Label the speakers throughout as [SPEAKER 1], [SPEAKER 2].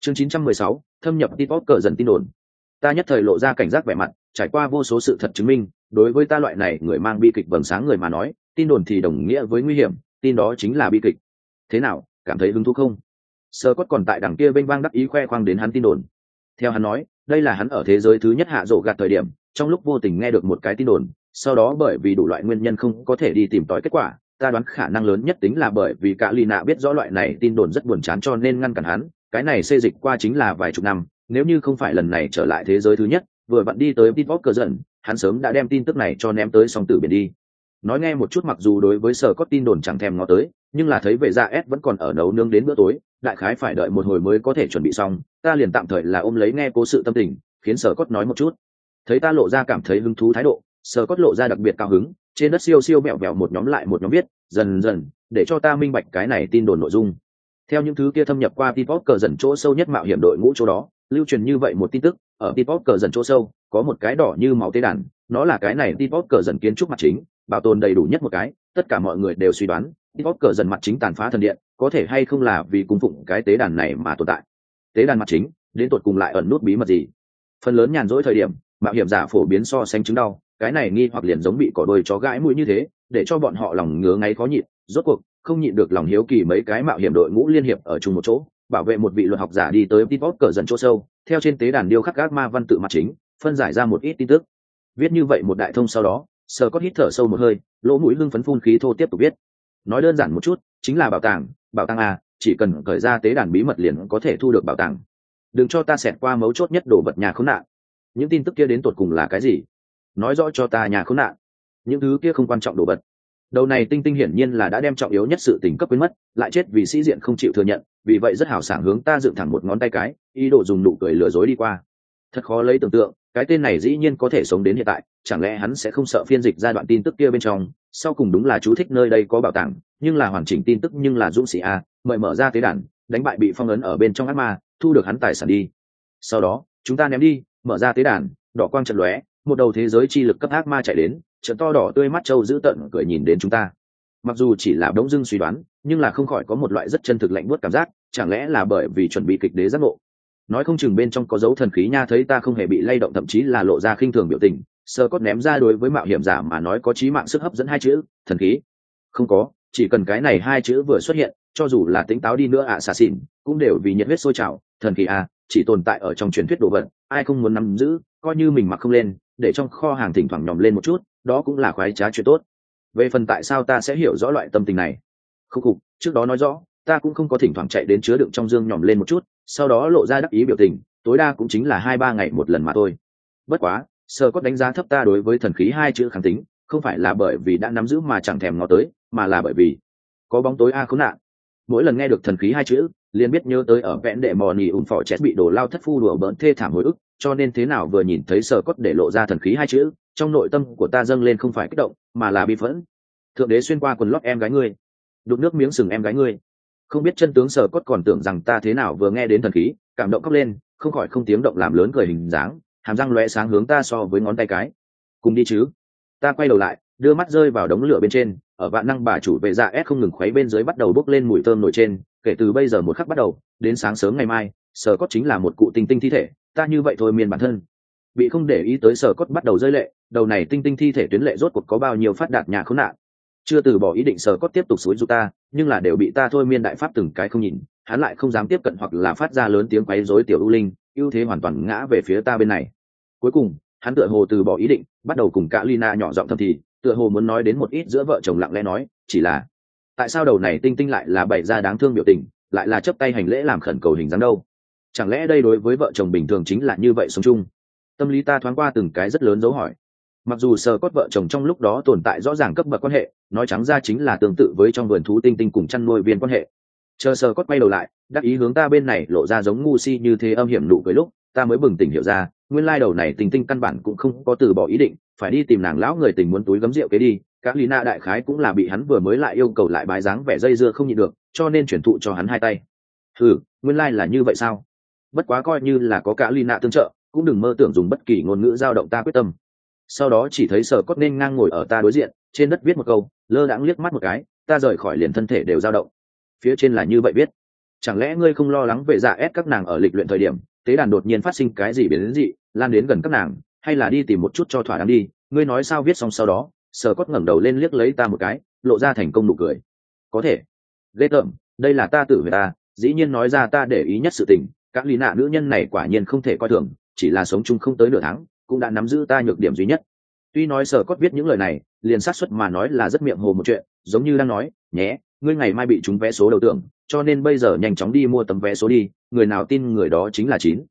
[SPEAKER 1] Chương 916, thâm nhập TikTok cờ dần tin đồn. Ta nhất thời lộ ra cảnh giác vẻ mặt, trải qua vô số sự thật chứng minh, đối với ta loại này người mang bi kịch vầng sáng người mà nói, tin đồn thì đồng nghĩa với nguy hiểm, tin đó chính là bi kịch. Thế nào, cảm thấy hứng thú không? Scott còn tại đằng kia vênh vang đắc ý khoe khoang đến hắn tin đồn. Theo hắn nói, đây là hắn ở thế giới thứ nhất hạ rộ gạt thời điểm, trong lúc vô tình nghe được một cái tin đồn, sau đó bởi vì đủ loại nguyên nhân không có thể đi tìm tòi kết quả, ta đoán khả năng lớn nhất tính là bởi vì cả Lina biết rõ loại này tin đồn rất buồn chán cho nên ngăn cản hắn, cái này xê dịch qua chính là vài chục năm, nếu như không phải lần này trở lại thế giới thứ nhất, vừa vặn đi tới TikTok cờ dần, hắn sớm đã đem tin tức này cho ném tới song tử biển đi. Nói nghe một chút mặc dù đối với sở có tin đồn chẳng thèm ngó tới, nhưng là thấy vệ gia S vẫn còn ở nấu nướng đến bữa tối, đại khái phải đợi một hồi mới có thể chuẩn bị xong, ta liền tạm thời là ôm lấy nghe cố sự tâm tình, khiến sở cốt nói một chút. Thấy ta lộ ra cảm thấy hứng thú thái độ, sở cốt lộ ra đặc biệt cao hứng, trên đất siêu siêu mẹo mẹo một nhóm lại một nhóm viết, dần dần để cho ta minh bạch cái này tin đồn nội dung. Theo những thứ kia thâm nhập qua TikTok cờ dần chỗ sâu nhất mạo hiểm đội ngũ chỗ đó, lưu truyền như vậy một tin tức, ở TikTok cờ dần chỗ sâu có một cái đỏ như máu tế đàn, nó là cái này TikTok cờ dần kiến trúc mặt chính, bảo tồn đầy đủ nhất một cái, tất cả mọi người đều suy đoán TikTok cờ dần mặt chính tàn phá thần điện có thể hay không là vì cung phụng cái tế đàn này mà tồn tại. Tế đàn mặt chính đến tột cùng lại ẩn nút bí mật gì? Phần lớn nhàn rỗi thời điểm mạo hiểm giả phổ biến so sánh chứng đau, cái này nghi hoặc liền giống bị cỏ đuôi chó gãi mũi như thế, để cho bọn họ lòng ngứa ngáy khó nhịn, rốt cuộc không nhịn được lòng hiếu kỳ. Mấy cái mạo hiểm đội ngũ liên hiệp ở chung một chỗ, bảo vệ một vị luật học giả đi tới TikTok cờ dần chỗ sâu, theo trên tế đàn điêu khắc các ma văn tự mặt chính, phân giải ra một ít tin tức. Viết như vậy một đại thông sau đó, Sở Cốt hít thở sâu một hơi, lỗ mũi lưng phấn phun khí thô tiếp tục viết. Nói đơn giản một chút, chính là bảo tàng à, chỉ cần cởi ra tế đàn bí mật liền có thể thu được bảo tàng. Đừng cho ta xẹt qua mấu chốt nhất đồ vật nhà khốn nạn. Những tin tức kia đến tột cùng là cái gì? Nói rõ cho ta nhà khốn nạn. Những thứ kia không quan trọng đồ vật. Đầu này Tinh Tinh hiển nhiên là đã đem trọng yếu nhất sự tình cấp quên mất, lại chết vì sĩ diện không chịu thừa nhận, vì vậy rất hào sảng hướng ta dựng thẳng một ngón tay cái, ý đồ dùng nụ cười lừa dối đi qua. Thật khó lấy tưởng tượng, cái tên này dĩ nhiên có thể sống đến hiện tại, chẳng lẽ hắn sẽ không sợ phiên dịch ra đoạn tin tức kia bên trong, sau cùng đúng là chú thích nơi đây có bảo tàng, nhưng là hoàn chỉnh tin tức nhưng là dũng sĩ a, mời mở ra tế đàn, đánh bại bị phong ấn ở bên trong ác ma, thu được hắn tài sản đi. Sau đó, chúng ta ném đi, mở ra tế đàn, đỏ quang chợt lóe, một đầu thế giới chi lực cấp ác ma chạy đến, trận to đỏ tươi mắt trâu giữ tận cười nhìn đến chúng ta. Mặc dù chỉ là đống dưng suy đoán, nhưng là không khỏi có một loại rất chân thực lạnh buốt cảm giác, chẳng lẽ là bởi vì chuẩn bị kịch đế giác ngộ. Nói không chừng bên trong có dấu thần khí nha. Thấy ta không hề bị lay động, thậm chí là lộ ra khinh thường biểu tình, Sơ Cốt ném ra đối với mạo hiểm giả mà nói có chí mạng sức hấp dẫn hai chữ thần khí. Không có, chỉ cần cái này hai chữ vừa xuất hiện, cho dù là tính táo đi nữa ạ xà xỉn cũng đều vì nhiệt huyết sôi trào. Thần khí à, chỉ tồn tại ở trong truyền thuyết đồ vật, ai không muốn nắm giữ, coi như mình mặc không lên, để trong kho hàng thỉnh thoảng nhòm lên một chút, đó cũng là khoái trá chuyện tốt. Về phần tại sao ta sẽ hiểu rõ loại tâm tình này, khúc cục trước đó nói rõ, ta cũng không có thỉnh thoảng chạy đến chứa đựng trong dương nhòm lên một chút, sau đó lộ ra đắc ý biểu tình, tối đa cũng chính là 2-3 ngày một lần mà thôi. Bất quá, Sơ Cốt đánh giá thấp ta đối với thần khí hai chữ kháng tính, không phải là bởi vì đã nắm giữ mà chẳng thèm ngó tới, mà là bởi vì có bóng tối a khốn nạn. Mỗi lần nghe được thần khí hai chữ, liền biết nhớ tới ở vẽn đệ mò nỉ phỏ chết bị đổ lao thất phu đùa bỡn thê thảm hồi ức, cho nên thế nào vừa nhìn thấy Sơ Cốt để lộ ra thần khí hai chữ, trong nội tâm của ta dâng lên không phải kích động, mà là bi phẫn. Thượng đế xuyên qua quần lót em gái ngươi, đục nước miếng sừng em gái ngươi. Không biết chân tướng Sơ Cốt còn tưởng rằng ta thế nào vừa nghe đến thần khí, cảm động khóc lên, không khỏi không tiếng động làm lớn cười hình dáng, hàm răng lóe sáng hướng ta so với ngón tay cái. Cùng đi chứ? Ta quay đầu lại, đưa mắt rơi vào đống lửa bên trên, ở vạn năng bà chủ vệ dạ S không ngừng khuấy bên dưới bắt đầu bốc lên mùi thơm nổi trên, kể từ bây giờ một khắc bắt đầu, đến sáng sớm ngày mai, Sơ Cốt chính là một cụ tinh tinh thi thể, ta như vậy thôi miên bản thân. Bị không để ý tới Sơ Cốt bắt đầu rơi lệ, đầu này tinh tinh thi thể tuyến lệ rốt cuộc có bao nhiêu phát đạt nhà khốn nạn. Chưa từ bỏ ý định Sơ Cốt tiếp tục xúi giục ta, nhưng là đều bị ta thôi miên đại pháp từng cái không nhìn, hắn lại không dám tiếp cận hoặc là phát ra lớn tiếng quấy rối tiểu ưu linh, ưu thế hoàn toàn ngã về phía ta bên này. Cuối cùng, hắn tựa hồ từ bỏ ý định, bắt đầu cùng cả Lina nhỏ giọng thầm thì, tựa hồ muốn nói đến một ít giữa vợ chồng lặng lẽ nói, chỉ là tại sao đầu này tinh tinh lại là bày ra đáng thương biểu tình, lại là chấp tay hành lễ làm khẩn cầu hình dáng đâu? Chẳng lẽ đây đối với vợ chồng bình thường chính là như vậy sống chung? Tâm lý ta thoáng qua từng cái rất lớn dấu hỏi. Mặc dù Sơ Cốt vợ chồng trong lúc đó tồn tại rõ ràng cấp bậc quan hệ, nói trắng ra chính là tương tự với trong vườn thú tinh tinh cùng chăn nuôi viên quan hệ. Chờ Sơ Cốt quay đầu lại, đắc ý hướng ta bên này lộ ra giống ngu si như thế âm hiểm nụ cười lúc, ta mới bừng tỉnh hiểu ra, nguyên lai đầu này tinh tinh căn bản cũng không có từ bỏ ý định, phải đi tìm nàng lão người tình muốn túi gấm rượu kế đi. Các Lina đại khái cũng là bị hắn vừa mới lại yêu cầu lại bái dáng vẻ dây dưa không nhịn được, cho nên chuyển thụ cho hắn hai tay. Nguyên lai là như vậy sao? Bất quá coi như là có cả Lina tương trợ, cũng đừng mơ tưởng dùng bất kỳ ngôn ngữ dao động ta quyết tâm. Sau đó chỉ thấy Sơ Cốt nên ngang ngồi ở ta đối diện, trên đất viết một câu, lơ đãng liếc mắt một cái, ta rời khỏi liền thân thể đều dao động. Phía trên là như vậy viết: Chẳng lẽ ngươi không lo lắng vệ dạ ép các nàng ở lịch luyện thời điểm tế đàn đột nhiên phát sinh cái gì biến đến dị lan đến gần các nàng, hay là đi tìm một chút cho thỏa đáng đi. Ngươi nói sao viết xong sau đó Sở Cốt ngẩng đầu lên liếc lấy ta một cái, lộ ra thành công nụ cười. Có thể. Ghê tởm, đây là ta tự về ta, dĩ nhiên nói ra ta để ý nhất sự tình. Các lý nạ nữ nhân này quả nhiên không thể coi thường, chỉ là sống chung không tới nửa tháng cũng đã nắm giữ ta nhược điểm duy nhất. Tuy nói Sở Cốt viết những lời này liền xác suất mà nói là rất miệng hồ một chuyện, giống như đang nói nhé, ngươi ngày mai bị trúng vé số đầu tưởng, cho nên bây giờ nhanh chóng đi mua tấm vé số đi, người nào tin người đó chính là chín.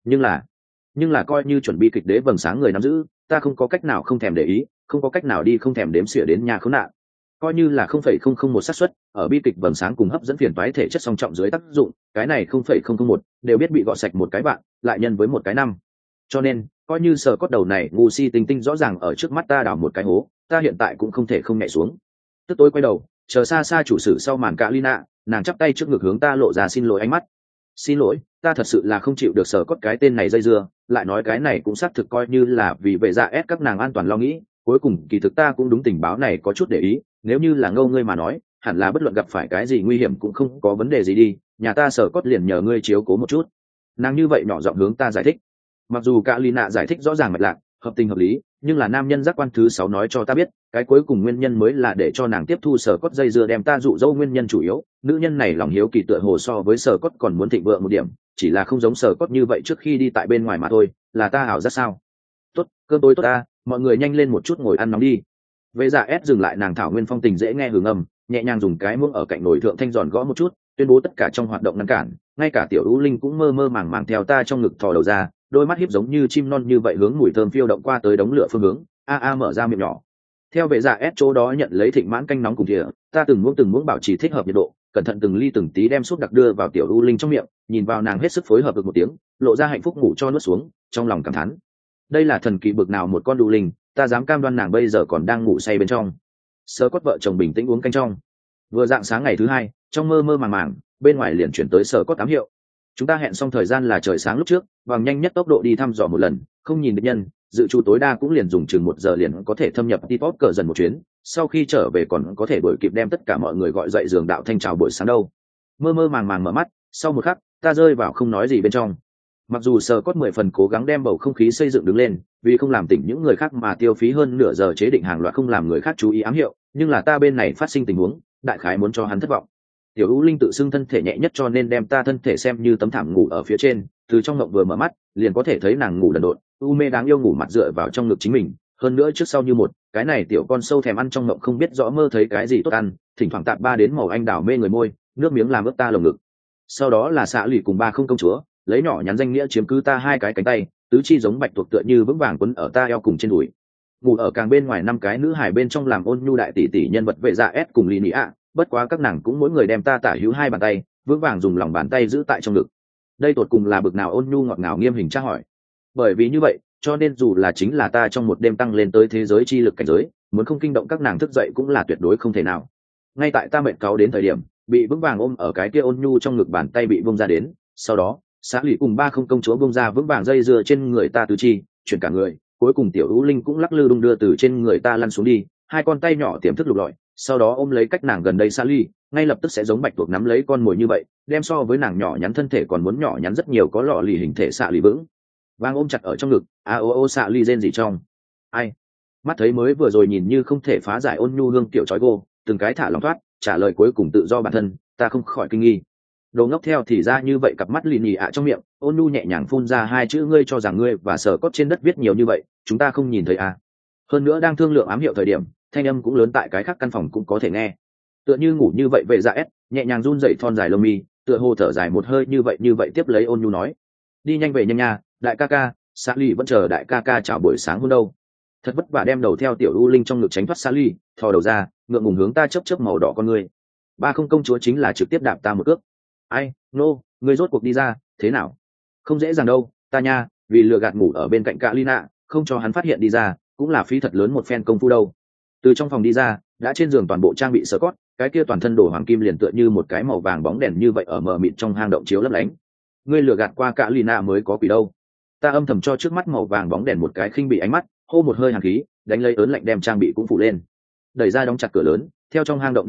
[SPEAKER 1] Nhưng là coi như chuẩn bị kịch đế vầng sáng người nắm giữ, ta không có cách nào không thèm để ý, không có cách nào đi không thèm đếm xỉa đến nhà khốn nạn. Coi như là 0,001 xác suất ở bi kịch vầng sáng cùng hấp dẫn phiền toái thể chất song trọng dưới tác dụng, cái này 0,001 đều biết bị gọt sạch một cái bạn, lại nhân với một cái năm. Cho nên coi như Sở Cốt đầu này ngu si tinh tinh rõ ràng ở trước mắt ta đào một cái hố, ta hiện tại cũng không thể không nhảy xuống. Tức tối quay đầu chờ xa xa chủ sử sau màn cả Lina, nàng chắp tay trước ngực hướng ta lộ ra xin lỗi ánh mắt. Xin lỗi, ta thật sự là không chịu được Sở Cốt cái tên này dây dưa, lại nói cái này cũng xác thực coi như là vì vệ dạ ép các nàng an toàn lo nghĩ, cuối cùng kỳ thực ta cũng đúng tình báo này có chút để ý, nếu như là ngâu ngươi mà nói hẳn là bất luận gặp phải cái gì nguy hiểm cũng không có vấn đề gì đi, nhà ta Sở Cốt liền nhờ ngươi chiếu cố một chút. Nàng như vậy nhỏ giọng hướng ta giải thích. Mặc dù cả Lina giải thích rõ ràng mạch lạc, hợp tình hợp lý, nhưng là nam nhân giác quan thứ 6 nói cho ta biết cái cuối cùng nguyên nhân mới là để cho nàng tiếp thu Sở Cốt dây dưa đem ta dụ dỗ nguyên nhân chủ yếu. Nữ nhân này lòng hiếu kỳ tựa hồ so với Sở Cốt còn muốn thịnh vượng một điểm, chỉ là không giống Sở Cốt như vậy trước khi đi tại bên ngoài mà thôi. Là ta ảo giác sao? Tốt, cơm tối tốt ta, mọi người nhanh lên một chút ngồi ăn nóng đi. Vệ dạ ép dừng lại nàng thảo nguyên phong tình dễ nghe hưởng âm, nhẹ nhàng dùng cái muỗng ở cạnh nồi thượng thanh giòn gõ một chút, tuyên bố tất cả trong hoạt động ngăn cản. Ngay cả tiểu U Linh cũng mơ mơ màng màng theo ta trong ngực thò đầu ra, đôi mắt hiếp giống như chim non như vậy hướng mùi thơm phiêu động qua tới đống lửa phương hướng. Mở ra miệng nhỏ theo vệ dạ ép chỗ đó nhận lấy thịnh mãn canh nóng cùng thìa, ta từng muỗng bảo trì thích hợp nhiệt độ, cẩn thận từng ly từng tí đem súp đặc đưa vào tiểu U Linh trong miệng, nhìn vào nàng hết sức phối hợp được một tiếng, lộ ra hạnh phúc ngủ cho nuốt xuống, trong lòng cảm thán đây là thần kỳ bực nào một con U Linh, ta dám cam đoan nàng bây giờ còn đang ngủ say bên trong. Sở Cốt vợ chồng bình tĩnh uống canh trong. Vừa dạng sáng ngày thứ hai, trong mơ mơ màng màng bên ngoài liền chuyển tới Sở Cốt ám hiệu. Chúng ta hẹn xong thời gian là trời sáng lúc trước, bằng nhanh nhất tốc độ đi thăm dò một lần, không nhìn địch nhân, dự trù tối đa cũng liền dùng chừng 1 giờ liền có thể thâm nhập T-pop cờ dần một chuyến, sau khi trở về còn có thể đuổi kịp đem tất cả mọi người gọi dậy giường đạo thanh chào buổi sáng đâu. Mơ mơ màng màng mở mắt, sau một khắc ta rơi vào không nói gì bên trong. Mặc dù Sở Cốt 10 phần cố gắng đem bầu không khí xây dựng đứng lên, vì không làm tỉnh những người khác mà tiêu phí hơn nửa giờ chế định hàng loạt không làm người khác chú ý ám hiệu, nhưng là ta bên này phát sinh tình huống, đại khái muốn cho hắn thất vọng. Tiểu U Linh tự xưng thân thể nhẹ nhất cho nên đem ta thân thể xem như tấm thảm ngủ ở phía trên, từ trong ngộng vừa mở mắt liền có thể thấy nàng ngủ đần độn, u mê đáng yêu ngủ mặt dựa vào trong ngực chính mình, hơn nữa trước sau như một, cái này tiểu con sâu thèm ăn trong ngộng không biết rõ mơ thấy cái gì tốt ăn, thỉnh thoảng tạt ba đến màu anh đào mê người môi, nước miếng làm ướt ta lồng ngực. Sau đó là xạ lụy cùng ba không công chúa, lấy nhỏ nhắn danh nghĩa chiếm cứ ta hai cái cánh tay, tứ chi giống bạch tuộc tựa như vững vàng quấn ở ta eo cùng trên đùi. Ngủ ở càng bên ngoài 5 cái nữ hài bên trong làm ôn nhu đại tỷ tỷ nhân vật vệ dạ s cùng Lý Nị ạ, bất quá các nàng cũng mỗi người đem ta tả hữu 2 bàn tay, vững vàng dùng lòng bàn tay giữ tại trong ngực. Đây tột cùng là bực nào ôn nhu ngọt ngào nghiêm hình tra hỏi. Bởi vì như vậy, cho nên dù là chính là ta trong một đêm tăng lên tới thế giới chi lực cảnh giới, muốn không kinh động các nàng thức dậy cũng là tuyệt đối không thể nào. Ngay tại ta mệt cáu đến thời điểm, bị vững vàng ôm ở cái kia ôn nhu trong ngực bàn tay bị vung ra đến, sau đó xã lụy cùng ba không công chúa bông ra vững vàng dây dưa trên người ta tứ chi, chuyển cả người, cuối cùng tiểu U Linh cũng lắc lư đung đưa từ trên người ta lăn xuống đi, 2 con tay nhỏ tiềm thức lục lọi, sau đó ôm lấy cách nàng gần đây xa ly, ngay lập tức sẽ giống bạch tuộc nắm lấy con mồi như vậy, đem so với nàng nhỏ nhắn thân thể còn muốn nhỏ nhắn rất nhiều có lọ lì hình thể xạ lì vững vang ôm chặt ở trong ngực. Xạ ly rên gì trong ai mắt thấy mới vừa rồi nhìn như không thể phá giải ôn nhu hương kiểu trói gô, từng cái thả lòng thoát, trả lời cuối cùng tự do bản thân, ta không khỏi kinh nghi. Đồ ngốc theo thì ra như vậy. Cặp mắt lì nhì ạ trong miệng ôn nhu nhẹ nhàng phun ra 2 chữ, ngươi cho rằng ngươi và Sở Cốt trên đất viết nhiều như vậy chúng ta không nhìn thấy à? Hơn nữa đang thương lượng ám hiệu thời điểm, thanh âm cũng lớn tại cái khác căn phòng cũng có thể nghe, tựa như ngủ như vậy vệ dạ s nhẹ nhàng run dậy thon dài lông mi, tựa hồ thở dài một hơi như vậy tiếp lấy ôn nhu nói, đi nhanh về nhanh nha đại ca ca, xã ly vẫn chờ đại ca ca chào buổi sáng hôm đâu. Thật vất vả đem đầu theo tiểu U Linh trong ngực tránh thoát xã ly, thò đầu ra ngượng ngùng hướng ta chớp màu đỏ con ngươi. Ba không công chúa chính là trực tiếp đạp ta một cước. Ai ngươi rốt cuộc đi ra thế nào? Không dễ dàng đâu ta nha, vì lừa gạt ngủ ở bên cạnh cả Lina, không cho hắn phát hiện đi ra cũng là phí thật lớn một phen công phu đâu. Từ trong phòng đi ra, đã trên giường toàn bộ trang bị Sở Cốt, cái kia toàn thân đồ hoàng kim liền tựa như một cái màu vàng bóng đèn như vậy ở mờ mịt trong hang động chiếu lấp lánh. Ngươi lừa gạt qua cả Lina mới có quỷ đâu. Ta âm thầm cho trước mắt màu vàng bóng đèn một cái khinh bị ánh mắt, hô một hơi hàn khí, đánh lấy ớn lạnh đem trang bị cũng phủ lên, đẩy ra đóng chặt cửa lớn, theo trong hang động đi ra,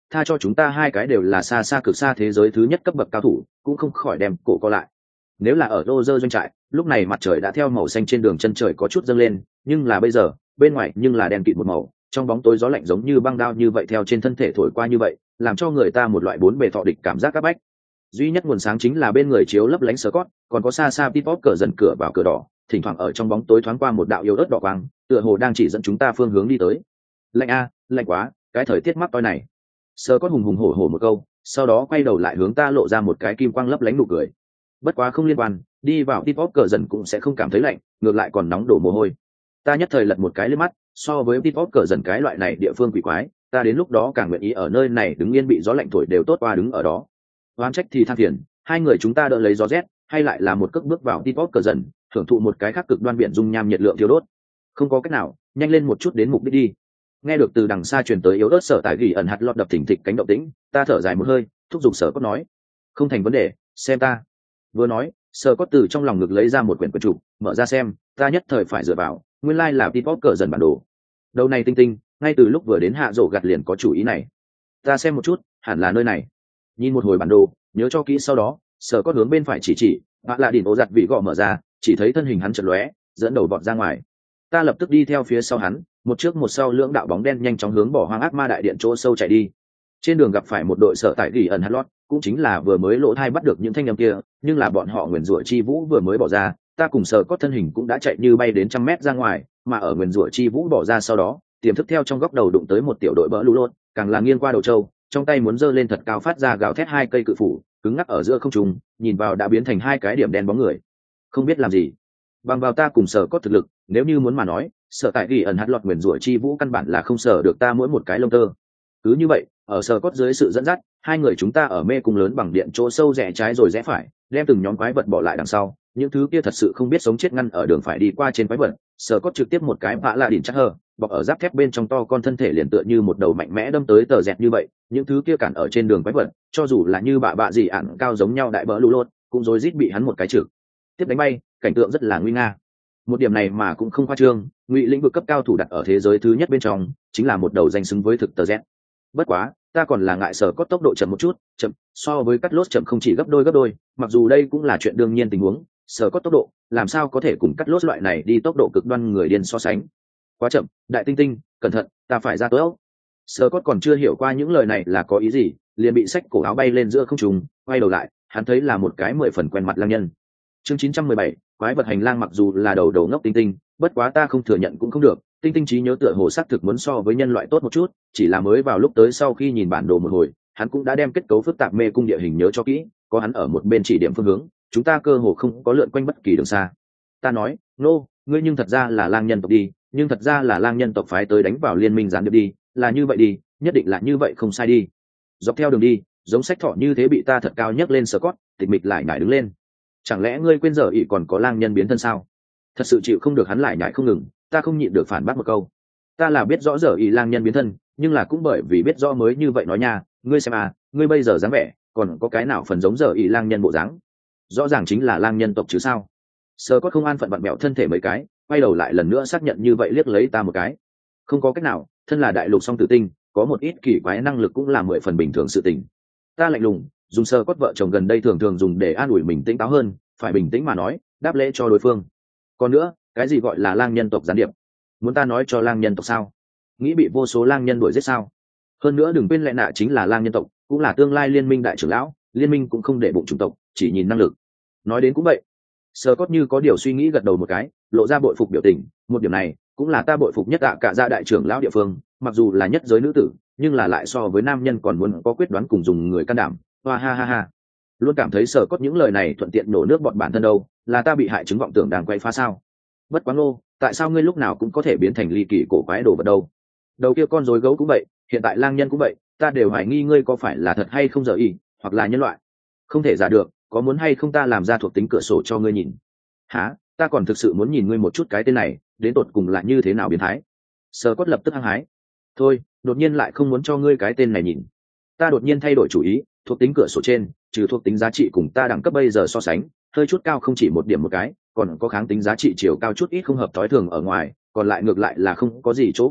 [SPEAKER 1] tha cho chúng ta hai cái đều là xa xa cực xa thế giới thứ nhất cấp bậc cao thủ, cũng không khỏi đem cổ co lại. Nếu là ở Roger doanh trại, lúc này mặt trời đã theo màu xanh trên đường chân trời có chút dâng lên, nhưng là bây giờ, bên ngoài nhưng là đen kịt một màu, trong bóng tối gió lạnh giống như băng đao như vậy theo trên thân thể thổi qua như vậy, làm cho người ta một loại bốn bề thọ địch cảm giác áp bách. Duy nhất nguồn sáng chính là bên người chiếu lấp lánh Scott, còn có xa xa Pipop cờ dần cửa vào cửa đỏ, thỉnh thoảng ở trong bóng tối thoáng qua một đạo yếu ớt đỏ quang, tựa hồ đang chỉ dẫn chúng ta phương hướng đi tới. Lạnh a, lạnh quá, cái thời tiết mắc toi này. Scott hùng hùng hổ hổ một câu, sau đó quay đầu lại hướng ta lộ ra một cái kim quang lấp lánh nụ cười. Bất quá không liên quan, đi vào Pipop cờ dần cũng sẽ không cảm thấy lạnh, ngược lại còn nóng đổ mồ hôi. Ta nhất thời lật một cái lên mắt, so với Pipop cờ dần cái loại này địa phương quỷ quái, ta đến lúc đó càng nguyện ý ở nơi này đứng yên bị gió lạnh thổi đều tốt qua đứng ở đó. Oan trách thì than phiền, hai người chúng ta đỡ lấy gió rét, hay lại là một cước bước vào Pipop cờ dần, thưởng thụ một cái khác cực đoan biển dung nham nhiệt lượng thiêu đốt. Không có cách nào, nhanh lên một chút đến mục đích đi. Nghe được từ đằng xa truyền tới yếu ớt sở tại gỉ ẩn hạt lọt đập thình thịch cánh động tĩnh, ta thở dài một hơi, thúc giục sở cốt nói, không thành vấn đề, xem ta. Vừa nói, sở cốt từ trong lòng ngực lấy ra một quyển quyển trục, mở ra xem, ta nhất thời phải dựa vào, nguyên lai là Pipop cờ dần bản đồ. Đầu này tinh tinh, ngay từ lúc vừa đến hạ rổ gặt liền có chủ ý này. Ta xem một chút, hẳn là nơi này. Nhìn một hồi bản đồ, nhớ cho kỹ sau đó, sở cốt hướng bên phải chỉ, hạ là đỉnh ố giặt vị gõ mở ra, chỉ thấy thân hình hắn chợt lóe, dẫn đầu vọt ra ngoài. Ta lập tức đi theo phía sau hắn, một trước một sau lưỡng đạo bóng đen nhanh chóng hướng bỏ hoang ác ma đại điện chỗ sâu chạy đi. Trên đường gặp phải một đội sở tại gỉ ẩn hạt lót, cũng chính là vừa mới lỗ thai bắt được những thanh âm kia, nhưng là bọn họ nguyền rủa chi vũ vừa mới bỏ ra, ta cùng sở cốt thân hình cũng đã chạy như bay đến 100 mét ra ngoài, mà ở nguyền rủa chi vũ bỏ ra sau đó, tiềm thức theo trong góc đầu đụng tới một tiểu đội bỡ lũ lốt, càng là nghiêng qua đầu trâu, trong tay muốn giơ lên thật cao phát ra gào thét hai cây cự phủ, cứng ngắc ở giữa không trung, nhìn vào đã biến thành hai cái điểm đen bóng người. Không biết làm gì. Bằng vào ta cùng sở cốt thực lực, nếu như muốn mà nói, sở tại gỉ ẩn hạt lọt nguyền rủa chi vũ căn bản là không sở được ta mỗi một cái lông tơ. Cứ như vậy, ở sở cốt dưới sự dẫn dắt, hai người chúng ta ở mê cung lớn bằng điện chỗ sâu rẽ trái rồi rẽ phải, đem từng nhóm quái vật bỏ lại đằng sau, những thứ kia thật sự không biết sống chết ngăn ở đường phải đi qua trên quái vật, sở cốt trực tiếp một cái vạ lạ đỉnh chắc hờ, bọc ở giáp thép bên trong to con thân thể liền tựa như một đầu mạnh mẽ đâm tới tờ dẹt như vậy, những thứ kia cản ở trên đường quái vật, cho dù là như bạ gì ản cao giống nhau đại bỡ lũ lốt, cũng rối rít bị hắn một cái trực tiếp đánh bay, cảnh tượng rất là nguy nga. Một điểm này mà cũng không khoa trương, ngụy lĩnh vực cấp cao thủ đặt ở thế giới thứ nhất bên trong, chính là một đầu danh xứng với thực tờ z. Bất quá, ta còn là ngại sở cốt tốc độ chậm một chút, chậm so với cắt lốt chậm không chỉ gấp đôi, mặc dù đây cũng là chuyện đương nhiên tình huống, sở cốt tốc độ làm sao có thể cùng cắt lốt loại này đi tốc độ cực đoan người điên so sánh. Quá chậm, đại tinh tinh, cẩn thận, ta phải ra tối. Sở cốt còn chưa hiểu qua những lời này là có ý gì, liền bị xách cổ áo bay lên giữa không trung, quay đầu lại, hắn thấy là một cái 10 phần quen mặt lang nhân. Chương 917, quái vật hành lang mặc dù là đầu ngốc tinh tinh, bất quá ta không thừa nhận cũng không được, tinh tinh trí nhớ tựa hồ xác thực muốn so với nhân loại tốt một chút, chỉ là mới vào lúc tới sau khi nhìn bản đồ một hồi, hắn cũng đã đem kết cấu phức tạp mê cung địa hình nhớ cho kỹ, có hắn ở một bên chỉ điểm phương hướng, chúng ta cơ hồ không có lượn quanh bất kỳ đường xa. Ta nói, nô, ngươi nhưng thật ra là lang nhân tộc đi, nhưng thật ra là lang nhân tộc phái tới đánh vào liên minh gián điệp đi, là như vậy đi, nhất định là như vậy không sai đi. Dọc theo đường đi, giống sách thỏ như thế bị ta thật cao nhấc lên Scott, tịch mịch lại nhảy đứng lên. Chẳng lẽ ngươi quên giờ ỷ còn có lang nhân biến thân sao? Thật sự chịu không được hắn lại nhảy không ngừng, ta không nhịn được phản bác một câu. Ta là biết rõ giờ ỷ lang nhân biến thân, nhưng là cũng bởi vì biết rõ mới như vậy nói nha, ngươi xem à, ngươi bây giờ dáng vẻ, còn có cái nào phần giống giờ ỷ lang nhân bộ dáng? Rõ ràng chính là lang nhân tộc chứ sao? Sơ có không an phận vặn bẹo thân thể mấy cái, quay đầu lại lần nữa xác nhận như vậy liếc lấy ta một cái. Không có cách nào, thân là đại lục song tử tinh, có một ít kỳ quái năng lực cũng là 10 phần bình thường sự tình. Ta lạnh lùng, dùng sơ cốt vợ chồng gần đây thường thường dùng để an ủi mình tỉnh táo hơn, phải bình tĩnh mà nói, đáp lễ cho đối phương. Còn nữa, cái gì gọi là lang nhân tộc gián điệp? Muốn ta nói cho lang nhân tộc sao? Nghĩ bị vô số lang nhân đuổi giết sao? Hơn nữa đừng quên lẽ nạ chính là lang nhân tộc, cũng là tương lai liên minh đại trưởng lão, liên minh cũng không để bụng chủng tộc, chỉ nhìn năng lực. Nói đến cũng vậy. Sơ cốt như có điều suy nghĩ gật đầu một cái, lộ ra bội phục biểu tình, một điểm này cũng là ta bội phục nhất cả gia đại trưởng lão địa phương, mặc dù là nhất giới nữ tử, nhưng là lại so với nam nhân còn muốn có quyết đoán cùng dùng người can đảm. Hoa ha ha ha. Luôn cảm thấy Sở Cốt những lời này thuận tiện nổ nước bọn bản thân đâu, là ta bị hại chứng vọng tưởng đang quay phá sao? Bất quá ngô, tại sao ngươi lúc nào cũng có thể biến thành ly kỳ cổ quái đồ vật đâu? Đầu kia con rối gấu cũng vậy, hiện tại lang nhân cũng vậy, ta đều hoài nghi ngươi có phải là thật hay không giờ ý, hoặc là nhân loại. Không thể giả được, có muốn hay không ta làm ra thuộc tính cửa sổ cho ngươi nhìn? Hả? Ta còn thực sự muốn nhìn ngươi một chút cái tên này, đến tột cùng là như thế nào biến thái? Sở Cốt lập tức hăng hái. Thôi, đột nhiên lại không muốn cho ngươi cái tên này nhìn. Ta đột nhiên thay đổi chủ ý, thuộc tính cửa sổ trên, trừ thuộc tính giá trị cùng ta đẳng cấp bây giờ so sánh, hơi chút cao không chỉ một điểm một cái, còn có kháng tính giá trị chiều cao chút ít không hợp thói thường ở ngoài, còn lại ngược lại là không có gì chỗ kỳ lạ,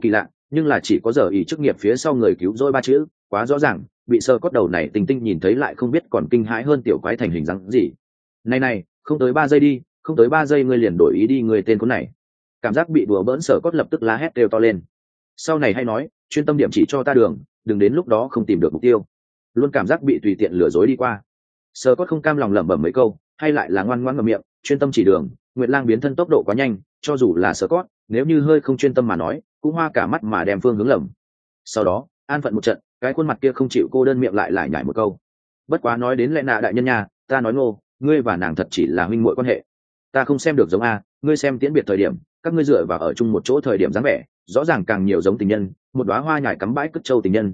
[SPEAKER 1] nhưng là chỉ có giờ ý chức nghiệp phía sau người cứu rỗi ba chữ quá rõ ràng, bị sơ cốt đầu này tinh tinh nhìn thấy lại không biết còn kinh hãi hơn tiểu quái thành hình dáng gì. Này, không tới 3 giây đi, không tới 3 giây ngươi liền đổi ý đi, người tên con này. Cảm giác bị đùa bỡn, sơ cốt lập tức la hét đều to lên. Sau này hay nói, chuyên tâm điểm chỉ cho ta đường, đừng đến lúc đó không tìm được mục tiêu. Luôn cảm giác bị tùy tiện lừa dối đi qua. Sơ cốt không cam lòng lẩm bẩm mấy câu, hay lại là ngoan ngoãn ngậm miệng, chuyên tâm chỉ đường. Nguyệt Lang biến thân tốc độ quá nhanh, cho dù là sơ cốt, nếu như hơi không chuyên tâm mà nói, cũng hoa cả mắt mà đem phương hướng lầm. Sau đó, an phận một trận, cái khuôn mặt kia không chịu cô đơn miệng lại nhải một câu. Bất quá nói đến lẽ nạ đại nhân nha, ta nói ngô, ngươi và nàng thật chỉ là huynh muội quan hệ. Ta không xem được giống a, ngươi xem tiễn biệt thời điểm, các ngươi dựa vào ở chung một chỗ thời điểm dáng vẻ, rõ ràng càng nhiều giống tình nhân, một đóa hoa nhài cắm bãi cất châu tình nhân.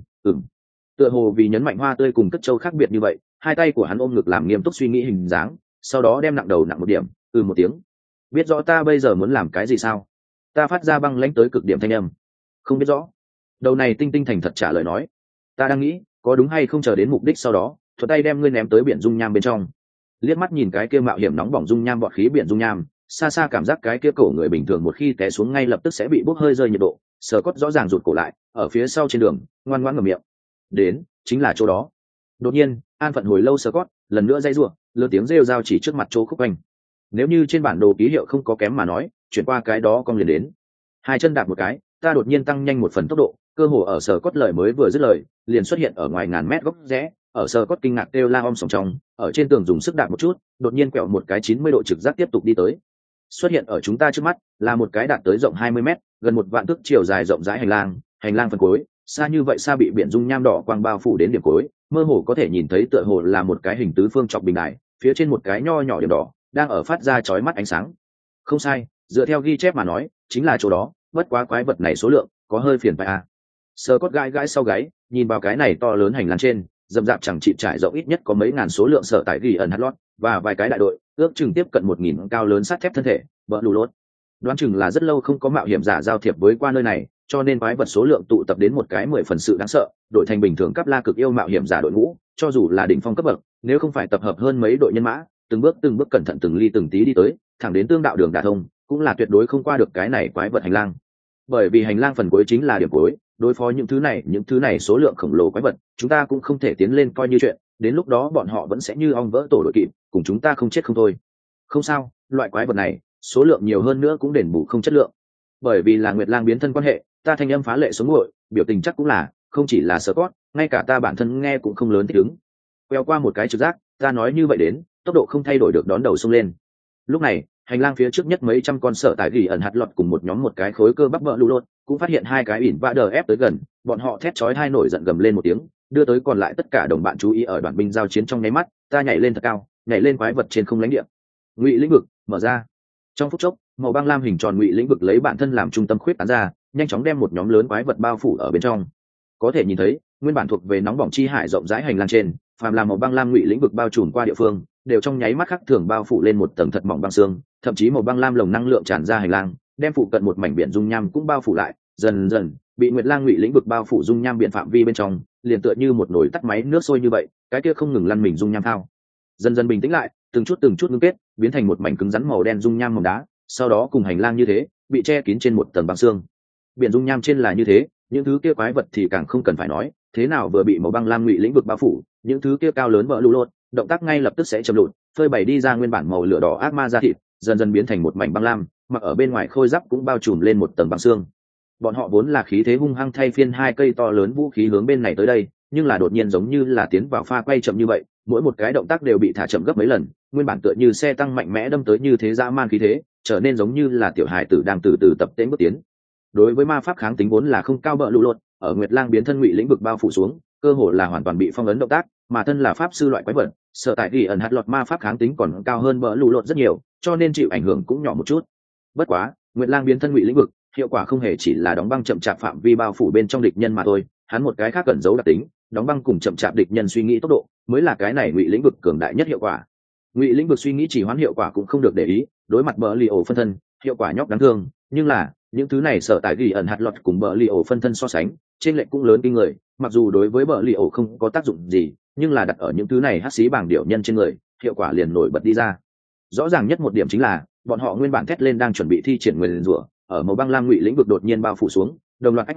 [SPEAKER 1] Tựa hồ vì nhấn mạnh hoa tươi cùng cất châu khác biệt như vậy, hai tay của hắn ôm ngực làm nghiêm túc suy nghĩ hình dáng, sau đó đem nặng đầu nặng một điểm, một tiếng. Biết rõ ta bây giờ muốn làm cái gì sao? Ta phát ra băng lãnh tới cực điểm thanh âm. Không biết rõ. Đầu này tinh tinh thành thật trả lời nói. Ta đang nghĩ, có đúng hay không chờ đến mục đích sau đó, thuật tay đem ngươi ném tới biển dung nham bên trong. Liếc mắt nhìn cái kia mạo hiểm nóng bỏng dung nham bọt khí biển dung nham, xa xa cảm giác cái kia cổ người bình thường một khi té xuống ngay lập tức sẽ bị bốc hơi rơi nhiệt độ. Sờ cốt rõ ràng rụt cổ lại, ở phía sau trên đường, ngoan ngoãn ngậm miệng. Đến, chính là chỗ đó. Đột nhiên, an phận hồi lâu sờ cốt, lần nữa dây rủa, lơ tiếng rêu rao chỉ trước mặt chỗ khúc quanh. Nếu như trên bản đồ ký hiệu không có kém mà nói, chuyển qua cái đó con liền đến. Hai chân đạp một cái, ta đột nhiên tăng nhanh một phần tốc độ, cơ hồ ở sờ cốt lời mới vừa dứt lời, liền xuất hiện ở ngoài ngàn mét góc rẽ, ở sờ cốt kinh ngạc kêu la om sòng trong, ở trên tường dùng sức đạp một chút, đột nhiên quẹo một cái 90 độ trực giác tiếp tục đi tới. Xuất hiện ở chúng ta trước mắt là một cái đạt tới rộng 20 mét, gần 1 vạn thước chiều dài rộng rãi hành lang phần cuối, xa như vậy xa bị biển dung nham đỏ quang bao phủ đến điểm cuối, mơ hồ có thể nhìn thấy tựa hồ là một cái hình tứ phương chọc bình đài, phía trên một cái nho nhỏ điểm đỏ đang ở phát ra chói mắt ánh sáng. Không sai, dựa theo ghi chép mà nói, chính là chỗ đó, bất quá quái vật này số lượng có hơi phiền phải à. Sờ cốt gãi sau gáy, nhìn vào cái này to lớn hành lang trên, dầm dạp chẳng chịt trải rộng ít nhất có mấy ngàn số lượng sở tại ghi ẩn hạt lót và vài cái đại đội, ước chừng tiếp cận 1.000 cao lớn sắt thép thân thể, bỡ lù lốt. Đoán chừng là rất lâu không có mạo hiểm giả giao thiệp với qua nơi này, cho nên quái vật số lượng tụ tập đến một cái 10 phần sự đáng sợ, đội thành bình thường cấp la cực yêu mạo hiểm giả đội ngũ, cho dù là đỉnh phong cấp bậc, nếu không phải tập hợp hơn mấy đội nhân mã, từng bước cẩn thận từng ly từng tí đi tới, thẳng đến tương đạo đường đả thông, cũng là tuyệt đối không qua được cái này quái vật hành lang. Bởi vì hành lang phần cuối chính là điểm cuối, đối phó những thứ này số lượng khổng lồ quái vật, chúng ta cũng không thể tiến lên coi như chuyện, đến lúc đó bọn họ vẫn sẽ như ong vỡ tổ đội kịp, cùng chúng ta không chết không thôi. Không sao, loại quái vật này, số lượng nhiều hơn nữa cũng đền bù không chất lượng. Bởi vì là Nguyệt Lang biến thân quan hệ, ta thanh âm phá lệ sống nguội, biểu tình chắc cũng là, không chỉ là sợ cốt, ngay cả ta bản thân nghe cũng không lớn thích ứng. Queo qua một cái trực giác, ta nói như vậy đến, tốc độ không thay đổi được đón đầu xông lên. Lúc này, hành lang phía trước nhất mấy trăm con sở tại gỉ ẩn hạt lọt cùng một nhóm một cái khối cơ bắp bợ lũ lột, cũng phát hiện hai cái ỉn vạ đờ ép tới gần, bọn họ thét chói hai nổi giận gầm lên một tiếng, đưa tới còn lại tất cả đồng bạn chú ý ở đoàn binh giao chiến trong nháy mắt, ta nhảy lên thật cao, nhảy lên quái vật trên không lãnh địa. Ngụy lĩnh vực mở ra. Trong phút chốc, màu băng lam hình tròn ngụy lĩnh vực lấy bản thân làm trung tâm khuyết tán ra, nhanh chóng đem một nhóm lớn quái vật bao phủ ở bên trong. Có thể nhìn thấy, nguyên bản thuộc về nóng bỏng chi hải rộng rãi hành lang trên, phàm là màu băng lam ngụy lĩnh vực bao trùm qua địa phương, đều trong nháy mắt khắc thường bao phủ lên một tầng thật mỏng băng xương, thậm chí màu băng lam lồng năng lượng tràn ra hành lang, đem phụ cận một mảnh biển dung nham cũng bao phủ lại, dần dần bị Nguyệt Lang ngụy lĩnh vực bao phủ dung nham biển phạm vi bên trong, liền tựa như một nồi tắt máy nước sôi như vậy, cái kia không ngừng lăn mình dung nham thao. Dần dần bình tĩnh lại, từng chút ngưng kết, biến thành một mảnh cứng rắn màu đen dung nham màu đá, sau đó cùng hành lang như thế, bị che kín trên một tầng băng xương. Biển dung nham trên là như thế, những thứ kia quái vật thì càng không cần phải nói, thế nào vừa bị màu băng lam ngụy lĩnh vực bao phủ, những thứ kia cao lớn vỡ lũ lột, động tác ngay lập tức sẽ chậm lụt, phơi bày đi ra nguyên bản màu lửa đỏ ác ma da thịt, dần dần biến thành một mảnh băng lam, mặc ở bên ngoài khôi giáp cũng bao trùm lên một tầng băng xương. Bọn họ vốn là khí thế hung hăng thay phiên hai cây to lớn vũ khí hướng bên này tới đây, nhưng là đột nhiên giống như là tiến vào pha quay chậm như vậy, mỗi một cái động tác đều bị thả chậm gấp mấy lần, nguyên bản tựa như xe tăng mạnh mẽ đâm tới như thế dã man khí thế, trở nên giống như là tiểu hài tử đang từ từ tập tễnh bước tiến. Đối với ma pháp kháng tính vốn là không cao bợ lũ lột, ở Nguyệt Lang biến thân ngụy lĩnh vực bao phủ xuống, cơ hồ là hoàn toàn bị phong ấn động tác, mà thân là pháp sư loại quái vật, sở tại ghi ẩn hạt lọt ma pháp kháng tính còn cao hơn bợ lũ lột rất nhiều, cho nên chịu ảnh hưởng cũng nhỏ một chút. Bất quá, Nguyệt Lang biến thân ngụy lĩnh vực, hiệu quả không hề chỉ là đóng băng chậm chạp phạm vi bao phủ bên trong địch nhân mà thôi, hắn một cái khác cẩn giấu đặc tính, đóng băng cùng chậm chạp địch nhân suy nghĩ tốc độ, mới là cái này ngụy lĩnh vực cường đại nhất hiệu quả. Ngụy lĩnh vực suy nghĩ chỉ hoãn hiệu quả cũng không được để ý, đối mặt bợ lì ổ phân thân, hiệu quả nhóc đáng thương, nhưng là những thứ này sở tại ghi ẩn hạt lọt cùng bợ lì ổ phân thân so sánh, trên lệch cũng lớn kinh người, mặc dù đối với bợ lì ổ không có tác dụng gì, nhưng là đặt ở những thứ này hắc xí bảng điệu nhân trên người, hiệu quả liền nổi bật đi ra. Rõ ràng nhất một điểm chính là, bọn họ nguyên bản thét lên đang chuẩn bị thi triển nguyên rủa, ở màu băng lam ngụy lĩnh vực đột nhiên bao phủ xuống, đồng loạt ách hỏa,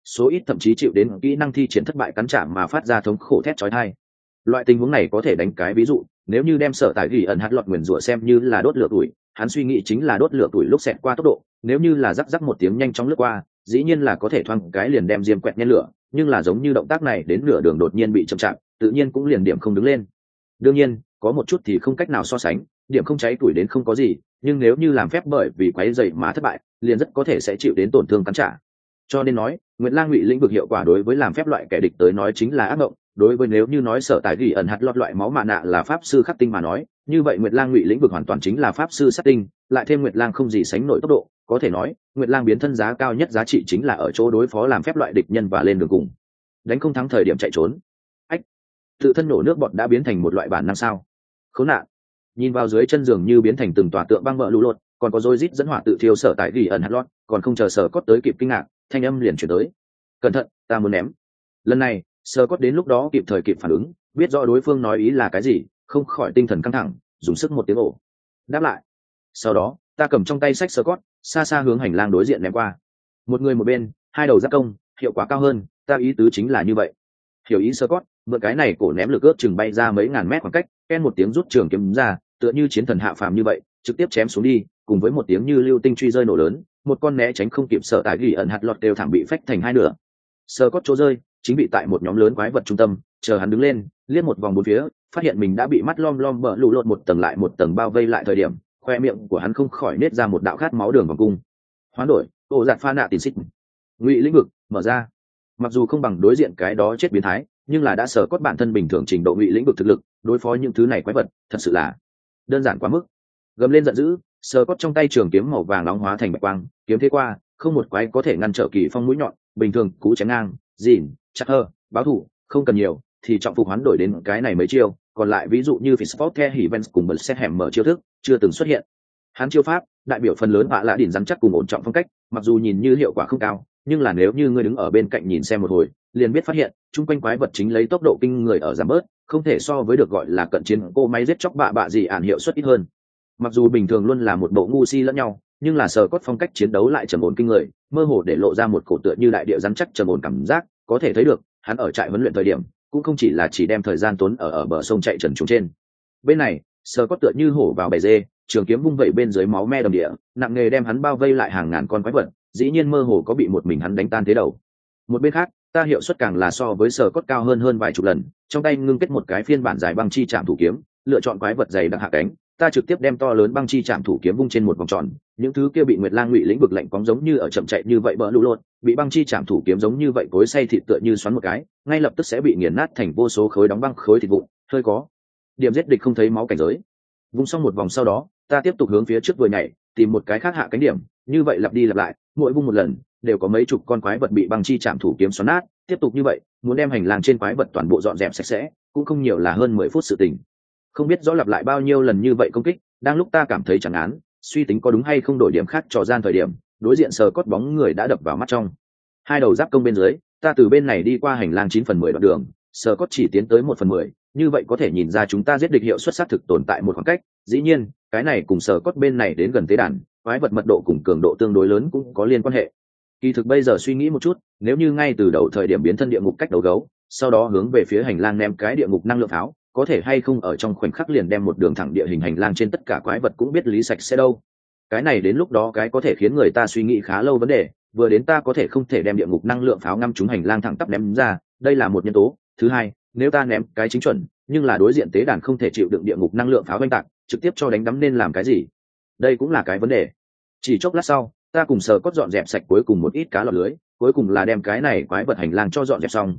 [SPEAKER 1] số ít thậm chí chịu đến kỹ năng thi triển thất bại cắn trả mà phát ra thống khổ thét chói tai. Loại tình huống này có thể đánh cái ví dụ, nếu như đem sở tại ghi ẩn hạt lọt nguyền rủa xem như là đốt lửa tuổi, hắn suy nghĩ chính là đốt lửa tuổi lúc xẹt qua tốc độ, nếu như là rắc rắc một tiếng nhanh chóng lướt qua, dĩ nhiên là có thể thoáng cái liền đem diêm quẹt nhen lửa, nhưng là giống như động tác này đến nửa đường đột nhiên bị chậm chạp, tự nhiên cũng liền điểm không đứng lên. Đương nhiên, có một chút thì không cách nào so sánh, điểm không cháy tuổi đến không có gì, nhưng nếu như làm phép bởi vì quấy rầy mà thất bại, liền rất có thể sẽ chịu đến tổn thương cắn trả. Cho nên nói, Nguyệt Lang Ngụy lĩnh vực hiệu quả đối với làm phép loại kẻ địch tới nói chính là ác mộng, đối với nếu như nói sở tại ghi ẩn hạt lọt loại máu mạ nạ là pháp sư khắc tinh mà nói, như vậy Nguyệt Lang Ngụy lĩnh vực hoàn toàn chính là pháp sư sát tinh, lại thêm Nguyệt Lang không gì sánh nổi tốc độ, có thể nói, Nguyệt Lang biến thân giá cao nhất giá trị chính là ở chỗ đối phó làm phép loại địch nhân và lên đường cùng. Đánh không thắng thời điểm chạy trốn. Ách, tự thân nổ nước bọt đã biến thành một loại bản năng sao? Khốn nạn. Nhìn vào dưới chân giường như biến thành từng tòa tượng băng vỡ lũ lụt, còn có rối rít dẫn hỏa tự thiêu sở tại ghi ẩn hạt lọt, còn không chờ sở cốt tới kịp kinh ngạc, thanh âm liền chuyển tới. Cẩn thận, ta muốn ném. Lần này, sở cốt đến lúc đó kịp thời kịp phản ứng, biết rõ đối phương nói ý là cái gì, không khỏi tinh thần căng thẳng, dùng sức một tiếng ồ đáp lại. Sau đó, ta cầm trong tay sách sở cốt, xa xa hướng hành lang đối diện ném qua. Một người một bên, hai đầu giáp công, hiệu quả cao hơn, ta ý tứ chính là như vậy. Hiểu ý sở cốt, mượn cái này cổ ném lực ước chừng bay ra mấy ngàn mét khoảng cách, ken một tiếng rút trường kiếm ra, tựa như chiến thần hạ phàm như vậy, trực tiếp chém xuống đi, cùng với một tiếng như lưu tinh truy rơi nổ lớn, một con né tránh không kịp sở tại ghi ẩn hạt lọt đều thẳng bị phách thành hai nửa. Sở cốt chỗ rơi, chính bị tại một nhóm lớn quái vật trung tâm, chờ hắn đứng lên, liếc một vòng bốn phía, phát hiện mình đã bị mắt lom lom bờ lù lột một tầng lại một tầng bao vây lại thời điểm, khoe miệng của hắn không khỏi nết ra một đạo khát máu đường vòng cung. Hoán đổi, ổ giạt pha nạ tiền xích. Ngụy lĩnh vực mở ra. Mặc dù không bằng đối diện cái đó chết biến thái, nhưng là đã sở cốt bản thân bình thường trình độ ngụy lĩnh vực thực lực, đối phó những thứ này quái vật, thật sự là đơn giản quá mức. Gầm lên giận dữ, sở cốt trong tay trường kiếm màu vàng nóng hóa thành bạch quang, kiếm thế qua, không một quái có thể ngăn trở kỳ phong mũi nhọn, bình thường cú chém ngang, dỉn, chắc hơ, báo thủ, không cần nhiều, thì trọng phục hoán đổi đến cái này mấy chiêu, còn lại ví dụ như Fistport The Hivens cùng bật xét hẻm mở chiêu thức, chưa từng xuất hiện. Hắn chiêu pháp, đại biểu phần lớn vạ lạ đỉnh rắn chắc cùng ổn trọng phong cách, mặc dù nhìn như hiệu quả không cao, nhưng là nếu như ngươi đứng ở bên cạnh nhìn xem một hồi, liền biết phát hiện, chung quanh quái vật chính lấy tốc độ kinh người ở giảm bớt, không thể so với được gọi là cận chiến cô máy giết chóc bạ gì ản hiệu suất ít hơn. Mặc dù bình thường luôn là một bộ ngu si lẫn nhau, nhưng là sở cốt phong cách chiến đấu lại trầm ổn kinh người, mơ hồ để lộ ra một cổ tựa như đại địa rắn chắc trầm ổn cảm giác, có thể thấy được, hắn ở trại huấn luyện thời điểm, cũng không chỉ là chỉ đem thời gian tốn ở bờ sông chạy trần trùng trên. Bên này, sở cốt tựa như hổ vào bầy dê, trường kiếm vung vẩy bên dưới máu me đầm địa, nặng nghề đem hắn bao vây lại hàng ngàn con quái vật, dĩ nhiên mơ hồ có bị một mình hắn đánh tan thế đầu. Một bên khác, ta hiệu suất càng là so với sở cốt cao hơn vài chục lần, trong tay ngưng kết một cái phiên bản dài băng chi chạm thủ kiếm, lựa chọn quái vật dày đặc hạ cánh, ta trực tiếp đem to lớn băng chi chạm thủ kiếm vung trên một vòng tròn, những thứ kia bị Nguyệt Lang Ngụy lĩnh vực lạnh cóng giống như ở chậm chạy như vậy bỡ lũ lột, bị băng chi chạm thủ kiếm giống như vậy cối xay thịt tựa như xoắn một cái, ngay lập tức sẽ bị nghiền nát thành vô số khối đóng băng khối thịt vụn, hơi có điểm giết địch không thấy máu cảnh giới. Vung xong một vòng sau đó, ta tiếp tục hướng phía trước vừa nhảy, tìm một cái khác hạ cánh điểm, như vậy lặp đi lặp lại, mỗi vung một lần, đều có mấy chục con quái vật bị băng chi chạm thủ kiếm xoắn nát, tiếp tục như vậy, muốn đem hành lang trên quái vật toàn bộ dọn dẹp sạch sẽ, cũng không nhiều là hơn 10 phút sự tình. Không biết rõ lặp lại bao nhiêu lần như vậy công kích, đang lúc ta cảm thấy chẳng án, suy tính có đúng hay không đổi điểm khác trò gian thời điểm, đối diện sờ cốt bóng người đã đập vào mắt trong. Hai đầu giáp công bên dưới, ta từ bên này đi qua hành lang 9/10 đoạn đường, sờ cốt chỉ tiến tới 1/10, như vậy có thể nhìn ra chúng ta giết địch hiệu suất xác thực tồn tại một khoảng cách. Dĩ nhiên, cái này cùng sờ cốt bên này đến gần tế đàn, quái vật mật độ cùng cường độ tương đối lớn cũng có liên quan hệ. Kỳ thực bây giờ suy nghĩ một chút, nếu như ngay từ đầu thời điểm biến thân địa ngục cách đấu gấu, sau đó hướng về phía hành lang ném cái địa ngục năng lượng pháo, có thể hay không ở trong khoảnh khắc liền đem một đường thẳng địa hình hành lang trên tất cả quái vật cũng biết lý sạch sẽ đâu. Cái này đến lúc đó cái có thể khiến người ta suy nghĩ khá lâu vấn đề, vừa đến ta có thể không thể đem địa ngục năng lượng pháo ngăn trúng hành lang thẳng tắp ném ra, đây là một nhân tố. Thứ hai, nếu ta ném cái chính chuẩn, nhưng là đối diện tế đàn không thể chịu đựng địa ngục năng lượng pháo oanh tạc, trực tiếp cho đánh đắm nên làm cái gì? Đây cũng là cái vấn đề. Chỉ chốc lát sau, ta cùng sờ cốt dọn dẹp sạch cuối cùng một ít cá lọt lưới, cuối cùng là đem cái này quái vật hành lang cho dọn dẹp xong,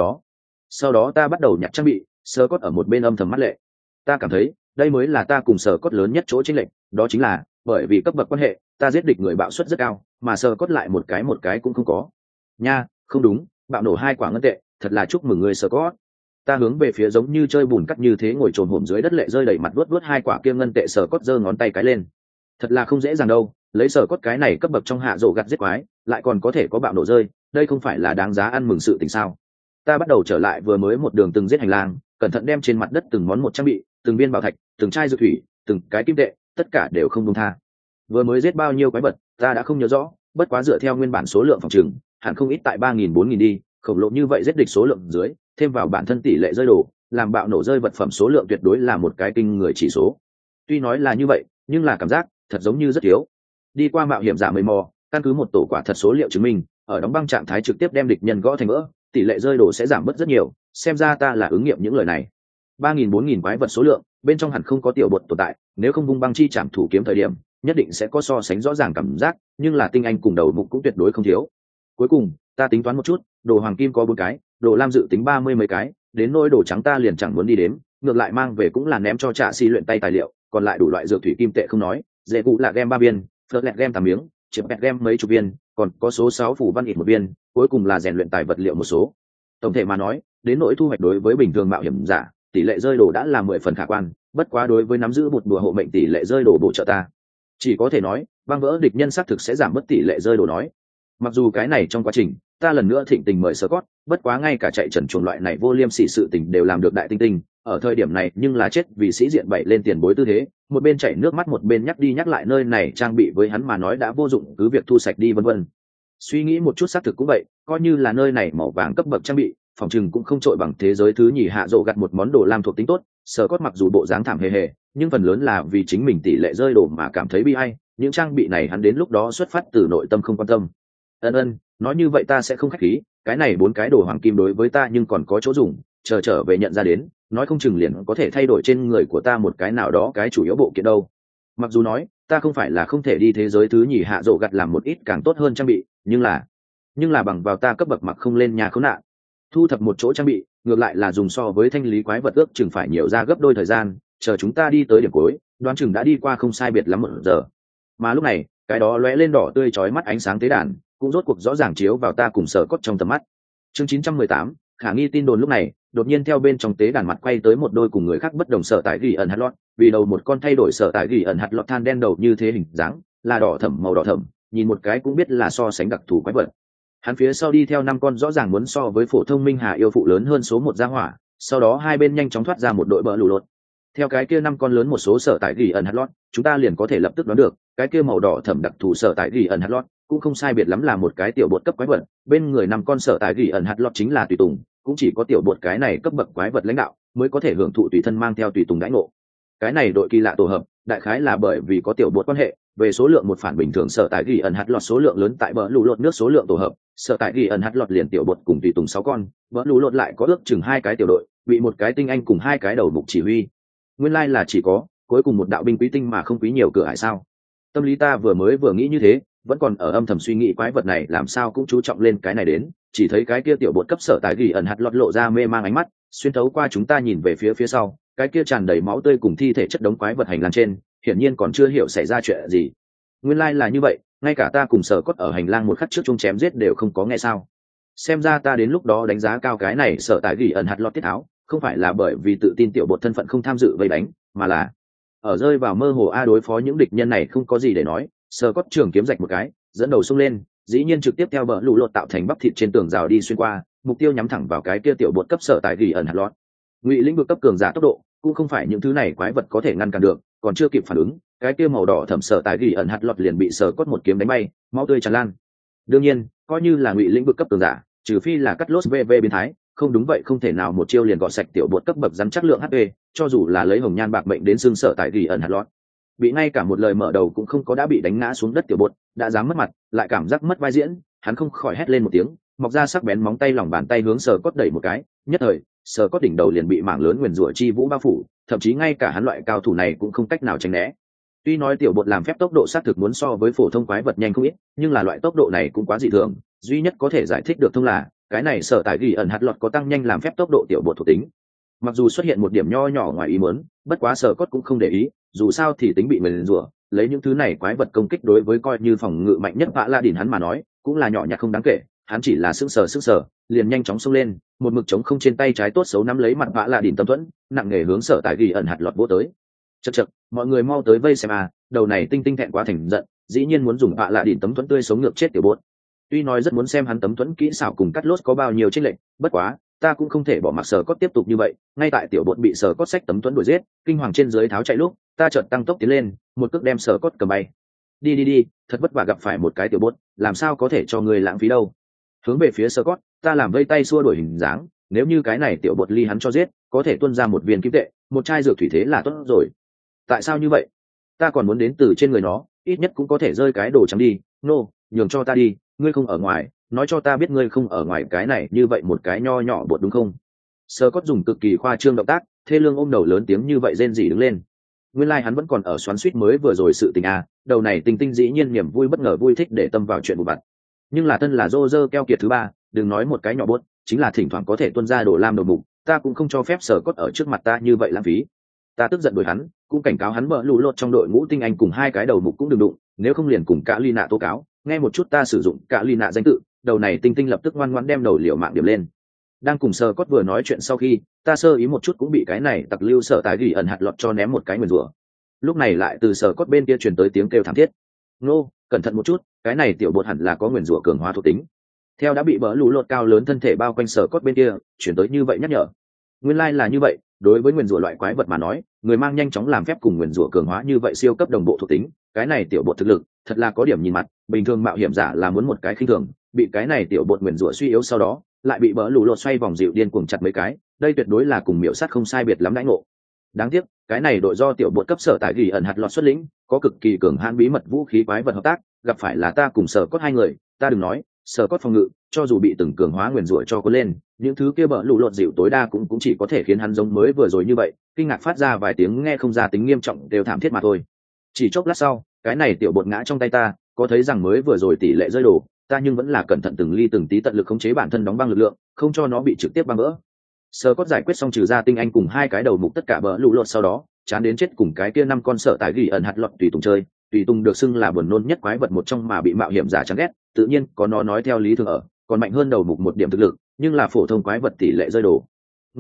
[SPEAKER 1] sau đó ta bắt đầu nhặt trang bị, sờ cốt ở một bên âm thầm mắt lệ. Ta cảm thấy, đây mới là ta cùng sờ cốt lớn nhất chỗ chênh lệch, đó chính là, bởi vì cấp bậc quan hệ, ta giết địch người bạo suất rất cao, mà sờ cốt lại một cái cũng không có. Nha, không đúng, bạo nổ 2 quả ngân tệ, thật là chúc mừng người sờ cốt. Ta hướng về phía giống như chơi bùn cắt như thế ngồi trồm hổm dưới đất lệ rơi đầy mặt vuốt 2 quả kia ngân tệ, sờ cốt giơ ngón tay cái lên. Thật là không dễ dàng đâu, lấy sờ cốt cái này cấp bậc trong hạ rổ gặt giết quái, lại còn có thể có bạo nổ rơi, đây không phải là đáng giá ăn mừng sự tình sao? Ta bắt đầu trở lại vừa mới một đường từng giết hành lang, cẩn thận đem trên mặt đất từng món một trang bị, từng viên bảo thạch, từng chai dược thủy, từng cái kim tệ, tất cả đều không buông tha. Vừa mới giết bao nhiêu quái vật, ta đã không nhớ rõ, bất quá dựa theo nguyên bản số lượng phòng trừng, hẳn không ít tại 3.000 4.000 đi, khổng lồ như vậy giết địch số lượng dưới, thêm vào bản thân tỷ lệ rơi đồ, làm bạo nổ rơi vật phẩm số lượng tuyệt đối là một cái kinh người chỉ số. Tuy nói là như vậy, nhưng là cảm giác thật giống như rất thiếu. Đi qua mạo hiểm giả mây mò, căn cứ một tổ quả thật số liệu chứng minh, ở đóng băng trạng thái trực tiếp đem địch nhân gõ thành vỡ, tỷ lệ rơi đồ sẽ giảm bớt rất nhiều, xem ra ta là ứng nghiệm những lời này. 3.000 4.000 quái vật số lượng, bên trong hẳn không có tiểu bột tồn tại, nếu không vung băng chi chạm thủ kiếm thời điểm, nhất định sẽ có so sánh rõ ràng cảm giác, nhưng là tinh anh cùng đầu mục cũng tuyệt đối không thiếu. Cuối cùng, ta tính toán một chút, đồ hoàng kim có 4 cái, đồ lam dự tính 30 mấy cái, đến nỗi đồ trắng ta liền chẳng muốn đi đếm, ngược lại mang về cũng là ném cho Trạ Sĩ luyện tay tài liệu, còn lại đủ loại dược thủy kim tệ không nói, dễ cụ là game 3 viên, phớt lẹt game 8 miếng, chip pẹt game mấy chục viên, còn có số 6 phủ văn ít một viên, cuối cùng là rèn luyện tài vật liệu một số. Tổng thể mà nói, đến nỗi thu hoạch đối với bình thường mạo hiểm giả, tỷ lệ rơi đồ đã là 10 phần khả quan, bất quá đối với nắm giữ một đùa hộ mệnh tỷ lệ rơi đồ bổ trợ ta, chỉ có thể nói, băng vỡ địch nhân xác thực sẽ giảm mất tỷ lệ rơi đồ nói. Mặc dù cái này trong quá trình, ta lần nữa thịnh tình mời Scott, bất quá ngay cả chạy trần chuồng loại này vô liêm sỉ sự tình đều làm được đại tinh tinh, ở thời điểm này nhưng là chết vì sĩ diện bậy lên tiền bối tư thế, một bên chảy nước mắt một bên nhắc đi nhắc lại nơi này trang bị với hắn mà nói đã vô dụng, cứ việc thu sạch đi vân vân. Suy nghĩ một chút xác thực cũng vậy, coi như là nơi này màu vàng cấp bậc trang bị, phòng trừng cũng không trội bằng thế giới thứ nhì hạ rộ gặt một món đồ lam thuộc tính tốt. Scott mặc dù bộ dáng thảm hề hề, nhưng phần lớn là vì chính mình tỷ lệ rơi đồ mà cảm thấy bi ai, những trang bị này hắn đến lúc đó xuất phát từ nội tâm không quan tâm. Ân, nói như vậy ta sẽ không khách khí, cái này 4 cái đồ hoàng kim đối với ta nhưng còn có chỗ dùng, chờ trở về nhận ra đến, nói không chừng liền có thể thay đổi trên người của ta một cái nào đó cái chủ yếu bộ kiện đâu. Mặc dù nói ta không phải là không thể đi thế giới thứ nhì hạ rộ gặt làm một ít càng tốt hơn trang bị, nhưng là bằng vào ta cấp bậc mặc không lên nhà khốn nạn, thu thập một chỗ trang bị ngược lại là dùng so với thanh lý quái vật ước chừng phải nhiều ra gấp đôi thời gian, chờ chúng ta đi tới điểm cuối đoán chừng đã đi qua không sai biệt lắm 1 giờ. Mà lúc này cái đó lóe lên đỏ tươi chói mắt ánh sáng tế đàn cũng rốt cuộc rõ ràng chiếu vào ta cùng Sở Cốt trong tầm mắt. Chương 918, khả nghi tin đồn lúc này đột nhiên theo bên trong tế đàn mặt quay tới một đôi cùng người khác bất đồng sở tại gỉ ẩn hạt lọt, vì đầu một con thay đổi sở tại gỉ ẩn hạt lọt than đen đầu như thế hình dáng là đỏ thẫm màu đỏ thẫm, nhìn một cái cũng biết là so sánh đặc thù quái vật. Hắn phía sau đi theo 5 con rõ ràng muốn so với phổ thông minh hà yêu phụ lớn hơn số 1 gia hỏa, sau đó hai bên nhanh chóng thoát ra một đội bỡ lù lột. Theo cái kia 5 con lớn một số sở tại gỉ ẩn hạt lọt, chúng ta liền có thể lập tức đoán được cái kia màu đỏ thẫm đặc thù sở tại gỉ ẩn hạt lọt cũng không sai biệt lắm là một cái tiểu bột cấp quái vật, bên người 5 con sở tại gỉ ẩn hạt lọt chính là tùy tùng, cũng chỉ có tiểu bột cái này cấp bậc quái vật lãnh đạo mới có thể hưởng thụ tùy thân mang theo tùy tùng đãi ngộ. Cái này đội kỳ lạ tổ hợp đại khái là bởi vì có tiểu bột quan hệ, về số lượng một phản bình thường sở tại gỉ ẩn hạt lọt số lượng lớn tại bờ lù lột nước số lượng tổ hợp, sở tại gỉ ẩn hạt lọt liền tiểu bột cùng tùy tùng 6 con, bờ lù lột lại có ước chừng 2 cái tiểu đội, bị một cái tinh anh cùng 2 cái đầu mục chỉ huy. Nguyên lai là chỉ có cuối cùng một đạo binh quý tinh mà không quý nhiều cửa hải sao? Tâm lý ta vừa nghĩ như thế, vẫn còn ở âm thầm suy nghĩ quái vật này làm sao cũng chú trọng lên cái này đến, chỉ thấy cái kia tiểu bột cấp sở tại gỉ ẩn hạt lọt lộ ra mê mang ánh mắt, xuyên thấu qua chúng ta nhìn về phía sau, cái kia tràn đầy máu tươi cùng thi thể chất đống quái vật hành lang trên, hiển nhiên còn chưa hiểu xảy ra chuyện gì. Nguyên lai là như vậy, ngay cả ta cùng Sở Cốt ở hành lang một khắc trước chung chém giết đều không có nghe sao? Xem ra ta đến lúc đó đánh giá cao cái này sở tại gỉ ẩn hạt lọt tiết tháo, không phải là bởi vì tự tin tiểu bột thân phận không tham dự vây đánh, mà là ở rơi vào mơ hồ a đối phó những địch nhân này không có gì để nói. Sở Cốt trường kiếm rạch một cái, dẫn đầu xông lên, dĩ nhiên trực tiếp theo bờ lũ lột tạo thành bắp thịt trên tường rào đi xuyên qua, mục tiêu nhắm thẳng vào cái kia tiểu bột cấp sở tại gỉ ẩn hạt lọt. Ngụy lĩnh vực cấp cường giả tốc độ cũng không phải những thứ này quái vật có thể ngăn cản được, còn chưa kịp phản ứng, cái kia màu đỏ thẫm sở tại gỉ ẩn hạt lọt liền bị Sở Cốt một kiếm đánh bay, máu tươi tràn lan. Đương nhiên, coi như là ngụy lĩnh vực cấp cường giả, trừ phi là cắt lốt vv biến thái, không đúng vậy không thể nào một chiêu liền gọt sạch tiểu bột cấp bậc rắn chắc lượng hp, cho dù là lấy hồng nhan bạc mệnh đến xương sở tại gỉ ẩn hạt lọt, bị ngay cả một lời mở đầu cũng không có đã bị đánh ngã xuống đất tiểu bột, đã dám mất mặt, lại cảm giác mất vai diễn, hắn không khỏi hét lên một tiếng, mọc ra sắc bén móng tay lòng bàn tay hướng Sở Cốt đẩy một cái, nhất thời Sở Cốt đỉnh đầu liền bị mảng lớn nguyền rủa chi vũ bao phủ, thậm chí ngay cả hắn loại cao thủ này cũng không cách nào tránh né. Tuy nói tiểu bột làm phép tốc độ xác thực muốn so với phổ thông quái vật nhanh không ít, nhưng là loại tốc độ này cũng quá dị thường, duy nhất có thể giải thích được thông là cái này sở tại gỉ ẩn hạt lọt có tăng nhanh làm phép tốc độ tiểu bột thuộc tính. Mặc dù xuất hiện một điểm nho nhỏ ngoài ý muốn, bất quá Sở Cốt cũng không để ý, dù sao thì tính bị nguyền rủa, lấy những thứ này quái vật công kích đối với coi như phòng ngự mạnh nhất vạ la đỉnh hắn mà nói cũng là nhỏ nhặt không đáng kể, hắn chỉ là sững sờ liền nhanh chóng xông lên, một mực chống không trên tay trái tốt xấu nắm lấy mặt vạ la đỉnh tâm thuẫn, nặng nề hướng sở tại gỉ ẩn hạt lọt vỗ tới. Chậc, mọi người mau tới vây xem à, đầu này tinh thẹn quá thành giận, dĩ nhiên muốn dùng vạ la đỉnh tấm thuẫn tươi sống ngược chết tiểu bột. Tuy nói rất muốn xem hắn tấm thuẫn kỹ xảo cùng cắt lốt có bao nhiêu chênh lệch, bất quá ta cũng không thể bỏ mặc Sở Cốt tiếp tục như vậy. Ngay tại tiểu bột bị Sở Cốt xách tấm thuẫn đuổi giết, kinh hoàng trên dưới tháo chạy lúc, ta chợt tăng tốc tiến lên, một cước đem Sở Cốt cầm bay. Đi, thật vất vả gặp phải một cái tiểu bột, làm sao có thể cho người lãng phí đâu. hướng về phía Scott, ta làm vây tay xua đuổi hình dáng, nếu như cái này tiểu bột ly hắn cho giết, có thể tuôn ra một viên kim tệ, một chai dược thủy thế là tốt rồi. Tại sao như vậy? Ta còn muốn đến từ trên người nó, ít nhất cũng có thể rơi cái đồ trắng đi. Nhường cho ta đi, ngươi không ở ngoài, nói cho ta biết ngươi không ở ngoài cái này như vậy một cái nho nhỏ bột đúng không? Scott dùng cực kỳ khoa trương động tác, thê lương ôm đầu lớn tiếng như vậy rên rỉ đứng lên. Nguyên lai hắn vẫn còn ở xoắn xuýt mới vừa rồi sự tình a, đầu này Tinh Tinh dĩ nhiên niềm vui bất ngờ vui thích để tâm vào chuyện vụ vặt. Nhưng là thân là Roger keo kiệt thứ ba, đừng nói một cái nhỏ bốt, chính là thỉnh thoảng có thể tuôn ra đồ lam đầu mục, ta cũng không cho phép Scott ở trước mặt ta như vậy lãng phí. Ta tức giận đuổi hắn, cũng cảnh cáo hắn bỡ lũ lột trong đội ngũ tinh anh cùng hai cái đầu mục cũng đừng đụng, nếu không liền cùng cả Lina tố cáo, nghe một chút ta sử dụng cả Lina danh tự, đầu này Tinh Tinh lập tức ngoan ngoãn đem đầu liều mạng điểm lên. Đang cùng Scott vừa nói chuyện sau khi, ta sơ ý một chút cũng bị cái này tặc lưu sợ tái gỉ ẩn hạt lọt cho ném một cái nguyền rủa. Lúc này lại từ Scott bên kia truyền tới tiếng kêu thảm thiết. Cẩn thận một chút, cái này tiểu bột hẳn là có nguyền rủa cường hóa thuộc tính. Theo đã bị bỡ lũ lột cao lớn thân thể bao quanh Scott bên kia, chuyển tới như vậy nhắc nhở. Nguyên lai là như vậy, đối với nguyền rủa loại quái vật mà nói, người mang nhanh chóng làm phép cùng nguyền rủa cường hóa như vậy siêu cấp đồng bộ thuộc tính, cái này tiểu bột thực lực, thật là có điểm nhìn mặt, bình thường mạo hiểm giả là muốn một cái khinh thường, bị cái này tiểu bột nguyền rủa suy yếu sau đó, lại bị bỡ lũ lột xoay vòng dịu điên cuồng chặt mấy cái, đây tuyệt đối là cùng miểu sát không sai biệt lắm đãi ngộ. Đáng tiếc, cái này đội do tiểu bột cấp sở tại gỉ ẩn hạt lọt xuất lĩnh, có cực kỳ cường hãn bí mật vũ khí quái vật hợp tác, gặp phải là ta cùng sở cốt hai người, ta đừng nói, sở cốt phòng ngự, cho dù bị từng cường hóa nguyền rủa cho có lên, những thứ kia bỡ lũ lột dịu tối đa cũng chỉ có thể khiến hắn giống mới vừa rồi như vậy, kinh ngạc phát ra vài tiếng nghe không ra tính nghiêm trọng đều thảm thiết mà thôi. Chỉ chốc lát sau, cái này tiểu bột ngã trong tay ta, có thấy rằng mới vừa rồi tỷ lệ rơi đổ, ta nhưng vẫn là cẩn thận từng ly từng tí tận lực khống chế bản thân đóng băng lực lượng, không cho nó bị trực tiếp băng vỡ. Sơ cốt giải quyết xong trừ ra tinh anh cùng hai cái đầu mục tất cả bỡ lũ lột sau đó, chán đến chết cùng cái kia năm con sợ tại gỉ ẩn hạt lọt tùy tùng chơi, tùy tùng được xưng là buồn nôn nhất quái vật một trong mà bị mạo hiểm giả chán ghét, tự nhiên có nó nói theo lý thường ở, còn mạnh hơn đầu mục một điểm thực lực, nhưng là phổ thông quái vật tỷ lệ rơi đổ.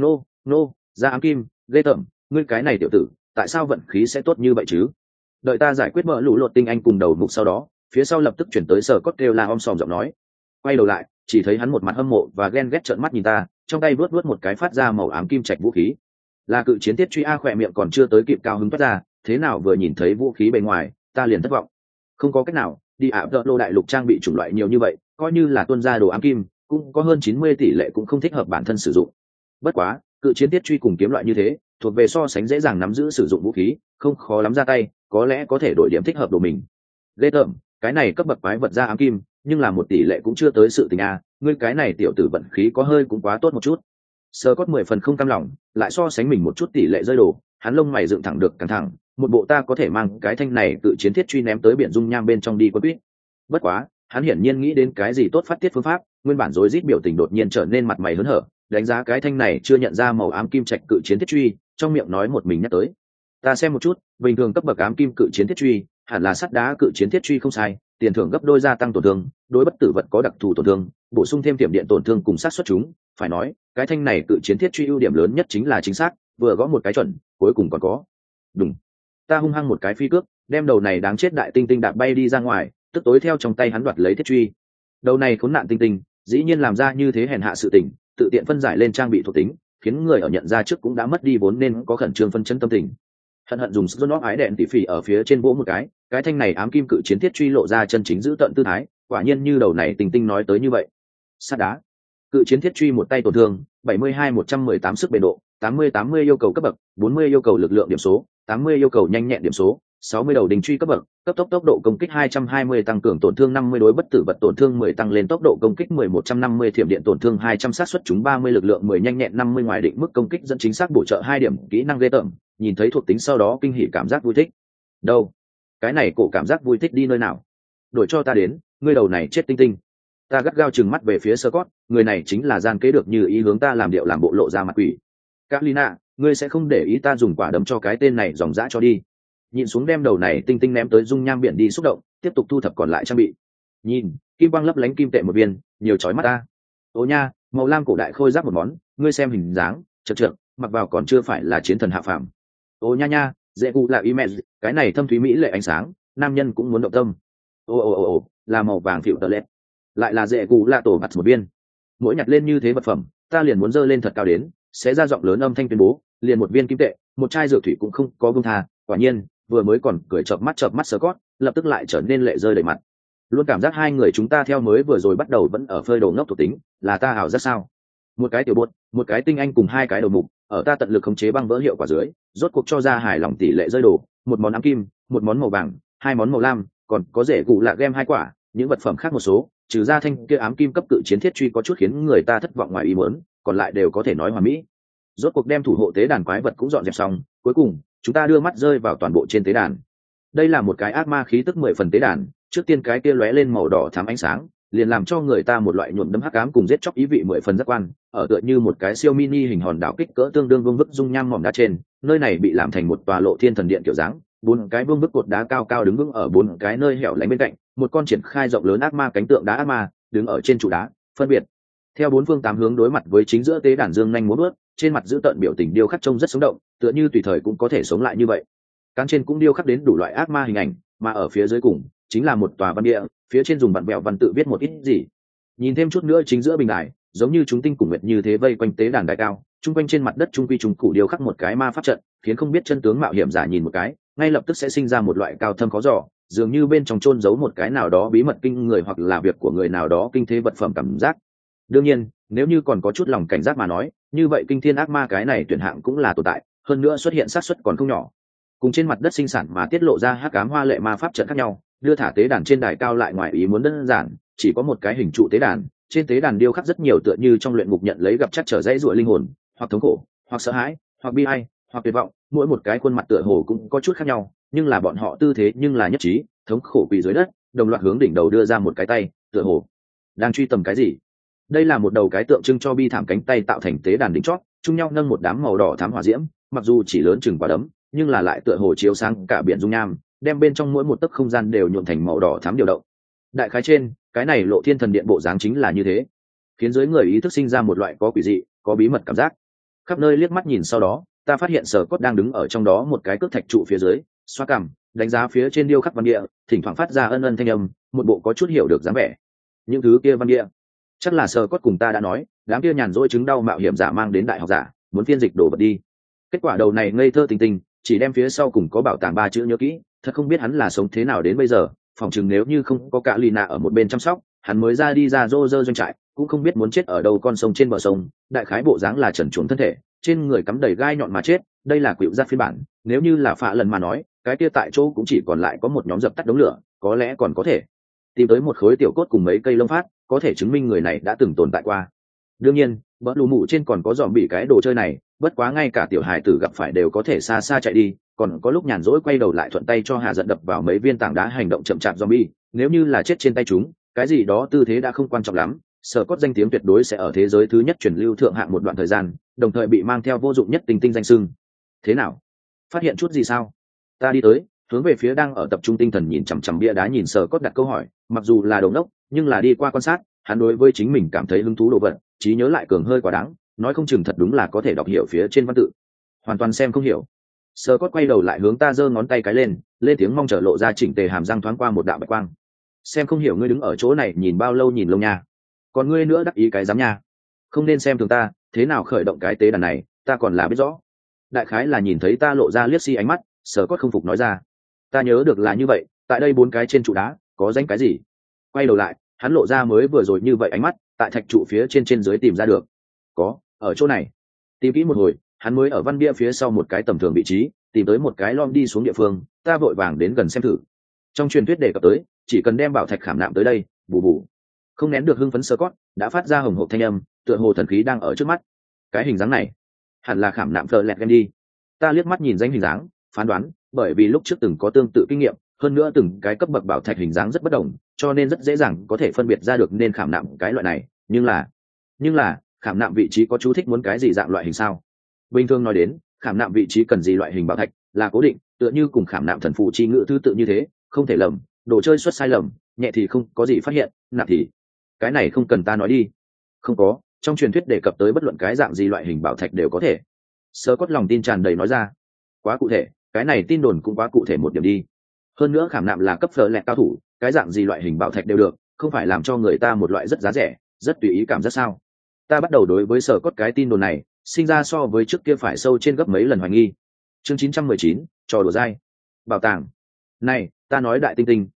[SPEAKER 1] Ra ám kim, ghê tởm, ngươi cái này tiểu tử, tại sao vận khí sẽ tốt như vậy chứ? Đợi ta giải quyết bỡ lũ lột tinh anh cùng đầu mục sau đó, phía sau lập tức chuyển tới Sở Cốt kêu la om sòm giọng nói. Quay đầu lại, chỉ thấy hắn một mặt hâm mộ và ghen ghét trợn mắt nhìn ta, trong tay vớt một cái phát ra màu ám kim trạch vũ khí. Là cự chiến tiết truy a, khỏe miệng còn chưa tới kịp cao hứng toát ra, thế nào vừa nhìn thấy vũ khí bề ngoài, ta liền thất vọng. Không có cách nào, đi ảo tợ lô đại lục trang bị chủng loại nhiều như vậy, coi như là tuân ra đồ ám kim, cũng có hơn 90 tỷ lệ cũng không thích hợp bản thân sử dụng. Bất quá, cự chiến tiết truy cùng kiếm loại như thế, thuộc về so sánh dễ dàng nắm giữ sử dụng vũ khí, không khó lắm ra tay, có lẽ có thể đổi điểm thích hợp đồ mình. Ghê tởm, cái này cấp bậc quái vật ra ám kim, nhưng là một tỷ lệ cũng chưa tới sự tình a, ngươi cái này tiểu tử vận khí có hơi cũng quá tốt một chút. Sơ cốt 10 phần không cam lòng, lại so sánh mình một chút tỷ lệ rơi đổ, hắn lông mày dựng thẳng được căng thẳng, một bộ ta có thể mang cái thanh này cự chiến thiết truy ném tới biển dung nham bên trong đi quân quýt. Bất quá, hắn hiển nhiên nghĩ đến cái gì tốt phát tiết phương pháp, nguyên bản rối rít biểu tình đột nhiên trở nên mặt mày hớn hở, đánh giá cái thanh này chưa nhận ra màu ám kim trạch cự chiến thiết truy, trong miệng nói một mình nhắc tới. Ta xem một chút, bình thường cấp bậc ám kim cự chiến thiết truy, hẳn là sắt đá cự chiến thiết truy không sai, tiền thưởng gấp đôi gia tăng tổn thương, đối bất tử vật có đặc thù tổn thương, bổ sung thêm tiềm điện tổn thương cùng sát xuất chúng, phải nói, cái thanh này cự chiến thiết truy ưu điểm lớn nhất chính là chính xác, vừa gõ một cái chuẩn, cuối cùng còn có. Đúng. Ta hung hăng một cái phi cước, đem đầu này đáng chết đại tinh tinh đạp bay đi ra ngoài, tức tối theo trong tay hắn đoạt lấy thiết truy. Đầu này khốn nạn tinh tinh, dĩ nhiên làm ra như thế hèn hạ sự tình, tự tiện phân giải lên trang bị thuộc tính, khiến người ở nhận ra trước cũng đã mất đi vốn nên có khẩn trương phân chân tâm tình. Hận hận dùng sức nót ái đèn tỉ phỉ ở phía trên vỗ một cái thanh này ám kim cự chiến thiết truy lộ ra chân chính giữ tận tư thái, quả nhiên như đầu này tinh tinh nói tới như vậy. Sắt đá cự chiến thiết truy một tay tổn thương 72-118 sức bền độ, 80-80 yêu cầu cấp bậc, 40 yêu cầu lực lượng điểm số, 80 yêu cầu nhanh nhẹn điểm số, 60 đầu đình truy cấp bậc, cấp tốc độ công kích 220 tăng cường tổn thương 50 đối bất tử vật tổn thương 10 tăng lên tốc độ công kích 10 150 thiểm điện tổn thương 200 sát suất chúng 30 lực lượng 10 nhanh nhẹn 50 ngoài định mức công kích dẫn chính xác bổ trợ 2 điểm kỹ năng ghê tởm, nhìn thấy thuộc tính sau đó kinh hỉ cảm giác vui thích. Đâu? Cái này cổ cảm giác vui thích đi nơi nào? Đổi cho ta đến, ngươi đầu này chết tinh tinh. Ta gắt gao trừng mắt về phía Scott, người này chính là gian kế được như ý hướng ta làm điệu làm bộ lộ ra mặt quỷ. Carolina, ngươi sẽ không để ý ta dùng quả đấm cho cái tên này dòng dã cho đi. Nhìn xuống đem đầu này tinh tinh ném tới dung nham biển đi xúc động, tiếp tục thu thập còn lại trang bị. Nhìn, kim quang lấp lánh kim tệ một viên, nhiều chói mắt ta. Ô nha, màu lam cổ đại khôi giáp một món, ngươi xem hình dáng, chật chật, mặc vào còn chưa phải là chiến thần hạ phàm. Ô nha nha, dễ cụ là image, cái này thâm thúy mỹ lệ ánh sáng, nam nhân cũng muốn động tâm. Ô, là màu vàng phiểu tơ lẹt, lại là dễ cụ là tổ mặt một viên. Mỗi nhặt lên như thế vật phẩm, ta liền muốn dơ lên thật cao đến, sẽ ra giọng lớn âm thanh tuyên bố, liền một viên kim tệ, một chai rượu thủy cũng không có buông tha. Quả nhiên, vừa mới còn cười chợp mắt Scott, lập tức lại trở nên lệ rơi đầy mặt. luôn cảm giác hai người chúng ta theo mới vừa rồi bắt đầu vẫn ở phơi đồ ngốc thuộc tính, là ta ảo giác sao? Một cái tiểu bột, một cái tinh anh cùng hai cái đầu mục, ở ta tận lực khống chế băng vỡ hiệu quả dưới, rốt cuộc cho ra hài lòng tỷ lệ rơi đồ, một món ám kim, một món màu vàng, hai món màu lam, còn có rễ cụ lạ game hai quả, những vật phẩm khác một số, trừ ra thanh kia ám kim cấp cự chiến thiết truy có chút khiến người ta thất vọng ngoài ý muốn, còn lại đều có thể nói hoàn mỹ. Rốt cuộc đem thủ hộ tế đàn quái vật cũng dọn dẹp xong, cuối cùng chúng ta đưa mắt rơi vào toàn bộ trên tế đàn. Đây là một cái ác ma khí tức 10 phần tế đàn, trước tiên cái kia lóe lên màu đỏ thắm ánh sáng, liền làm cho người ta một loại nhuộm đẫm hắc ám cùng giết chóc ý vị 10 phần giác quan, ở tựa như một cái siêu mini hình hòn đảo kích cỡ tương đương vương vức dung nham mỏm đá trên, nơi này bị làm thành một tòa lộ thiên thần điện kiểu dáng, bốn cái vương vức cột đá cao cao đứng vững ở bốn cái nơi hẻo lánh bên cạnh, một con triển khai rộng lớn ác ma cánh tượng đá ác ma đứng ở trên trụ đá, phân biệt theo bốn phương tám hướng đối mặt với chính giữa tế đàn dương nhanh múa bước, trên mặt giữ tợn biểu tình điêu khắc trông rất sống động, tựa như tùy thời cũng có thể sống lại như vậy. Cán trên cũng điêu khắc đến đủ loại ác ma hình ảnh, mà ở phía dưới cùng chính là một tòa văn địa, phía trên dùng vặn vẹo văn tự viết một ít gì. Nhìn thêm chút nữa chính giữa bình đài, giống như chúng tinh cùng nguyệt như thế vây quanh tế đàn đài cao, trung quanh trên mặt đất trung quy trung cụ điêu khắc một cái ma pháp trận, khiến không biết chân tướng mạo hiểm giả nhìn một cái, ngay lập tức sẽ sinh ra một loại cao thâm khó dò, dường như bên trong chôn giấu một cái nào đó bí mật kinh người hoặc là việc của người nào đó kinh thế vật phẩm cảm giác. Đương nhiên, nếu như còn có chút lòng cảnh giác mà nói, như vậy kinh thiên ác ma cái này tuyển hạng cũng là tồn tại, hơn nữa xuất hiện xác suất còn không nhỏ. Cùng trên mặt đất sinh sản mà tiết lộ ra hắc ám hoa lệ ma pháp trận khác nhau, đưa thả tế đàn trên đài cao lại ngoài ý muốn đơn giản, chỉ có một cái hình trụ tế đàn, trên tế đàn điêu khắc rất nhiều tựa như trong luyện ngục nhận lấy gặp chắc trở dãy rủa linh hồn, hoặc thống khổ, hoặc sợ hãi, hoặc bi ai, hoặc tuyệt vọng, mỗi một cái khuôn mặt tựa hồ cũng có chút khác nhau, nhưng là bọn họ tư thế nhưng là nhất trí, thống khổ quỳ dưới đất, đồng loạt hướng đỉnh đầu đưa ra một cái tay, tựa hồ đang truy tầm cái gì. Đây là một đầu cái tượng trưng cho bi thảm cánh tay tạo thành tế đàn đỉnh chót, chung nhau nâng một đám màu đỏ thắm hỏa diễm, mặc dù chỉ lớn chừng quả đấm, nhưng là lại tựa hồ chiếu sáng cả biển dung nham, đem bên trong mỗi một tấc không gian đều nhuộm thành màu đỏ thắm điều động. Đại khái trên, cái này lộ thiên thần điện bộ dáng chính là như thế, khiến dưới người ý thức sinh ra một loại có quỷ dị, có bí mật cảm giác. Khắp nơi liếc mắt nhìn sau đó, ta phát hiện Sở Cốt đang đứng ở trong đó một cái cước thạch trụ phía dưới, xoa cằm, đánh giá phía trên điêu khắc văn địa, thỉnh thoảng phát ra ân ân thanh âm, một bộ có chút hiểu được dáng vẻ. Những thứ kia văn địa, chắc là Sở Cốt cùng ta đã nói, đám kia nhàn rỗi chứng đau mạo hiểm giả mang đến đại học giả, muốn phiên dịch đồ vật đi. Kết quả đầu này ngây thơ tình tình, chỉ đem phía sau cùng có bảo tàng ba chữ nhớ kỹ, thật không biết hắn là sống thế nào đến bây giờ. Phỏng chừng nếu như không có cả Lina ở một bên chăm sóc, hắn mới ra đi ra rô rơ doanh trại, cũng không biết muốn chết ở đâu con sông trên bờ sông. Đại khái bộ dáng là trần truồng thân thể, trên người cắm đầy gai nhọn mà chết. Đây là quỷ giác phiên bản, nếu như là phạ lần mà nói, cái kia tại chỗ cũng chỉ còn lại có một nhóm dập tắt đống lửa, có lẽ còn có thể tìm tới một khối tiểu cốt cùng mấy cây lông phát, có thể chứng minh người này đã từng tồn tại qua. Đương nhiên, bỡ lù mụ trên còn có dòm bị cái đồ chơi này, bất quá ngay cả tiểu hài tử gặp phải đều có thể xa xa chạy đi, còn có lúc nhàn rỗi quay đầu lại thuận tay cho hạ giận đập vào mấy viên tảng đá hành động chậm chạp zombie. Nếu như là chết trên tay chúng, cái gì đó tư thế đã không quan trọng lắm, Sở Cốt danh tiếng tuyệt đối sẽ ở thế giới thứ nhất truyền lưu thượng hạng một đoạn thời gian, đồng thời bị mang theo vô dụng nhất tinh tinh danh sưng. Thế nào? Phát hiện chút gì sao? Ta đi tới, hướng về phía đang ở tập trung tinh thần nhìn chằm chằm bia đá nhìn Sở Cốt đặt câu hỏi, mặc dù là đồ ngốc, nhưng là đi qua quan sát, hắn đối với chính mình cảm thấy hứng thú đồ vật, trí nhớ lại cường hơi quá đáng, nói không chừng thật đúng là có thể đọc hiểu phía trên văn tự. Hoàn toàn xem không hiểu. Sở Cốt quay đầu lại hướng ta giơ ngón tay cái lên tiếng mong chờ lộ ra chỉnh tề hàm răng thoáng qua một đạo bạch quang. Xem không hiểu ngươi đứng ở chỗ này nhìn bao lâu nhìn lông nha. Còn ngươi nữa đắc ý cái dám nha. Không nên xem thường ta, thế nào khởi động cái tế đàn này, ta còn là biết rõ. Đại khái là nhìn thấy ta lộ ra liếc ánh mắt, Sở Cốt không phục nói ra. Ta nhớ được là như vậy, tại đây bốn cái trên trụ đá, có danh cái gì? Quay đầu lại, hắn lộ ra mới vừa rồi như vậy ánh mắt, tại thạch trụ phía trên dưới tìm ra được. Có, ở chỗ này. Tìm kỹ một hồi, hắn mới ở văn bia phía sau một cái tầm thường vị trí, tìm tới một cái lom đi xuống địa phương, ta vội vàng đến gần xem thử. Trong truyền thuyết đề cập tới, chỉ cần đem bảo thạch khảm nạm tới đây, bù bù. Không nén được hưng phấn Scott, đã phát ra hồng hộc thanh âm, tựa hồ thần khí đang ở trước mắt. Cái hình dáng này, hẳn là khảm nạm phờ lẹt game đi. Ta liếc mắt nhìn danh hình dáng, phán đoán, bởi vì lúc trước từng có tương tự kinh nghiệm, hơn nữa từng cái cấp bậc bảo thạch hình dáng rất bất đồng, cho nên rất dễ dàng có thể phân biệt ra được nên khảm nạm cái loại này, nhưng là khảm nạm vị trí có chú thích muốn cái gì dạng loại hình sao? Bình thường nói đến, khảm nạm vị trí cần gì loại hình bảo thạch là cố định, tựa như cùng khảm nạm thần phù chi ngữ thứ tự như thế, không thể lầm, đồ chơi xuất sai lầm, nhẹ thì không có gì phát hiện, nặng thì cái này không cần ta nói đi. Không có, trong truyền thuyết đề cập tới bất luận cái dạng gì loại hình bảo thạch đều có thể. Sơ Cốt lòng tin tràn đầy nói ra. Quá cụ thể, cái này tin đồn cũng quá cụ thể một điểm đi. Hơn nữa khảm nạm là cấp phở lẹt cao thủ, cái dạng gì loại hình bảo thạch đều được, không phải làm cho người ta một loại rất giá rẻ, rất tùy ý cảm giác sao? Ta bắt đầu đối với Sở Cốt cái tin đồn này sinh ra so với trước kia phải sâu trên gấp mấy lần hoài nghi. Chương 919, trò đùa dai. Bảo tàng. Này, ta nói đại tinh tinh,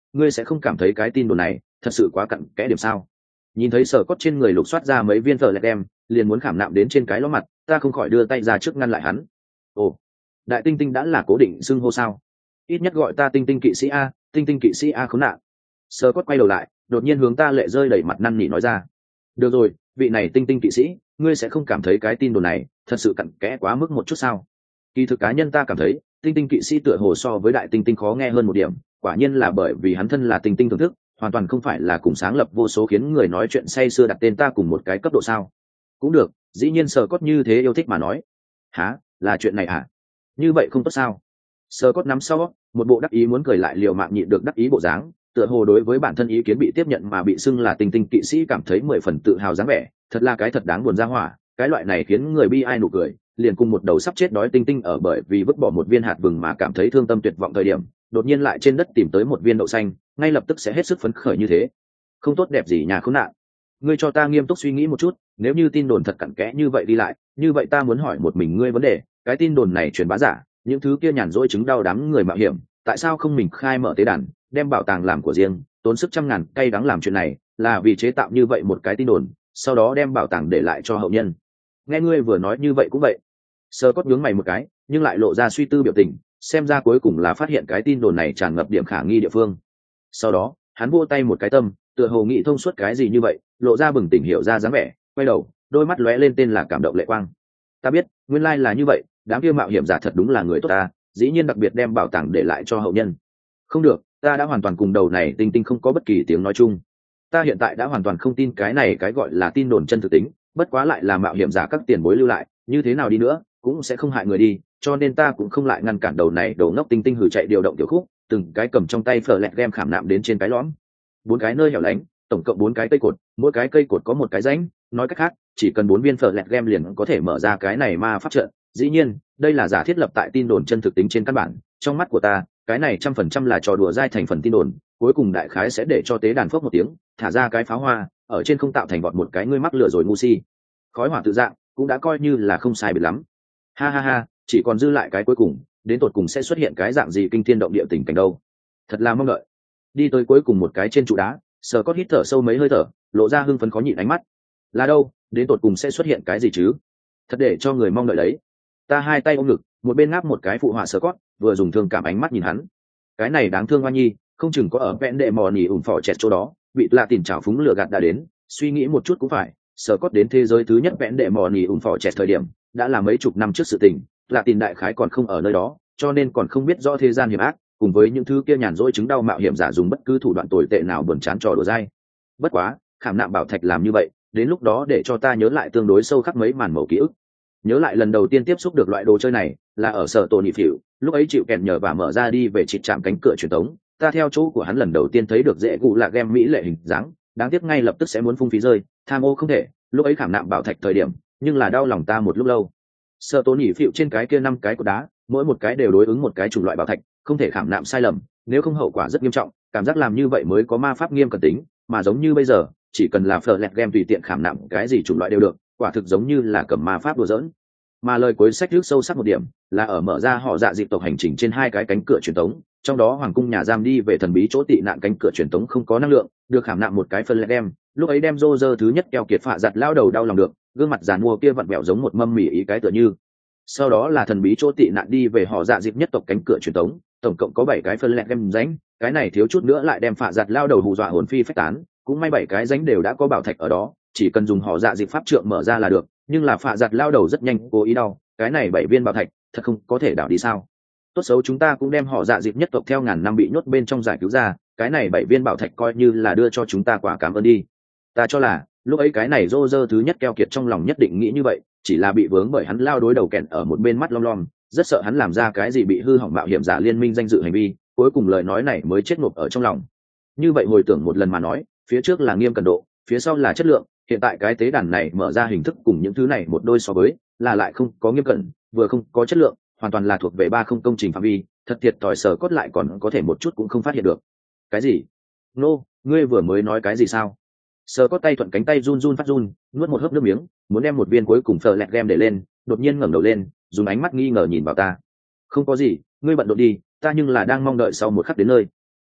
[SPEAKER 1] ngươi sẽ không cảm thấy cái tin đồn này thật sự quá cặn kẽ điểm sao? Nhìn thấy sở cốt trên người lục soát ra mấy viên thờ lẹt đem, liền muốn khảm nạm đến trên cái ló mặt, ta không khỏi đưa tay ra trước ngăn lại hắn. Ồ, đại tinh tinh đã là cố định xưng hô sao? Ít nhất gọi ta tinh tinh kỵ sĩ a, tinh tinh kỵ sĩ a khốn nạn. Sở cốt quay đầu lại, đột nhiên hướng ta lệ rơi đầy mặt năn nỉ nói ra. Được rồi, vị này tinh tinh kỵ sĩ, ngươi sẽ không cảm thấy cái tin đồn này thật sự cặn kẽ quá mức một chút sao? Kỳ thực cá nhân ta cảm thấy tinh tinh kỵ sĩ tựa hồ so với đại tinh tinh khó nghe hơn một điểm, quả nhiên là bởi vì hắn thân là tinh tinh thưởng thức, hoàn toàn không phải là cùng sáng lập vô số khiến người nói chuyện say sưa đặt tên ta cùng một cái cấp độ sao? Cũng được, dĩ nhiên Sở cốt như thế yêu thích mà nói. Hả, là chuyện này à? Như vậy không tốt sao? Sở cốt nắm sau, một bộ đắc ý muốn cười lại liều mạng nhịn được đắc ý bộ dáng, tựa hồ đối với bản thân ý kiến bị tiếp nhận mà bị xưng là tinh tinh kỵ sĩ cảm thấy 10 phần tự hào dáng vẻ, thật là cái thật đáng buồn ra hỏa, cái loại này khiến người bi ai nụ cười, liền cùng một đầu sắp chết đói tinh tinh ở bởi vì vứt bỏ một viên hạt vừng mà cảm thấy thương tâm tuyệt vọng thời điểm, đột nhiên lại trên đất tìm tới một viên đậu xanh, ngay lập tức sẽ hết sức phấn khởi như thế. Không tốt đẹp gì nhà khốn nạn. Ngươi cho ta nghiêm túc suy nghĩ một chút, nếu như tin đồn thật cặn kẽ như vậy đi lại, như vậy ta muốn hỏi một mình ngươi vấn đề, cái tin đồn này truyền bá giả, những thứ kia nhàn rỗi chứng đau đám người mạo hiểm, tại sao không mình khai mở tế đàn, đem bảo tàng làm của riêng, tốn sức trăm ngàn cay đắng làm chuyện này, là vì chế tạo như vậy một cái tin đồn, sau đó đem bảo tàng để lại cho hậu nhân. Nghe ngươi vừa nói như vậy cũng vậy. Sơ cốt nhướng mày một cái, nhưng lại lộ ra suy tư biểu tình, xem ra cuối cùng là phát hiện cái tin đồn này tràn ngập điểm khả nghi địa phương. Sau đó, hắn vỗ tay một cái tâm, tựa hồ nghĩ thông suốt cái gì như vậy, lộ ra bừng tỉnh hiểu ra dáng vẻ, quay đầu, đôi mắt lóe lên tên là cảm động lệ quang. Ta biết, nguyên lai là như vậy, đám kia mạo hiểm giả thật đúng là người tốt ta, dĩ nhiên đặc biệt đem bảo tàng để lại cho hậu nhân. Không được, ta đã hoàn toàn cùng đầu này tinh tinh không có bất kỳ tiếng nói chung. Ta hiện tại đã hoàn toàn không tin cái này cái gọi là tin đồn chân thực tính, bất quá lại là mạo hiểm giả các tiền bối lưu lại, như thế nào đi nữa cũng sẽ không hại người đi, cho nên ta cũng không lại ngăn cản đầu này đầu ngốc tinh tinh hử chạy điều động tiểu khúc, từng cái cầm trong tay phở lẹt game khảm nạm đến trên cái lõm. 4 cái nơi hẻo lánh, tổng cộng 4 cái cây cột, mỗi cái cây cột có một cái rãnh, nói cách khác, chỉ cần 4 viên phở lẹt game liền có thể mở ra cái này ma pháp trận. Dĩ nhiên, đây là giả thiết lập tại tin đồn chân thực tính trên căn bản, trong mắt của ta, cái này 100% là trò đùa dai thành phần tin đồn, cuối cùng đại khái sẽ để cho tế đàn phốc một tiếng, thả ra cái pháo hoa, ở trên không tạo thành vọt một cái ngươi mắc lừa rồi ngu si. Khói hỏa tự dạng, cũng đã coi như là không sai biệt lắm. Ha ha ha, chỉ còn dư lại cái cuối cùng, đến tột cùng sẽ xuất hiện cái dạng gì kinh thiên động địa tình cảnh đâu. Thật là mong đợi. Đi tới cuối cùng một cái trên trụ đá, Sở Cốt hít thở sâu mấy hơi thở, lộ ra hưng phấn khó nhịn ánh mắt. Là đâu, đến tột cùng sẽ xuất hiện cái gì chứ? Thật để cho người mong đợi đấy. Ta hai tay ôm ngực, một bên ngáp một cái phụ họa Sở Cốt, vừa dùng thương cảm ánh mắt nhìn hắn. Cái này đáng thương oan nhi, không chừng có ở vẹn đệ mò nỉ ủng phò chẹt chỗ đó, bị lạ tìm trào phúng lừa gạt đã đến, suy nghĩ một chút cũng phải. Sở Cốt đến thế giới thứ nhất vẹn đệ mò nỉ ủng phò chẹt thời điểm, đã là mấy chục năm trước sự tình, lạ tìm đại khái còn không ở nơi đó, cho nên còn không biết rõ thế gian hiểm ác, cùng với những thứ kia nhàn rỗi chứng đau mạo hiểm giả dùng bất cứ thủ đoạn tồi tệ nào buồn chán trò đùa dai. Bất quá, khảm nạm bảo thạch làm như vậy, đến lúc đó để cho ta nhớ lại tương đối sâu khắc mấy màn mẩu ký ức. Nhớ lại lần đầu tiên tiếp xúc được loại đồ chơi này, là ở sở tổ nị phỉu, lúc ấy chịu kèn nhờ và mở ra đi về chịt chạm cánh cửa truyền tống, ta theo chỗ của hắn lần đầu tiên thấy được dễ gù là game mỹ lệ hình dáng, đáng tiếc ngay lập tức sẽ muốn phung phí rơi, tham ô không thể, lúc ấy khảm nạm bảo thạch thời điểm, nhưng là đau lòng ta một lúc lâu. Sở tổ nị phỉu trên cái kia 5 cái cột đá, mỗi một cái đều đối ứng một cái chủng loại bảo thạch, không thể khảm nạm sai lầm, nếu không hậu quả rất nghiêm trọng, cảm giác làm như vậy mới có ma pháp nghiêm cẩn tính, mà giống như bây giờ, chỉ cần là phở lẹt game tùy tiện khảm nạm cái gì chủng loại đều được, quả thực giống như là cầm ma pháp đùa giỡn. Mà lời cuối sách trước sâu sắc một điểm là ở mở ra họ dạ dịp tộc hành trình trên 2 cái cánh cửa truyền tống, trong đó hoàng cung nhà giam đi về thần bí chỗ tị nạn cánh cửa truyền tống không có năng lượng, được khảm nạm một cái phở lẹt game, lúc ấy đem rô rơ thứ nhất keo kiệt phạ giặt lao đầu đau lòng được, gương mặt giàn mua kia vặn vẹo giống một mâm mì ý cái tựa như. Sau đó là thần bí chỗ tị nạn đi về họ dạ dịp nhất tộc cánh cửa truyền tống, tổng cộng có 7 cái phân lẹt game rãnh, cái này thiếu chút nữa lại đem phạ giặt lao đầu hù dọa hồn phi phách tán, cũng may 7 cái rãnh đều đã có bảo thạch ở đó, chỉ cần dùng họ dạ dịp pháp trượng mở ra là được, nhưng là phạ giặt lao đầu rất nhanh cố ý đau, cái này 7 viên bảo thạch, thật không có thể đảo đi sao? Tốt xấu chúng ta cũng đem họ dạ dịp nhất tộc theo ngàn năm bị nhốt bên trong giải cứu ra, cái này 7 viên bảo thạch coi như là đưa cho chúng ta quả cảm ơn đi. Ta cho là, lúc ấy cái này rô rơ thứ nhất keo kiệt trong lòng nhất định nghĩ như vậy, chỉ là bị vướng bởi hắn lao đối đầu kẹn ở một bên mắt lom lom, rất sợ hắn làm ra cái gì bị hư hỏng mạo hiểm giả liên minh danh dự hành vi, cuối cùng lời nói này mới chết ngộp ở trong lòng. Như vậy hồi tưởng một lần mà nói, phía trước là nghiêm cẩn độ, phía sau là chất lượng, hiện tại cái tế đàn này mở ra hình thức cùng những thứ này một đôi so với, là lại không có nghiêm cẩn, vừa không có chất lượng, hoàn toàn là thuộc về 30 công trình phạm vi, thật thiệt tỏi Sở Cốt lại còn có thể một chút cũng không phát hiện được. Cái gì? Nô, ngươi vừa mới nói cái gì sao? Sở Cốt tay thuận cánh tay run run phát run, nuốt một hớp nước miếng, muốn đem một viên cuối cùng phở lẹt game để lên, đột nhiên ngẩng đầu lên, dùng ánh mắt nghi ngờ nhìn vào ta. Không có gì, ngươi bận rộn đi, ta nhưng là đang mong đợi sau một khắc đến nơi.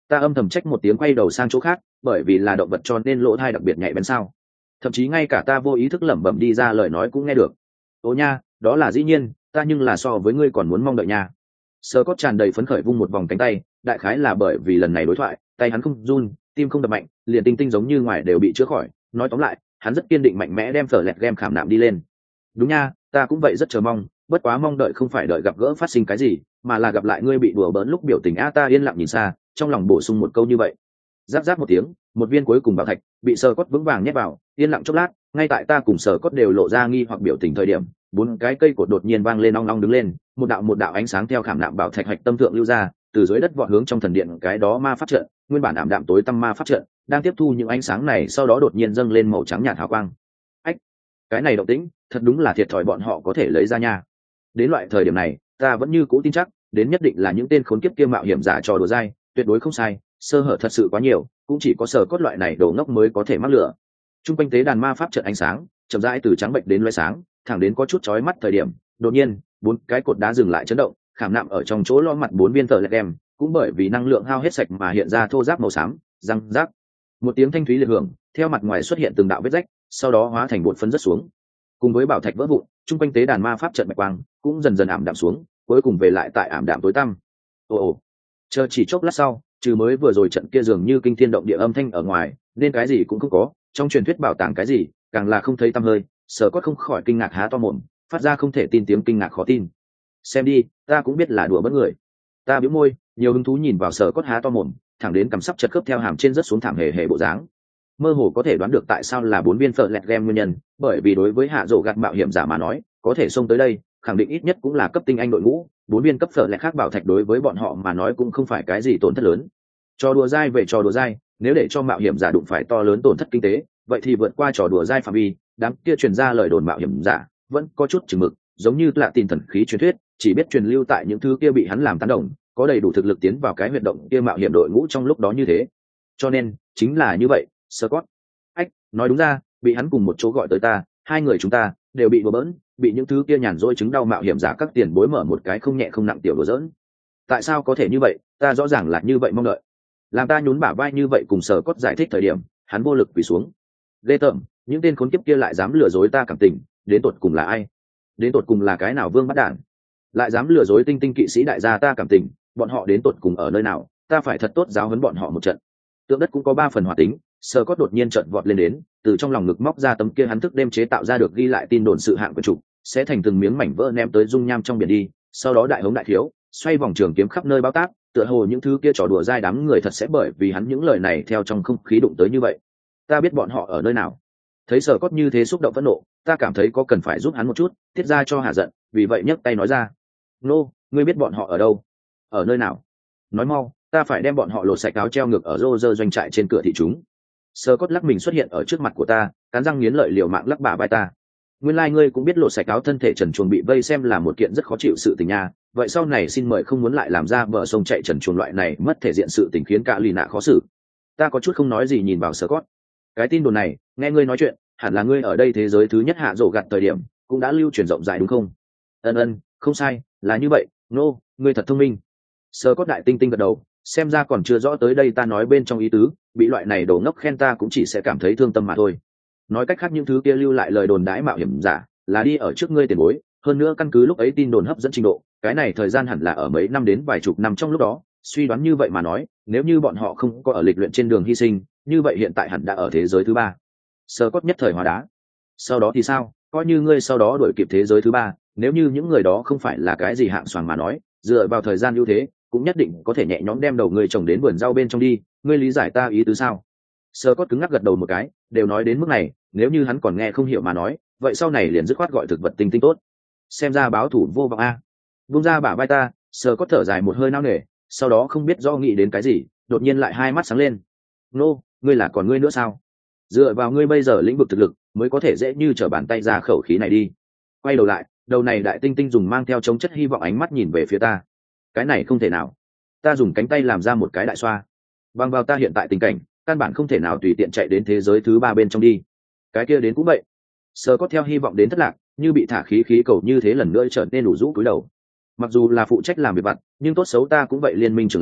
[SPEAKER 1] Ta âm thầm trách một tiếng, quay đầu sang chỗ khác, bởi vì là động vật cho nên lỗ thai đặc biệt nhạy bén sao. Thậm chí ngay cả ta vô ý thức lẩm bẩm đi ra lời nói cũng nghe được. Ô nha, đó là dĩ nhiên, ta nhưng là so với ngươi còn muốn mong đợi nha. Scott tràn đầy phấn khởi vung một vòng cánh tay, đại khái là bởi vì lần này đối thoại, tay hắn không run, tim không đập mạnh, liền tinh tinh giống như ngoài đều bị chữa khỏi. Nói tóm lại, hắn rất kiên định mạnh mẽ đem phở lẹt game khảm nạm đi lên. Đúng nha, ta cũng vậy rất chờ mong, bất quá mong đợi không phải đợi gặp gỡ phát sinh cái gì, mà là gặp lại ngươi bị đùa bỡn lúc biểu tình. Ta yên lặng nhìn xa, trong lòng bổ sung một câu như vậy. Giáp giáp một tiếng, một viên cuối cùng bảo thạch bị Scott vững vàng nhét vào, yên lặng chốc lát, ngay tại ta cùng Scott đều lộ ra nghi hoặc biểu tình thời điểm, 4 cái cây cột đột nhiên vang lên ong ong đứng lên, một đạo ánh sáng theo khảm nạm bảo thạch hạch tâm thượng lưu ra, từ dưới đất vọt hướng trong thần điện cái đó ma pháp trận, nguyên bản ảm đạm tối tăm ma pháp trận, đang tiếp thu những ánh sáng này, sau đó đột nhiên dâng lên màu trắng nhạt hào quang. Ách, cái này động tĩnh, thật đúng là thiệt thòi bọn họ có thể lấy ra nha. Đến loại thời điểm này, ta vẫn như cũ tin chắc, đến nhất định là những tên khốn kiếp kia mạo hiểm giả trò đùa dai, tuyệt đối không sai, sơ hở thật sự quá nhiều, cũng chỉ có sở cốt loại này đồ ngốc mới có thể mắc lửa. Trung quanh tế đàn ma pháp trận ánh sáng, chậm rãi từ trắng bệnh đến loé sáng, thẳng đến có chút chói mắt thời điểm, đột nhiên, 4 cái cột đá dừng lại chấn động, khảm nạm ở trong chỗ lõm mặt 4 viên tờ lẹt đem, cũng bởi vì năng lượng hao hết sạch mà hiện ra thô ráp màu xám, răng rác. Một tiếng thanh thúy liệt hưởng, theo mặt ngoài xuất hiện từng đạo vết rách, sau đó hóa thành bột phấn rớt xuống. Cùng với bảo thạch vỡ vụn, trung quanh tế đàn ma pháp trận bạch quang cũng dần dần ảm đạm xuống, cuối cùng về lại tại ảm đạm tối tăm. Ồ, chờ chỉ chốc lát sau, trừ mới vừa rồi trận kia dường như kinh thiên động địa âm thanh ở ngoài, nên cái gì cũng không có, trong truyền thuyết bảo tàng cái gì, càng là không thấy tăm hơi. Sở Cốt không khỏi kinh ngạc há to mồm, phát ra không thể tin tiếng kinh ngạc khó tin. Xem đi, ta cũng biết là đùa bỡn người. Ta bĩu môi, nhiều hứng thú nhìn vào Sở Cốt há to mồm, thẳng đến cằm sắp chật khớp theo hàm trên rất xuống thảm hề hề bộ dáng. Mơ hồ có thể đoán được tại sao là 4 viên phở lẹt game nguyên nhân, bởi vì đối với hạ rổ gạt mạo hiểm giả mà nói, có thể xông tới đây, khẳng định ít nhất cũng là cấp tinh anh đội ngũ, 4 viên cấp phở lẹt khác bảo thạch đối với bọn họ mà nói cũng không phải cái gì tổn thất lớn. Trò đùa dai về trò đùa dai, nếu để cho mạo hiểm giả đụng phải to lớn tổn thất kinh tế, vậy thì vượt qua trò đùa dai phạm vi, đám kia truyền ra lời đồn mạo hiểm giả vẫn có chút chừng mực, giống như là tin thần khí truyền thuyết, chỉ biết truyền lưu tại những thứ kia bị hắn làm tán đồng, có đầy đủ thực lực tiến vào cái huyệt động kia mạo hiểm đội ngũ trong lúc đó như thế. Cho nên, chính là như vậy, Scott. Ách, nói đúng ra, bị hắn cùng một chỗ gọi tới ta, hai người chúng ta đều bị đùa bỡn, bị những thứ kia nhàn rỗi chứng đau mạo hiểm giả các tiền bối mở một cái không nhẹ không nặng tiểu đùa giỡn. Tại sao có thể như vậy, ta rõ ràng là như vậy mong đợi. Làm ta nhún bả vai như vậy cùng Scott giải thích thời điểm, hắn vô lực quỳ xuống. Ghê tởm, những tên khốn kiếp kia lại dám lừa dối ta cảm tình, đến tột cùng là ai? Đến tột cùng là cái nào vương bắt đản? Lại dám lừa dối tinh tinh kỵ sĩ đại gia ta cảm tình, bọn họ đến tột cùng ở nơi nào? Ta phải thật tốt giáo huấn bọn họ một trận. Tượng đất cũng có 3 phần hỏa tính, Scott đột nhiên chợt vọt lên đến, từ trong lòng ngực móc ra tấm kia hắn thức đêm chế tạo ra được ghi lại tin đồn sự hạng quyển trục, sẽ thành từng miếng mảnh vỡ ném tới dung nham trong biển đi, sau đó đại hống đại thiếu, xoay vòng trường kiếm khắp nơi bao tác, tựa hồ những thứ kia trò đùa dai đám người thật sẽ bởi vì hắn những lời này theo trong không khí đụng tới như vậy. Ta biết bọn họ ở nơi nào. Thấy Scott như thế xúc động phẫn nộ, ta cảm thấy có cần phải giúp hắn một chút, tiết ra cho hạ giận, vì vậy nhấc tay nói ra. Nô, ngươi biết bọn họ ở đâu? Ở nơi nào? Nói mau, ta phải đem bọn họ lột sạch áo treo ngược ở Roger doanh trại trên cửa thị chúng. Scott lắc mình xuất hiện ở trước mặt của ta, cắn răng nghiến lợi liều mạng lắc bả vai ta. Nguyên lai ngươi cũng biết lột sạch áo thân thể trần truồng bị vây xem là một kiện rất khó chịu sự tình nha, vậy sau này xin mời không muốn lại làm ra bờ sông chạy trần truồng loại này mất thể diện sự tình khiến cả lì nạ khó xử. Ta có chút không nói gì nhìn vào Scott. Cái tin đồn này, nghe ngươi nói chuyện, hẳn là ngươi ở đây thế giới thứ nhất hạ rổ gặt thời điểm, cũng đã lưu truyền rộng rãi đúng không? Ân, không sai, là như vậy, ngươi thật thông minh. Scott đại tinh tinh gật đầu, xem ra còn chưa rõ tới đây ta nói bên trong ý tứ, bị loại này đổ ngốc khen ta cũng chỉ sẽ cảm thấy thương tâm mà thôi. Nói cách khác những thứ kia lưu lại lời đồn đãi mạo hiểm giả, là đi ở trước ngươi tiền bối, hơn nữa căn cứ lúc ấy tin đồn hấp dẫn trình độ, cái này thời gian hẳn là ở mấy năm đến vài chục năm trong lúc đó, suy đoán như vậy mà nói, nếu như bọn họ không có ở lịch luyện trên đường hy sinh, như vậy hiện tại hẳn đã ở thế giới thứ 3. Scott nhất thời hóa đá. Sau đó thì sao? Coi như ngươi sau đó đuổi kịp thế giới thứ 3, nếu như những người đó không phải là cái gì hạng xoàng mà nói, dựa vào thời gian ưu thế, cũng nhất định có thể nhẹ nhõm đem đầu ngươi trồng đến vườn rau bên trong đi, ngươi lý giải ta ý tứ sao? Scott cứng ngắc gật đầu một cái, đều nói đến mức này, nếu như hắn còn nghe không hiểu mà nói, vậy sau này liền dứt khoát gọi thực vật tinh tinh tốt. Xem ra báo thủ vô vọng a. Vung ra bả vai ta, Scott thở dài một hơi nao nề, sau đó không biết do nghĩ đến cái gì, đột nhiên lại hai mắt sáng lên. Ngươi là còn ngươi nữa sao? Dựa vào ngươi bây giờ lĩnh vực thực lực, mới có thể dễ như trở bàn tay ra khẩu khí này đi. Quay đầu lại, đầu này đại tinh tinh dùng mang theo chống chất hy vọng ánh mắt nhìn về phía ta. Cái này không thể nào. Ta dùng cánh tay làm ra một cái đại xoa. Bằng vào ta hiện tại tình cảnh, căn bản không thể nào tùy tiện chạy đến thế giới thứ 3 bên trong đi. Cái kia đến cũng vậy. Scott theo hy vọng đến thất lạc, như bị thả khí cầu như thế lần nữa trở nên đủ rũ cúi đầu. Mặc dù là phụ trách làm việc vặt, nhưng tốt xấu ta cũng vậy liên minh trưởng lão,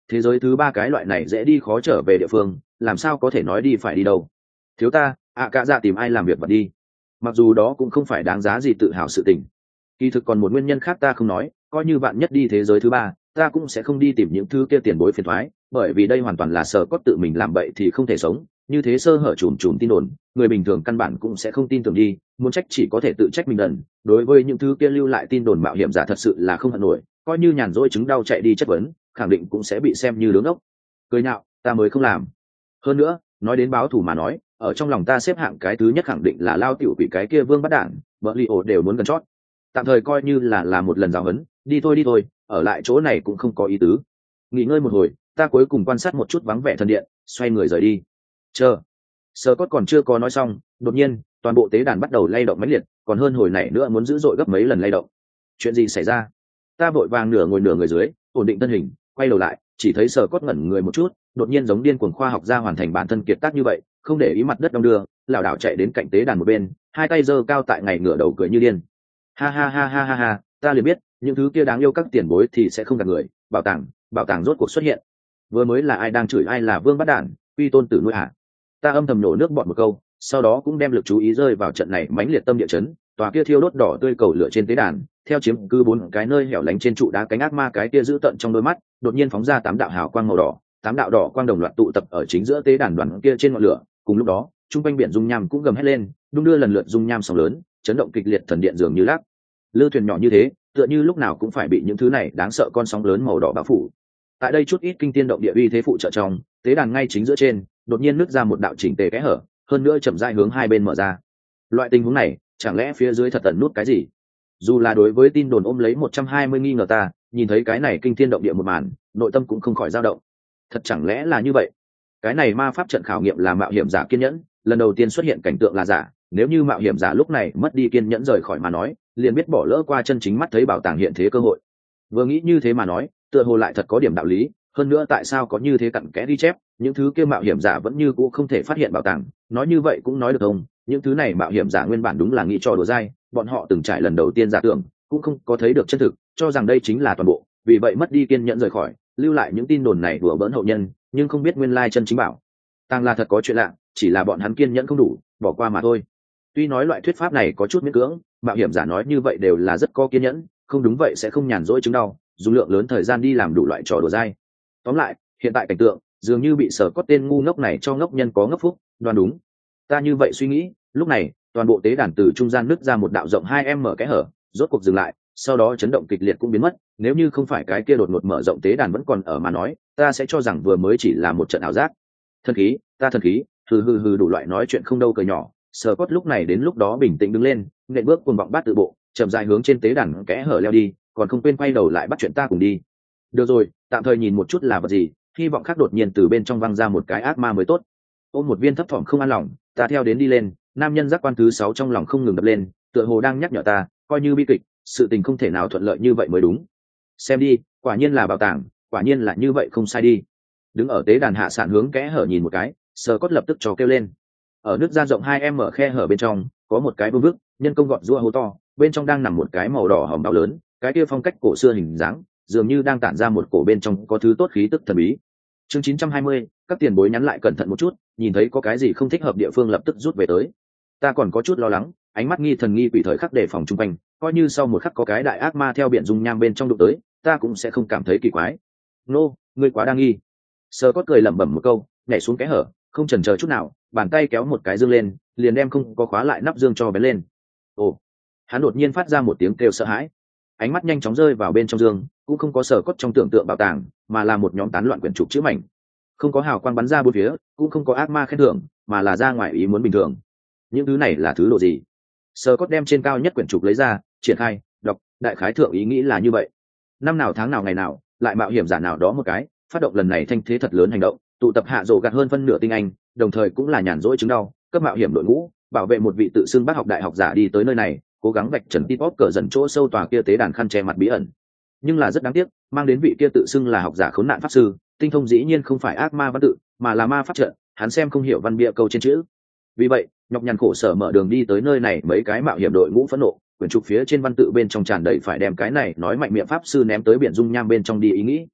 [SPEAKER 1] thế giới thứ ba cái loại này dễ đi khó trở về địa phương làm sao có thể nói đi phải đi đâu. Thiếu ta cả dạ tìm ai làm việc vật đi, mặc dù đó cũng không phải đáng giá gì tự hào sự tình. Kỳ thực còn một nguyên nhân khác ta không nói, coi như bạn nhất đi thế giới thứ ba ta cũng sẽ không đi tìm những thứ kia tiền bối phiền thoái, bởi vì đây hoàn toàn là sở cốt tự mình làm bậy thì không thể sống. Như thế sơ hở trùm tin đồn, người bình thường căn bản cũng sẽ không tin tưởng đi, muốn trách chỉ có thể tự trách mình đần. Đối với những thứ kia lưu lại tin đồn mạo hiểm giả thật sự là không hận nổi, coi như nhàn rỗi chứng đau chạy đi chất vấn khẳng định cũng sẽ bị xem như đứng ốc cười nhạo, ta mới không làm. Hơn nữa nói đến báo thù mà nói, ở trong lòng ta xếp hạng cái thứ nhất khẳng định là lao tiểu quỷ cái kia vương bắt đản, vợ li ổ đều muốn gần chót. Tạm thời coi như là một lần giáo huấn, đi thôi, ở lại chỗ này cũng không có ý tứ. Nghỉ ngơi một hồi, ta cuối cùng quan sát một chút vắng vẻ thần điện, xoay người rời đi. Chờ sơ cốt còn chưa có nói xong, đột nhiên toàn bộ tế đàn bắt đầu lay động mãnh liệt, còn hơn hồi nãy nữa muốn dữ dội gấp mấy lần lay động. Chuyện gì xảy ra? Ta vội vàng nửa ngồi nửa người dưới, ổn định thân hình, quay đầu lại chỉ thấy sơ cốt ngẩn người một chút, đột nhiên giống điên cuồng khoa học gia hoàn thành bản thân kiệt tác như vậy, không để ý mặt đất đông đưa, lảo đảo chạy đến cạnh tế đàn một bên, hai tay giơ cao tại ngày ngửa đầu cười như điên. Ha ha ha ha ha ha, ta liền biết những thứ kia đáng yêu các tiền bối thì sẽ không gạt người, bảo tàng rốt cuộc xuất hiện. Vừa mới là ai đang chửi ai là vương bắt đản, quy tôn tử nuôi hả? Ta âm thầm nổ nước bọt một câu, sau đó cũng đem lực chú ý rơi vào trận này mãnh liệt tâm địa chấn, tòa kia thiêu đốt đỏ tươi cầu lửa trên tế đàn, theo chiếm cứ 4 cái nơi hẻo lánh trên trụ đá cánh ác ma cái kia giữ tận trong đôi mắt, đột nhiên phóng ra 8 đạo hào quang màu đỏ, 8 đạo đỏ quang đồng loạt tụ tập ở chính giữa tế đàn đoàn kia trên ngọn lửa. Cùng lúc đó, trung quanh biển dung nham cũng gầm hét lên, đung đưa lần lượt dung nham sóng lớn, chấn động kịch liệt, thần điện dường như lắc lư thuyền nhỏ như thế, tựa như lúc nào cũng phải bị những thứ này đáng sợ con sóng lớn màu đỏ bao phủ. Tại đây chút ít kinh tiên động địa uy thế phụ trợ trong tế đàn ngay chính giữa trên, đột nhiên nứt ra một đạo chỉnh tề kẽ hở, hơn nữa chậm rãi hướng hai bên mở ra. Loại tình huống này, chẳng lẽ phía dưới thật tận nút cái gì? Dù là đối với tin đồn ôm lấy 120 nghi ngờ ta, nhìn thấy cái này kinh thiên động địa một màn, nội tâm cũng không khỏi dao động. Thật chẳng lẽ là như vậy? Cái này ma pháp trận khảo nghiệm là mạo hiểm giả kiên nhẫn, lần đầu tiên xuất hiện cảnh tượng là giả, nếu như mạo hiểm giả lúc này mất đi kiên nhẫn rời khỏi mà nói, liền biết bỏ lỡ qua chân chính mắt thấy bảo tàng hiện thế cơ hội. Vừa nghĩ như thế mà nói, tựa hồ lại thật có điểm đạo lý, hơn nữa tại sao có như thế cặn kẽ ghi chép, những thứ kia mạo hiểm giả vẫn như cũ không thể phát hiện bảo tàng, nói như vậy cũng nói được không, những thứ này mạo hiểm giả nguyên bản đúng là nghĩ trò đùa dai, bọn họ từng trải lần đầu tiên giả tưởng, cũng không có thấy được chân thực, cho rằng đây chính là toàn bộ, vì vậy mất đi kiên nhẫn rời khỏi, lưu lại những tin đồn này đùa bỡn hậu nhân, nhưng không biết nguyên lai chân chính bảo tàng là thật có chuyện lạ, chỉ là bọn hắn kiên nhẫn không đủ, bỏ qua mà thôi. Tuy nói loại thuyết pháp này có chút miễn cưỡng, mạo hiểm giả nói như vậy đều là rất có kiên nhẫn, không đúng vậy sẽ không nhàn rỗi chứng đau, dùng lượng lớn thời gian đi làm đủ loại trò đùa dai. Tóm lại, hiện tại cảnh tượng dường như bị sở cốt tên ngu ngốc này cho ngốc nhân có ngốc phúc, đoán đúng. Ta như vậy suy nghĩ, lúc này toàn bộ tế đàn từ trung gian nứt ra một đạo rộng 2m kẽ hở, rốt cuộc dừng lại, sau đó chấn động kịch liệt cũng biến mất. Nếu như không phải cái kia đột ngột mở rộng tế đàn vẫn còn ở mà nói, ta sẽ cho rằng vừa mới chỉ là một trận ảo giác. Thần khí, ta thần khí, hừ đủ loại nói chuyện không đâu cười nhỏ. Sở cốt lúc này đến lúc đó bình tĩnh đứng lên, nện bước cuồng vọng bát tự bộ, chậm rãi hướng trên tế đàn kẽ hở leo đi, còn không quên quay đầu lại bắt chuyện ta cùng đi. Được rồi, tạm thời nhìn một chút là vật gì, hy vọng khác đột nhiên từ bên trong văng ra một cái ác ma mới tốt. Ôm một viên thấp thỏm không an lòng, ta theo đến đi lên, nam nhân giác quan thứ 6 trong lòng không ngừng đập lên, tựa hồ đang nhắc nhở ta, coi như bi kịch, sự tình không thể nào thuận lợi như vậy mới đúng. Xem đi, quả nhiên là bảo tàng, quả nhiên là như vậy không sai đi. Đứng ở tế đàn hạ sạn hướng kẽ hở nhìn một cái, Sơ Cốt lập tức cho kêu lên. Ở nước ra rộng 2m khe hở bên trong, có một cái vương vức, nhân công gọt rua hố to, bên trong đang nằm một cái màu đỏ hòm đào lớn, cái kia phong cách cổ xưa hình dáng, dường như đang tản ra một cổ bên trong có thứ tốt khí tức thần bí. Chương 920, các tiền bối nhắn lại cẩn thận một chút, nhìn thấy có cái gì không thích hợp địa phương lập tức rút về tới. Ta còn có chút lo lắng, ánh mắt nghi thần nghi quỷ thời khắc đề phòng trung quanh, coi như sau một khắc có cái đại ác ma theo biển dung nham bên trong đụng tới, ta cũng sẽ không cảm thấy kỳ quái. Nô, ngươi quá đa nghi. Sơ Cốt cười lẩm bẩm một câu, nhảy xuống kẽ hở, không chần chờ chút nào, bàn tay kéo một cái dương lên, liền đem không có khóa lại nắp dương cho bén lên. Ồ! Hắn đột nhiên phát ra một tiếng kêu sợ hãi, ánh mắt nhanh chóng rơi vào bên trong dương, cũng không có Sở Cốt trong tưởng tượng bảo tàng, mà là một nhóm tán loạn quyển trục chữ mảnh, không có hào quang bắn ra bốn phía, cũng không có ác ma khen thưởng, mà là ra ngoài ý muốn bình thường. Những thứ này là thứ đồ gì? Sở Cốt đem trên cao nhất quyển trục lấy ra, triển khai, đọc, đại khái thượng ý nghĩ là như vậy. Năm nào tháng nào ngày nào, lại mạo hiểm giả nào đó một cái, phát động lần này thanh thế thật lớn hành động, tụ tập hạ rổ gạt hơn phân nửa tinh anh, đồng thời cũng là nhàn rỗi chứng đau, cấp mạo hiểm đội ngũ, bảo vệ một vị tự xưng bác học đại học giả đi tới nơi này, cố gắng vạch trần tip cờ dần chỗ sâu tòa kia tế đàn khăn che mặt bí ẩn. Nhưng là rất đáng tiếc, mang đến vị kia tự xưng là học giả khốn nạn pháp sư, tinh thông dĩ nhiên không phải ác ma văn tự, mà là ma pháp trận, hắn xem không hiểu văn bìa câu trên chữ. Vì vậy, nhọc nhằn khổ sở mở đường đi tới nơi này, mấy cái mạo hiểm đội ngũ phẫn nộ, quyển trục phía trên văn tự bên trong tràn đầy phải đem cái này nói mạnh miệng pháp sư ném tới biển dung nham bên trong đi ý nghĩ.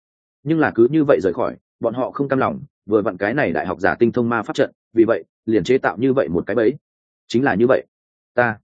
[SPEAKER 1] nhưng là cứ như vậy rời khỏi, bọn họ không cam lòng, vừa vặn cái này đại học giả tinh thông ma pháp trận, vì vậy liền chế tạo như vậy một cái bẫy. Chính là như vậy. Ta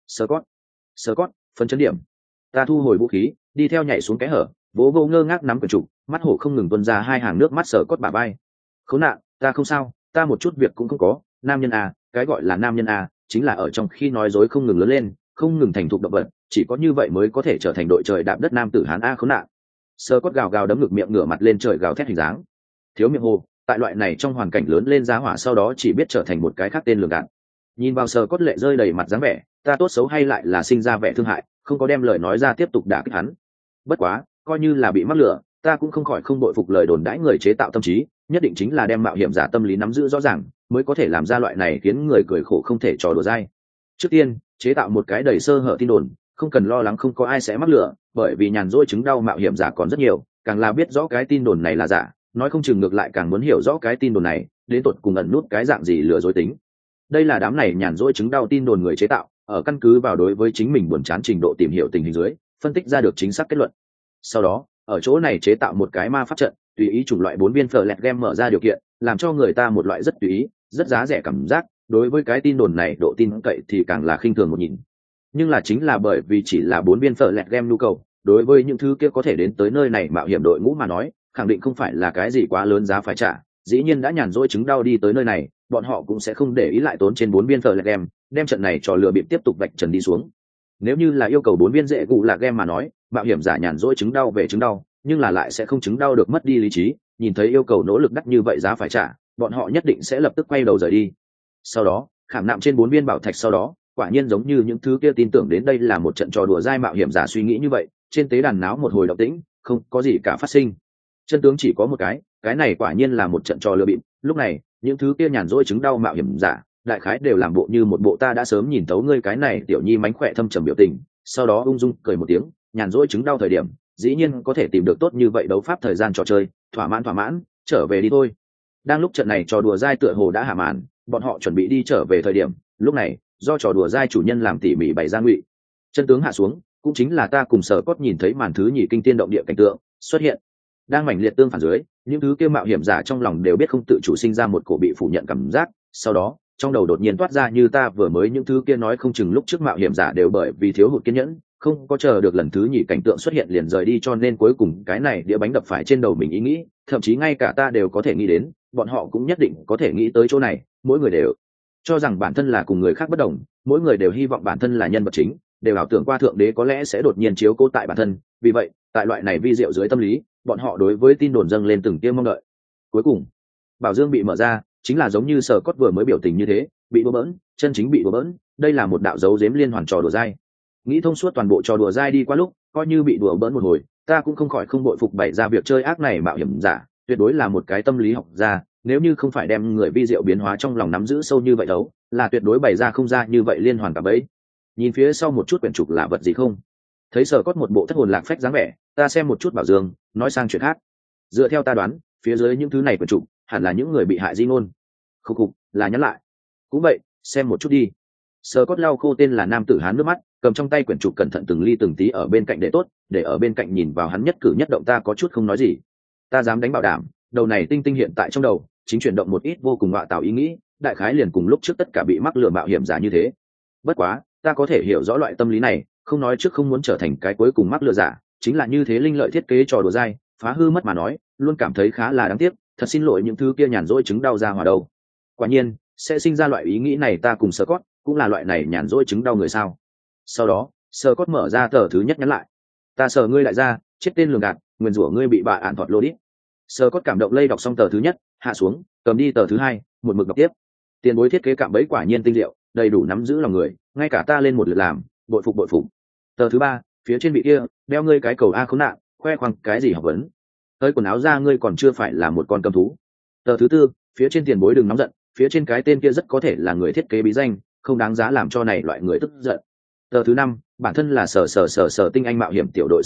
[SPEAKER 1] Scott phân chấn điểm. Ta thu hồi vũ khí, đi theo nhảy xuống cái hở, vỗ vô ngơ ngác nắm quyển trục, mắt hổ không ngừng tuôn ra hai hàng nước mắt Scott bả vai. Khốn nạn, ta không sao, ta một chút việc cũng không có, nam nhân à, cái gọi là nam nhân à, chính là ở trong khi nói dối không ngừng lớn lên, không ngừng thành thục động vật, chỉ có như vậy mới có thể trở thành đội trời đạp đất nam tử hán a khốn nạn. Scott gào gào đấm ngực miệng ngửa mặt lên trời gào thét hình dáng. Thiếu miệng hồ, tại loại này trong hoàn cảnh lớn lên giá hỏa sau đó chỉ biết trở thành một cái khác tên lường gạt. Nhìn vào Scott lệ rơi đầy mặt dáng vẻ, ta tốt xấu hay lại là sinh ra vẻ thương hại, không có đem lời nói ra tiếp tục đả kích hắn. Bất quá, coi như là bị mắc lửa, ta cũng không khỏi không bội phục lời đồn đãi người chế tạo tâm trí, nhất định chính là đem mạo hiểm giả tâm lý nắm giữ rõ ràng, mới có thể làm ra loại này khiến người cười khổ không thể trò đùa dai. Trước tiên, chế tạo một cái đầy sơ hở tin đồn, không cần lo lắng không có ai sẽ mắc lửa, bởi vì nhàn rỗi chứng đau mạo hiểm giả còn rất nhiều, càng là biết rõ cái tin đồn này là giả, nói không chừng ngược lại càng muốn hiểu rõ cái tin đồn này, đến tột cùng ẩn nút cái dạng gì lừa dối tính. Đây là đám này nhàn rỗi chứng đau tin đồn người chế tạo, ở căn cứ vào đối với chính mình buồn chán trình độ tìm hiểu tình hình dưới, phân tích ra được chính xác kết luận. Sau đó, ở chỗ này chế tạo một cái ma pháp trận, tùy ý chủng loại 4 viên phở lẹt game mở ra điều kiện, làm cho người ta một loại rất tùy ý, rất giá rẻ cảm giác, đối với cái tin đồn này độ tin cậy thì càng là khinh thường một nhìn. Nhưng là chính là bởi vì chỉ là 4 viên phở lẹt game nhu cầu, đối với những thứ kia có thể đến tới nơi này mạo hiểm đội ngũ mà nói, khẳng định không phải là cái gì quá lớn giá phải trả, dĩ nhiên đã nhàn rỗi chứng đau đi tới nơi này, bọn họ cũng sẽ không để ý lại tốn trên 4 viên phở lẹt game, đem trận này trò lừa bịp tiếp tục vạch trần đi xuống. Nếu như là yêu cầu 4 viên dễ cụ lạc game mà nói, mạo hiểm giả nhàn rỗi chứng đau về chứng đau, nhưng là lại sẽ không chứng đau được mất đi lý trí, nhìn thấy yêu cầu nỗ lực đắt như vậy giá phải trả, bọn họ nhất định sẽ lập tức quay đầu rời đi. Sau đó, khảm nạm trên 4 viên bảo thạch sau đó, quả nhiên giống như những thứ kia tin tưởng đến đây là một trận trò đùa dai mạo hiểm giả suy nghĩ như vậy, trên tế đàn náo một hồi động tĩnh, không có gì cả phát sinh. Chân tướng chỉ có một cái này quả nhiên là một trận trò lừa bịp. Lúc này, những thứ kia nhàn rỗi chứng đau mạo hiểm giả, đại khái đều làm bộ như một bộ ta đã sớm nhìn tấu ngươi cái này tiểu nhi mánh khỏe thâm trầm biểu tình, sau đó ung dung cười một tiếng, nhàn rỗi chứng đau thời điểm, dĩ nhiên có thể tìm được tốt như vậy đấu pháp thời gian trò chơi, thỏa mãn, trở về đi thôi. Đang lúc trận này trò đùa dai tựa hồ đã hạ màn, bọn họ chuẩn bị đi trở về thời điểm, lúc này, do trò đùa dai chủ nhân làm tỉ mỉ bày ra ngụy chân tướng hạ xuống, cũng chính là ta cùng Sở Cốt nhìn thấy màn thứ nhì kinh tiên động địa cảnh tượng xuất hiện. Đang mảnh liệt tương phản dưới, những thứ kia mạo hiểm giả trong lòng đều biết không tự chủ sinh ra một cổ bị phủ nhận cảm giác, sau đó, trong đầu đột nhiên toát ra như ta vừa mới những thứ kia nói không chừng lúc trước mạo hiểm giả đều bởi vì thiếu hụt kiên nhẫn, không có chờ được lần thứ nhì cảnh tượng xuất hiện liền rời đi, cho nên cuối cùng cái này đĩa bánh đập phải trên đầu mình ý nghĩ, thậm chí ngay cả ta đều có thể nghĩ đến, bọn họ cũng nhất định có thể nghĩ tới chỗ này, mỗi người đều cho rằng bản thân là cùng người khác bất đồng, mỗi người đều hy vọng bản thân là nhân vật chính, đều ảo tưởng qua thượng đế có lẽ sẽ đột nhiên chiếu cố tại bản thân, vì vậy, tại loại này vi diệu dưới tâm lý, bọn họ đối với tin đồn dâng lên từng tia mong đợi. Cuối cùng, bảo dương bị mở ra, chính là giống như Sở Cốt vừa mới biểu tình như thế, bị đùa bỡn, chân chính bị đùa bỡn, đây là một đạo dấu giếm liên hoàn trò đùa dai. Nghĩ thông suốt toàn bộ trò đùa dai đi qua lúc, coi như bị đùa bỡn một hồi, ta cũng không khỏi không bội phục bày ra việc chơi ác này mạo hiểm giả, tuyệt đối là một cái tâm lý học gia, nếu như không phải đem người vi diệu biến hóa trong lòng nắm giữ sâu như vậy đâu, là tuyệt đối bày ra không ra như vậy liên hoàn cả bấy. Nhìn phía sau một chút quyển trục là vật gì không? Thấy Sở Cốt một bộ thất hồn lạc phách dáng vẻ, ta xem một chút bảo dương, nói sang chuyện khác. Dựa theo ta đoán, phía dưới những thứ này quyển trục hẳn là những người bị hại di ngôn. Khục khục, là nhắn lại. Cũng vậy, xem một chút đi. Sở Cốt lau khô tên là nam tử hán nước mắt, cầm trong tay quyển trục cẩn thận từng ly từng tí ở bên cạnh để tốt, để ở bên cạnh nhìn vào hắn nhất cử nhất động. Ta có chút không nói gì. Ta dám đánh bảo đảm, đầu này tinh tinh hiện tại trong đầu chính chuyển động một ít vô cùng ngọa tạo ý nghĩ, đại khái liền cùng lúc trước tất cả bị mắc lừa mạo hiểm giả như thế. Bất quá, ta có thể hiểu rõ loại tâm lý này, không nói trước không muốn trở thành cái cuối cùng mắc lừa giả, chính là như thế linh lợi thiết kế trò đùa dai, phá hư mất mà nói, luôn cảm thấy khá là đáng tiếc, thật xin lỗi những thứ kia nhàn rỗi chứng đau ra hòa đầu. Quả nhiên, sẽ sinh ra loại ý nghĩ này ta cùng Scott, cũng là loại này nhàn rỗi chứng đau người sao. Sau đó, Scott mở ra tờ thứ nhất nhắn lại. Ta sợ ngươi lại ra, chết tên lường gạt, nguyền rủa ngươi bị bà ạn thọt lô đít. Scott cảm động lây đọc xong tờ thứ nhất, hạ xuống, cầm đi tờ thứ hai, một mực đọc tiếp. Tiền bối thiết kế cạm bẫy quả nhiên tinh diệu, đầy đủ nắm giữ lòng người, ngay cả ta lên một lượt làm, bội phục. Tờ thứ ba, phía trên vị kia, đeo ngươi cái cầu a khốn nạn, khoe khoang cái gì học vấn. Tới quần áo ra ngươi còn chưa phải là một con cầm thú. Tờ thứ tư, phía trên tiền bối đừng nóng giận, phía trên cái tên kia rất có thể là người thiết kế bí danh, không đáng giá làm cho này loại người tức giận. Tờ thứ năm, bản thân là sở tinh anh mạo hiểm tiểu đội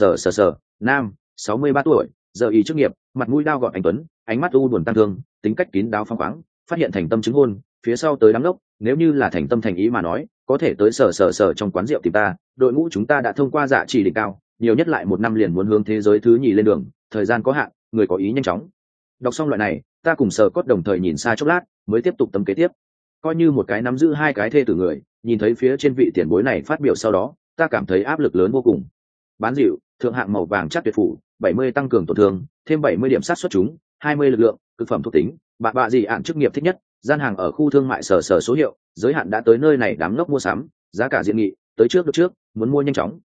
[SPEAKER 1] sở nam, 63 tuổi, giờ y chức nghiệp, mặt mũi đao gọn anh tuấn, ánh mắt u buồn tăng thương, tính cách kín đáo phóng khoáng, phát hiện thành tâm chứng hôn, phía sau tới đám lốc, nếu như là thành tâm thành ý mà nói, có thể tới sở trong quán rượu tìm ta, đội ngũ chúng ta đã thông qua dạ chỉ đỉnh cao, nhiều nhất lại 1 năm liền muốn hướng thế giới thứ nhì lên đường, thời gian có hạn, người có ý nhanh chóng. Đọc xong loại này, ta cùng Sở Cốt đồng thời nhìn xa chốc lát, mới tiếp tục tấm kế tiếp. Coi như một cái nắm giữ hai cái thê tử người, nhìn thấy phía trên vị tiền bối này phát biểu sau đó, ta cảm thấy áp lực lớn vô cùng. Bán dịu, thượng hạng màu vàng chắc tuyệt phủ, 70 tăng cường tổn thương, thêm 70 điểm sát xuất chúng, 20 lực lượng, cực phẩm thuộc tính, bạ gì ạn chức nghiệp thích nhất, gian hàng ở khu thương mại sở số hiệu, giới hạn đã tới nơi này đám ngốc mua sắm, giá cả diện nghị, tới trước được trước, muốn mua nhanh chóng.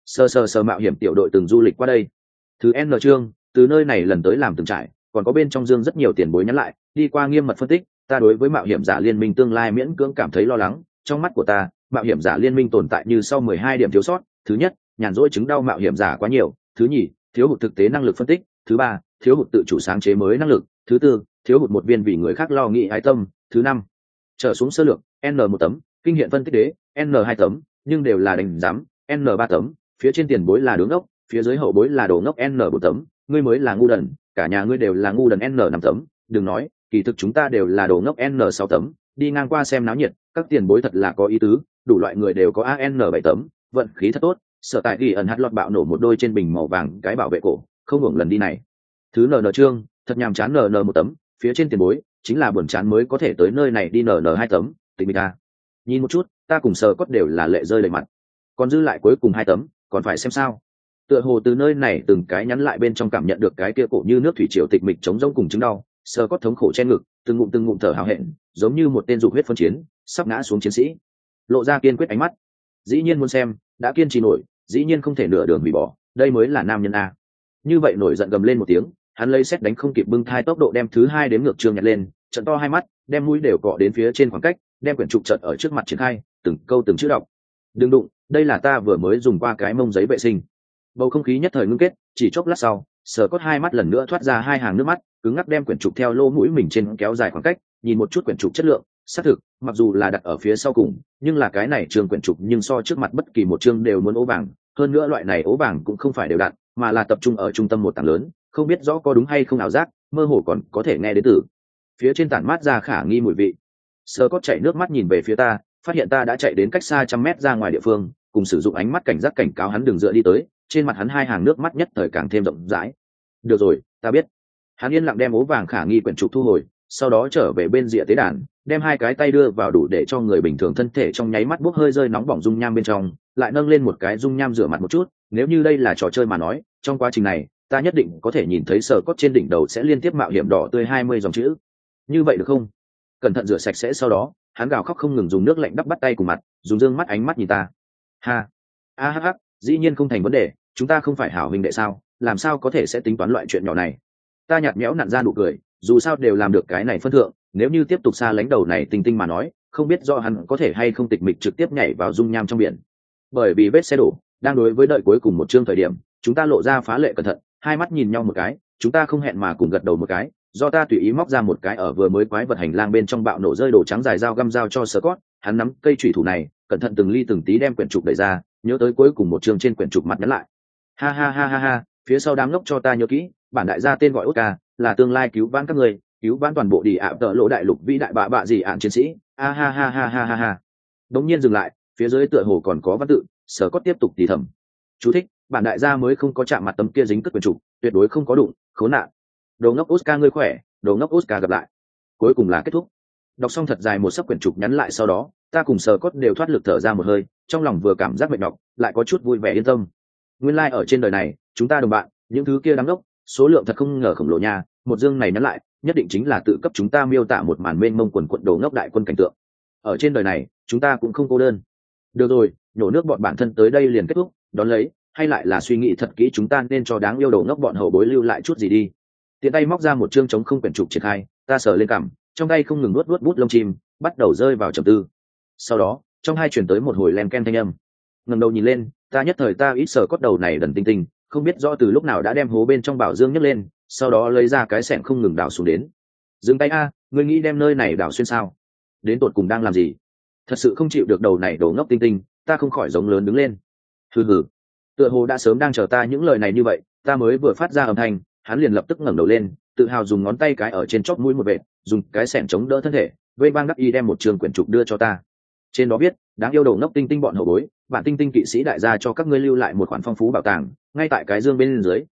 [SPEAKER 1] Sờ mạo hiểm tiểu đội từng du lịch qua đây. Thứ N chương, từ nơi này lần tới làm từng trải, còn có bên trong dương rất nhiều tiền bối nhắn lại, đi qua nghiêm mật phân tích, ta đối với mạo hiểm giả liên minh tương lai miễn cưỡng cảm thấy lo lắng. Trong mắt của ta, mạo hiểm giả liên minh tồn tại như sau 12 điểm thiếu sót. Thứ nhất, nhàn rỗi chứng đau mạo hiểm giả quá nhiều. Thứ nhì, thiếu hụt thực tế năng lực phân tích. Thứ ba, thiếu hụt tự chủ sáng chế mới năng lực. Thứ tư, thiếu hụt một viên vì người khác lo nghĩ ái tâm. Thứ năm, trở xuống sơ lược, N 1 tấm, kinh nghiệm phân tích đế, N 2 tấm, nhưng đều là đánh giám, N 3 tấm, phía trên tiền bối là đứa ngốc, phía dưới hậu bối là đồ ngốc, N 4 tấm, ngươi mới là ngu đần, cả nhà ngươi đều là ngu đần, N 5 tấm, đừng nói, kỳ thực chúng ta đều là đồ ngốc, N 6 tấm, đi ngang qua xem náo nhiệt, các tiền bối thật là có ý tứ, đủ loại người đều có AN 7 tấm, vận khí thật tốt, sở tại ghi ẩn hạt lọt bạo nổ một đôi trên bình màu vàng cái bảo vệ cổ, không hưởng lần đi này. Thứ NN chương, thật nhàm chán, NN 1 tấm, phía trên tiền bối chính là buồn chán mới có thể tới nơi này, đi NN 2 tấm, tịch mịch a. Nhìn một chút, ta cùng Sở Cốt đều là lệ rơi đầy mặt, còn dư lại cuối cùng 2 tấm, còn phải xem sao. Tựa hồ từ nơi này từng cái nhắn lại bên trong cảm nhận được cái kia cổ như nước thủy triều tịch mịch chống rỗng cùng chứng đau. Sở Cốt thống khổ che ngực, từng ngụm thở hào hẹn, giống như một tên dục huyết phân chiến, sắp ngã xuống chiến sĩ, lộ ra kiên quyết ánh mắt. Dĩ nhiên muốn xem, đã kiên trì nổi, dĩ nhiên không thể nửa đường hủy bỏ, đây mới là nam nhân a. Như vậy nổi giận gầm lên một tiếng, hắn lấy xét đánh không kịp bưng thai tốc độ đem thứ 2 đếm ngược chương nhặt lên, trận to hai mắt, đem mũi đều cọ đến phía trên khoảng cách, đem quyển trục chợt ở trước mặt triển khai, từng câu từng chữ đọc. Đừng đụng, đây là ta vừa mới dùng qua cái mông giấy vệ sinh. Bầu không khí nhất thời ngưng kết, chỉ chốc lát sau, Sở Cốt hai mắt lần nữa thoát ra 2 hàng nước mắt, cứng ngắc đem quyển trục theo lỗ mũi mình trên kéo dài khoảng cách, nhìn một chút quyển trục chất lượng, xác thực, mặc dù là đặt ở phía sau cùng, nhưng là cái này chương quyển trục nhưng so trước mặt bất kỳ một chương đều muốn ố vàng, hơn nữa loại này ố vàng cũng không phải đều đặn, mà là tập trung ở trung tâm một tảng lớn, không biết rõ có đúng hay không ảo giác, mơ hồ còn có thể nghe đến từ phía trên tản mát ra khả nghi mùi vị. Sở Cốt chảy nước mắt nhìn về phía ta, phát hiện ta đã chạy đến cách xa trăm mét ra ngoài địa phương, cùng sử dụng ánh mắt cảnh giác cảnh cáo hắn đừng dựa đi tới, trên mặt hắn 2 hàng nước mắt nhất thời càng thêm rộng rãi. Được rồi, ta biết. Hắn yên lặng đem ố vàng khả nghi quyển trục thu hồi, sau đó trở về bên rìa tế đàn, đem 2 cái tay đưa vào đủ để cho người bình thường thân thể trong nháy mắt bốc hơi rơi nóng bỏng dung nham bên trong, lại nâng lên một cái dung nham rửa mặt một chút. Nếu như đây là trò chơi mà nói, trong quá trình này ta nhất định có thể nhìn thấy Sở Cốt trên đỉnh đầu sẽ liên tiếp mạo hiểm đỏ tươi 20 dòng chữ. Như vậy được không? Cẩn thận rửa sạch sẽ, sau đó hắn gào khóc không ngừng dùng nước lạnh đắp bắt tay cùng mặt, dùng dương mắt ánh mắt nhìn ta. Ha ha, dĩ nhiên không thành vấn đề, chúng ta không phải hảo huynh đệ sao, làm sao có thể sẽ tính toán loại chuyện nhỏ này. Ta nhạt nhẽo nặn ra nụ cười, dù sao đều làm được cái này phân thượng, nếu như tiếp tục xa lánh đầu này tinh tinh mà nói, không biết do hắn có thể hay không tịch mịch trực tiếp nhảy vào dung nham trong biển. Bởi vì vết xe đổ đang đối với đợi cuối cùng một chương thời điểm, chúng ta lộ ra phá lệ cẩn thận, 2 mắt nhìn nhau một cái, chúng ta không hẹn mà cùng gật đầu một cái, do ta tùy ý móc ra một cái ở vừa mới quái vật hành lang bên trong bạo nổ rơi đồ trắng dài dao găm dao cho Sở Cốt. Hắn nắm cây chủy thủ này, cẩn thận từng ly từng tí đem quyển trục đẩy ra, nhớ tới cuối cùng một chương trên quyển trục mặt nhắn lại. Ha, phía sau đám ngốc cho ta nhớ kỹ, bản đại gia tên gọi Oscar, là tương lai cứu vãn các người, cứu vãn toàn bộ đi ạ tợ lỗ đại lục vĩ đại bạ gì ạn chiến sĩ. Ha. Đống nhiên dừng lại, phía dưới tựa hồ còn có văn tự, Sở Cốt tiếp tục thì thầm. Chú thích, bản đại gia mới không có chạm mặt tấm kia dính cất quyển trục, tuyệt đối không có đụng, khốn nạn. Đồ ngốc Oscar ngươi khỏe, đồ ngốc Oscar gặp lại. Cuối cùng là kết thúc. Đọc xong thật dài một sấp quyển trục nhắn lại sau đó, ta cùng Sở Cốt đều thoát lực thở ra một hơi, trong lòng vừa cảm giác mệt nhọc, lại có chút vui vẻ yên tâm. Nguyên lai ở trên đời này, chúng ta đồng bạn, những thứ kia đáng ngốc, số lượng thật không ngờ khổng lồ nha, một dương này nhắn lại, nhất định chính là tự cấp chúng ta miêu tả một màn mênh mông quần quận đồ ngốc đại quân cảnh tượng. Ở trên đời này, chúng ta cũng không cô đơn. Được rồi, nhổ nước bọn bản thân tới đây liền kết thúc, đón lấy, hay lại là suy nghĩ thật kỹ chúng ta nên cho đáng yêu đồ ngốc bọn hậu bối lưu lại chút gì đi. Tiện tay móc ra một chương trống không quyển trục triển khai, ta sờ lên cằm, trong tay không ngừng nuốt bút lông chim, bắt đầu rơi vào trầm tư. Sau đó, trong hai chuyển tới một hồi len ken thanh âm. Ngẩng đầu nhìn lên, ta nhất thời ta ít Sở Cốt đầu này đần tinh tinh, không biết rõ từ lúc nào đã đem hố bên trong bảo dương nhấc lên, sau đó lấy ra cái xẻng không ngừng đào xuống đến. Dừng tay a, ngươi nghĩ đem nơi này đào xuyên sao? Đến tột cùng đang làm gì? Thật sự không chịu được đầu này đổ ngốc tinh tinh, ta không khỏi giống lớn đứng lên. Hừ, tựa hồ đã sớm đang chờ ta những lời này như vậy, ta mới vừa phát ra âm thanh, hắn liền lập tức ngẩng đầu lên, tự hào dùng ngón tay cái ở trên chóp mũi một vệt, dùng cái xẻng chống đỡ thân thể, vây bang đắc y đem một trường quyển trục đưa cho ta. Trên đó viết, đáng yêu đầu ngốc tinh tinh bọn hậu bối, bản tinh tinh kỵ sĩ đại gia cho các ngươi lưu lại một khoản phong phú bảo tàng, ngay tại cái dương bên dưới,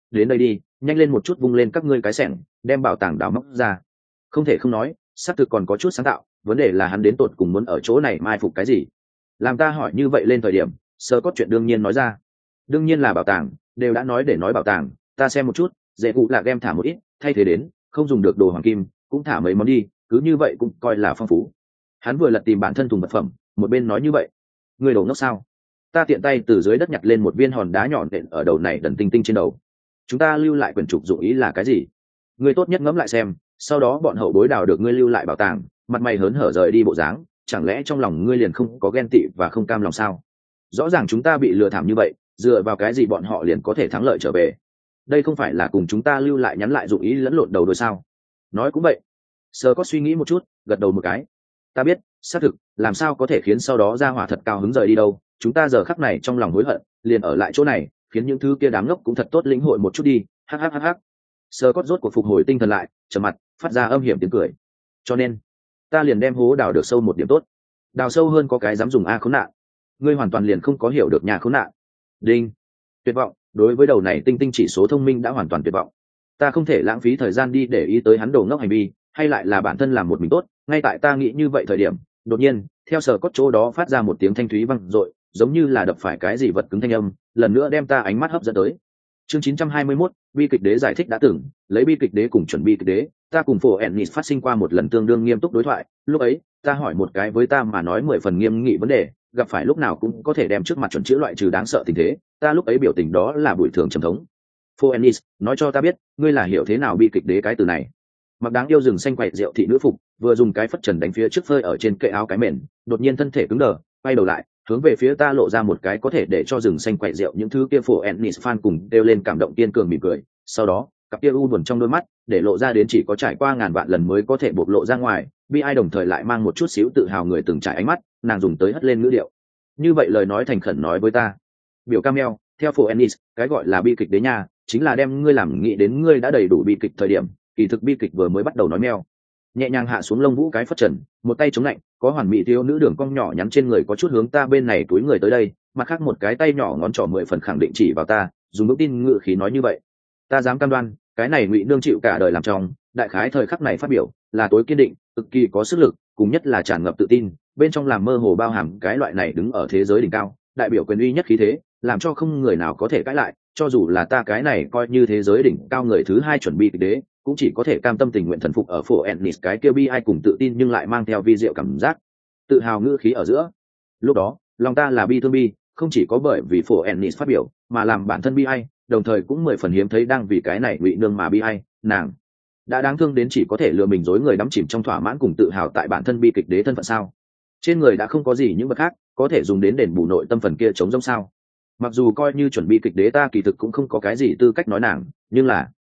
[SPEAKER 1] đến đây đi, nhanh lên một chút, vung lên các ngươi cái xẻng, đem bảo tàng đào móc ra. Không thể không nói, xác thực còn có chút sáng tạo, vấn đề là hắn đến tột cùng muốn ở chỗ này mai phục cái gì. Làm ta hỏi như vậy lên thời điểm, sơ cốt chuyện đương nhiên nói ra. Đương nhiên là bảo tàng, đều đã nói để nói bảo tàng, ta xem một chút, dễ cụ là đem thả một ít, thay thế đến, không dùng được đồ hoàng kim, cũng thả mấy món đi, cứ như vậy cũng coi là phong phú. Hắn vừa lật tìm bản thân thùng vật phẩm, một bên nói như vậy. Người đồ ngốc sao? Ta tiện tay từ dưới đất nhặt lên một viên hòn đá nhỏ nện ở đầu này đần tinh tinh trên đầu. Chúng ta lưu lại quyển trục dụng ý là cái gì? Ngươi tốt nhất ngẫm lại xem, sau đó bọn hậu bối đào được ngươi lưu lại bảo tàng, mặt mày hớn hở rời đi bộ dáng, chẳng lẽ trong lòng ngươi liền không có ghen tị và không cam lòng sao? Rõ ràng chúng ta bị lừa thảm như vậy, dựa vào cái gì bọn họ liền có thể thắng lợi trở về? Đây không phải là cùng chúng ta lưu lại nhắn lại dụng ý lẫn lộn đầu đôi sao? Nói cũng vậy. Sơ có suy nghĩ một chút, gật đầu một cái. Ta biết, xác thực, làm sao có thể khiến sau đó ra hỏa thật cao hứng rời đi đâu? Chúng ta giờ khắc này trong lòng hối hận, liền ở lại chỗ này, khiến những thứ kia đám ngốc cũng thật tốt lĩnh hội một chút đi. Hắc. Sơ cốt rốt cuộc phục hồi tinh thần lại, trầm mặt, phát ra âm hiểm tiếng cười. Cho nên, ta liền đem hố đào được sâu một điểm tốt. Đào sâu hơn có cái dám dùng a khốn nạn. Ngươi hoàn toàn liền không có hiểu được nhà khốn nạn. Đinh. Tuyệt vọng, đối với đầu này tinh tinh chỉ số thông minh đã hoàn toàn tuyệt vọng. Ta không thể lãng phí thời gian đi để ý tới hắn đồ ngốc hành vi, hay lại là bản thân làm một mình tốt. Ngay tại ta nghĩ như vậy thời điểm, đột nhiên, theo Sơ cốt chỗ đó phát ra một tiếng thanh thúy vang dội, giống như là đập phải cái gì vật cứng thanh âm, lần nữa đem ta ánh mắt hấp dẫn tới. Chương 921, bi kịch đế giải thích đã từng, lấy bi kịch đế cùng chuẩn bi kịch đế, ta cùng Phổ Ennis phát sinh qua một lần tương đương nghiêm túc đối thoại, lúc ấy, ta hỏi một cái với ta mà nói 10 phần nghiêm nghị vấn đề, gặp phải lúc nào cũng có thể đem trước mặt chuẩn chữa loại trừ đáng sợ tình thế, ta lúc ấy biểu tình đó là bụi thường trầm thống. Phổ Ennis, nói cho ta biết, ngươi là hiểu thế nào bi kịch đế cái từ này. Mặc đáng yêu rừng xanh quậy rượu thị nữ phục, vừa dùng cái phất trần đánh phía trước phơi ở trên kệ áo cái mền, đột nhiên thân thể cứng đờ, quay đầu lại, hướng về phía ta lộ ra một cái có thể để cho rừng xanh quậy rượu những thứ kia Phổ Ennis fan cùng đều lên cảm động kiên cường mỉm cười. Sau đó, cặp kia u buồn trong đôi mắt, để lộ ra đến chỉ có trải qua ngàn vạn lần mới có thể bộc lộ ra ngoài, bi ai đồng thời lại mang một chút xíu tự hào người từng trải ánh mắt, nàng dùng tới hất lên ngữ điệu. Như vậy lời nói thành khẩn nói với ta. Biểu Camel, theo Phổ Ennis, cái gọi là bi kịch đế nha, chính là đem ngươi làm nghĩ đến ngươi đã đầy đủ bi kịch thời điểm, kỳ thực bi kịch vừa mới bắt đầu nói meo. Nhẹ nhàng hạ xuống lông vũ cái phất trần, một tay chống lạnh, có hoàn mỹ thiếu nữ đường cong nhỏ nhắn trên người có chút hướng ta bên này túi người tới đây, mặt khác một cái tay nhỏ ngón trỏ 10 phần khẳng định chỉ vào ta, dùng vững tin ngự khí nói như vậy. Ta dám cam đoan, cái này Ngụy Nương chịu cả đời làm trong, đại khái thời khắc này phát biểu, là tối kiên định, cực kỳ có sức lực, cùng nhất là tràn ngập tự tin, bên trong làm mơ hồ bao hàm cái loại này đứng ở thế giới đỉnh cao, đại biểu quyền uy nhất khí thế, làm cho không người nào có thể cãi lại, cho dù là ta cái này coi như thế giới đỉnh cao người thứ hai chuẩn bị đế, cũng chỉ có thể cam tâm tình nguyện thần phục ở Phổ Ennis cái kia bi ai cùng tự tin nhưng lại mang theo vi diệu cảm giác tự hào ngữ khí ở giữa. Lúc đó lòng ta là bi thương bi, không chỉ có bởi vì Phổ Ennis phát biểu, mà làm bản thân bi ai, đồng thời cũng 10 phần hiếm thấy đang vì cái này Ngụy Nương mà bi ai. Nàng đã đáng thương đến chỉ có thể lừa mình dối người, đắm chìm trong thỏa mãn cùng tự hào tại bản thân bi kịch đế thân phận sao. Trên người đã không có gì những vật khác có thể dùng đến đền bù nội tâm phần kia chống rỗng sao. Mặc dù coi như chuẩn bị kịch đế, ta kỳ thực cũng không có cái gì tư cách nói nàng, nhưng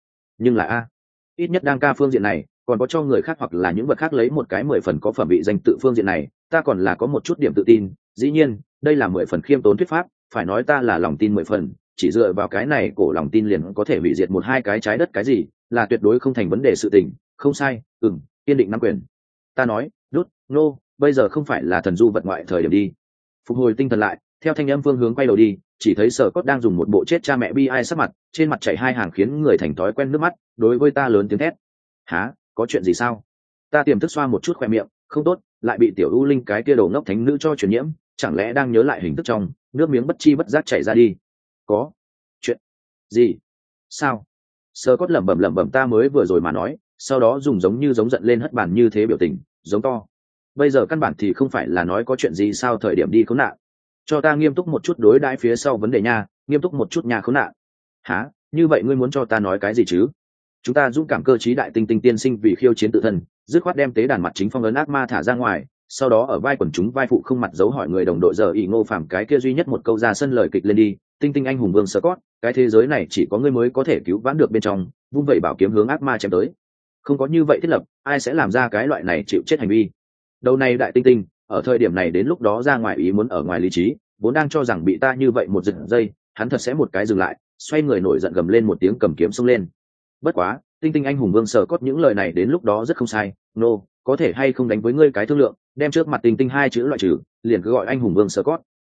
[SPEAKER 1] là a, ít nhất đang ca phương diện này còn có cho người khác hoặc là những vật khác lấy một cái 10 phần có phẩm vị danh tự phương diện này, ta còn là có một chút điểm tự tin. Dĩ nhiên đây là 10 phần khiêm tốn thuyết pháp, phải nói ta là lòng tin 10 phần, chỉ dựa vào cái này cổ lòng tin liền có thể hủy diệt một hai cái trái đất cái gì, là tuyệt đối không thành vấn đề sự tình. Không sai, kiên định nắm quyền. Ta nói đút nô, bây giờ không phải là thần du vật ngoại thời điểm đi. Phục hồi tinh thần lại, theo thanh âm phương hướng quay đầu đi, chỉ thấy Sở Cốt đang dùng một bộ chết cha mẹ bi ai sắc mặt, trên mặt chảy hai hàng khiến người thành thói quen nước mắt, đối với ta lớn tiếng thét. Hả, có chuyện gì sao? Ta tiềm thức xoa một chút khoe miệng, không tốt, lại bị tiểu U Linh cái kia đầu ngốc thánh nữ cho truyền nhiễm, chẳng lẽ đang nhớ lại hình thức trong, nước miếng bất chi bất giác chảy ra đi. Có chuyện gì? Sao? Sở Cốt lẩm bẩm ta mới vừa rồi mà nói, sau đó dùng giống như giống giận lên hất bàn như thế biểu tình, giống to. Bây giờ căn bản thì không phải là nói có chuyện gì sao thời điểm đi khốn nạn. Cho ta nghiêm túc một chút đối đãi phía sau vấn đề nha, nghiêm túc một chút nha khốn nạn. Hả, như vậy ngươi muốn cho ta nói cái gì chứ? Chúng ta dũng cảm cơ trí đại tinh tinh tiên sinh vì khiêu chiến tự thân, dứt khoát đem tế đàn mặt chính phong ấn ác ma thả ra ngoài, sau đó ở vai quần chúng vai phụ không mặt giấu hỏi người đồng đội giờ ỷ Ngô Phàm cái kia duy nhất một câu ra sân lời kịch lên đi, tinh tinh anh hùng vương Sở Cốt, cái thế giới này chỉ có ngươi mới có thể cứu vãn được bên trong, vung vậy bảo kiếm hướng ác ma chém tới. Không có như vậy thiết lập, ai sẽ làm ra cái loại này chịu chết hành vi? Đầu này đại tinh tinh, ở thời điểm này đến lúc đó ra ngoài ý muốn ở ngoài lý trí, vốn đang cho rằng bị ta như vậy một giật giây, hắn thật sẽ một cái dừng lại, xoay người nổi giận gầm lên một tiếng cầm kiếm xông lên. Bất quá, tinh tinh anh hùng vương Sở Cốt những lời này đến lúc đó rất không sai, có thể hay không đánh với ngươi cái thương lượng, đem trước mặt tinh tinh hai chữ loại trừ, liền cứ gọi anh hùng vương Sở Cốt.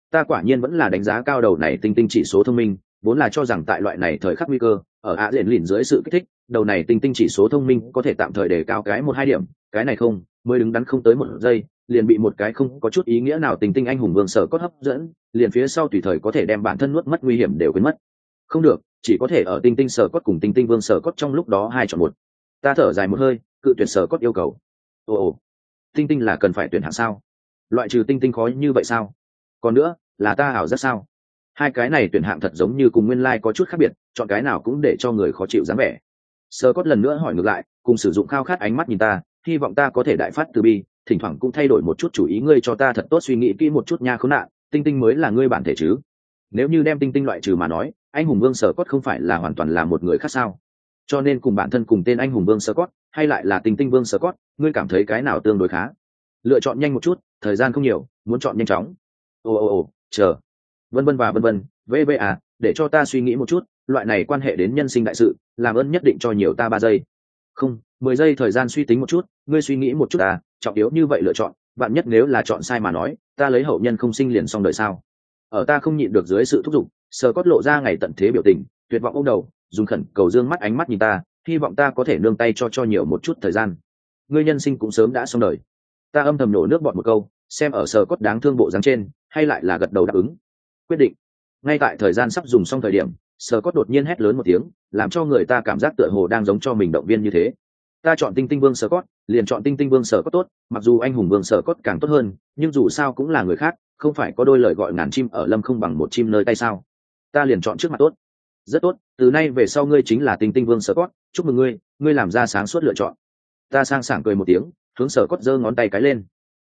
[SPEAKER 1] Ta quả nhiên vẫn là đánh giá cao đầu này tinh tinh chỉ số thông minh, vốn là cho rằng tại loại này thời khắc nguy cơ, ở ạ diện lìn dưới sự kích thích, đầu này tinh tinh chỉ số thông minh có thể tạm thời đề cao cái 1-2 điểm, cái này không, mới đứng đắn không tới 1 giây, liền bị một cái không có chút ý nghĩa nào tinh tinh anh hùng vương sở cốt hấp dẫn, liền phía sau tùy thời có thể đem bản thân nuốt mất nguy hiểm đều quên mất. Không được, chỉ có thể ở tinh tinh sở cốt cùng tinh tinh vương sở cốt trong lúc đó 2 chọn 1. Ta thở dài một hơi, cự tuyển sở cốt yêu cầu. Ồ, tinh tinh là cần phải tuyển hạng sao? Loại trừ tinh tinh khó như vậy sao? Còn nữa, là ta ảo rất sao? Hai cái này tuyển hạng thật giống như cùng nguyên lai có chút khác biệt, chọn cái nào cũng để cho người khó chịu dáng vẻ. Sơ cốt lần nữa hỏi ngược lại, cùng sử dụng khao khát ánh mắt nhìn ta, hy vọng ta có thể đại phát từ bi, thỉnh thoảng cũng thay đổi một chút chủ ý, ngươi cho ta thật tốt suy nghĩ kỹ một chút nha khốn nạn, tinh tinh mới là ngươi bản thể chứ? Nếu như đem tinh tinh loại trừ mà nói, anh hùng vương Sơ cốt không phải là hoàn toàn là một người khác sao? Cho nên cùng bản thân cùng tên anh hùng vương Sơ cốt, hay lại là tinh tinh vương Sơ cốt, ngươi cảm thấy cái nào tương đối khá? Lựa chọn nhanh một chút, thời gian không nhiều, muốn chọn nhanh chóng. Ồ, chờ, vân vân và vân vân, vva, để cho ta suy nghĩ một chút, loại này quan hệ đến nhân sinh đại sự, làm ơn nhất định cho nhiều ta 3 giây. Không, 10 giây thời gian suy tính một chút, ngươi suy nghĩ một chút à, trọng yếu như vậy lựa chọn, bạn nhất nếu là chọn sai mà nói, ta lấy hậu nhân không sinh liền xong đời sao? Ở ta không nhịn được dưới sự thúc giục, Sơ cốt lộ ra ngày tận thế biểu tình, tuyệt vọng ôm đầu, dùng khẩn cầu dương mắt ánh mắt nhìn ta, hy vọng ta có thể nương tay cho nhiều một chút thời gian. Ngươi nhân sinh cũng sớm đã xong đời. Ta âm thầm nổ nước bọt một câu, xem ở Sơ cốt đáng thương bộ dáng trên, hay lại là gật đầu đáp ứng. Quyết định. Ngay tại thời gian sắp dùng xong thời điểm, Sơ cốt đột nhiên hét lớn một tiếng, làm cho người ta cảm giác tựa hồ đang giống cho mình động viên như thế. Ta chọn tinh tinh vương Sơ cốt, liền chọn tinh tinh vương Sơ cốt tốt, mặc dù anh hùng vương Sơ cốt càng tốt hơn, nhưng dù sao cũng là người khác, không phải có đôi lời gọi ngàn chim ở lâm không bằng một chim nơi tay sao? Ta liền chọn trước mặt tốt. Rất tốt, từ nay về sau ngươi chính là tinh tinh vương Sơ cốt, chúc mừng ngươi, ngươi làm ra sáng suốt lựa chọn. Ta sang sảng cười một tiếng, hướng Sơ cốt giơ ngón tay cái lên.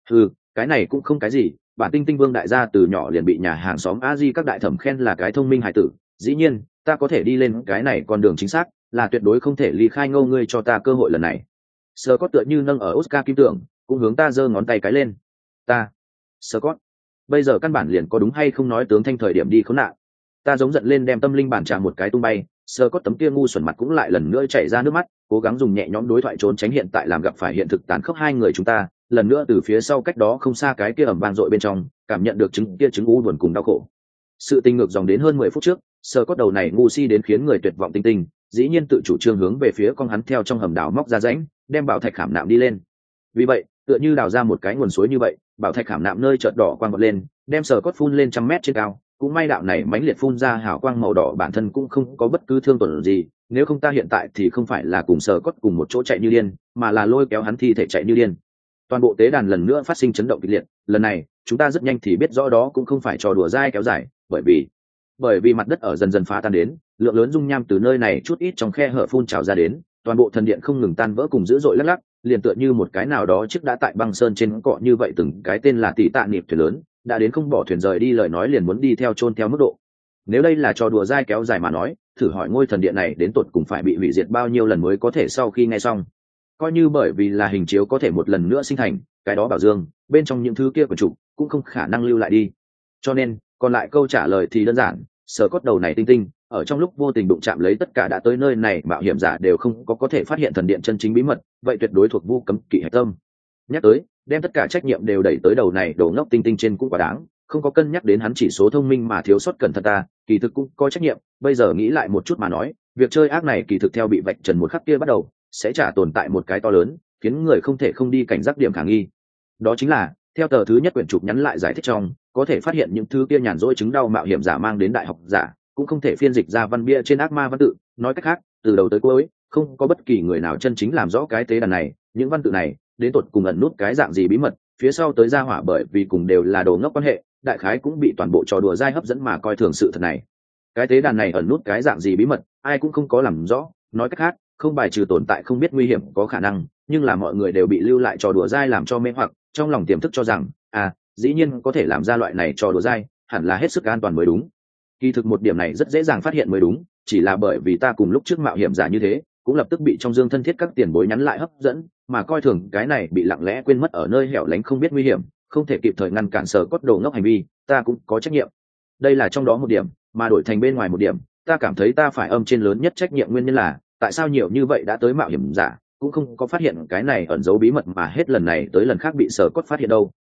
[SPEAKER 1] Cái này cũng không cái gì, bản tinh tinh vương đại gia từ nhỏ liền bị nhà hàng xóm a di các đại thẩm khen là cái thông minh hài tử, dĩ nhiên ta có thể đi lên cái này con đường chính xác, là tuyệt đối không thể ly khai ngâu, ngươi cho ta cơ hội lần này. Sơ cốt tựa như nâng ở Oscar kim tượng, cũng hướng ta giơ ngón tay cái lên. Ta Sơ cốt, bây giờ căn bản liền có đúng hay không nói tướng thanh thời điểm đi khốn nạn. Ta giống giận lên đem tâm linh bản trả một cái tung bay, Sơ cốt tấm kia ngu xuẩn mặt cũng lại lần nữa chảy ra nước mắt, cố gắng dùng nhẹ nhõm đối thoại trốn tránh hiện tại làm gặp phải hiện thực tàn khốc hai người chúng ta. Lần nữa từ phía sau cách đó không xa cái kia ầm vang dội bên trong, cảm nhận được chứng u buồn cùng đau khổ. Sự tình ngược dòng đến hơn 10 phút trước, Sơ cốt đầu này ngu si đến khiến người tuyệt vọng tinh tinh, dĩ nhiên tự chủ trương hướng về phía con hắn theo trong hầm đào móc ra rãnh, đem bảo thạch khảm nạm đi lên. Vì vậy, tựa như đào ra một cái nguồn suối như vậy, bảo thạch khảm nạm nơi chợt đỏ quang vọt lên, đem Sơ cốt phun lên 100 mét trên cao. Cũng may đạo này mãnh liệt phun ra hào quang màu đỏ bản thân cũng không có bất cứ thương tổn gì, nếu không ta hiện tại thì không phải là cùng Sơ cốt cùng một chỗ chạy như điên, mà là lôi kéo hắn thi thể chạy như điên. Toàn bộ tế đàn lần nữa phát sinh chấn động kịch liệt, lần này chúng ta rất nhanh thì biết rõ đó cũng không phải trò đùa dai kéo dài, bởi vì mặt đất ở dần dần phá tan đến, lượng lớn dung nham từ nơi này chút ít trong khe hở phun trào ra đến, toàn bộ thần điện không ngừng tan vỡ cùng dữ dội lắc lắc, liền tựa như một cái nào đó chiếc đã tại băng sơn trên cọ như vậy, từng cái tên là tỷ tạ niệm thuyền lớn đã đến không bỏ thuyền rời đi lời nói liền muốn đi theo chôn theo mức độ. Nếu đây là trò đùa dai kéo dài mà nói, thử hỏi ngôi thần điện này đến tột cùng phải bị hủy diệt bao nhiêu lần mới có thể sau khi nghe xong. Coi như bởi vì là hình chiếu có thể một lần nữa sinh thành, cái đó bảo dương bên trong những thứ kia của chủ cũng không khả năng lưu lại đi. Cho nên còn lại câu trả lời thì đơn giản, Sơ cốt đầu này tinh tinh ở trong lúc vô tình đụng chạm lấy tất cả đã tới nơi này mạo hiểm giả đều không có thể phát hiện thần điện chân chính bí mật, vậy tuyệt đối thuộc vu cấm kỵ hạch tâm. Nhắc tới đem tất cả trách nhiệm đều đẩy tới đầu này đồ ngốc tinh tinh trên cũng quá đáng, không có cân nhắc đến hắn chỉ số thông minh mà thiếu sót cẩn thận ta, kỳ thực cũng có trách nhiệm. Bây giờ nghĩ lại một chút mà nói, việc chơi ác này kỳ thực theo bị vạch trần một khắc kia bắt đầu sẽ trả tồn tại một cái to lớn khiến người không thể không đi cảnh giác điểm khả nghi. Đó chính là theo tờ thứ nhất quyển trục nhắn lại giải thích trong, có thể phát hiện những thứ kia nhàn rỗi chứng đau mạo hiểm giả mang đến đại học giả cũng không thể phiên dịch ra văn bia trên ác ma văn tự. Nói cách khác, từ đầu tới cuối không có bất kỳ người nào chân chính làm rõ cái tế đàn này, những văn tự này đến tột cùng ẩn nút cái dạng gì bí mật phía sau tới ra hỏa, bởi vì cùng đều là đồ ngốc quan hệ, đại khái cũng bị toàn bộ trò đùa dai hấp dẫn mà coi thường sự thật này. Cái tế đàn này ẩn nút cái dạng gì bí mật ai cũng không có làm rõ, nói cách khác không bài trừ tồn tại không biết nguy hiểm có khả năng, nhưng là mọi người đều bị lưu lại trò đùa dai làm cho mê hoặc, trong lòng tiềm thức cho rằng dĩ nhiên có thể làm ra loại này trò đùa dai hẳn là hết sức an toàn mới đúng. Kỳ thực một điểm này rất dễ dàng phát hiện mới đúng, chỉ là bởi vì ta cùng lúc trước mạo hiểm giả như thế cũng lập tức bị trong dương thân thiết các tiền bối nhắn lại hấp dẫn, mà coi thường cái này bị lặng lẽ quên mất ở nơi hẻo lánh không biết nguy hiểm, không thể kịp thời ngăn cản Sơ cốt đồ ngốc hành vi, ta cũng có trách nhiệm. Đây là trong đó một điểm, mà đổi thành bên ngoài một điểm, ta cảm thấy ta phải âm trên lớn nhất trách nhiệm nguyên nhân là tại sao nhiều như vậy đã tới mạo hiểm giả cũng không có phát hiện cái này ẩn giấu bí mật, mà hết lần này tới lần khác bị Sơ cốt phát hiện đâu.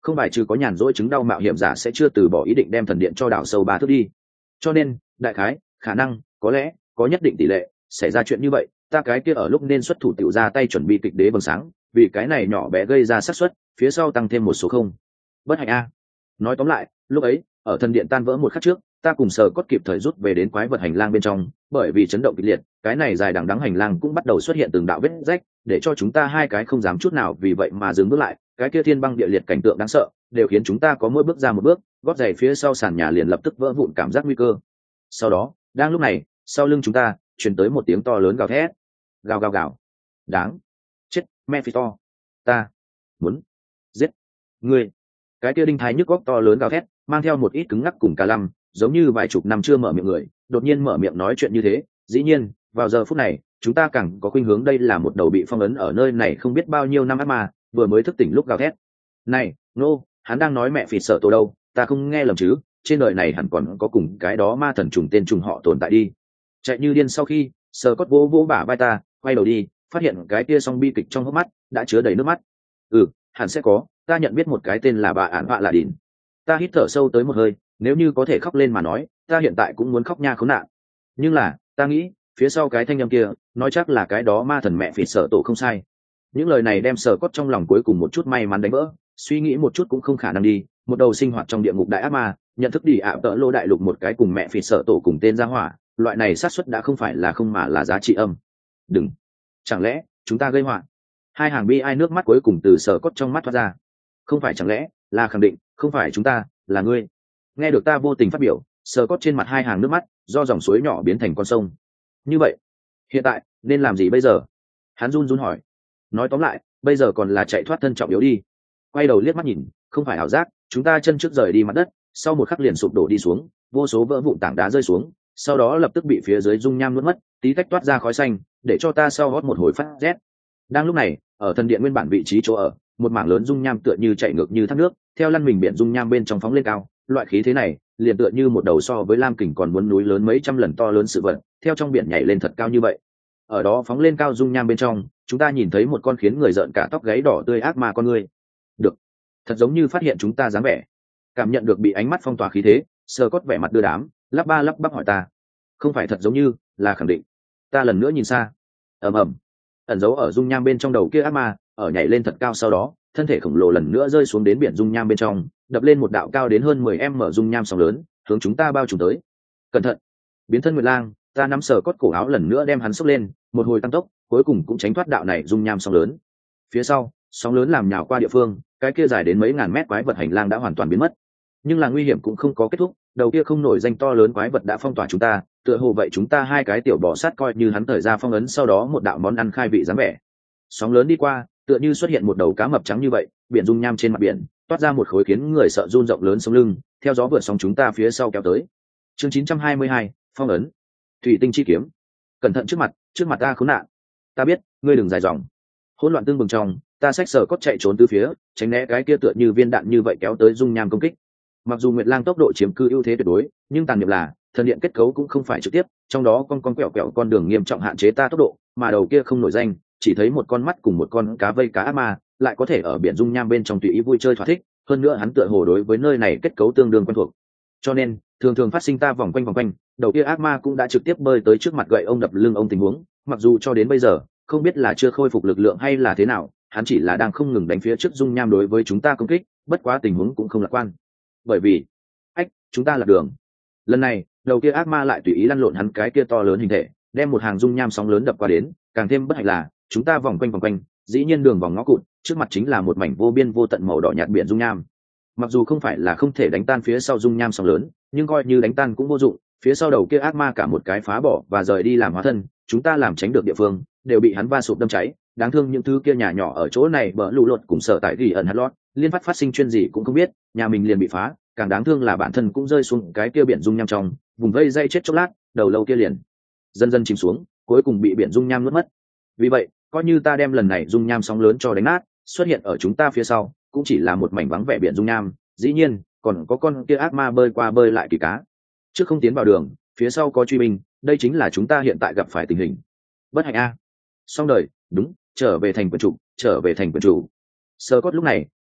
[SPEAKER 1] không bài trừ có nhàn rỗi chứng đau mạo hiểm giả sẽ chưa từ bỏ ý định đem thần điện cho đảo sâu 3 thước đi. Cho nên đại khái khả năng có lẽ có nhất định tỷ lệ xảy ra chuyện như vậy, ta cái kia ở lúc nên xuất thủ tiểu ra tay chuẩn bị kịch đế vầng sáng, vì cái này nhỏ bé gây ra xác suất phía sau tăng thêm một số không. Bất hạnh a. Nói tóm lại, lúc ấy ở thần điện tan vỡ một khắc trước, ta cùng Sở Cốt kịp thời rút về đến quái vật hành lang bên trong, bởi vì chấn động kịch liệt, cái này dài đằng đẵng hành lang cũng bắt đầu xuất hiện từng đạo vết rách, để cho chúng ta hai cái không dám chút nào vì vậy mà dừng bước lại. Cái kia thiên băng địa liệt cảnh tượng đáng sợ, đều khiến chúng ta có mỗi bước ra một bước, gót giày phía sau sàn nhà liền lập tức vỡ vụn, cảm giác nguy cơ. Sau đó, đang lúc này, sau lưng chúng ta truyền tới một tiếng to lớn gào thét. Gào gào gào. Đáng chết, Mephisto. Ta muốn giết ngươi. Cái kia đinh thái nhức góc to lớn gào thét, mang theo một ít cứng ngắc cùng cả lăm, giống như vài chục năm chưa mở miệng người đột nhiên mở miệng nói chuyện như thế. Dĩ nhiên vào giờ phút này chúng ta càng có khuynh hướng đây là một đầu bị phong ấn ở nơi này không biết bao nhiêu năm ác ma vừa mới thức tỉnh lúc gào thét. Này nô, hắn đang nói mẹ phì sợ tổ đâu, ta không nghe lầm chứ? Trên đời này hẳn còn có cùng cái đó ma thần trùng tên trùng họ tồn tại đi. Chạy như điên sau khi Sờ Cốt vỗ vỗ bả vai ta, quay đầu đi, phát hiện cái kia song bi kịch trong hốc mắt đã chứa đầy nước mắt. Hẳn sẽ có, ta nhận biết một cái tên là bà ản họa là đỉn. Ta hít thở sâu tới một hơi, nếu như có thể khóc lên mà nói, ta hiện tại cũng muốn khóc nha khốn nạn. Nhưng là ta nghĩ phía sau cái thanh âm kia nói chắc là cái đó ma thần mẹ phì sợ tổ không sai. Những lời này đem Sờ Cốt trong lòng cuối cùng một chút may mắn đánh vỡ, suy nghĩ một chút cũng không khả năng đi, một đầu sinh hoạt trong địa ngục đại ác ma nhận thức đi ạ tợ lô đại lục một cái cùng mẹ phì sợ tổ cùng tên ra hỏa, loại này xác suất đã không phải là không mà là giá trị âm. Đừng, chẳng lẽ chúng ta gây họa? Hai hàng bi ai nước mắt cuối cùng từ Sờ Cốt trong mắt thoát ra. Không phải chẳng lẽ, là khẳng định, không phải chúng ta, là ngươi. Nghe được ta vô tình phát biểu, Sờ Cốt trên mặt hai hàng nước mắt do dòng suối nhỏ biến thành con sông. Như vậy hiện tại nên làm gì bây giờ? Hắn run run hỏi. Nói tóm lại, bây giờ còn là chạy thoát thân trọng yếu đi. Quay đầu liếc mắt nhìn, không phải ảo giác, chúng ta chân trước rời đi mặt đất, sau một khắc liền sụp đổ đi xuống, vô số vỡ vụn tảng đá rơi xuống, sau đó lập tức bị phía dưới dung nham nuốt mất, tí tách toát ra khói xanh, để cho ta sau hót một hồi phát rét. Đang lúc này, ở thần điện nguyên bản vị trí chỗ ở, một mảng lớn dung nham tựa như chạy ngược như thác nước, theo lăn mình biển dung nham bên trong phóng lên cao. Loại khí thế này liền tựa như một đầu so với lam kình còn muốn núi lớn mấy trăm lần to lớn sự vật, theo trong biển nhảy lên thật cao như vậy. Ở đó phóng lên cao dung nham bên trong, chúng ta nhìn thấy một con khiến người rợn cả tóc gáy đỏ tươi ác ma con người. Được, thật giống như phát hiện chúng ta dáng vẻ. Cảm nhận được bị ánh mắt phong tỏa khí thế, Sờ Cốt vẻ mặt đưa đám, lắp ba lắp bắp hỏi ta. Không phải thật giống như, là khẳng định. Ta lần nữa nhìn xa. Ầm ầm. Ẩn giấu ở dung nham bên trong đầu kia ác ma ở nhảy lên thật cao, sau đó thân thể khổng lồ lần nữa rơi xuống đến biển dung nham bên trong, đập lên một đạo cao đến hơn 10m dung nham sóng lớn, hướng chúng ta bao trùm tới. Cẩn thận! Biến thân Nguyệt Lang, ta nắm Sờ Cốt cổ áo lần nữa đem hắn xốc lên, một hồi tăng tốc, cuối cùng cũng tránh thoát đạo này dung nham sóng lớn. Phía sau, sóng lớn làm nhào qua địa phương, cái kia dài đến mấy ngàn mét quái vật hành lang đã hoàn toàn biến mất. Nhưng là nguy hiểm cũng không có kết thúc, đầu kia không nổi danh to lớn quái vật đã phong tỏa chúng ta, tựa hồ vậy chúng ta hai cái tiểu bò sát coi như hắn thời ra phong ấn, sau đó một đạo món ăn khai vị dáng vẻ. Sóng lớn đi qua, tựa như xuất hiện một đầu cá mập trắng như vậy, biển dung nham trên mặt biển toát ra một khối khiến người sợ run rộng lớn sống lưng, theo gió vượt sóng chúng ta phía sau kéo tới. Chương 922, phong ấn. Thủy tinh chi kiếm. Cẩn thận trước mặt ta khốn nạn. Ta biết, ngươi đừng dài dòng. Hỗn loạn tương bừng trong, ta xách Sờ Cốt chạy trốn từ phía, tránh né cái kia tựa như viên đạn như vậy kéo tới dung nham công kích. Mặc dù Nguyệt Lang tốc độ chiếm cư ưu thế tuyệt đối, nhưng tàn niệm là thần điện kết cấu cũng không phải trực tiếp, trong đó con quẹo quẹo con đường nghiêm trọng hạn chế ta tốc độ, mà đầu kia không nổi danh, chỉ thấy một con mắt cùng một con cá vây cá ác ma, lại có thể ở biển dung nham bên trong tùy ý vui chơi thỏa thích, hơn nữa hắn tựa hồ đối với nơi này kết cấu tương đương quen thuộc. Cho nên, thường thường phát sinh ta vòng quanh, đầu kia ác ma cũng đã trực tiếp bơi tới trước mặt gậy ông đập lưng ông tình huống, mặc dù cho đến bây giờ, không biết là chưa khôi phục lực lượng hay là thế nào, hắn chỉ là đang không ngừng đánh phía trước dung nham đối với chúng ta công kích, bất quá tình huống cũng không lạc quan. Bởi vì, chúng ta lạc đường. Lần này, đầu kia ác ma lại tùy ý lăn lộn hắn cái kia to lớn hình thể, đem một hàng dung nham sóng lớn đập qua đến, càng thêm bất hạnh là, chúng ta vòng quanh, dĩ nhiên đường vòng ngõ cụt, trước mặt chính là một mảnh vô biên vô tận màu đỏ nhạt biển dung nham. Mặc dù không phải là không thể đánh tan phía sau dung nham sóng lớn, nhưng coi như đánh tan cũng vô dụng, phía sau đầu kia ác ma cả một cái phá bỏ và rời đi làm hóa thân, chúng ta làm tránh được địa phương, đều bị hắn va sụp đâm cháy. Đáng thương những thứ kia nhà nhỏ ở chỗ này bỡ lũ lụt cùng sợ tại gỉ ẩn hạt lót, liên phát sinh chuyện gì cũng không biết, nhà mình liền bị phá, càng đáng thương là bản thân cũng rơi xuống cái kia biển dung nham trong, vùng vây dây chết chốc lát, đầu lâu kia liền dần dần chìm xuống, cuối cùng bị biển dung nham nuốt mất. Vì vậy, coi như ta đem lần này dung nham sóng lớn cho đánh nát, xuất hiện ở chúng ta phía sau, cũng chỉ là một mảnh vắng vẻ biển dung nham, dĩ nhiên, còn có con kia ác ma bơi qua bơi lại kỳ cá. Trước không tiến vào đường, phía sau có truy binh, đây chính là chúng ta hiện tại gặp phải tình hình. Bất hạnh a. Xong đời, đúng, trở về thành quyền chủ. Sờ Cốt lúc này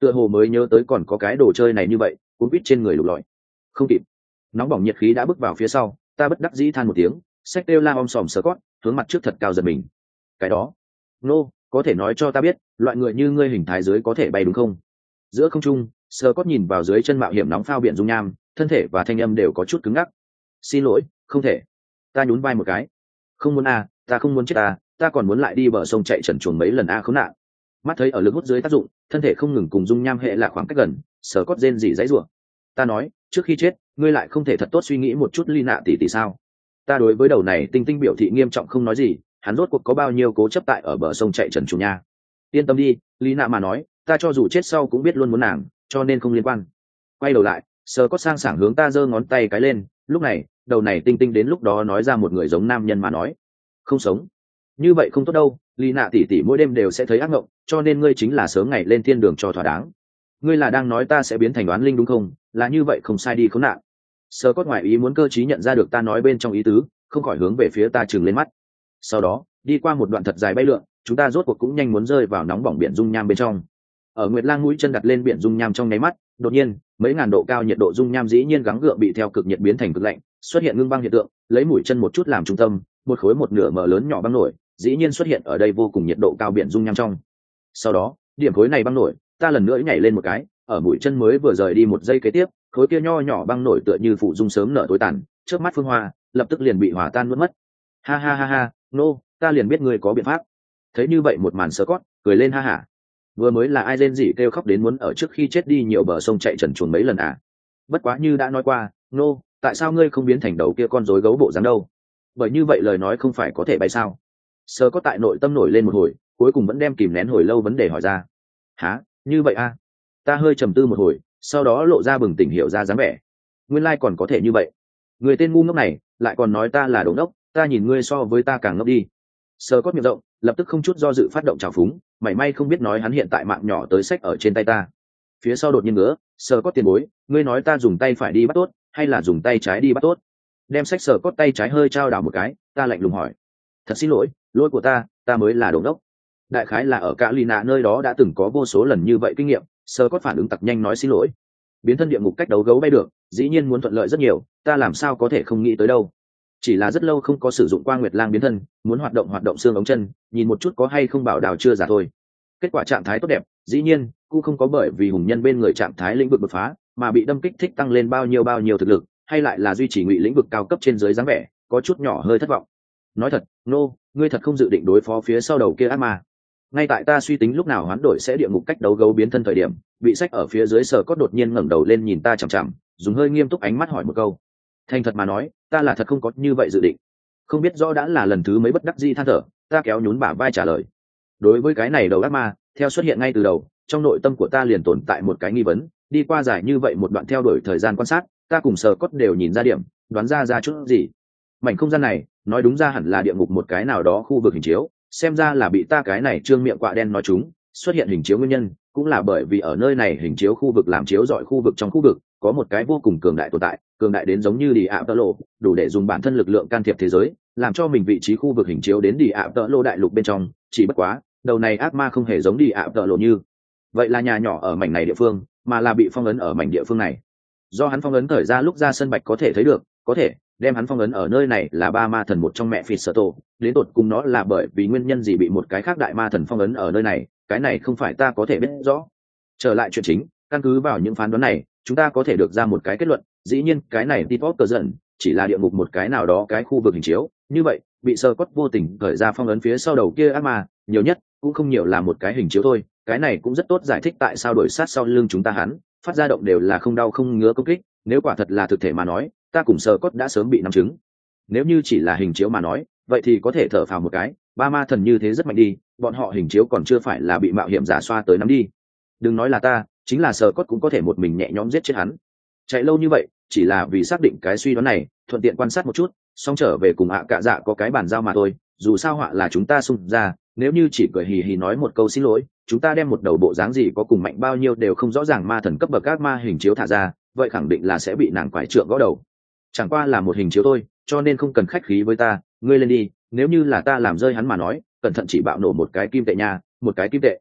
[SPEAKER 1] tựa hồ mới nhớ tới còn có cái đồ chơi này như vậy, cũng biết trên người lục lọi. Không kịp, nóng bỏng nhiệt khí đã bước vào phía sau, ta bất đắc dĩ than một tiếng, xách kêu la om sòm sờ cót, hướng mặt trước thật cao giật mình. Cái đó, nô, có thể nói cho ta biết, loại người như ngươi hình thái dưới có thể bay đúng không? Giữa không trung, sờ cót nhìn vào dưới chân mạo hiểm nóng phao biển dung nham, thân thể và thanh âm đều có chút cứng ngắc. Xin lỗi, không thể. Ta nhún vai một cái. Không muốn à, ta không muốn chết à, ta còn muốn lại đi bờ sông chạy trần truồng mấy lần a khốn nạn. Mắt thấy ở lực hút dưới tác dụng, thân thể không ngừng cùng dung nham hệ là khoảng cách gần, sờ cót rên rỉ dãy rủa. Ta nói, trước khi chết, ngươi lại không thể thật tốt suy nghĩ một chút ly nạ tỷ tỷ sao? Ta đối với đầu này tinh tinh biểu thị nghiêm trọng không nói gì, hắn rốt cuộc có bao nhiêu cố chấp tại ở bờ sông chạy trần truồng nha. Yên tâm đi, ly nạ mà nói, ta cho dù chết sau cũng biết luôn muốn nàng, cho nên không liên quan. Quay đầu lại, sờ cót sang sảng hướng ta giơ ngón tay cái lên, lúc này, đầu này tinh tinh đến lúc đó nói ra một người giống nam nhân mà nói, không sống. Như vậy không tốt đâu, ly nạ tỷ tỷ mỗi đêm đều sẽ thấy ác mộng, cho nên ngươi chính là sớm ngày lên thiên đường cho thỏa đáng. Ngươi là đang nói ta sẽ biến thành oán linh đúng không? Là như vậy không sai đi khốn nạn. Sơ cốt ngoại ý muốn cơ trí nhận ra được ta nói bên trong ý tứ, không khỏi hướng về phía ta trừng lên mắt. Sau đó, đi qua một đoạn thật dài bay lượn, chúng ta rốt cuộc cũng nhanh muốn rơi vào nóng bỏng biển dung nham bên trong. Ở Nguyệt Lang mũi chân đặt lên biển dung nham trong nháy mắt, đột nhiên, mấy ngàn độ cao nhiệt độ dung nham dĩ nhiên gắng gượng bị theo cực nhiệt biến thành cực lạnh, xuất hiện ngưng băng hiện tượng, lấy mũi chân một chút làm trung tâm, một khối một nửa mở lớn nhỏ băng nổi, dĩ nhiên xuất hiện ở đây vô cùng nhiệt độ cao biển dung nham trong. Sau đó, điểm khối này băng nổi, ta lần nữa nhảy lên một cái, ở mũi chân mới vừa rời đi một giây kế tiếp, khối kia nho nhỏ băng nổi tựa như phụ dung sớm nở tối tàn, trước mắt phương hoa, lập tức liền bị hòa tan nuốt mất. Ha ha ha ha, nô, ta liền biết ngươi có biện pháp. Thấy như vậy một màn sơ cót, cười lên ha hả. Vừa mới là ai rên rỉ kêu khóc đến muốn ở trước khi chết đi nhiều bờ sông chạy trần truồng mấy lần à? Bất quá như đã nói qua, nô, tại sao ngươi không biến thành đầu kia con rối gấu bộ dáng đâu? Bởi như vậy lời nói không phải có thể bay sao? Sơ có tại nội tâm nổi lên một hồi, cuối cùng vẫn đem kìm nén hồi lâu vấn đề hỏi ra. Hả, như vậy à? Ta hơi trầm tư một hồi, sau đó lộ ra bừng tỉnh hiểu ra dáng vẻ. Nguyên lai còn có thể như vậy. Người tên ngu ngốc này, lại còn nói ta là đồ ngốc, ta nhìn ngươi so với ta càng ngốc đi. Sơ cốt miệng rộng, lập tức không chút do dự phát động trào phúng, mảy may không biết nói hắn hiện tại mạng nhỏ tới sách ở trên tay ta. Phía sau đột nhiên ngứa, sơ cốt tiền bối, ngươi nói ta dùng tay phải đi bắt tốt, hay là dùng tay trái đi bắt tốt? Đem sách sờ cốt tay trái hơi trao đảo một cái, ta lạnh lùng hỏi. Thật xin lỗi, lỗi của ta mới là đồ ngốc. Đại khái là ở cả Lina nơi đó đã từng có vô số lần như vậy kinh nghiệm, sơ cốt phản ứng tặc nhanh nói xin lỗi. Biến thân địa ngục cách đấu gấu bay được, dĩ nhiên muốn thuận lợi rất nhiều, ta làm sao có thể không nghĩ tới đâu. Chỉ là rất lâu không có sử dụng qua Nguyệt Lang biến thân, muốn hoạt động xương ống chân, nhìn một chút có hay không bảo đào chưa giả thôi. Kết quả trạng thái tốt đẹp, dĩ nhiên cũng không có bởi vì hùng nhân bên người trạng thái lĩnh vực đột phá mà bị đâm kích thích tăng lên bao nhiêu thực lực, hay lại là duy trì ngụy lĩnh vực cao cấp trên dưới dáng vẻ, có chút nhỏ hơi thất vọng. Nói thật, ngươi thật không dự định đối phó phía sau đầu kia ác ma? Ngay tại ta suy tính lúc nào hoán đổi sẽ địa ngục cách đấu gấu biến thân thời điểm, bị sách ở phía dưới sờ cốt đột nhiên ngẩng đầu lên nhìn ta chằm chằm, dùng hơi nghiêm túc ánh mắt hỏi một câu. Thành thật mà nói, ta là thật không có như vậy dự định. Không biết rõ đã là lần thứ mấy bất đắc dĩ than thở, ta kéo nhún bả vai trả lời. Đối với cái này đầu ác ma, theo xuất hiện ngay từ đầu, trong nội tâm của ta liền tồn tại một cái nghi vấn. Đi qua dài như vậy một đoạn theo đuổi thời gian quan sát, ta cùng sờ cốt đều nhìn ra điểm, đoán ra chút gì. Mảnh không gian này, nói đúng ra hẳn là địa ngục một cái nào đó khu vực hình chiếu, xem ra là bị ta cái này trương miệng quạ đen nói chúng. Xuất hiện hình chiếu nguyên nhân cũng là bởi vì ở nơi này hình chiếu khu vực làm chiếu dọi khu vực trong khu vực có một cái vô cùng cường đại tồn tại, cường đại đến giống như đi ạ tơ lộ, đủ để dùng bản thân lực lượng can thiệp thế giới, làm cho mình vị trí khu vực hình chiếu đến đi ạ tơ lộ đại lục bên trong. Chỉ bất quá đầu này ác ma không hề giống đi ạ tơ lộ như vậy là nhà nhỏ ở mảnh này địa phương, mà là bị phong ấn ở mảnh địa phương này. Do hắn phong ấn thời ra lúc ra sân bạch có thể thấy được, có thể đem hắn phong ấn ở nơi này là ba ma thần một trong mẹ phì sở tổ, đến tột cùng nó là bởi vì nguyên nhân gì bị một cái khác đại ma thần phong ấn ở nơi này, cái này không phải ta có thể biết rõ. Trở lại chuyện chính, căn cứ vào những phán đoán này, chúng ta có thể được ra một cái kết luận, dĩ nhiên cái này Tipot cờ giận chỉ là địa ngục một cái nào đó cái khu vực hình chiếu, như vậy bị sơ cốt vô tình khởi ra phong ấn phía sau đầu kia ác ma, nhiều nhất cũng không nhiều là một cái hình chiếu thôi. Cái này cũng rất tốt giải thích tại sao đổi sát sau lưng chúng ta hắn phát ra động đều là không đau không ngứa công kích. Nếu quả thật là thực thể mà nói, ta cùng sơ cốt đã sớm bị nắm chứng. Nếu như chỉ là hình chiếu mà nói, vậy thì có thể thở phào một cái, ba ma thần như thế rất mạnh đi, bọn họ hình chiếu còn chưa phải là bị mạo hiểm giả xoa tới nắm đi. Đừng nói là ta, chính là sơ cốt cũng có thể một mình nhẹ nhõm giết chết hắn. Chạy lâu như vậy chỉ là vì xác định cái suy đoán này, thuận tiện quan sát một chút, xong trở về cùng cạ dạ có cái bàn giao mà thôi. Dù sao họa là chúng ta xung ra, nếu như chỉ cười hì hì nói một câu xin lỗi, chúng ta đem một đầu bộ dáng gì có cùng mạnh bao nhiêu đều không rõ ràng ma thần cấp bậc các ma hình chiếu thả ra, vậy khẳng định là sẽ bị nàng quải trượng gõ đầu. Chẳng qua là một hình chiếu thôi, cho nên không cần khách khí với ta, ngươi lên đi. Nếu như là ta làm rơi hắn mà nói, cẩn thận chỉ bạo nổ một cái kim tệ nha, một cái kim tệ.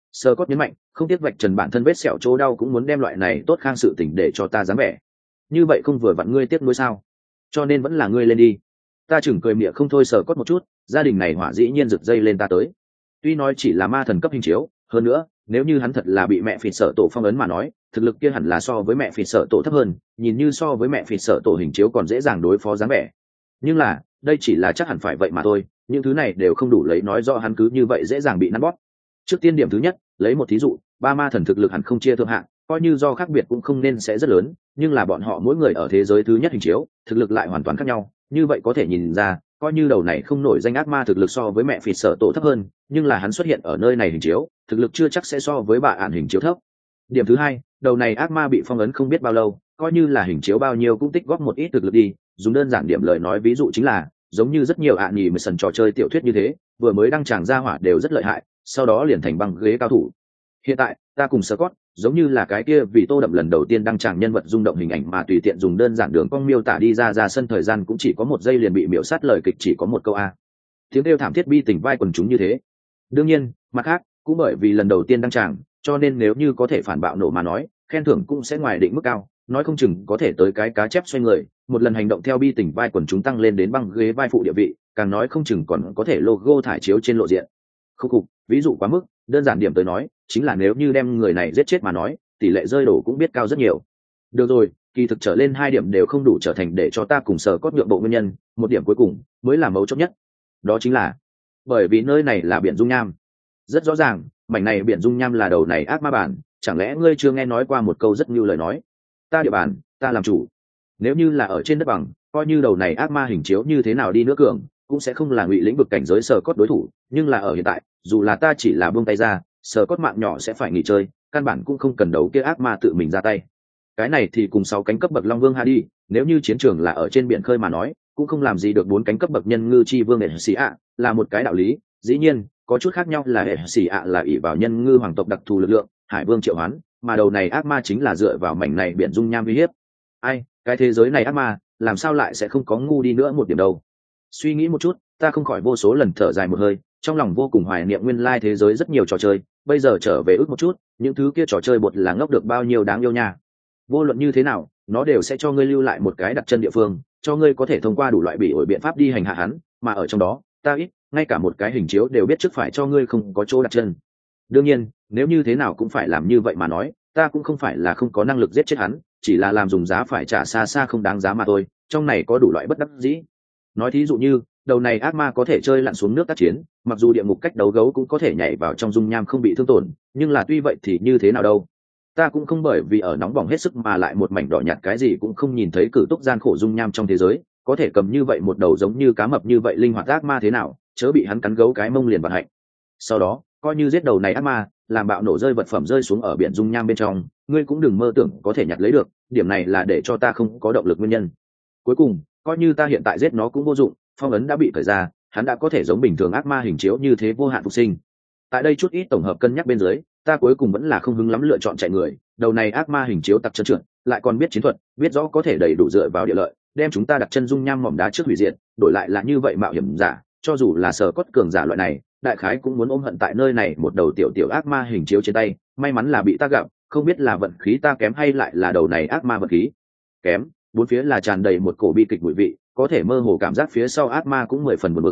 [SPEAKER 1] Scott nhấn mạnh, không tiếc vạch trần bản thân vết sẹo chỗ đau cũng muốn đem loại này tốt khang sự tình để cho ta dám vẻ. Như vậy không vừa vặn ngươi tiếc nuối sao? Cho nên vẫn là ngươi lên đi. Ta chừng cười miệng không thôi. Scott một chút, gia đình này hỏa dĩ nhiên rực dây lên ta tới. Tuy nói chỉ là ma thần cấp hình chiếu, hơn nữa, nếu như hắn thật là bị mẹ phỉ sợ tổ phong ấn mà nói, thực lực kia hẳn là so với mẹ phỉ sợ tổ thấp hơn, nhìn như so với mẹ phỉ sợ tổ hình chiếu còn dễ dàng đối phó dáng vẻ. Nhưng là, đây chỉ là chắc hẳn phải vậy mà thôi, những thứ này đều không đủ lấy nói rõ hắn cứ như vậy dễ dàng bị nắn bóp. Trước tiên điểm thứ nhất, lấy một thí dụ, ba ma thần thực lực hẳn không chia thượng hạng, coi như do khác biệt cũng không nên sẽ rất lớn, nhưng là bọn họ mỗi người ở thế giới thứ nhất hình chiếu, thực lực lại hoàn toàn khác nhau, như vậy có thể nhìn ra, coi như đầu này không nổi danh ác ma thực lực so với mẹ phỉ sở tổ thấp hơn, nhưng là hắn xuất hiện ở nơi này hình chiếu, thực lực chưa chắc sẽ so với bà ạn hình chiếu thấp. Điểm thứ hai, đầu này ác ma bị phong ấn không biết bao lâu, coi như là hình chiếu bao nhiêu cũng tích góp một ít thực lực đi, dùng đơn giản điểm lời nói ví dụ chính là, giống như rất nhiều ạ nhì mười sần trò chơi tiểu thuyết như thế, vừa mới đăng tràng ra hỏa đều rất lợi hại, sau đó liền thành băng ghế cao thủ. Hiện tại, ta cùng Scott, giống như là cái kia vì Tô Đậm lần đầu tiên đăng tràng nhân vật rung động hình ảnh mà tùy tiện dùng đơn giản đường cong miêu tả đi ra sân thời gian cũng chỉ có một giây liền bị miểu sát, lời kịch chỉ có một câu a. Tiếng kêu thảm thiết bi tình vai quần chúng như thế. Đương nhiên, mặt khác, cũng bởi vì lần đầu tiên đăng tràng, cho nên nếu như có thể phản bạo nổ mà nói, khen thưởng cũng sẽ ngoài định mức cao, nói không chừng có thể tới cái cá chép xoay người, một lần hành động theo bi tình vai quần chúng tăng lên đến băng ghế vai phụ địa vị, càng nói không chừng còn có thể logo thải chiếu trên lộ diện. Không cục, ví dụ quá mức, đơn giản điểm tới nói, chính là nếu như đem người này giết chết mà nói, tỷ lệ rơi đổ cũng biết cao rất nhiều. Được rồi, kỳ thực trở lên 2 điểm đều không đủ trở thành để cho ta cùng sở cốt nhượng bộ nguyên nhân, một điểm cuối cùng mới là mấu chốt nhất. Đó chính là bởi vì nơi này là biển dung nham. Rất rõ ràng, mảnh này biển dung nham là đầu này ác ma bản, chẳng lẽ ngươi chưa nghe nói qua một câu rất như lời nói, ta địa bàn, ta làm chủ. Nếu như là ở trên đất bằng, coi như đầu này ác ma hình chiếu như thế nào đi nữa cường, cũng sẽ không là ngụy lĩnh vực cảnh giới sở cốt đối thủ, nhưng là ở hiện tại, dù là ta chỉ là buông tay ra, sở cốt mạng nhỏ sẽ phải nghỉ chơi, căn bản cũng không cần đấu kia ác ma tự mình ra tay. Cái này thì cùng 6 cánh cấp bậc long vương ha đi, nếu như chiến trường là ở trên biển khơi mà nói, cũng không làm gì được 4 cánh cấp bậc nhân ngư chi vương hệ sĩ ạ, là một cái đạo lý. Dĩ nhiên, có chút khác nhau là hệ sĩ ạ là ỷ vào nhân ngư hoàng tộc đặc thù lực lượng, hải vương triệu hoán, mà đầu này ác ma chính là dựa vào mảnh này biển dung nham uy hiếp. Ai, cái thế giới này ác ma, làm sao lại sẽ không có ngu đi nữa một điểm đâu. Suy nghĩ một chút, ta không khỏi vô số lần thở dài một hơi, trong lòng vô cùng hoài niệm nguyên lai thế giới rất nhiều trò chơi, bây giờ trở về ước một chút, những thứ kia trò chơi bột là ngốc được bao nhiêu đáng yêu nha. Vô luận như thế nào, nó đều sẽ cho ngươi lưu lại một cái đặt chân địa phương, cho ngươi có thể thông qua đủ loại bị ổi biện pháp đi hành hạ hắn, mà ở trong đó, ta ít, ngay cả một cái hình chiếu đều biết trước phải cho ngươi không có chỗ đặt chân. Đương nhiên, nếu như thế nào cũng phải làm như vậy mà nói, ta cũng không phải là không có năng lực giết chết hắn, chỉ là làm dùng giá phải trả xa xa không đáng giá mà thôi, trong này có đủ loại bất đắc dĩ. Nói thí dụ như, đầu này ác ma có thể chơi lặn xuống nước tác chiến, mặc dù địa ngục cách đấu gấu cũng có thể nhảy vào trong dung nham không bị thương tổn, nhưng là tuy vậy thì như thế nào đâu. Ta cũng không bởi vì ở nóng bỏng hết sức mà lại một mảnh đỏ nhạt cái gì cũng không nhìn thấy cử túc gian khổ dung nham trong thế giới, có thể cầm như vậy một đầu giống như cá mập như vậy linh hoạt ác ma thế nào, chớ bị hắn cắn gấu cái mông liền vận hạnh. Sau đó, coi như giết đầu này ác ma, làm bạo nổ rơi vật phẩm rơi xuống ở biển dung nham bên trong, ngươi cũng đừng mơ tưởng có thể nhặt lấy được, điểm này là để cho ta không có động lực nguyên nhân. Cuối cùng, coi như ta hiện tại giết nó cũng vô dụng, phong ấn đã bị cởi ra, hắn đã có thể giống bình thường ác ma hình chiếu như thế vô hạn phục sinh. Tại đây chút ít tổng hợp cân nhắc bên dưới, ta cuối cùng vẫn là không hứng lắm lựa chọn chạy người, đầu này ác ma hình chiếu tặc chân trượt, lại còn biết chiến thuật, biết rõ có thể đầy đủ dựa vào địa lợi, đem chúng ta đặt chân dung nham mỏm đá trước hủy diệt, đổi lại là như vậy mạo hiểm giả, cho dù là sở cốt cường giả loại này, đại khái cũng muốn ôm hận tại nơi này một đầu tiểu tiểu ác ma hình chiếu trên tay, may mắn là bị ta gặp, không biết là vận khí ta kém hay lại là đầu này ác ma vận khí kém. Bốn phía là tràn đầy một cổ bi kịch mùi vị, có thể mơ hồ cảm giác phía sau ác ma cũng 10 phần buồn bực.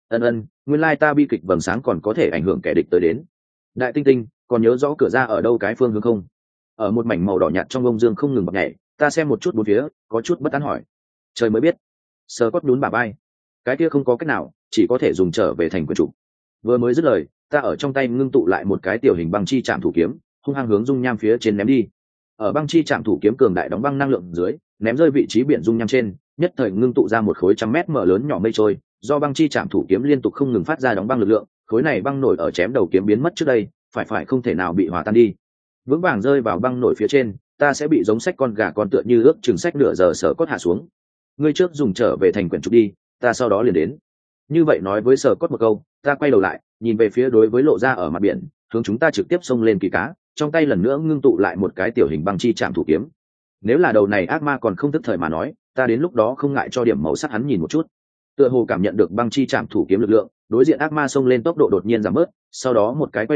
[SPEAKER 1] Nguyên lai ta bi kịch vầng sáng còn có thể ảnh hưởng kẻ địch tới đến. Đại tinh tinh, còn nhớ rõ cửa ra ở đâu cái phương hướng không? Ở một mảnh màu đỏ nhạt trong bông dương không ngừng bật nhảy, ta xem một chút bốn phía, có chút bất an hỏi. Trời mới biết. Sờ cốt nhún bả vai. Cái kia không có cách nào, chỉ có thể dùng trở về thành quyền chủ. Vừa mới dứt lời, ta ở trong tay ngưng tụ lại một cái tiểu hình băng chi chạm thủ kiếm, hung hăng hướng dung nham phía trên ném đi. Ở băng chi chạm thủ kiếm cường đại đóng băng năng lượng dưới, ném rơi vị trí biển dung nham trên, nhất thời ngưng tụ ra một khối 100 mét mở lớn nhỏ mây trôi, do băng chi chạm thủ kiếm liên tục không ngừng phát ra đóng băng lực lượng, khối này băng nổi ở chém đầu kiếm biến mất trước đây, phải không thể nào bị hòa tan đi. Vững vàng rơi vào băng nổi phía trên, ta sẽ bị giống sách con gà con tựa như ước chừng sách nửa giờ sở cốt hạ xuống. Ngươi trước dùng trở về thành quyển trục đi, ta sau đó liền đến. Như vậy nói với sở cốt một câu, ta quay đầu lại, nhìn về phía đối với lộ ra ở mặt biển, hướng chúng ta trực tiếp xông lên kỳ cá, trong tay lần nữa ngưng tụ lại một cái tiểu hình băng chi chạm thủ kiếm. Nếu là đầu này ác ma còn không tức thời mà nói, ta đến lúc đó không ngại cho điểm màu sắc hắn nhìn một chút. Tựa hồ cảm nhận được băng chi chạm thủ kiếm lực lượng, đối diện ác ma xông lên tốc độ đột nhiên giảm bớt, sau đó một cái quay đầu,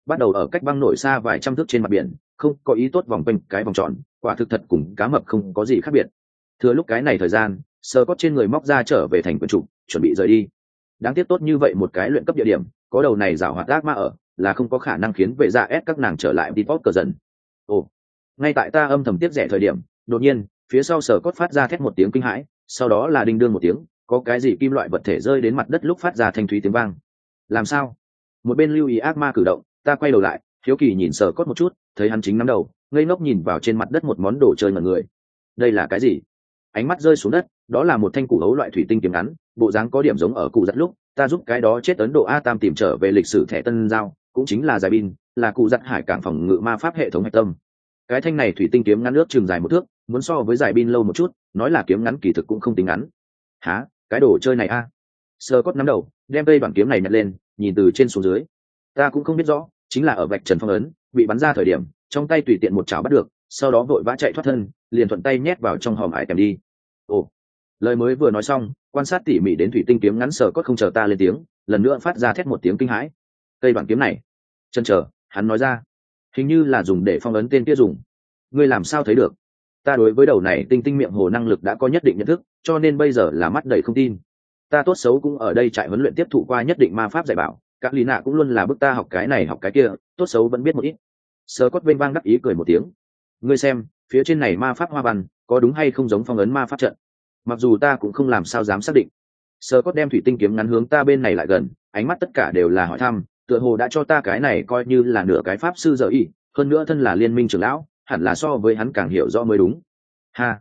[SPEAKER 1] bắt đầu ở cách băng nổi xa vài trăm thước trên mặt biển, không có ý tốt vòng quanh cái vòng tròn, quả thực thật cùng cá mập không có gì khác biệt. Thừa lúc cái này thời gian, Scott trên người móc ra trở về thành quân chủ, chuẩn bị rời đi. Đáng tiếc tốt như vậy một cái luyện cấp địa điểm, có đầu này giảo hoạt ác ma ở, là không có khả năng khiến vệ dạ ép các nàng trở lại đi cờ dần. Ồ, ngay tại ta âm thầm tiếc rẻ thời điểm, đột nhiên phía sau Scott phát ra thét một tiếng kinh hãi, sau đó là đinh đương một tiếng, có cái gì kim loại vật thể rơi đến mặt đất lúc phát ra thanh thúy tiếng vang. Làm sao? Một bên lưu ý ác ma cử động, ta quay đầu lại, hiếu kỳ nhìn Scott một chút, thấy hắn chính nắm đầu, ngây ngốc nhìn vào trên mặt đất một món đồ chơi ngẩn người. Đây là cái gì? Ánh mắt rơi xuống đất, đó là một thanh củ hấu loại thủy tinh kiếm ngắn, bộ dáng có điểm giống ở cụ giật lúc ta giúp cái đó chết Ấn Độ A Tam tìm trở về lịch sử thẻ tân giao, cũng chính là giải bin, là cụ giật hải cảng phòng ngự ma pháp hệ thống hạch tâm. Cái thanh này thủy tinh kiếm ngắn nước chừng dài 1 thước, muốn so với giải bin lâu một chút, nói là kiếm ngắn kỳ thực cũng không tính ngắn. Hả? Cái đồ chơi này a? Scott nắm đầu, đem cây bản kiếm này nhặt lên, nhìn từ trên xuống dưới. Ta cũng không biết rõ, chính là ở vạch trần phong ấn, bị bắn ra thời điểm, trong tay tùy tiện một chảo bắt được, sau đó vội vã chạy thoát thân, liền thuận tay nhét vào trong hòm ải tèm đi. Ồ, lời mới vừa nói xong, quan sát tỉ mỉ đến thủy tinh kiếm ngắn Scott không chờ ta lên tiếng, lần nữa phát ra thét một tiếng kinh hãi. Cây bản kiếm này, chân chờ, hắn nói ra, hình như là dùng để phong ấn tên kia dùng. Ngươi làm sao thấy được? Ta đối với đầu này tinh tinh miệng hồ năng lực đã có nhất định nhận thức, cho nên bây giờ là mắt đầy không tin. Ta tốt xấu cũng ở đây trại huấn luyện tiếp thụ qua nhất định ma pháp dạy bảo, các lý nạ cũng luôn là bức ta học cái này học cái kia, tốt xấu vẫn biết một ít. Scott vênh vang đắc ý cười một tiếng. Ngươi xem, phía trên này ma pháp hoa văn, có đúng hay không giống phong ấn ma pháp trận? Mặc dù ta cũng không làm sao dám xác định. Scott đem thủy tinh kiếm ngắn hướng ta bên này lại gần, ánh mắt tất cả đều là hỏi thăm, tựa hồ đã cho ta cái này coi như là nửa cái pháp sư giờ y, hơn nữa thân là liên minh trưởng lão, hẳn là so với hắn càng hiểu rõ mới đúng. Ha,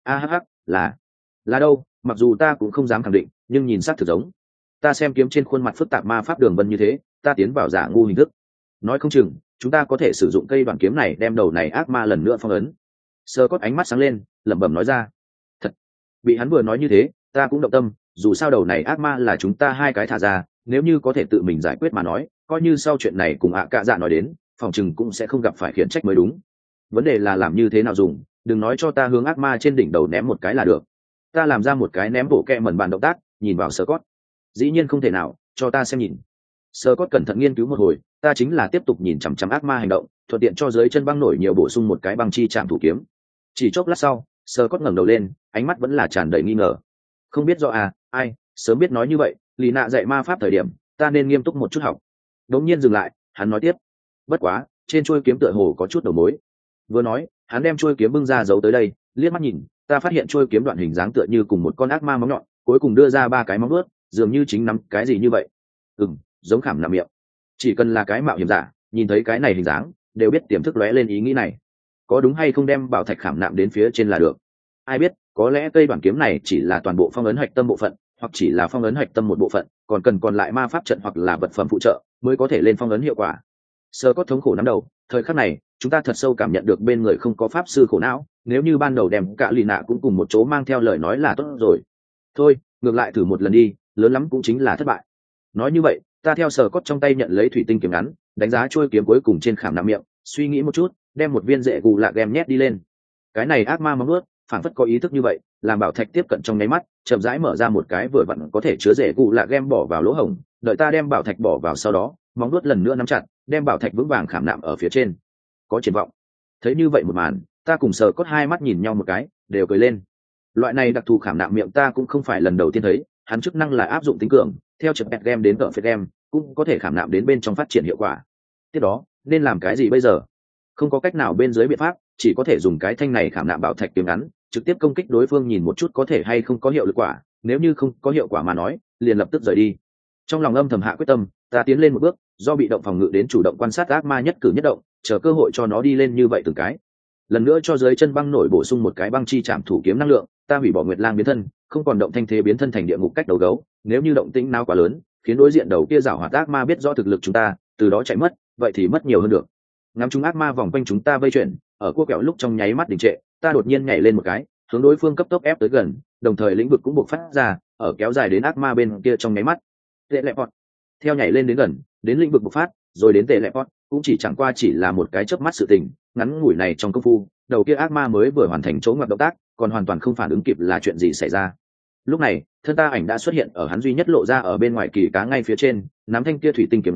[SPEAKER 1] là đâu? Mặc dù ta cũng không dám khẳng định, nhưng nhìn sắc thực giống. Ta xem kiếm trên khuôn mặt phức tạp ma pháp đường vân như thế, ta tiến vào giả ngu hình thức. Nói không chừng, chúng ta có thể sử dụng cây đoạn kiếm này đem đầu này ác ma lần nữa phong ấn. Scott ánh mắt sáng lên, lẩm bẩm nói ra. Thật, bị hắn vừa nói như thế, ta cũng động tâm. Dù sao đầu này ác ma là chúng ta hai cái thả ra, nếu như có thể tự mình giải quyết mà nói, coi như sau chuyện này cùng cạ dạ nói đến, phòng chừng cũng sẽ không gặp phải khiển trách mới đúng. Vấn đề là làm như thế nào dùng, đừng nói cho ta hướng ác ma trên đỉnh đầu ném một cái là được. Ta làm ra một cái ném bộ kẹ mẩn bàn động tác, nhìn vào Scott. Dĩ nhiên không thể nào, cho ta xem nhìn. Scott cẩn thận nghiên cứu một hồi, ta chính là tiếp tục nhìn chằm chằm ác ma hành động, thuận tiện cho dưới chân băng nổi nhiều bổ sung một cái băng chi chạm thủ kiếm. Chỉ chốc lát sau, Scott ngẩng đầu lên, ánh mắt vẫn là tràn đầy nghi ngờ. Không biết rõ ai, sớm biết nói như vậy, lì nạ dạy ma pháp thời điểm, ta nên nghiêm túc một chút học. Đống nhiên dừng lại, hắn nói tiếp. Bất quá, trên chuôi kiếm tựa hồ có chút đầu mối. Vừa nói, hắn đem chuôi kiếm bưng ra giấu tới đây, liếc mắt nhìn, ta phát hiện chuôi kiếm đoạn hình dáng tựa như cùng một con ác ma móng nhọn, cuối cùng đưa ra 3 cái móng vuốt, dường như chính nắm cái gì như vậy. Giống khảm nạm miệng. Chỉ cần là cái mạo hiểm giả, nhìn thấy cái này hình dáng, đều biết tiềm thức lóe lên ý nghĩ này. Có đúng hay không đem bảo thạch khảm nạm đến phía trên là được. Ai biết, có lẽ cây đoạn kiếm này chỉ là toàn bộ phong ấn hạch tâm bộ phận, hoặc chỉ là phong ấn hạch tâm một bộ phận, còn lại ma pháp trận hoặc là vật phẩm phụ trợ mới có thể lên phong ấn hiệu quả. Scott thống khổ nắm đầu, thời khắc này, chúng ta thật sâu cảm nhận được bên người không có pháp sư khổ não, nếu như ban đầu đem cả lì nạ cũng cùng một chỗ mang theo lời nói là tốt rồi. Thôi, ngược lại thử một lần đi, lớn lắm cũng chính là thất bại. Nói như vậy, ta theo Scott trong tay nhận lấy thủy tinh kiếm ngắn, đánh giá chuôi kiếm cuối cùng trên khảm nạm miệng, suy nghĩ một chút, đem một viên rễ gù lạc đem nhét đi lên. Cái này ác ma móng nuốt, phản phất có ý thức như vậy, làm bảo thạch tiếp cận trong nháy mắt, chậm rãi mở ra một cái vừa vặn có thể chứa rễ gù lạc đem bỏ vào lỗ hổng, đợi ta đem bảo thạch bỏ vào sau đó, móng nuốt lần nữa nắm chặt, đem bảo thạch vững vàng khảm nạm ở phía trên. Có triển vọng. Thấy như vậy một màn, ta cùng Scott hai mắt nhìn nhau một cái, đều cười lên. Loại này đặc thù khảm nạm miệng ta cũng không phải lần đầu tiên thấy, hắn chức năng là áp dụng tính cường, theo chip pet game đến cỡ phết game, cũng có thể khảm nạm đến bên trong phát triển hiệu quả. Tiếp đó, nên làm cái gì bây giờ? Không có cách nào bên dưới biện pháp, chỉ có thể dùng cái thanh này khảm nạm bảo thạch kiếm ngắn, trực tiếp công kích đối phương nhìn một chút có thể hay không có hiệu lực quả, nếu như không có hiệu quả mà nói, liền lập tức rời đi. Trong lòng âm thầm hạ quyết tâm, ta tiến lên một bước, do bị động phòng ngự đến chủ động quan sát ác ma nhất cử nhất động, chờ cơ hội cho nó đi lên như vậy từng cái. Lần nữa cho dưới chân băng nổi bổ sung một cái băng chi chạm thủ kiếm năng lượng, ta hủy bỏ Nguyệt Lang biến thân, không còn động thanh thế biến thân thành địa ngục cách đầu gấu, nếu như động tĩnh nào quá lớn, khiến đối diện đầu kia giảo hoạt ác ma biết rõ thực lực chúng ta, từ đó chạy mất, vậy thì mất nhiều hơn được. Ngắm chúng ác ma vòng quanh chúng ta vây chuyển, ở cua kẹo lúc trong nháy mắt đình trệ, ta đột nhiên nhảy lên một cái, hướng đối phương cấp tốc ép tới gần, đồng thời lĩnh vực cũng bộc phát ra, ở kéo dài đến ác ma bên kia trong nháy mắt. Tệ lệ pọt. Theo nhảy lên đến gần, đến lĩnh vực bộc phát, rồi đến tệ lệ pọt, cũng chẳng qua chỉ là một cái chớp mắt sự tình, ngắn ngủi này trong công phu, đầu kia ác ma mới vừa hoàn thành chỗ ngoặt động tác, còn hoàn toàn không phản ứng kịp là chuyện gì xảy ra. Lúc này, thân ta ảnh đã xuất hiện ở hắn duy nhất lộ ra ở bên ngoài kỳ cá ngay phía trên, nắm thanh kia thủy tinh kiếm ngắn,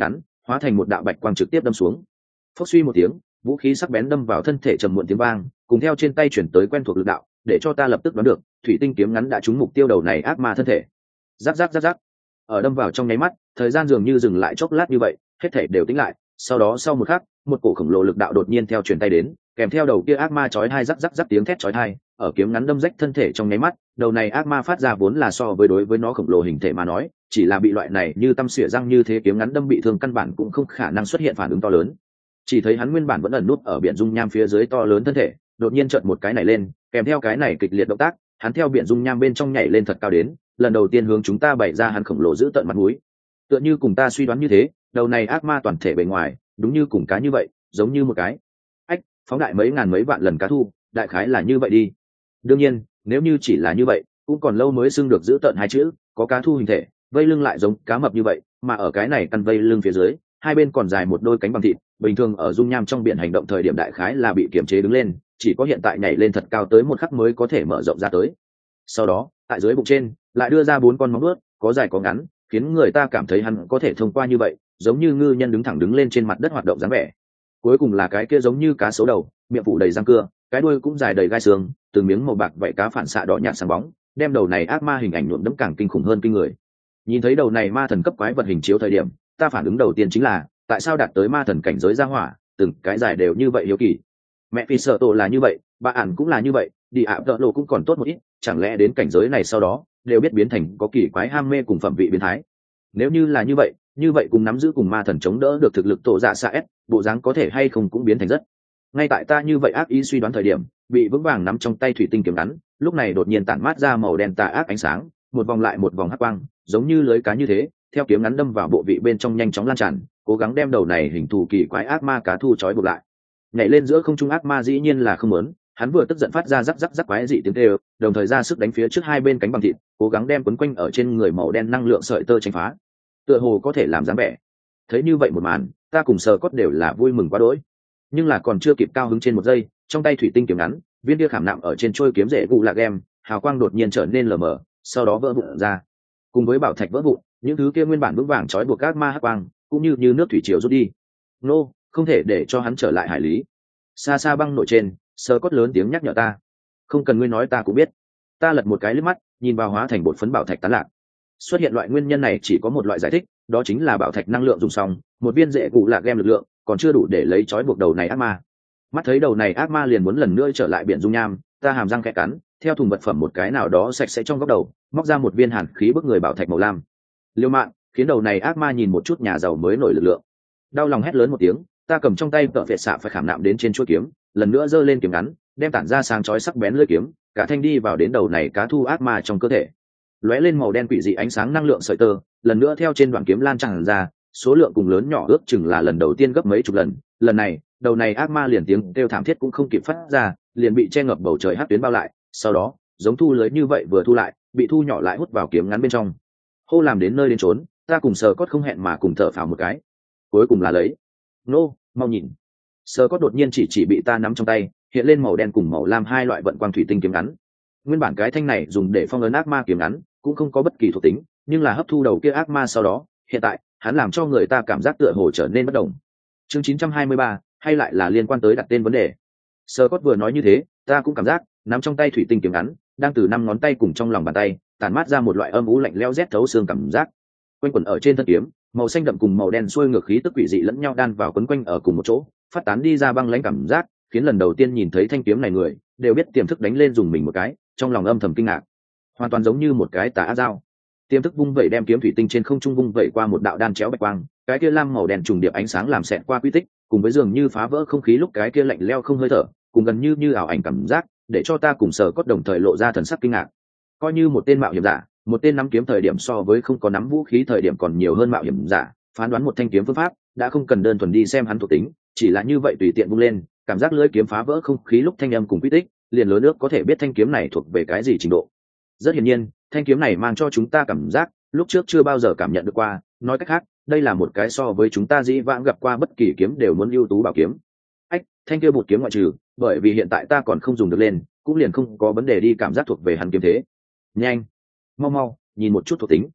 [SPEAKER 1] hóa thành một đạo bạch quang trực tiếp đâm xuống. Phốc suy một tiếng, vũ khí sắc bén đâm vào thân thể trầm muộn tiếng vang, cùng theo trên tay chuyển tới quen thuộc lực đạo, để cho ta lập tức đoán được thủy tinh kiếm ngắn đã trúng mục tiêu đầu này ác ma thân thể. Giáp giáp giáp giáp, ở đâm vào trong nháy mắt, thời gian dường như dừng lại chốc lát như vậy, hết thể đều tĩnh lại. Sau đó sau một khắc, một cổ khổng lồ lực đạo đột nhiên theo truyền tay đến, kèm theo đầu kia ác ma chói tai rắc rắc rắc tiếng thét chói tai, ở kiếm ngắn đâm rách thân thể trong nháy mắt, đầu này ác ma phát ra vốn là so với đối với nó khổng lồ hình thể mà nói, chỉ là bị loại này như tăm xỉa răng như thế kiếm ngắn đâm bị thương căn bản cũng không khả năng xuất hiện phản ứng to lớn. Chỉ thấy hắn nguyên bản vẫn ẩn núp ở biển dung nham phía dưới to lớn thân thể, đột nhiên chợt một cái này lên, kèm theo cái này kịch liệt động tác, hắn theo biển dung nham bên trong nhảy lên thật cao đến, lần đầu tiên hướng chúng ta bày ra hắn khổng lồ giữ tận mặt mũi. Tựa như cùng ta suy đoán như thế, đầu này ác ma toàn thể bề ngoài, đúng như cùng cá như vậy, giống như một cái phóng đại mấy ngàn mấy vạn lần cá thu, đại khái là như vậy đi. Đương nhiên, nếu như chỉ là như vậy, cũng còn lâu mới xưng được giữ tận hai chữ, có cá thu hình thể, vây lưng lại giống cá mập như vậy, mà ở cái này căn vây lưng phía dưới, hai bên còn dài một đôi cánh bằng thịt, bình thường ở dung nham trong biển hành động thời điểm đại khái là bị kiềm chế đứng lên, chỉ có hiện tại nhảy lên thật cao tới một khắc mới có thể mở rộng ra tới. Sau đó, tại dưới bụng trên, lại đưa ra 4 con móng vuốt, có dài có ngắn, khiến người ta cảm thấy hắn có thể thông qua như vậy, giống như ngư nhân đứng thẳng đứng lên trên mặt đất hoạt động dáng vẻ. Cuối cùng là cái kia giống như cá sấu đầu, miệng phủ đầy răng cưa, cái đuôi cũng dài đầy gai xương, từng miếng màu bạc vậy cá phản xạ đỏ nhạt sáng bóng, đem đầu này ác ma hình ảnh nhuộm đẫm càng kinh khủng hơn kinh người. Nhìn thấy đầu này ma thần cấp quái vật hình chiếu thời điểm, ta phản ứng đầu tiên chính là, tại sao đạt tới ma thần cảnh giới ra hỏa, từng cái dài đều như vậy hiếu kỳ. Mẹ phi sợ tổ là như vậy, bà ản cũng là như vậy, đi ạ đỡ lộ cũng còn tốt một ít, chẳng lẽ đến cảnh giới này sau đó đều biết biến thành có kỳ quái ham mê cùng phẩm vị biến thái. Nếu như là như vậy cùng nắm giữ cùng ma thần chống đỡ được thực lực tổ dạ xạ s, bộ dáng có thể hay không cũng biến thành rất. Ngay tại ta như vậy ác ý suy đoán thời điểm, bị vững vàng nắm trong tay thủy tinh kiếm ngắn, lúc này đột nhiên tản mát ra màu đen tà ác ánh sáng, một vòng lại một vòng hắc quang, giống như lưới cá như thế, theo kiếm ngắn đâm vào bộ vị bên trong nhanh chóng lan tràn, cố gắng đem đầu này hình thù kỳ quái ác ma cá thu trói buộc lại. Nhảy lên giữa không trung ác ma dĩ nhiên là không muốn, hắn vừa tức giận phát ra rắc rắc rắc quái dị tiếng kêu, đồng thời ra sức đánh phía trước hai bên cánh bằng thịt, cố gắng đem quấn quanh ở trên người màu đen năng lượng sợi tơ tránh phá. Tựa hồ có thể làm dáng vẻ. Thấy như vậy một màn, ta cùng Sờ Cốt đều là vui mừng quá đỗi. Nhưng là còn chưa kịp cao hứng trên một giây, trong tay thủy tinh kiếm ngắn, viên kia khảm nạm ở trên trôi kiếm rễ gù lạc em, hào quang đột nhiên trở nên lờ mờ, sau đó vỡ vụn ra. Cùng với bảo thạch vỡ vụn, những thứ kia nguyên bản vững vàng trói buộc các ma hắc quang, cũng như nước thủy triều rút đi. Nô, không thể để cho hắn trở lại hải lý. Xa xa băng nội trên, Sờ Cốt lớn tiếng nhắc nhở ta. Không cần ngươi nói ta cũng biết. Ta lật một cái liếc mắt, nhìn vào hóa thành bột phấn bảo thạch tán lạc. Xuất hiện loại nguyên nhân này chỉ có một loại giải thích, đó chính là bảo thạch năng lượng dùng xong, một viên rễ gù lạc em lực lượng còn chưa đủ để lấy trói buộc đầu này ác ma. Mắt thấy đầu này ác ma liền muốn lần nữa trở lại biển dung nham, ta hàm răng khẽ cắn, theo thùng vật phẩm một cái nào đó sạch sẽ trong góc đầu, móc ra một viên hàn khí bức người bảo thạch màu lam. Liêu mạng, khiến đầu này ác ma nhìn một chút nhà giàu mới nổi lực lượng. Đau lòng hét lớn một tiếng, ta cầm trong tay tợ vệ xạ phải khảm nạm đến trên chuôi kiếm, lần nữa giơ lên kiếm ngắn, đem tản ra sáng chói sắc bén lưỡi kiếm, cả thanh đi vào đến đầu này cá thu ác ma trong cơ thể. Lóe lên màu đen quỷ dị ánh sáng năng lượng sợi tơ, lần nữa theo trên đoạn kiếm lan tràn ra, số lượng cùng lớn nhỏ ước chừng là lần đầu tiên gấp mấy chục lần. Lần này, đầu này ác ma liền tiếng kêu thảm thiết cũng không kịp phát ra, liền bị che ngập bầu trời hắc tuyến bao lại, sau đó, giống thu lưới như vậy vừa thu lại, bị thu nhỏ lại hút vào kiếm ngắn bên trong. Hô làm đến nơi đến trốn, ta cùng Sờ Cốt không hẹn mà cùng thở phào một cái. Cuối cùng là lấy. Nô, mau nhìn. Sờ Cốt đột nhiên chỉ bị ta nắm trong tay, hiện lên màu đen cùng màu lam hai loại vận quang thủy tinh kiếm ngắn. Nguyên bản cái thanh này dùng để phong ấn ác ma kiếm ngắn, cũng không có bất kỳ thuộc tính, nhưng là hấp thu đầu kia ác ma sau đó, hiện tại, hắn làm cho người ta cảm giác tựa hồ trở nên bất động. Chương 923, hay lại là liên quan tới đặt tên vấn đề. Sờ Cốt vừa nói như thế, ta cũng cảm giác, nắm trong tay thủy tinh kiếm ngắn, đang từ 5 ngón tay cùng trong lòng bàn tay, tản mát ra một loại âm u lạnh lẽo rét thấu xương cảm giác. Quanh quẩn ở trên thân kiếm, màu xanh đậm cùng màu đen xuôi ngược khí tức quỷ dị lẫn nhau đan vào quấn quanh ở cùng một chỗ, phát tán đi ra băng lãnh cảm giác, khiến lần đầu tiên nhìn thấy thanh kiếm này người, đều biết tiềm thức đánh lên dùng mình một cái, trong lòng âm thầm kinh ngạc. Hoàn toàn giống như một cái tà ác dao. Tiềm thức vung vẩy đem kiếm thủy tinh trên không trung vung vẩy qua một đạo đan chéo bạch quang, cái kia lam màu đen trùng điệp ánh sáng làm xẹt qua quy tích, cùng với dường như phá vỡ không khí lúc cái kia lạnh lẽo không hơi thở, cùng gần như ảo ảnh cảm giác, để cho ta cùng Sờ Cốt đồng thời lộ ra thần sắc kinh ngạc. Coi như một tên mạo hiểm giả, một tên nắm kiếm thời điểm so với không có nắm vũ khí thời điểm còn nhiều hơn mạo hiểm giả, phán đoán một thanh kiếm phương pháp, đã không cần đơn thuần đi xem hắn thuộc tính, chỉ là như vậy tùy tiện vung lên, cảm giác lưỡi kiếm phá vỡ không khí lúc thanh âm cùng quy tích, liền lớn nước có thể biết thanh kiếm này thuộc về cái gì trình độ. Rất hiển nhiên, thanh kiếm này mang cho chúng ta cảm giác lúc trước chưa bao giờ cảm nhận được qua, nói cách khác, đây là một cái so với chúng ta dĩ vãng gặp qua bất kỳ kiếm đều muốn ưu tú bảo kiếm. Thanh kia bột kiếm ngoại trừ, bởi vì hiện tại ta còn không dùng được lên, cũng liền không có vấn đề đi cảm giác thuộc về hắn kiếm thế. Nhanh, mau nhìn một chút thuộc tính.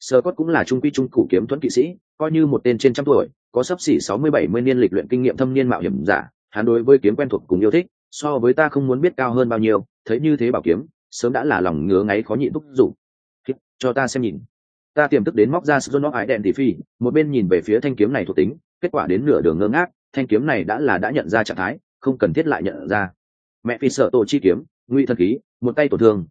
[SPEAKER 1] Scott cũng là trung quy trung cụ kiếm thuẫn kỵ sĩ, coi như một tên trên trăm tuổi, có sắp xỉ 60-70 niên lịch luyện kinh nghiệm thâm niên mạo hiểm giả, hắn đối với kiếm quen thuộc cùng yêu thích, so với ta không muốn biết cao hơn bao nhiêu, thấy như thế bảo kiếm, sớm đã là lòng ngứa ngáy khó nhịn thúc giục. Cho ta xem nhìn. Ta tiềm thức đến móc ra Zone of Identity, một bên nhìn về phía thanh kiếm này thuộc tính, kết quả đến nửa đường ngơ ngác, thanh kiếm này đã nhận ra trạng thái, không cần thiết lại nhận ra. Mẹ phi sợ tổ chi kiếm, ngụy thần khí, một tay tổn thương,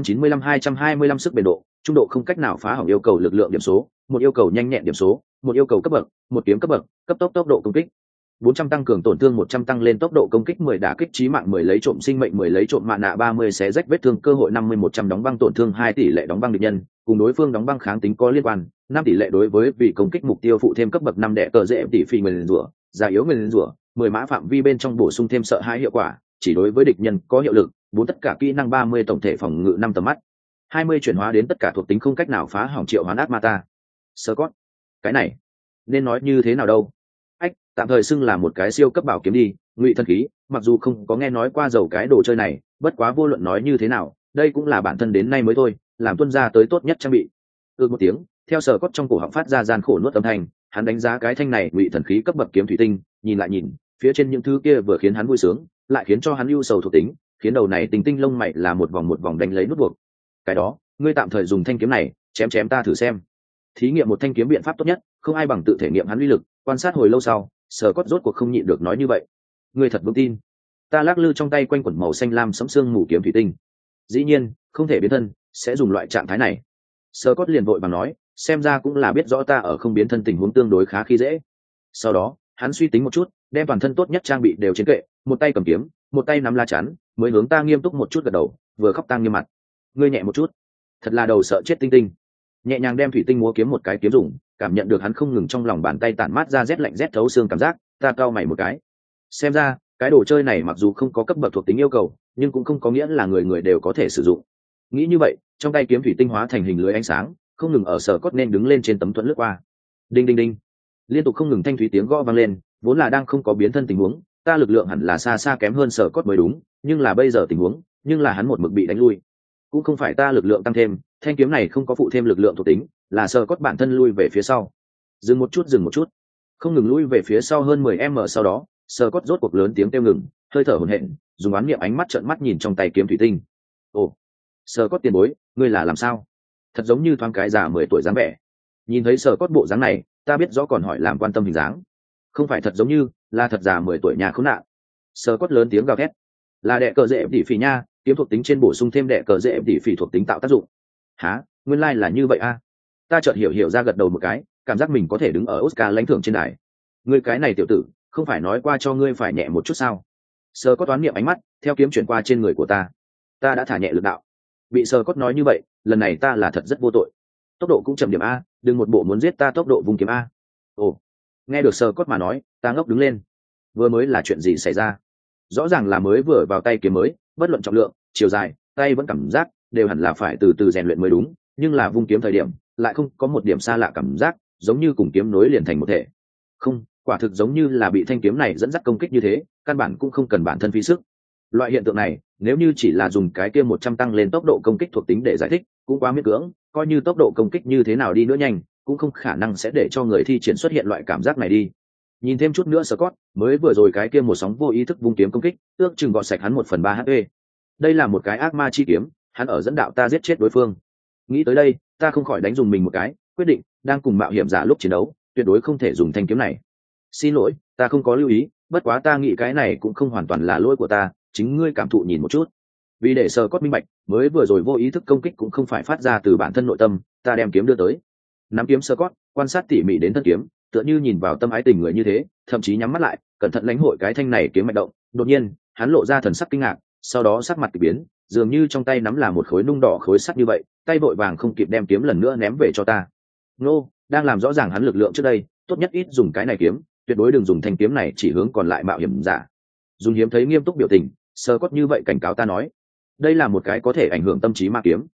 [SPEAKER 1] 195-225 sức bền độ, trung độ không cách nào phá hỏng yêu cầu lực lượng điểm số, một yêu cầu nhanh nhẹn điểm số, một yêu cầu cấp bậc, một kiếm cấp bậc, cấp tốc độ công kích. 400 tăng cường tổn thương 100 tăng lên tốc độ công kích 10 đả kích chí mạng 10 lấy trộm sinh mệnh 10 lấy trộm mạ nạ 30 xé rách vết thương cơ hội 50-100 đóng băng tổn thương 2 tỷ lệ đóng băng địch nhân, cùng đối phương đóng băng kháng tính có liên quan, 5 tỷ lệ đối với vị công kích mục tiêu phụ thêm cấp bậc 5 đẻ cờ dễ tỷ phi nguyên rủa, giả yếu nguyên rủa, 10 mã phạm vi bên trong bổ sung thêm sợ hãi hiệu quả, chỉ đối với địch nhân có hiệu lực, 4 tất cả kỹ năng 30 tổng thể phòng ngự 5 tầm mắt. 20 chuyển hóa đến tất cả thuộc tính không cách nào phá hỏng triệu hoán ác ma ta. Scott, cái này nên nói như thế nào đâu? Tạm thời xưng là một cái siêu cấp bảo kiếm đi, ngụy thần khí, mặc dù không có nghe nói qua dầu cái đồ chơi này, bất quá vô luận nói như thế nào, đây cũng là bản thân đến nay mới thôi, làm tuân ra tới tốt nhất trang bị. Một tiếng, theo Scott trong cổ họng phát ra gian khổ nuốt âm thanh, hắn đánh giá cái thanh này ngụy thần khí cấp bậc kiếm thủy tinh, nhìn lại nhìn, phía trên những thứ kia vừa khiến hắn vui sướng, lại khiến cho hắn ưu sầu thuộc tính, khiến đầu này tình tinh lông mày là một vòng đánh lấy nút buộc. Cái đó, ngươi tạm thời dùng thanh kiếm này, chém ta thử xem. Thí nghiệm một thanh kiếm biện pháp tốt nhất, không ai bằng tự thể nghiệm hắn uy lực, quan sát hồi lâu sau, Scott rốt cuộc không nhịn được nói như vậy. Ngươi thật vững tin? Ta lắc lư trong tay quanh quẩn màu xanh lam sẫm xương mù kiếm thủy tinh. Dĩ nhiên, không thể biến thân, sẽ dùng loại trạng thái này. Scott liền vội bằng nói, xem ra cũng là biết rõ ta ở không biến thân tình huống tương đối khá khi dễ. Sau đó, hắn suy tính một chút, đem toàn thân tốt nhất trang bị đều trên kệ, một tay cầm kiếm, một tay nắm la chắn, mới hướng ta nghiêm túc một chút gật đầu, vừa khóc tang nghiêm mặt. Ngươi nhẹ một chút, thật là đầu sợ chết tinh tinh. Nhẹ nhàng đem thủy tinh múa kiếm một cái kiếm dùng, cảm nhận được hắn không ngừng trong lòng bàn tay tản mát ra rét lạnh rét thấu xương cảm giác, ta cau mày một cái. Xem ra, cái đồ chơi này mặc dù không có cấp bậc thuộc tính yêu cầu, nhưng cũng không có nghĩa là người người đều có thể sử dụng. Nghĩ như vậy, trong tay kiếm thủy tinh hóa thành hình lưới ánh sáng, không ngừng ở Scott nên đứng lên trên tấm thuẫn lướt qua. Đinh đinh đinh, liên tục không ngừng thanh thủy tiếng gõ vang lên, vốn là đang không có biến thân tình huống, ta lực lượng hẳn là xa xa kém hơn Scott mới đúng, nhưng là bây giờ tình huống, nhưng là hắn một mực bị đánh lui. Cũng không phải ta lực lượng tăng thêm, thanh kiếm này không có phụ thêm lực lượng thuộc tính, là Scott bản thân lui về phía sau. Dừng một chút, không ngừng lui về phía sau hơn 10m sau đó, Scott rốt cuộc lớn tiếng kêu ngừng, hơi thở hổn hển, dùng oán niệm ánh mắt trợn mắt nhìn trong tay kiếm thủy tinh. Ồ, Scott tiền bối, ngươi là làm sao? Thật giống như thoáng cái già 10 tuổi dáng vẻ. Nhìn thấy Scott bộ dáng này, ta biết rõ còn hỏi làm quan tâm hình dáng. Không phải thật giống như, là thật già 10 tuổi nhà khốn nạn. Scott lớn tiếng gào thét. Là đệ cờ dễ tỷ phỉ nha, kiếm thuộc tính trên bổ sung thêm đệ cờ dễ tỷ phỉ thuộc tính tạo tác dụng. Hả, nguyên lai là như vậy a. Ta chợt hiểu ra gật đầu một cái, cảm giác mình có thể đứng ở Oscar lãnh thưởng trên đài. Ngươi cái này tiểu tử, không phải nói qua cho ngươi phải nhẹ một chút sao? Sơ có toán niệm ánh mắt, theo kiếm chuyển qua trên người của ta. Ta đã thả nhẹ lực đạo. Bị Sơ Cốt nói như vậy, lần này ta là thật rất vô tội. Tốc độ cũng chậm điểm a, đừng một bộ muốn giết ta tốc độ vùng kiếm a. Ồ, nghe được Sơ Cốt mà nói, ta ngốc đứng lên. Vừa mới là chuyện gì xảy ra? Rõ ràng là mới vừa vào tay kiếm mới, bất luận trọng lượng, chiều dài, tay vẫn cảm giác đều hẳn là phải từ từ rèn luyện mới đúng, nhưng là vung kiếm thời điểm lại không có một điểm xa lạ cảm giác, giống như cùng kiếm nối liền thành một thể. Không, quả thực giống như là bị thanh kiếm này dẫn dắt công kích như thế, căn bản cũng không cần bản thân phí sức. Loại hiện tượng này, nếu như chỉ là dùng cái kia 100 tăng lên tốc độ công kích thuộc tính để giải thích, cũng quá miễn cưỡng, coi như tốc độ công kích như thế nào đi nữa nhanh, cũng không khả năng sẽ để cho người thi triển xuất hiện loại cảm giác này đi. Nhìn thêm chút nữa Scott, mới vừa rồi cái kia một sóng vô ý thức vung kiếm công kích, ước chừng gọt sạch hắn 1/3 HP. Đây là một cái ác ma chi kiếm, hắn ở dẫn đạo ta giết chết đối phương. Nghĩ tới đây, ta không khỏi đánh dùng mình một cái, quyết định, đang cùng mạo hiểm giả lúc chiến đấu, tuyệt đối không thể dùng thanh kiếm này. Xin lỗi, ta không có lưu ý, bất quá ta nghĩ cái này cũng không hoàn toàn là lỗi của ta, chính ngươi cảm thụ nhìn một chút. Vì để Scott minh bạch, mới vừa rồi vô ý thức công kích cũng không phải phát ra từ bản thân nội tâm, ta đem kiếm đưa tới. Nắm kiếm Scott, quan sát tỉ mỉ đến thân kiếm, tựa như nhìn vào tâm ái tình người như thế, thậm chí nhắm mắt lại, cẩn thận lãnh hội cái thanh này kiếm mạch động. Đột nhiên, hắn lộ ra thần sắc kinh ngạc, sau đó sắc mặt kỳ biến, dường như trong tay nắm là một khối nung đỏ khối sắt như vậy, tay vội vàng không kịp đem kiếm lần nữa ném về cho ta. Nô, đang làm rõ ràng hắn lực lượng trước đây, tốt nhất ít dùng cái này kiếm, tuyệt đối đừng dùng thanh kiếm này chỉ hướng còn lại mạo hiểm giả. Dùng hiếm thấy nghiêm túc biểu tình, Scott như vậy cảnh cáo ta nói, đây là một cái có thể ảnh hưởng tâm trí ma kiếm.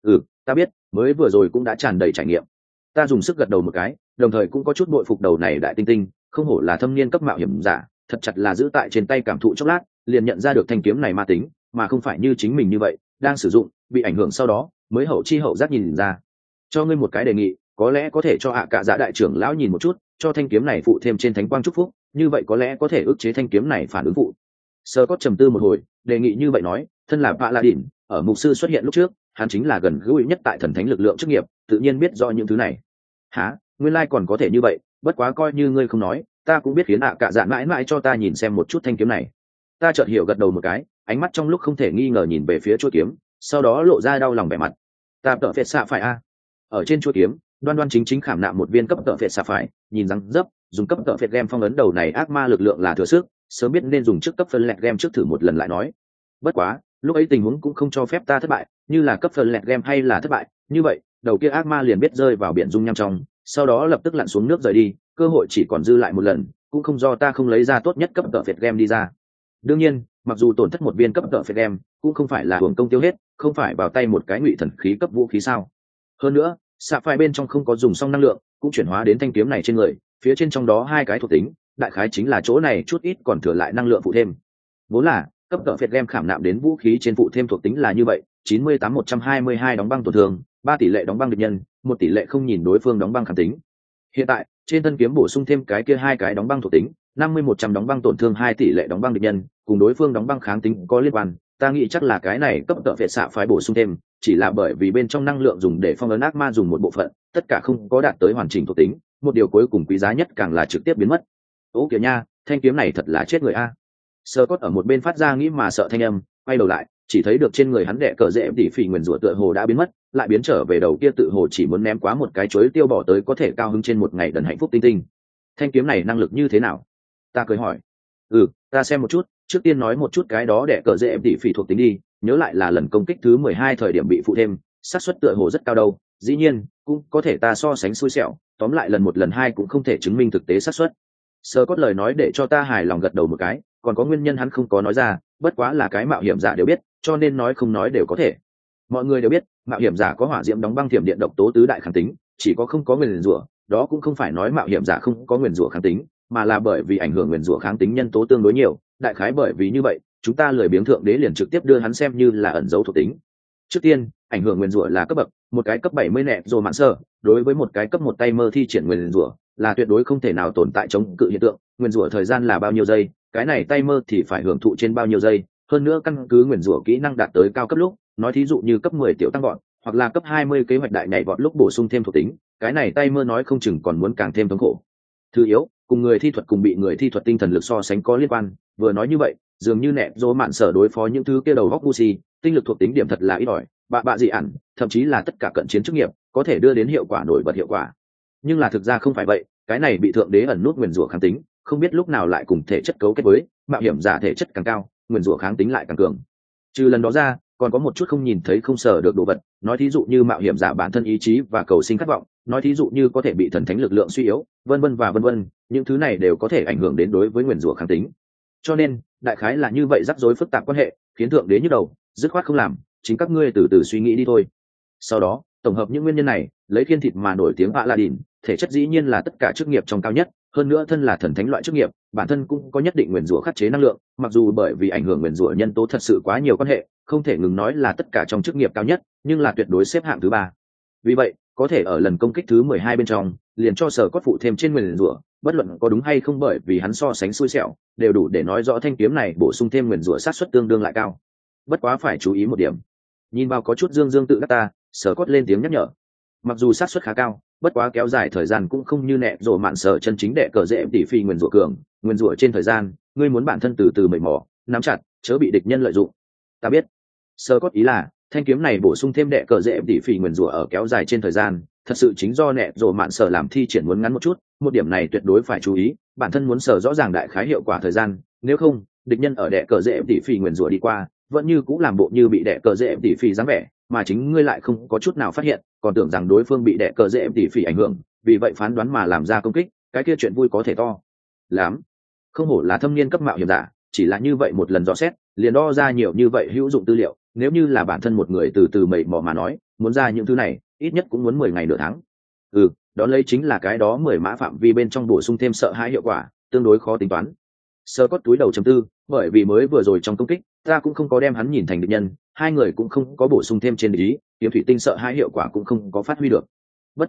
[SPEAKER 1] Ta biết, mới vừa rồi cũng đã tràn đầy trải nghiệm. Ta dùng sức gật đầu một cái, đồng thời cũng có chút bội phục đầu này đại tinh tinh, không hổ là thâm niên cấp mạo hiểm giả, thật chặt là giữ tại trên tay cảm thụ chốc lát, liền nhận ra được thanh kiếm này ma tính, mà không phải như chính mình như vậy, đang sử dụng, bị ảnh hưởng sau đó, mới hậu chi hậu giác nhìn ra. Cho ngươi một cái đề nghị, có lẽ có thể cho ạ cả dạ đại trưởng lão nhìn một chút, cho thanh kiếm này phụ thêm trên thánh quang chúc phúc, như vậy có lẽ có thể ức chế thanh kiếm này phản ứng phụ. Sơ Cốt trầm tư một hồi, đề nghị như vậy nói, thân là Paladin, ở mục sư xuất hiện lúc trước, hắn chính là gần gũi nhất tại thần thánh lực lượng chức nghiệp, tự nhiên biết rõ những thứ này. Hả, nguyên lai còn có thể như vậy, bất quá coi như ngươi không nói, ta cũng biết khiến ạ cả dạ mãi mãi cho ta nhìn xem một chút thanh kiếm này. Ta chợt hiểu gật đầu một cái, ánh mắt trong lúc không thể nghi ngờ nhìn về phía chuôi kiếm, sau đó lộ ra đau lòng vẻ mặt. Ta tợ phệt xạ phải a. Ở trên chuôi kiếm, đoan đoan chính chính khảm nạm một viên cấp tợ phệt xạ phải, nhìn răng dấp, dùng cấp tợ phệt gem phong ấn đầu này ác ma lực lượng là thừa sức, sớm biết nên dùng trước cấp phân lẹt gem trước thử một lần lại nói. Bất quá, lúc ấy tình huống cũng không cho phép ta thất bại, như là cấp phân lẹt gem hay là thất bại, như vậy, đầu kia ác ma liền biết rơi vào biển dung nham trong, sau đó lập tức lặn xuống nước rời đi, cơ hội chỉ còn dư lại một lần, cũng không do ta không lấy ra tốt nhất cấp tợ phệt gem đi ra. Đương nhiên, mặc dù tổn thất một viên cấp tợ phệt gem, cũng không phải là hưởng công tiêu hết, không phải vào tay một cái ngụy thần khí cấp vũ khí sao? Hơn nữa, xạ phai bên trong không có dùng xong năng lượng, cũng chuyển hóa đến thanh kiếm này trên người, phía trên trong đó hai cái thuộc tính, đại khái chính là chỗ này chút ít còn thừa lại năng lượng phụ thêm. Vốn là cấp tợ phệt gem khảm nạm đến vũ khí trên phụ thêm thuộc tính là như vậy, 98-122 đóng băng tổn thương, 3 tỷ lệ đóng băng địch nhân, 1 tỷ lệ không nhìn đối phương đóng băng kháng tính. Hiện tại, trên thân kiếm bổ sung thêm cái kia hai cái đóng băng thuộc tính, 50-100 đóng băng tổn thương, 2 tỷ lệ đóng băng địch nhân, cùng đối phương đóng băng kháng tính có liên quan. Ta nghĩ chắc là cái này cấp tợ phệ xạ phải bổ sung thêm, chỉ là bởi vì bên trong năng lượng dùng để phong ấn ác ma dùng một bộ phận, tất cả không có đạt tới hoàn chỉnh thuộc tính, một điều cuối cùng quý giá nhất càng là trực tiếp biến mất. Ô kìa nha, thanh kiếm này thật là chết người a. Sơ Cốt ở một bên phát ra nghĩ mà sợ thanh âm, quay đầu lại, chỉ thấy được trên người hắn đẻ cờ rễ tỉ phỉ nguyền rủa tựa hồ đã biến mất, lại biến trở về đầu kia tự hồ chỉ muốn ném quá một cái chuối tiêu bỏ tới có thể cao hứng trên một ngày đần hạnh phúc tinh tinh. Thanh kiếm này năng lực như thế nào? Ta cười hỏi. Ta xem một chút, trước tiên nói một chút cái đó đẻ cờ rễ tỉ phỉ thuộc tính đi, nhớ lại là lần công kích thứ 12 thời điểm bị phụ thêm, xác suất tựa hồ rất cao đâu, dĩ nhiên, cũng có thể ta so sánh xui xẻo, tóm lại lần một lần hai cũng không thể chứng minh thực tế xác suất. Sơ Cốt lời nói để cho ta hài lòng gật đầu một cái, còn có nguyên nhân hắn không có nói ra, bất quá là cái mạo hiểm giả đều biết, cho nên nói không nói đều có thể. Mọi người đều biết, mạo hiểm giả có hỏa diễm đóng băng thiểm điện độc tố tứ đại kháng tính, chỉ có không có nguyền rủa, đó cũng không phải nói mạo hiểm giả không có nguyền rủa kháng tính, mà là bởi vì ảnh hưởng nguyền rủa kháng tính nhân tố tương đối nhiều, đại khái bởi vì như vậy, chúng ta lười biếng thượng đế liền trực tiếp đưa hắn xem như là ẩn dấu thuộc tính. Trước tiên, ảnh hưởng nguyền rủa là cấp bậc, một cái cấp 70 nẹt rồi mạn sơ, đối với một cái cấp một tay mơ thi triển nguyền rủa, là tuyệt đối không thể nào tồn tại chống cự hiện tượng, nguyền rủa thời gian là bao nhiêu giây, cái này tay mơ thì phải hưởng thụ trên bao nhiêu giây, hơn nữa căn cứ nguyền rủa kỹ năng đạt tới cao cấp lúc, nói thí dụ như cấp 10 tiểu tăng vọt, hoặc là cấp 20 kế hoạch đại nhảy vọt lúc bổ sung thêm thuộc tính, cái này tay mơ nói không chừng còn muốn càng thêm thống khổ. Thứ yếu, cùng người thi thuật cùng bị người thi thuật tinh thần lực so sánh có liên quan, vừa nói như vậy, dường như nẹt dỗ mạn sở đối phó những thứ kia đầu góc Gucci, tinh lực thuộc tính điểm thật là ít ỏi, bạ dị ẩn, thậm chí là tất cả cận chiến chức nghiệp, có thể đưa đến hiệu quả nổi bật hiệu quả. Nhưng là thực ra không phải vậy, cái này bị thượng đế ẩn nút nguyền rủa kháng tính, không biết lúc nào lại cùng thể chất cấu kết với, mạo hiểm giả thể chất càng cao, nguyền rủa kháng tính lại càng cường. Trừ lần đó ra, còn có một chút không nhìn thấy không sở được đồ vật, nói thí dụ như mạo hiểm giả bản thân ý chí và cầu sinh khát vọng, nói thí dụ như có thể bị thần thánh lực lượng suy yếu, vân vân và vân vân, những thứ này đều có thể ảnh hưởng đến đối với nguyền rủa kháng tính. Cho nên, đại khái là như vậy, rắc rối phức tạp quan hệ, khiến thượng đế nhức đầu, dứt khoát không làm, chính các ngươi từ từ suy nghĩ đi thôi. Sau đó, tổng hợp những nguyên nhân này, lấy thiên thịt mà nổi tiếng Paladin, thể chất dĩ nhiên là tất cả chức nghiệp trong cao nhất, hơn nữa thân là thần thánh loại chức nghiệp, bản thân cũng có nhất định nguyền rủa khắc chế năng lượng, mặc dù bởi vì ảnh hưởng nguyền rủa nhân tố thật sự quá nhiều quan hệ, không thể ngừng nói là tất cả trong chức nghiệp cao nhất, nhưng là tuyệt đối xếp hạng thứ 3. Vì vậy, có thể ở lần công kích thứ 12 bên trong, liền cho Sở Cốt phụ thêm trên nguyền rủa, bất luận có đúng hay không bởi vì hắn so sánh xui xẻo, đều đủ để nói rõ thanh kiếm này bổ sung thêm nguyền rủa sát suất tương đương lại cao. Bất quá phải chú ý một điểm. Nhìn vào có chút dương dương tự đắc ta, Sở Cốt lên tiếng nhắc nhở. Mặc dù sát suất khá cao, bất quá kéo dài thời gian cũng không như nẹt rổ mạn sở chân chính đệ cờ dễ tỷ phi nguyền rủa cường, nguyền rủa trên thời gian, ngươi muốn bản thân từ từ mẩy mò, nắm chặt, chớ bị địch nhân lợi dụng. Ta biết. Sở Cốt ý là, thanh kiếm này bổ sung thêm đệ cờ dễ tỷ phi nguyền rủa ở kéo dài trên thời gian, thật sự chính do nẹt rổ mạn sở làm thi triển muốn ngắn một chút, một điểm này tuyệt đối phải chú ý, bản thân muốn sở rõ ràng đại khái hiệu quả thời gian, nếu không, địch nhân ở đệ cờ dễ tỷ phi nguyền rủa đi qua, vẫn như cũng làm bộ như bị đệ cờ dễ tỷ phi dáng vẻ, mà chính ngươi lại không có chút nào phát hiện, còn tưởng rằng đối phương bị đệ cờ dễ tỷ phỉ ảnh hưởng, vì vậy phán đoán mà làm ra công kích, cái kia chuyện vui có thể to lắm. Không hổ là thâm niên cấp mạo hiểm giả, chỉ là như vậy một lần dò xét, liền đo ra nhiều như vậy hữu dụng tư liệu, nếu như là bản thân một người từ từ mẩy mò mà nói, muốn ra những thứ này, ít nhất cũng muốn 10 ngày nửa tháng. Đó lấy chính là cái đó 10 mã phạm vi bên trong bổ sung thêm sợ hãi hiệu quả, tương đối khó tính toán. Sơ Cốt túi đầu chấm tư, bởi vì mới vừa rồi trong công kích, ta cũng không có đem hắn nhìn thành địch nhân, hai người cũng không có bổ sung thêm trên địch ý, kiếm thủy tinh sợ hãi hiệu quả cũng không có phát huy được. Bất quá,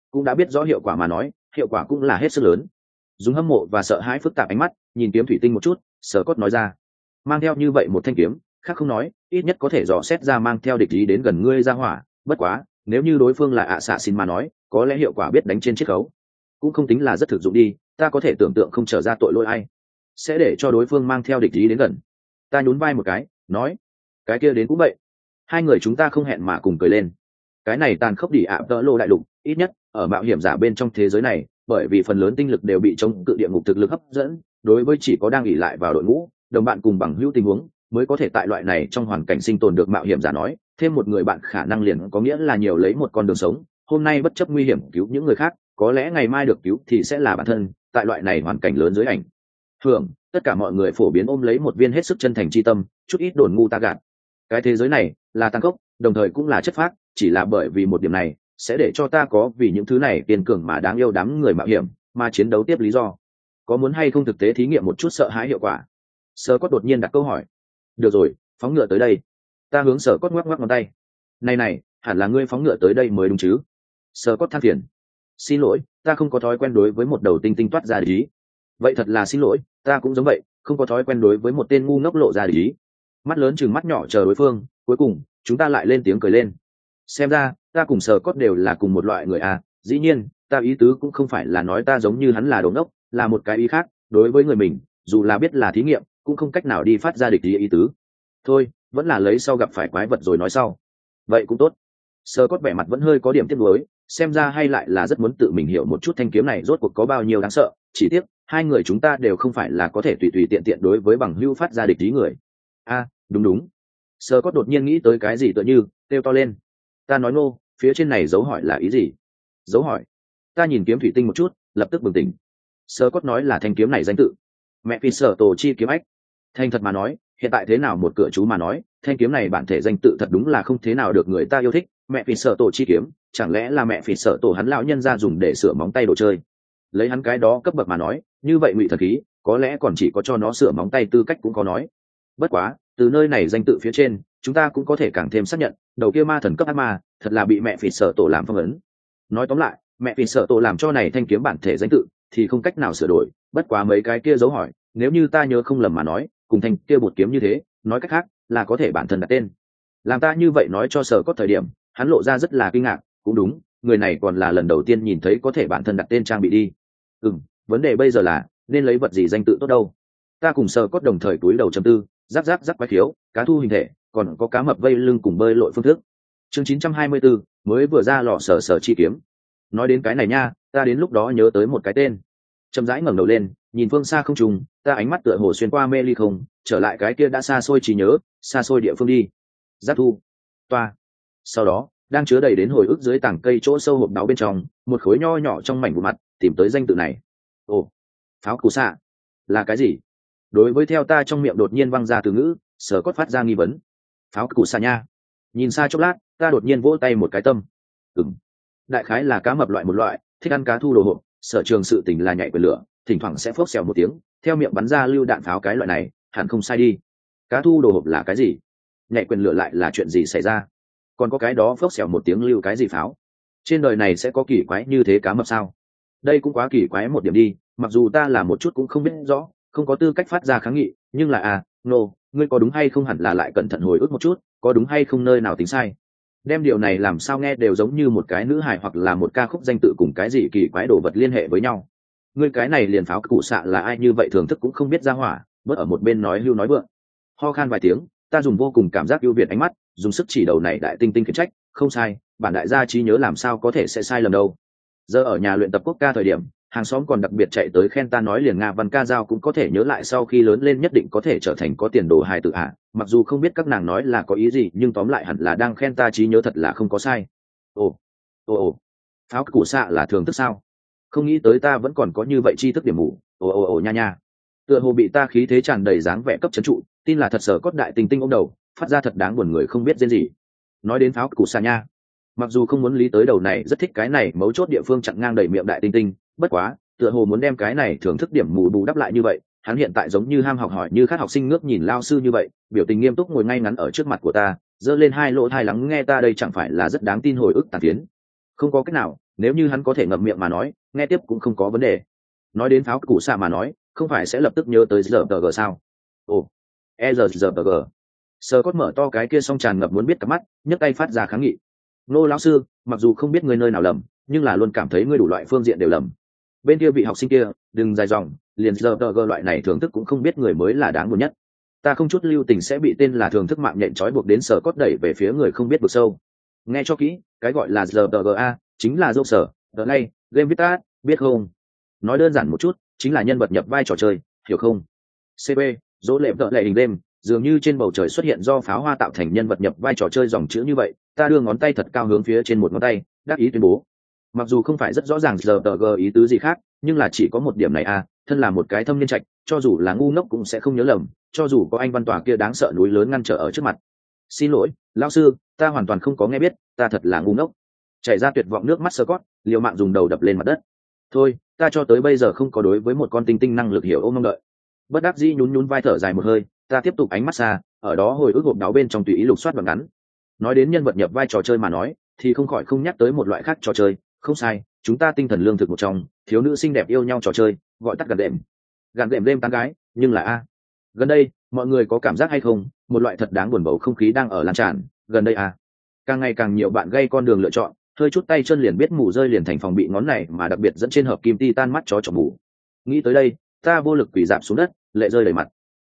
[SPEAKER 1] cũng đã biết rõ hiệu quả mà nói, hiệu quả cũng là hết sức lớn. Dùng hâm mộ và sợ hãi phức tạp ánh mắt nhìn kiếm thủy tinh một chút, Sở Cốt nói ra, mang theo như vậy một thanh kiếm, khác không nói, ít nhất có thể dò xét ra mang theo địch ý đến gần ngươi ra hỏa. Bất quá, nếu như đối phương là ạ xạ xin mà nói, có lẽ hiệu quả biết đánh trên chiết khấu, cũng không tính là rất thực dụng đi. Ta có thể tưởng tượng không trở ra tội lỗi ai sẽ để cho đối phương mang theo địch ý đến gần. Ta nhún vai một cái, nói, cái kia đến cũng vậy. Hai người chúng ta không hẹn mà cùng cười lên. Cái này tàn khốc đỉ ạ tợ lô đại lục, ít nhất ở mạo hiểm giả bên trong thế giới này, bởi vì phần lớn tinh lực đều bị chống cự địa ngục thực lực hấp dẫn, đối với chỉ có đang ỉ lại vào đội ngũ, đồng bạn cùng bằng hữu tình huống, mới có thể tại loại này trong hoàn cảnh sinh tồn được. Mạo hiểm giả nói, thêm một người bạn khả năng liền có nghĩa là nhiều lấy một con đường sống. Hôm nay bất chấp nguy hiểm cứu những người khác, có lẽ ngày mai được cứu thì sẽ là bản thân. Tại loại này hoàn cảnh lớn dưới ảnh hưởng, tất cả mọi người phổ biến ôm lấy một viên hết sức chân thành chi tâm, chút ít đồn ngu ta gạt. Cái thế giới này là tàn khốc, đồng thời cũng là chất phác, chỉ là bởi vì một điểm này sẽ để cho ta có vì những thứ này kiên cường mà đáng yêu đám người mạo hiểm mà chiến đấu tiếp lý do. Có muốn hay không thực tế thí nghiệm một chút sợ hãi hiệu quả? Sở Cốt đột nhiên đặt câu hỏi. Được rồi, phóng ngựa tới đây. Ta hướng Sở Cốt ngoắc ngoắc ngón tay. Này, hẳn là ngươi phóng ngựa tới đây mới đúng chứ? Sở Cốt than phiền. Xin lỗi, ta không có thói quen đối với một đầu tinh tinh toát ra ý. Vậy thật là xin lỗi, ta cũng giống vậy, không có thói quen đối với một tên ngu ngốc lộ ra ý. Mắt lớn chừng mắt nhỏ chờ đối phương, cuối cùng chúng ta lại lên tiếng cười lên. Xem ra ta cùng Sở Cốt đều là cùng một loại người à. Dĩ nhiên, ta ý tứ cũng không phải là nói ta giống như hắn là đồ ngốc, là một cái ý khác. Đối với người mình, dù là biết là thí nghiệm, cũng không cách nào đi phát ra địch ý tứ. Thôi, vẫn là lấy sau gặp phải quái vật rồi nói sau. Vậy cũng tốt. Sở Cốt vẻ mặt vẫn hơi có điểm tiếc nuối, xem ra hay lại là rất muốn tự mình hiểu một chút thanh kiếm này rốt cuộc có bao nhiêu đáng sợ. Chỉ tiếc hai người chúng ta đều không phải là có thể tùy tùy tiện tiện đối với bằng hữu phát ra địch ý người. Đúng. Sở Cốt đột nhiên nghĩ tới cái gì tựa như kêu to lên. Ta nói nô, phía trên này dấu hỏi là ý gì? Dấu hỏi? Ta nhìn kiếm thủy tinh một chút, lập tức bừng tỉnh. Sở Cốt nói là thanh kiếm này danh tự. Mẹ phi sở tổ chi kiếm ách. Thành thật mà nói, hiện tại thế nào một cửa chú mà nói, thanh kiếm này bản thể danh tự thật đúng là không thế nào được người ta yêu thích. Mẹ phi sở tổ chi kiếm, chẳng lẽ là mẹ phi sở tổ hắn lão nhân ra dùng để sửa móng tay đồ chơi? Lấy hắn cái đó cấp bậc mà nói, như vậy ngụy thần khí, có lẽ còn chỉ có cho nó sửa móng tay tư cách cũng có nói. Bất quá, từ nơi này danh tự phía trên, chúng ta cũng có thể càng thêm xác nhận, đầu kia ma thần cấp ác ma, thật là bị mẹ phỉ sở tổ làm phong ấn. Nói tóm lại, mẹ phỉ sở tổ làm cho này thanh kiếm bản thể danh tự, thì không cách nào sửa đổi. Bất quá mấy cái kia dấu hỏi, nếu như ta nhớ không lầm mà nói, cùng thanh kia bột kiếm như thế, nói cách khác, là có thể bản thân đặt tên. Làm ta như vậy nói cho Sở Cốt thời điểm, hắn lộ ra rất là kinh ngạc. Cũng đúng, người này còn là lần đầu tiên nhìn thấy có thể bản thân đặt tên trang bị đi. Vấn đề bây giờ là nên lấy vật gì danh tự tốt đâu? Ta cùng Sở Cốt đồng thời túi đầu trầm tư, rắc quái khiếu, cá thu hình thể, còn có cá mập vây lưng cùng bơi lội phương thức. Chương 924, mới vừa ra lò sở chi kiếm. Nói đến cái này nha, ta đến lúc đó nhớ tới một cái tên. Chậm rãi ngẩng đầu lên, nhìn phương xa không trùng, ta ánh mắt tựa hồ xuyên qua mê ly không, trở lại cái kia đã xa xôi trí nhớ, xa xôi địa phương đi. Giác thu, toa. Sau đó, đang chứa đầy đến hồi ức dưới tảng cây chỗ sâu hộp đáo bên trong, một khối nho nhỏ trong mảnh vụ mặt, tìm tới danh tự này. Ồ, pháo cù xạ, là cái gì? Đối với theo ta trong miệng đột nhiên văng ra từ ngữ, Sở Cốt phát ra nghi vấn. Pháo cù xạ nha. Nhìn xa chốc lát, ta đột nhiên vỗ tay một cái tâm. Đại khái là cá mập một loại, thích ăn cá thu đồ hộp. Sở trường sự tình là nhảy quyền lửa, thỉnh thoảng sẽ phốc xèo một tiếng, theo miệng bắn ra lưu đạn pháo cái loại này, hẳn không sai đi. Cá thu đồ hộp là cái gì? Nhảy quyền lửa lại là chuyện gì xảy ra? Còn có cái đó phốc xèo một tiếng lưu cái gì pháo? Trên đời này sẽ có kỳ quái như thế cá mập sao? Đây cũng quá kỳ quái một điểm đi, mặc dù ta là một chút cũng không biết rõ, không có tư cách phát ra kháng nghị, nhưng là ngươi có đúng hay không hẳn là lại cẩn thận hồi ức một chút, có đúng hay không nơi nào tính sai. Đem điều này làm sao nghe đều giống như một cái nữ hài hoặc là một ca khúc danh tự cùng cái gì kỳ quái đồ vật liên hệ với nhau. Ngươi cái này liền pháo cụ xạ là ai như vậy thưởng thức cũng không biết ra hỏa, bớt ở một bên nói hưu nói vượng. Ho khan vài tiếng, ta dùng vô cùng cảm giác ưu việt ánh mắt, dùng sức chỉ đầu này đại tinh khiển trách, không sai, bản đại gia trí nhớ làm sao có thể sẽ sai lầm đâu. Giờ ở nhà luyện tập quốc ca thời điểm, hàng xóm còn đặc biệt chạy tới khen ta nói liền Nga văn ca dao cũng có thể nhớ lại, sau khi lớn lên nhất định có thể trở thành có tiền đồ hài tự ạ. Mặc dù không biết các nàng nói là có ý gì, nhưng tóm lại hẳn là đang khen ta trí nhớ thật là không có sai. Ồ, pháo củ xạ là thường thức sao? Không nghĩ tới ta vẫn còn có như vậy tri thức điểm mù. Nha. Tựa hồ bị ta khí thế tràn đầy dáng vẻ cấp trấn trụ, tin là thật Sở Cốt đại tinh tinh ôm đầu, phát ra thật đáng buồn người không biết tên gì. Nói đến pháo củ xạ nha, mặc dù không muốn lý tới đầu này, rất thích cái này mấu chốt địa phương chặn ngang đầy miệng đại tinh tinh, bất quá tựa hồ muốn đem cái này thưởng thức điểm mù bù đắp lại như vậy. Hắn hiện tại giống như ham học hỏi như khát học sinh ngước nhìn lao sư như vậy, biểu tình nghiêm túc ngồi ngay ngắn ở trước mặt của ta, giơ lên hai lỗ tai lắng nghe ta, đây chẳng phải là rất đáng tin hồi ức tàn phiến. Không có cách nào, nếu như hắn có thể ngậm miệng mà nói nghe tiếp cũng không có vấn đề. Nói đến pháo cụ xạ mà nói không phải sẽ lập tức nhớ tới giờ tờ g sao? Ồ, giờ tờ g. Sơ cốt mở to cái kia song tràn ngập muốn biết cặp mắt, nhấc tay phát ra kháng nghị. Nô lão sư, mặc dù không biết ngươi nơi nào lầm, nhưng là luôn cảm thấy ngươi đủ loại phương diện đều lầm. Bên kia vị học sinh kia, đừng dài dòng, liền giờ tờ gờ loại này thưởng thức cũng không biết người mới là đáng buồn nhất. Ta không chút lưu tình sẽ bị tên là thưởng thức mạng nhện trói buộc đến sở cốt đẩy về phía người không biết vực sâu. Nghe cho kỹ, cái gọi là giờ tờ a chính là dâu sở, tờ ngay, game viết biết không? Nói đơn giản một chút, chính là nhân vật nhập vai trò chơi, hiểu không? CP, dỗ lệm tợ lệ hình đêm, dường như trên bầu trời xuất hiện do pháo hoa tạo thành nhân vật nhập vai trò chơi dòng chữ như vậy. Ta đưa ngón tay thật cao hướng phía trên một ngón tay, đáp ý tuyên bố. Mặc dù không phải rất rõ ràng giờ tờ g ý tứ gì khác, nhưng là chỉ có một điểm này thân là một cái thâm niên trạch, cho dù là ngu ngốc cũng sẽ không nhớ lầm, cho dù có anh văn tòa kia đáng sợ núi lớn ngăn trở ở trước mặt. Xin lỗi lão sư, ta hoàn toàn không có nghe biết, ta thật là ngu ngốc. Chảy ra tuyệt vọng nước mắt Scott, liều mạng dùng đầu đập lên mặt đất. Thôi, ta cho tới bây giờ không có đối với một con tinh tinh năng lực hiểu ôm mong đợi. Bất đắc dĩ nhún nhún vai thở dài một hơi, ta tiếp tục ánh mắt xa, ở đó hồi ức hộp đáo bên trong tùy ý lục soát đoạn ngắn. Nói đến nhân vật nhập vai trò chơi mà nói, thì không khỏi không nhắc tới một loại khác trò chơi. Không sai, chúng ta tinh thần lương thực một trong thiếu nữ xinh đẹp yêu nhau trò chơi, gọi tắt gàn đệm đêm tán gái, nhưng là gần đây mọi người có cảm giác hay không, một loại thật đáng buồn bầu không khí đang ở lan tràn. Gần đây càng ngày càng nhiều bạn gây con đường lựa chọn, hơi chút tay chân liền biết mù rơi liền thành phòng bị ngón này mà đặc biệt dẫn trên hợp kim titan mắt chó chọc mù. Nghĩ tới đây, ta vô lực quỳ dạp xuống đất, lệ rơi đầy mặt.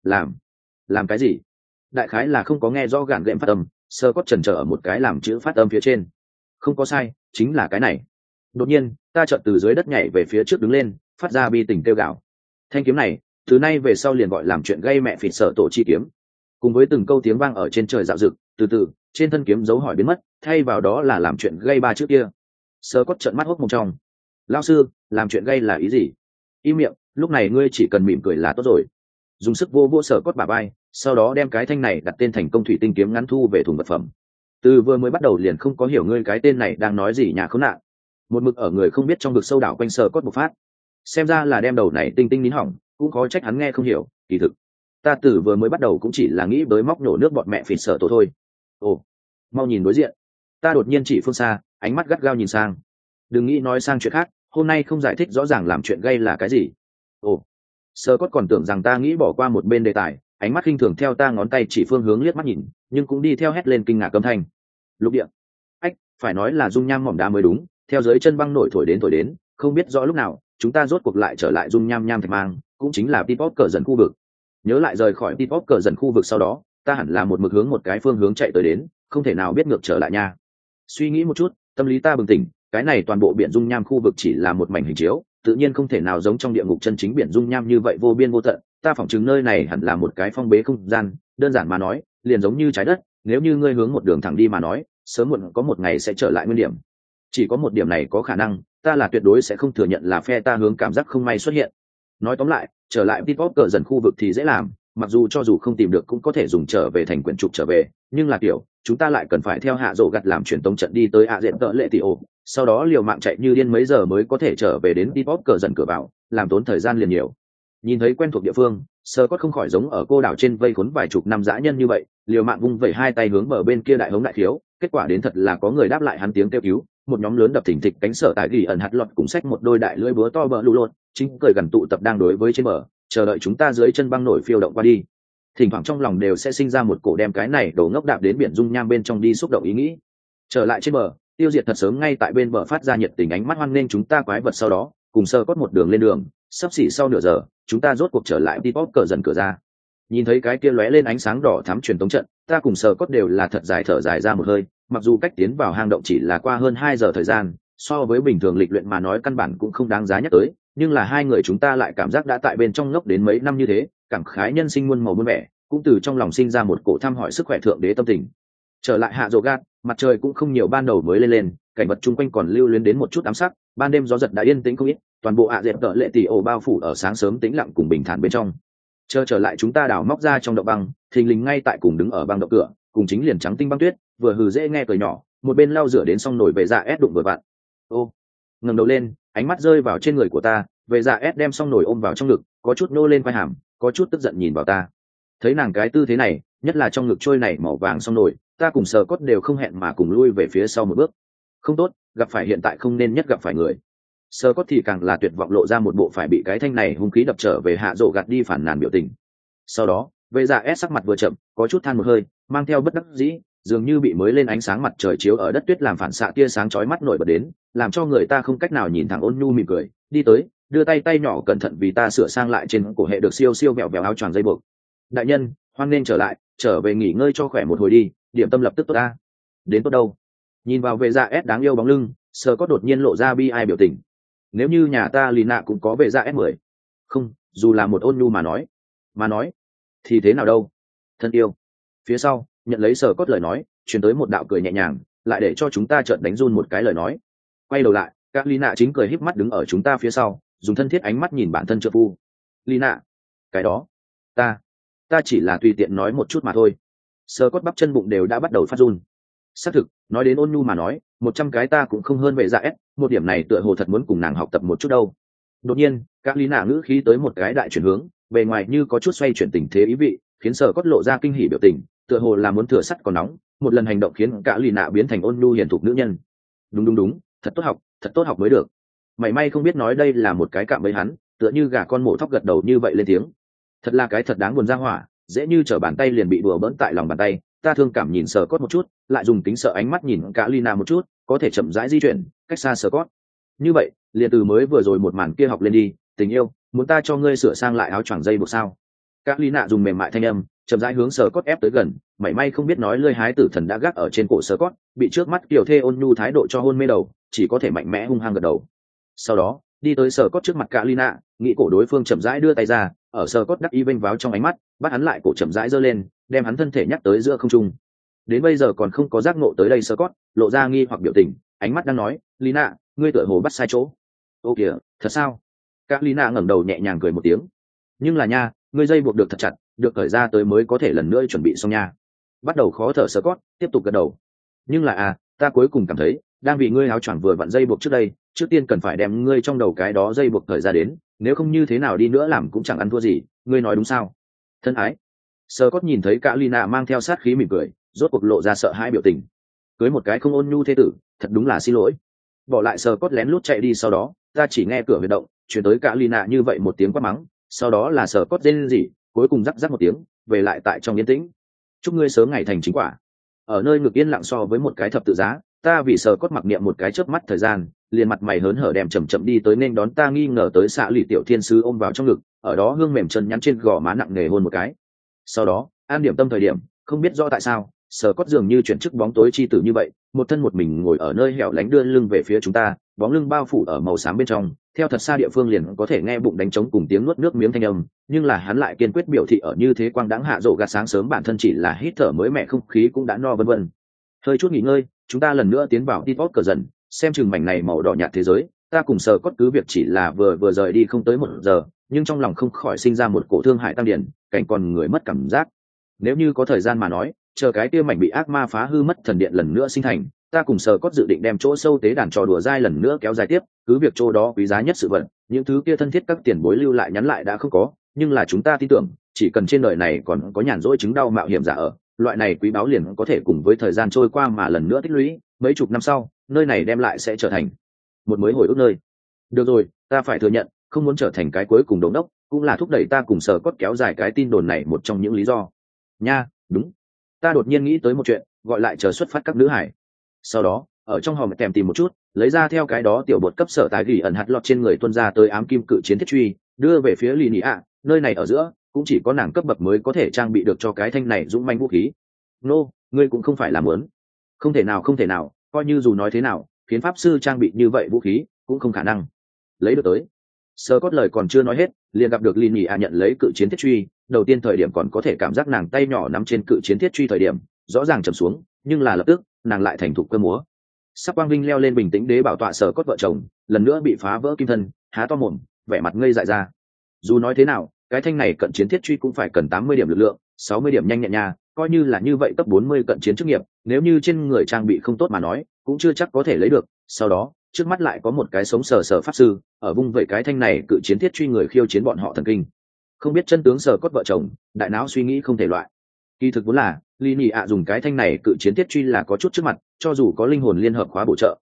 [SPEAKER 1] Làm cái gì? Đại khái là không có nghe rõ gàn đệm phát âm, sơ cốt chần chờ ở một cái làm chữ phát âm phía trên. Không có sai, chính là cái này. Đột nhiên ta chợt từ dưới đất nhảy về phía trước đứng lên, phát ra bi tình kêu gào. Thanh kiếm này từ nay về sau liền gọi làm chuyện gây mẹ phịt sợ tổ chi kiếm. Cùng với từng câu tiếng vang ở trên trời dạo dực, từ từ trên thân kiếm dấu hỏi biến mất, thay vào đó là làm chuyện gây ba trước kia. Sơ cốt trợn mắt hốc mồm trong. Lão sư, làm chuyện gây là ý gì? Im miệng, lúc này ngươi chỉ cần mỉm cười là tốt rồi. Dùng sức vô Sơ cốt bả vai, sau đó đem cái thanh này đặt tên thành công thủy tinh kiếm ngắn thu về thùng vật phẩm. Từ vừa mới bắt đầu liền không có hiểu ngươi cái tên này đang nói gì nhà khốn nạn. Một mực ở người không biết trong vực sâu đảo quanh Sơ cốt bộc phát. Xem ra là đem đầu này tinh tinh nín hỏng, cũng khó trách hắn nghe không hiểu. Kỳ thực ta từ vừa mới bắt đầu cũng chỉ là nghĩ tới móc nổ nước bọt mẹ phì sợ tổ thôi. Ồ, mau nhìn đối diện. Ta đột nhiên chỉ phương xa, ánh mắt gắt gao nhìn sang. Đừng nghĩ nói sang chuyện khác, hôm nay không giải thích rõ ràng làm chuyện gây là cái gì. Ồ, Sơ cốt còn tưởng rằng ta nghĩ bỏ qua một bên đề tài, ánh mắt khinh thường theo ta ngón tay chỉ phương hướng liếc mắt nhìn, nhưng cũng đi theo hét lên kinh ngạc âm thanh. Lục địa. Ách, phải nói là dung nham mỏm đá mới đúng, theo dưới chân băng nổi thổi đến, không biết rõ lúc nào chúng ta rốt cuộc lại trở lại dung nham nham thạch mang, cũng chính là Pipop cờ dần khu vực. Nhớ lại rời khỏi Pipop cờ dần khu vực sau đó, ta hẳn là một mực hướng một cái phương hướng chạy tới đến, không thể nào biết ngược trở lại nha. Suy nghĩ một chút, tâm lý ta bừng tỉnh, cái này toàn bộ biển dung nham khu vực chỉ là một mảnh hình chiếu, tự nhiên không thể nào giống trong địa ngục chân chính biển dung nham như vậy vô biên vô tận. Ta phỏng chứng nơi này hẳn là một cái phong bế không gian, đơn giản mà nói liền giống như trái đất, nếu như ngươi hướng một đường thẳng đi mà nói sớm muộn có một ngày sẽ trở lại nguyên điểm. Chỉ có một điểm này có khả năng, ta là tuyệt đối sẽ không thừa nhận là phe ta hướng cảm giác không may xuất hiện. Nói tóm lại, trở lại Pipop cờ dần khu vực thì dễ làm, mặc dù cho dù không tìm được cũng có thể dùng trở về thành quyển trục trở về, nhưng là kiểu chúng ta lại cần phải theo hạ rổ gặt làm truyền tống trận đi tới diện tợ lệ tỷ ổ, sau đó liều mạng chạy như điên mấy giờ mới có thể trở về đến Pipop cờ dần cửa vào, làm tốn thời gian liền nhiều. Nhìn thấy quen thuộc địa phương, Sơ Cốt không khỏi giống ở cô đảo trên vây khốn vài chục năm dã nhân như vậy, liều mạng vung vẩy hai tay hướng bờ bên kia đại hống đại thiếu, kết quả đến thật là có người đáp lại hắn tiếng kêu cứu, một nhóm lớn đập thình thịch cánh sở tại gỉ ẩn hạt lọt cùng xách một đôi đại lưỡi búa to bờ lù lột, chính cười gần tụ tập đang đối với trên bờ, chờ đợi chúng ta dưới chân băng nổi phiêu động qua đi. Thỉnh thoảng trong lòng đều sẽ sinh ra một cổ đem cái này đổ ngốc đạp đến biển dung nham bên trong đi xúc động ý nghĩ. Trở lại trên bờ, tiêu diệt thật sớm ngay tại bên bờ phát ra nhiệt tình ánh mắt hoan nghênh chúng ta quái vật, sau đó cùng Sơ Cốt một đường lên đường, sắp xỉ sau nửa giờ chúng ta rốt cuộc trở lại Pipop cờ dần cửa ra. Nhìn thấy cái kia lóe lên ánh sáng đỏ thắm truyền tống trận, ta cùng Sơ Cốt đều là thật dài thở dài ra một hơi, mặc dù cách tiến vào hang động chỉ là qua hơn 2 giờ thời gian, so với bình thường lịch luyện mà nói căn bản cũng không đáng giá nhắc tới, nhưng là hai người chúng ta lại cảm giác đã tại bên trong ngốc đến mấy năm như thế, cảm khái nhân sinh muôn màu muôn vẻ, cũng từ trong lòng sinh ra một cổ thăm hỏi sức khỏe thượng đế tâm tình. Trở lại hạ rồ gạt, mặt trời cũng không nhiều ban đầu mới lên, cảnh vật chung quanh còn lưu luyến đến một chút ám sắc, ban đêm gió giật đã yên tĩnh không ít, toàn bộ dẹp tợ lệ tỷ ổ bao phủ ở sáng sớm tĩnh lặng cùng bình thản bên trong. Trở lại chúng ta đào móc ra trong động băng, thình lình ngay tại cùng đứng ở băng động cửa, cùng chính liền trắng tinh băng tuyết, vừa hừ dễ nghe cười nhỏ, một bên lau rửa đến xong nổi về dạ ép đụng vừa vặn. Ô, ngẩng đầu lên, ánh mắt rơi vào trên người của ta, về dạ ép đem xong nổi ôm vào trong ngực, có chút nô lên quai hàm, có chút tức giận nhìn vào ta. Thấy nàng cái tư thế này, nhất là trong ngực trôi này màu vàng xong nổi, ta cùng Sơ Cốt đều không hẹn mà cùng lui về phía sau một bước. Không tốt, gặp phải hiện tại không nên nhất gặp phải người. Sơ cốt thì càng là tuyệt vọng, lộ ra một bộ phải bị cái thanh này hung khí đập trở về hạ rộ gạt đi phản nàn biểu tình. Sau đó vệ dạ s sắc mặt vừa chậm, có chút than một hơi, mang theo bất đắc dĩ, dường như bị mới lên ánh sáng mặt trời chiếu ở đất tuyết làm phản xạ tia sáng chói mắt nổi bật đến, làm cho người ta không cách nào nhìn thẳng. Ôn nhu mỉm cười đi tới, đưa tay nhỏ cẩn thận vì ta sửa sang lại trên cổ hệ được siêu siêu vẹo vẹo áo choàng dây buộc. Đại nhân hoan nên trở lại, trở về nghỉ ngơi cho khỏe một hồi đi, điểm tâm lập tức tốt ta. Đến tốt đâu? Nhìn vào vệ dạ s đáng yêu bóng lưng, sơ có đột nhiên lộ ra bi ai biểu tình. Nếu như nhà ta lì nạ cũng có vệ dạ s 10. Không, dù là một ôn nhu mà nói thì thế nào đâu, thân yêu. Phía sau nhận lấy sờ cốt lời nói, truyền tới một đạo cười nhẹ nhàng, lại để cho chúng ta chợt đánh run một cái lời nói. Quay đầu lại, các Lina chính cười híp mắt đứng ở chúng ta phía sau, dùng thân thiết ánh mắt nhìn bản thân trợ phu. Lina, cái đó, ta chỉ là tùy tiện nói một chút mà thôi. Sờ cốt bắp chân bụng đều đã bắt đầu phát run. Xác thực, nói đến ôn nhu mà nói, 100 cái ta cũng không hơn vệ dạ s, một điểm này tựa hồ thật muốn cùng nàng học tập một chút đâu. Đột nhiên, các Lina ngữ khí tới một cái đại chuyển hướng, bề ngoài như có chút xoay chuyển tình thế ý vị, khiến Sở Cốt lộ ra kinh hỉ biểu tình, tựa hồ là muốn thừa sắt còn nóng, một lần hành động khiến cả lì nạ biến thành ôn nhu hiền thục nữ nhân. Đúng, thật tốt học mới được. Mày may không biết nói đây là một cái cạm bẫy hắn, tựa như gà con mổ thóc gật đầu như vậy lên tiếng. Thật là cái thật đáng buồn ra hỏa, dễ như trở bàn tay liền bị đùa bỡn tại lòng bàn tay. Ta thương cảm nhìn Sở Cốt một chút, lại dùng tính sợ ánh mắt nhìn cả lì nạ một chút, có thể chậm rãi di chuyển, cách xa Sở Cốt. Như vậy, liền từ mới vừa rồi một màn kia học lên đi, tình yêu, muốn ta cho ngươi sửa sang lại áo choàng dây buộc sao? Các ly nạ dùng mềm mại thanh âm chậm rãi hướng Sở Cốt ép tới gần, mảy may không biết nói lơi hái tử thần đã gác ở trên cổ Sở Cốt, bị trước mắt tiểu thê ôn nhu thái độ cho hôn mê đầu, chỉ có thể mạnh mẽ hung hăng gật đầu. Sau đó đi tới Sở Cốt trước mặt cả ly nạ, nghĩ cổ đối phương chậm rãi đưa tay ra, ở Sở Cốt đắc ý vênh váo trong ánh mắt, bắt hắn lại cổ chậm rãi giơ lên, đem hắn thân thể nhắc tới giữa không trung. Đến bây giờ còn không có giác ngộ tới đây Sở Cốt lộ ra nghi hoặc biểu tình, ánh mắt đang nói, ly nạ, ngươi tựa hồ bắt sai chỗ. Ô kìa, thật sao? Các ly nạ ngẩng đầu nhẹ nhàng cười một tiếng. Nhưng là nha, ngươi dây buộc được thật chặt, được cởi ra tới mới có thể lần nữa chuẩn bị xong nha. Bắt đầu khó thở. Sở Cốt tiếp tục gật đầu. Nhưng là ta cuối cùng cảm thấy đang vì ngươi áo choàng vừa vặn dây buộc trước đây, trước tiên cần phải đem ngươi trong đầu cái đó dây buộc cởi ra đến, nếu không như thế nào đi nữa làm cũng chẳng ăn thua gì, ngươi nói đúng sao? Thân ái. Sở Cốt nhìn thấy cả Lina mang theo sát khí mỉm cười, rốt cuộc lộ ra sợ hãi biểu tình. Cưới một cái không ôn nhu thế tử, thật đúng là xin lỗi. Bỏ lại Sở Cốt lén lút chạy đi, sau đó ta chỉ nghe cửa huy động chuyển tới cả Lina như vậy một tiếng quát mắng, sau đó là Sở Cốt rên rỉ, cuối cùng rắc một tiếng về lại tại trong yên tĩnh. Chúc ngươi sớm ngày thành chính quả. Ở nơi ngực yên lặng so với một cái thập tự giá, ta vì Sở Cốt mặc niệm một cái chớp mắt thời gian, liền mặt mày hớn hở đem chậm chậm đi tới nên đón ta, nghi ngờ tới xạ lì tiểu thiên sứ ôm vào trong ngực, ở đó hương mềm chân nhắn trên gò má nặng nề hôn một cái. Sau đó an điểm tâm thời điểm, không biết rõ tại sao Sở Cốt dường như chuyển chức bóng tối chi tử như vậy, một thân một mình ngồi ở nơi hẻo lánh đưa lưng về phía chúng ta, bóng lưng bao phủ ở màu xám bên trong, theo thật xa địa phương liền có thể nghe bụng đánh trống cùng tiếng nuốt nước miếng thanh âm, nhưng là hắn lại kiên quyết biểu thị ở như thế quang đãng hạ rộ gạt sáng sớm bản thân chỉ là hít thở mới mẻ không khí cũng đã no, vân vân. Hơi chút nghỉ ngơi, chúng ta lần nữa tiến vào Tipot cờ dần, xem chừng mảnh này màu đỏ nhạt thế giới, ta cùng Sở Cốt cứ việc chỉ là vừa rời đi không tới 1 giờ, nhưng trong lòng không khỏi sinh ra một cổ thương hại tăng điển, cảnh còn người mất cảm giác. Nếu như có thời gian mà nói, chờ cái kia mảnh bị ác ma phá hư mất thần điện lần nữa sinh thành, ta cùng Sở Cốt dự định đem chỗ sâu tế đàn trò đùa dai lần nữa kéo dài tiếp, cứ việc chỗ đó quý giá nhất sự vật, những thứ kia thân thiết các tiền bối lưu lại nhắn lại đã không có, nhưng là chúng ta tin tưởng, chỉ cần trên đời này còn có nhàn rỗi chứng đau mạo hiểm giả ở, loại này quý báu liền có thể cùng với thời gian trôi qua mà lần nữa tích lũy, mấy chục năm sau, nơi này đem lại sẽ trở thành một mới hồi ức nơi. Được rồi, ta phải thừa nhận, không muốn trở thành cái cuối cùng đống đốc, cũng là thúc đẩy ta cùng Sở Cốt kéo dài cái tin đồn này một trong những lý do. Nha, đúng. Ta đột nhiên nghĩ tới một chuyện, gọi lại chờ xuất phát các nữ hải. Sau đó ở trong hòm kèm tìm một chút, lấy ra theo cái đó tiểu bột cấp sở tài gỉ ẩn hạt lọt trên người tuân ra tới ám kim cự chiến thiết truy, đưa về phía lì nị ạ, nơi này ở giữa cũng chỉ có nàng cấp bậc mới có thể trang bị được cho cái thanh này dũng manh vũ khí. Nô, ngươi cũng không phải là muốn. Không thể nào, coi như dù nói thế nào, khiến pháp sư trang bị như vậy vũ khí cũng không khả năng lấy được tới. Sơ Cốt lời còn chưa nói hết, liền gặp được lì nị ạ nhận lấy cự chiến thiết truy. Đầu tiên thời điểm còn có thể cảm giác nàng tay nhỏ nắm trên cự chiến thiết truy thời điểm rõ ràng trầm xuống, nhưng là lập tức nàng lại thành thục cơ múa. Sắc quang vinh leo lên bình tĩnh đế bảo tọa Sở Cốt vợ chồng lần nữa bị phá vỡ kim thân, há to mồm, vẻ mặt ngây dại ra. Dù nói thế nào, cái thanh này cận chiến thiết truy cũng phải cần 80 điểm lực lượng, 60 điểm nhanh nhẹn nha, coi như là như vậy cấp 40 cận chiến chức nghiệp, nếu như trên người trang bị không tốt mà nói, cũng chưa chắc có thể lấy được. Sau đó, trước mắt lại có một cái sống sờ sờ pháp sư, ở vung vậy cái thanh này cự chiến thiết truy người khiêu chiến bọn họ thần kinh. Không biết chân tướng Sở Cốt vợ chồng, đại não suy nghĩ không thể loại. Kỳ thực vốn là Lý Nhị ạ dùng cái thanh này cự chiến thiết truy là có chút trước mặt, cho dù có linh hồn liên hợp khóa bổ trợ,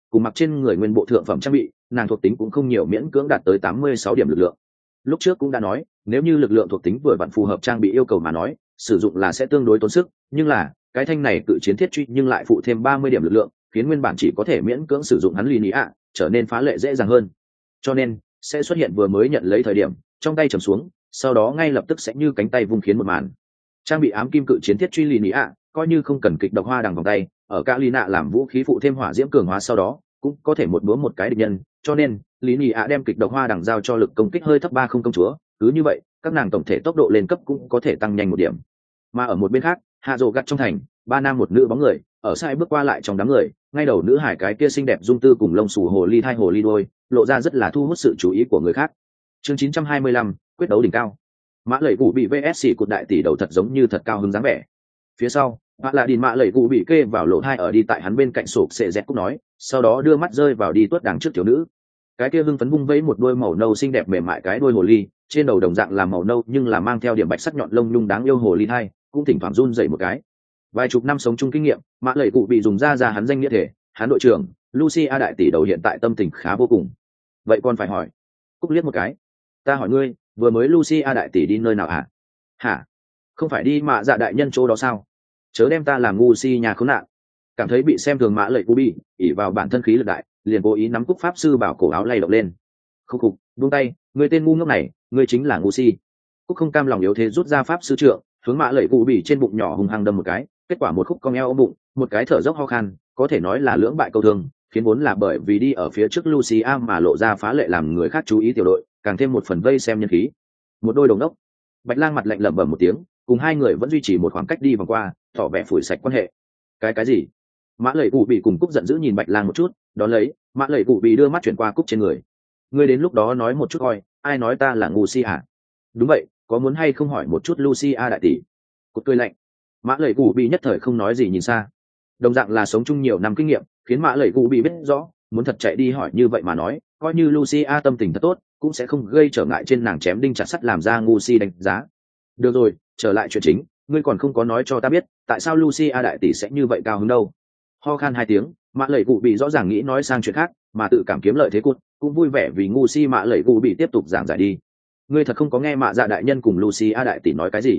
[SPEAKER 1] cùng mặc trên người nguyên bộ thượng phẩm trang bị, nàng thuộc tính cũng không nhiều, miễn cưỡng đạt tới 86 điểm lực lượng. Lúc trước cũng đã nói, nếu như lực lượng thuộc tính vừa vặn phù hợp trang bị yêu cầu mà nói, sử dụng là sẽ tương đối tốn sức, nhưng là cái thanh này cự chiến thiết truy nhưng lại phụ thêm 30 điểm lực lượng, khiến nguyên bản chỉ có thể miễn cưỡng sử dụng hắn lì ạ trở nên phá lệ dễ dàng hơn. Cho nên sẽ xuất hiện vừa mới nhận lấy thời điểm trong tay trầm xuống, sau đó ngay lập tức sẽ như cánh tay vung khiến một màn. Trang bị ám kim cự chiến thiết truy lì ạ coi như không cần kịch độc hoa đằng vòng tay, ở cả lì nạ làm vũ khí phụ thêm hỏa diễm cường hóa sau đó cũng có thể một búa một cái địch nhân, cho nên lý ạ đem kịch độc hoa đằng giao cho lực công kích hơi thấp 30 công chúa, cứ như vậy các nàng tổng thể tốc độ lên cấp cũng có thể tăng nhanh một điểm. Mà ở một bên khác, hạ rồ gắt trong thành, 3 nam một nữ bóng người ở sai bước qua lại trong đám người, ngay đầu nữ hải cái kia xinh đẹp dung tư cùng lông xù hồ ly thai hồ ly đôi lộ ra rất là thu hút sự chú ý của người khác. Chương 925, quyết đấu đỉnh cao. Mã lẩy cụ bị vsc cột đại tỷ đầu thật giống như thật cao hứng dáng vẻ. Phía sau Mã là đi mã lẩy cụ bị kê vào lỗ hai ở đi tại hắn bên cạnh sụp sệ dẹt cũng nói, sau đó đưa mắt rơi vào đi tuốt đằng trước thiếu nữ. Cái kia hưng phấn vung vẫy một đôi màu nâu xinh đẹp mềm mại cái đuôi hồ ly, trên đầu đồng dạng là màu nâu nhưng là mang theo điểm bạch sắc nhọn lông nhung đáng yêu hồ ly hai, cũng thỉnh thoảng run rẩy một cái. Vài chục năm sống chung kinh nghiệm, Mã lẩy cụ bị dùng ra hắn danh nghĩa thể, hắn đội trưởng Lucia đại tỷ đầu hiện tại tâm tình khá vô cùng. Vậy còn phải hỏi. Cúc liếc một cái. Ta hỏi ngươi, vừa mới Lucia đại tỷ đi nơi nào hả? Hả? Không phải đi Mạ Dạ đại nhân chỗ đó sao? Chớ đem ta làm ngu si nhà khốn nạn. Cảm thấy bị xem thường Mã lẩy cụ bị, ỷ vào bản thân khí lực đại, liền cố ý nắm Cúc pháp sư bảo cổ áo lay động lên. Không khục, buông tay, ngươi tên ngu ngốc này, ngươi chính là ngu si. Cúc không cam lòng yếu thế rút ra pháp sư trượng, hướng Mã lẩy cụ bị trên bụng nhỏ hùng hăng đâm một cái, kết quả một khúc cong eo ôm bụng, một cái thở dốc ho khan, có thể nói là lưỡng bại câu thương, khiến vốn là bởi vì đi ở phía trước Lucia mà lộ ra phá lệ làm người khác chú ý tiểu đội, càng thêm một phần vây xem nhân khí. Một đôi đồng đốc. Bạch Lang mặt lạnh lẩm bẩm một tiếng, cùng hai người vẫn duy trì một khoảng cách đi vòng qua, tỏ vẻ phủi sạch quan hệ. Cái gì? Mã lẩy cụ bị cùng Cúc giận dữ nhìn Bạch Lang một chút, đón lấy Mã lẩy cụ bị đưa mắt chuyển qua Cúc trên người. Ngươi đến lúc đó nói một chút coi, ai nói ta là ngu si hả? Đúng vậy, có muốn hay không hỏi một chút Lucia đại tỷ? Cúc cười lạnh. Mã lẩy cụ bị nhất thời không nói gì nhìn xa. Đồng dạng là sống chung nhiều năm kinh nghiệm, khiến Mã lẩy cụ bị biết rõ, muốn thật chạy đi hỏi như vậy mà nói, coi như Lucia tâm tình thật tốt, cũng sẽ không gây trở ngại trên nàng chém đinh chặt sắt làm ra ngu si đánh giá. Được rồi, trở lại chuyện chính, ngươi còn không có nói cho ta biết, tại sao Lucia đại tỷ sẽ như vậy cao hứng đâu? Ho khan 2 tiếng, Mã lẩy cụ bị rõ ràng nghĩ nói sang chuyện khác, mà tự cảm kiếm lợi thế cút, cũng vui vẻ vì ngu si Mã lẩy cụ bị tiếp tục giảng giải đi. Ngươi thật không có nghe Mạ Dạ đại nhân cùng Lucia đại tỷ nói cái gì?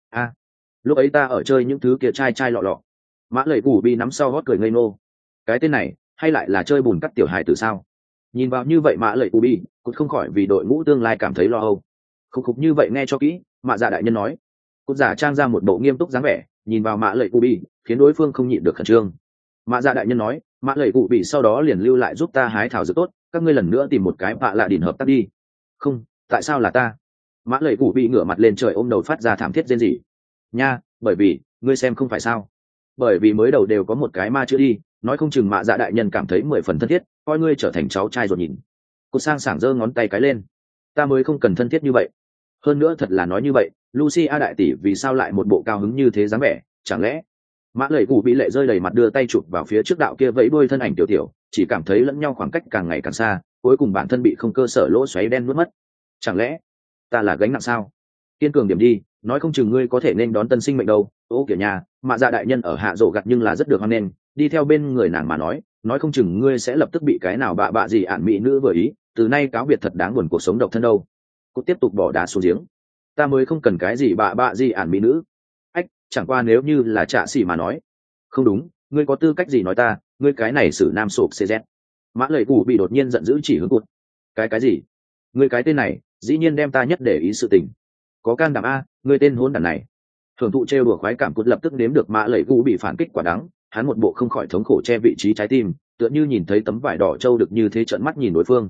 [SPEAKER 1] Lúc ấy ta ở chơi những thứ kia chai lọ lọ. Mã lẩy cụ bị nắm sau hót cười ngây ngô. Cái tên này hay lại là chơi bùn cắt tiểu hài từ sao? Nhìn vào như vậy Mã lẩy cụ bị cũng không khỏi vì đội ngũ tương lai cảm thấy lo âu. Khục như vậy nghe cho kỹ, Mạ Dạ đại nhân nói. Cút giả trang ra một bộ nghiêm túc dáng vẻ, nhìn vào Mã lẩy cụ bị, khiến đối phương không nhịn được khẩn trương. Mạ Dạ đại nhân nói, Mã lẩy cụ bị sau đó liền lưu lại giúp ta hái thảo dược tốt, các ngươi lần nữa tìm một cái Mạ Lạ đỉnh hợp tác đi. Không, tại sao là ta? Mã lẩy cụ bị ngửa mặt lên trời ôm đầu phát ra thảm thiết rên rỉ. Nha, bởi vì ngươi xem không phải sao? Bởi vì mới đầu đều có một cái ma chữa đi, nói không chừng Mạ Dạ đại nhân cảm thấy 10 phần thân thiết, coi ngươi trở thành cháu trai rồi nhìn. Cô sang sảng giơ ngón tay cái lên. Ta mới không cần thân thiết như vậy. Hơn nữa thật là nói như vậy, Lucia đại tỷ vì sao lại một bộ cao hứng như thế dáng vẻ? Chẳng lẽ? Mã lẩy cụ bị lệ rơi đầy mặt đưa tay chụp vào phía trước đạo kia vẫy đuôi thân ảnh tiểu tiểu, chỉ cảm thấy lẫn nhau khoảng cách càng ngày càng xa, cuối cùng bản thân bị không cơ sở lỗ xoáy đen nuốt mất. Chẳng lẽ ta là gánh nặng sao? Kiên cường điểm đi, nói không chừng ngươi có thể nên đón tân sinh mệnh đâu. Ô kiểu nhà, Mạ Dạ đại nhân ở hạ rổ gặt nhưng là rất được hoan nghênh, đi theo bên người nàng mà nói không chừng ngươi sẽ lập tức bị cái nào bạ gì ản mỹ nữ vừa ý, từ nay cáo biệt thật đáng buồn cuộc sống độc thân đâu. Cô tiếp tục bỏ đá xuống giếng. Ta mới không cần cái gì bạ gì ản mỹ nữ. Ách, chẳng qua nếu như là trạ xỉ mà nói. Không đúng, ngươi có tư cách gì nói ta, ngươi cái này xử nam sộp cz. Mã lẩy cụ bị đột nhiên giận dữ chỉ hướng cụt. Cái gì? Ngươi cái tên này dĩ nhiên đem ta nhất để ý sự tình. Có can đảm a, ngươi tên hỗn đản này. Hưởng thụ trêu đùa khoái cảm cụt lập tức nếm được Mã lẩy cụ bị phản kích quả đắng, hắn một bộ không khỏi thống khổ che vị trí trái tim, tựa như nhìn thấy tấm vải đỏ trâu được như thế, trợn mắt nhìn đối phương.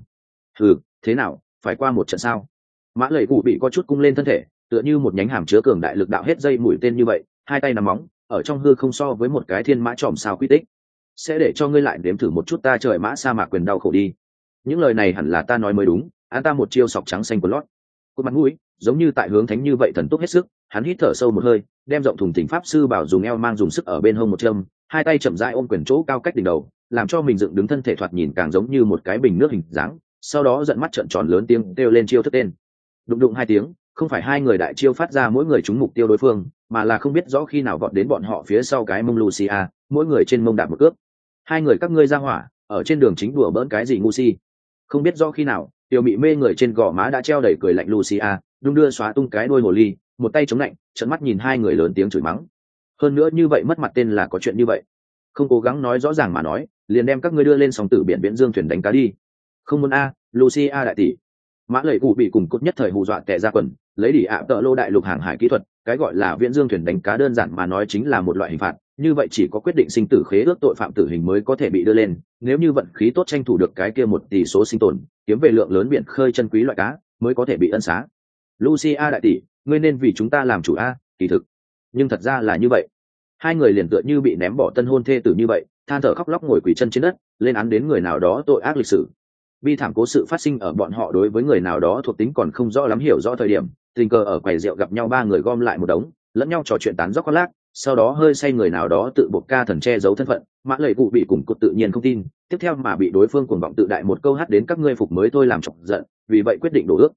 [SPEAKER 1] Thế nào, phải qua một trận sao? Mã lẩy cụ bị có chút cung lên thân thể, tựa như một nhánh hàm chứa cường đại lực đạo hết dây mũi tên như vậy, hai tay nắm móng, ở trong hư không so với một cái thiên mã tròm sao quy tích. Sẽ để cho ngươi lại đếm thử một chút ta trời mã sa mạc quyền đau khổ đi. Những lời này hẳn là ta nói mới đúng, án ta một chiêu sọc trắng xanh của lót. Cột mặt mũi, giống như tại hướng thánh như vậy thần tốc hết sức, hắn hít thở sâu một hơi, đem rộng thùng thình pháp sư bảo dùng eo mang dùng sức ở bên hông một châm, hai tay chậm rãi ôm quyền chỗ cao cách đỉnh đầu, làm cho mình dựng đứng thân thể thoạt nhìn càng giống như một cái bình nước hình dáng, sau đó giận mắt trợn tròn lớn tiếng kêu lên chiêu thức tên. Đụng đụng 2 tiếng, không phải hai người đại chiêu phát ra mỗi người trúng mục tiêu đối phương, mà là không biết rõ khi nào vọt đến bọn họ phía sau cái mông Lucia, mỗi người trên mông đạp một cước. Hai người các ngươi ra hỏa, ở trên đường chính đùa bỡn cái gì ngu si. Không biết do khi nào tiểu mị mê người trên gò má đã treo đầy cười lạnh Lucia, đung đưa xóa tung cái đuôi hồ ly, một tay chống lạnh, trợn mắt nhìn hai người lớn tiếng chửi mắng. Hơn nữa như vậy mất mặt tên là có chuyện như vậy, không cố gắng nói rõ ràng mà nói, liền đem các ngươi đưa lên sòng tử biển viễn dương thuyền đánh cá đi. Không muốn a, Lucia đại tỷ. Mã lệ cụ bị cùng cốt nhất thời hù dọa tè ra quần, lấy đỉ ạ tợ lô đại lục hàng hải kỹ thuật, cái gọi là viễn dương thuyền đánh cá đơn giản mà nói chính là một loại hình phạt, như vậy chỉ có quyết định sinh tử khế ước tội phạm tử hình mới có thể bị đưa lên, nếu như vận khí tốt tranh thủ được cái kia một tỷ số sinh tồn, kiếm về lượng lớn biển khơi chân quý loại cá, mới có thể bị ân xá. Lucia đại tỷ, ngươi nên vì chúng ta làm chủ a, kỳ thực. Nhưng thật ra là như vậy. Hai người liền tựa như bị ném bỏ tân hôn thê tử như vậy, than thở khóc lóc ngồi quỳ chân trên đất, lên án đến người nào đó tội ác lịch sử. Bi thảm cố sự phát sinh ở bọn họ đối với người nào đó thuộc tính còn không rõ lắm hiểu rõ thời điểm, tình cờ ở quầy rượu gặp nhau ba người gom lại một đống, lẫn nhau trò chuyện tán dóc khoác lác, sau đó hơi say người nào đó tự buộc ca thần che giấu thân phận, Mã Lệ Cụ bị cùng cột tự nhiên không tin, tiếp theo mà bị đối phương cuồng vọng tự đại một câu hát đến các ngươi phục mới thôi làm chọc giận, vì vậy quyết định đổ ước.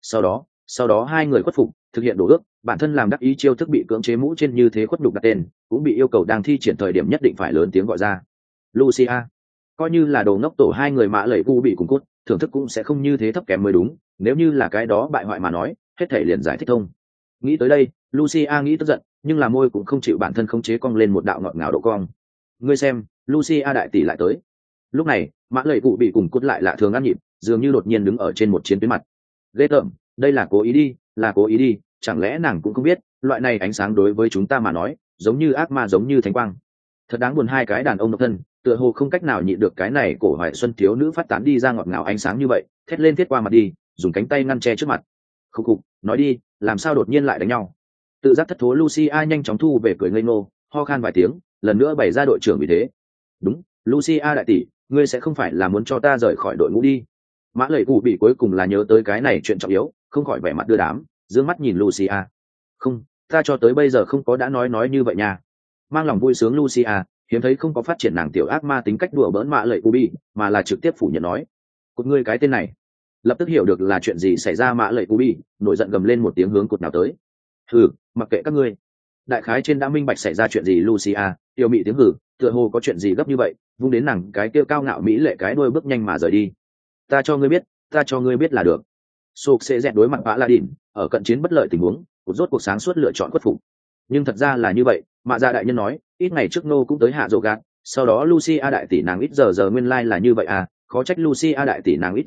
[SPEAKER 1] Sau đó hai người khuất phục, thực hiện đổ ước, bản thân làm đắc ý chiêu thức bị cưỡng chế mũ trên như thế khuất nhục đặt tên, cũng bị yêu cầu đang thi triển thời điểm nhất định phải lớn tiếng gọi ra. Lucia, coi như là đồ ngốc tổ hai người Mã Lệ Cụ bị cùng cốt, thưởng thức cũng sẽ không như thế thấp kém mới đúng, nếu như là cái đó bại hoại mà nói, hết thể liền giải thích thông. Nghĩ tới đây, Lucia nghĩ tức giận, nhưng là môi cũng không chịu bản thân khống chế cong lên một đạo ngọt ngào độ cong. Ngươi xem, Lucia đại tỷ lại tới. Lúc này, Mã Lệ Cụ bị cùng cốt lại lạ thường ăn nhịp, dường như đột nhiên đứng ở trên một chiến tuyến mặt. Ghê tởm, đây là cố ý đi, là cố ý đi, chẳng lẽ nàng cũng không biết, loại này ánh sáng đối với chúng ta mà nói, giống như ác ma giống như thánh quang. Thật đáng buồn, hai cái đàn ông độc thân, tựa hồ không cách nào nhịn được cái này cổ hoài xuân thiếu nữ phát tán đi ra ngọt ngào ánh sáng như vậy, thét lên thiết qua mặt đi, dùng cánh tay ngăn che trước mặt. Khục khục, nói đi, làm sao đột nhiên lại đánh nhau? Tự giác thất thố Lucia nhanh chóng thu về cười ngây ngô, ho khan vài tiếng, lần nữa bày ra đội trưởng vì thế. Đúng, Lucia đại tỷ, ngươi sẽ không phải là muốn cho ta rời khỏi đội ngũ đi? Mã Lệ Cụ bị cuối cùng là nhớ tới cái này chuyện trọng yếu, không khỏi vẻ mặt đưa đám, dương mắt nhìn Lucia. Không, ta cho tới bây giờ không có đã nói như vậy nha. Mang lòng vui sướng Lucia hiếm thấy không có phát triển nàng tiểu ác ma tính cách đùa bỡn Mã Lệ Cụ bị, mà là trực tiếp phủ nhận nói. Cột ngươi cái tên này. Lập tức hiểu được là chuyện gì xảy ra, Mã Lệ Cụ bị nổi giận gầm lên một tiếng hướng cột nào tới. Hừ, mặc kệ các ngươi. Đại khái trên đã minh bạch xảy ra chuyện gì Lucia, tiểu mị tiếng hừ, tựa hồ có chuyện gì gấp như vậy, vung đến nàng cái kia cao ngạo mỹ lệ cái đuôi bước nhanh mà rời đi. Ta cho ngươi biết là được. Sộp sẽ dẹt đối mặt Vã La Đỉnh, ở cận chiến bất lợi tình huống, cột rốt cuộc sáng suốt lựa chọn khuất phục. Nhưng thật ra là như vậy, Mạ Dạ đại nhân nói, ít ngày trước nô cũng tới hạ rồ gạt, sau đó Lucia đại tỷ nàng ít giờ nguyên lai là như vậy à, khó trách Lucia đại tỷ nàng ít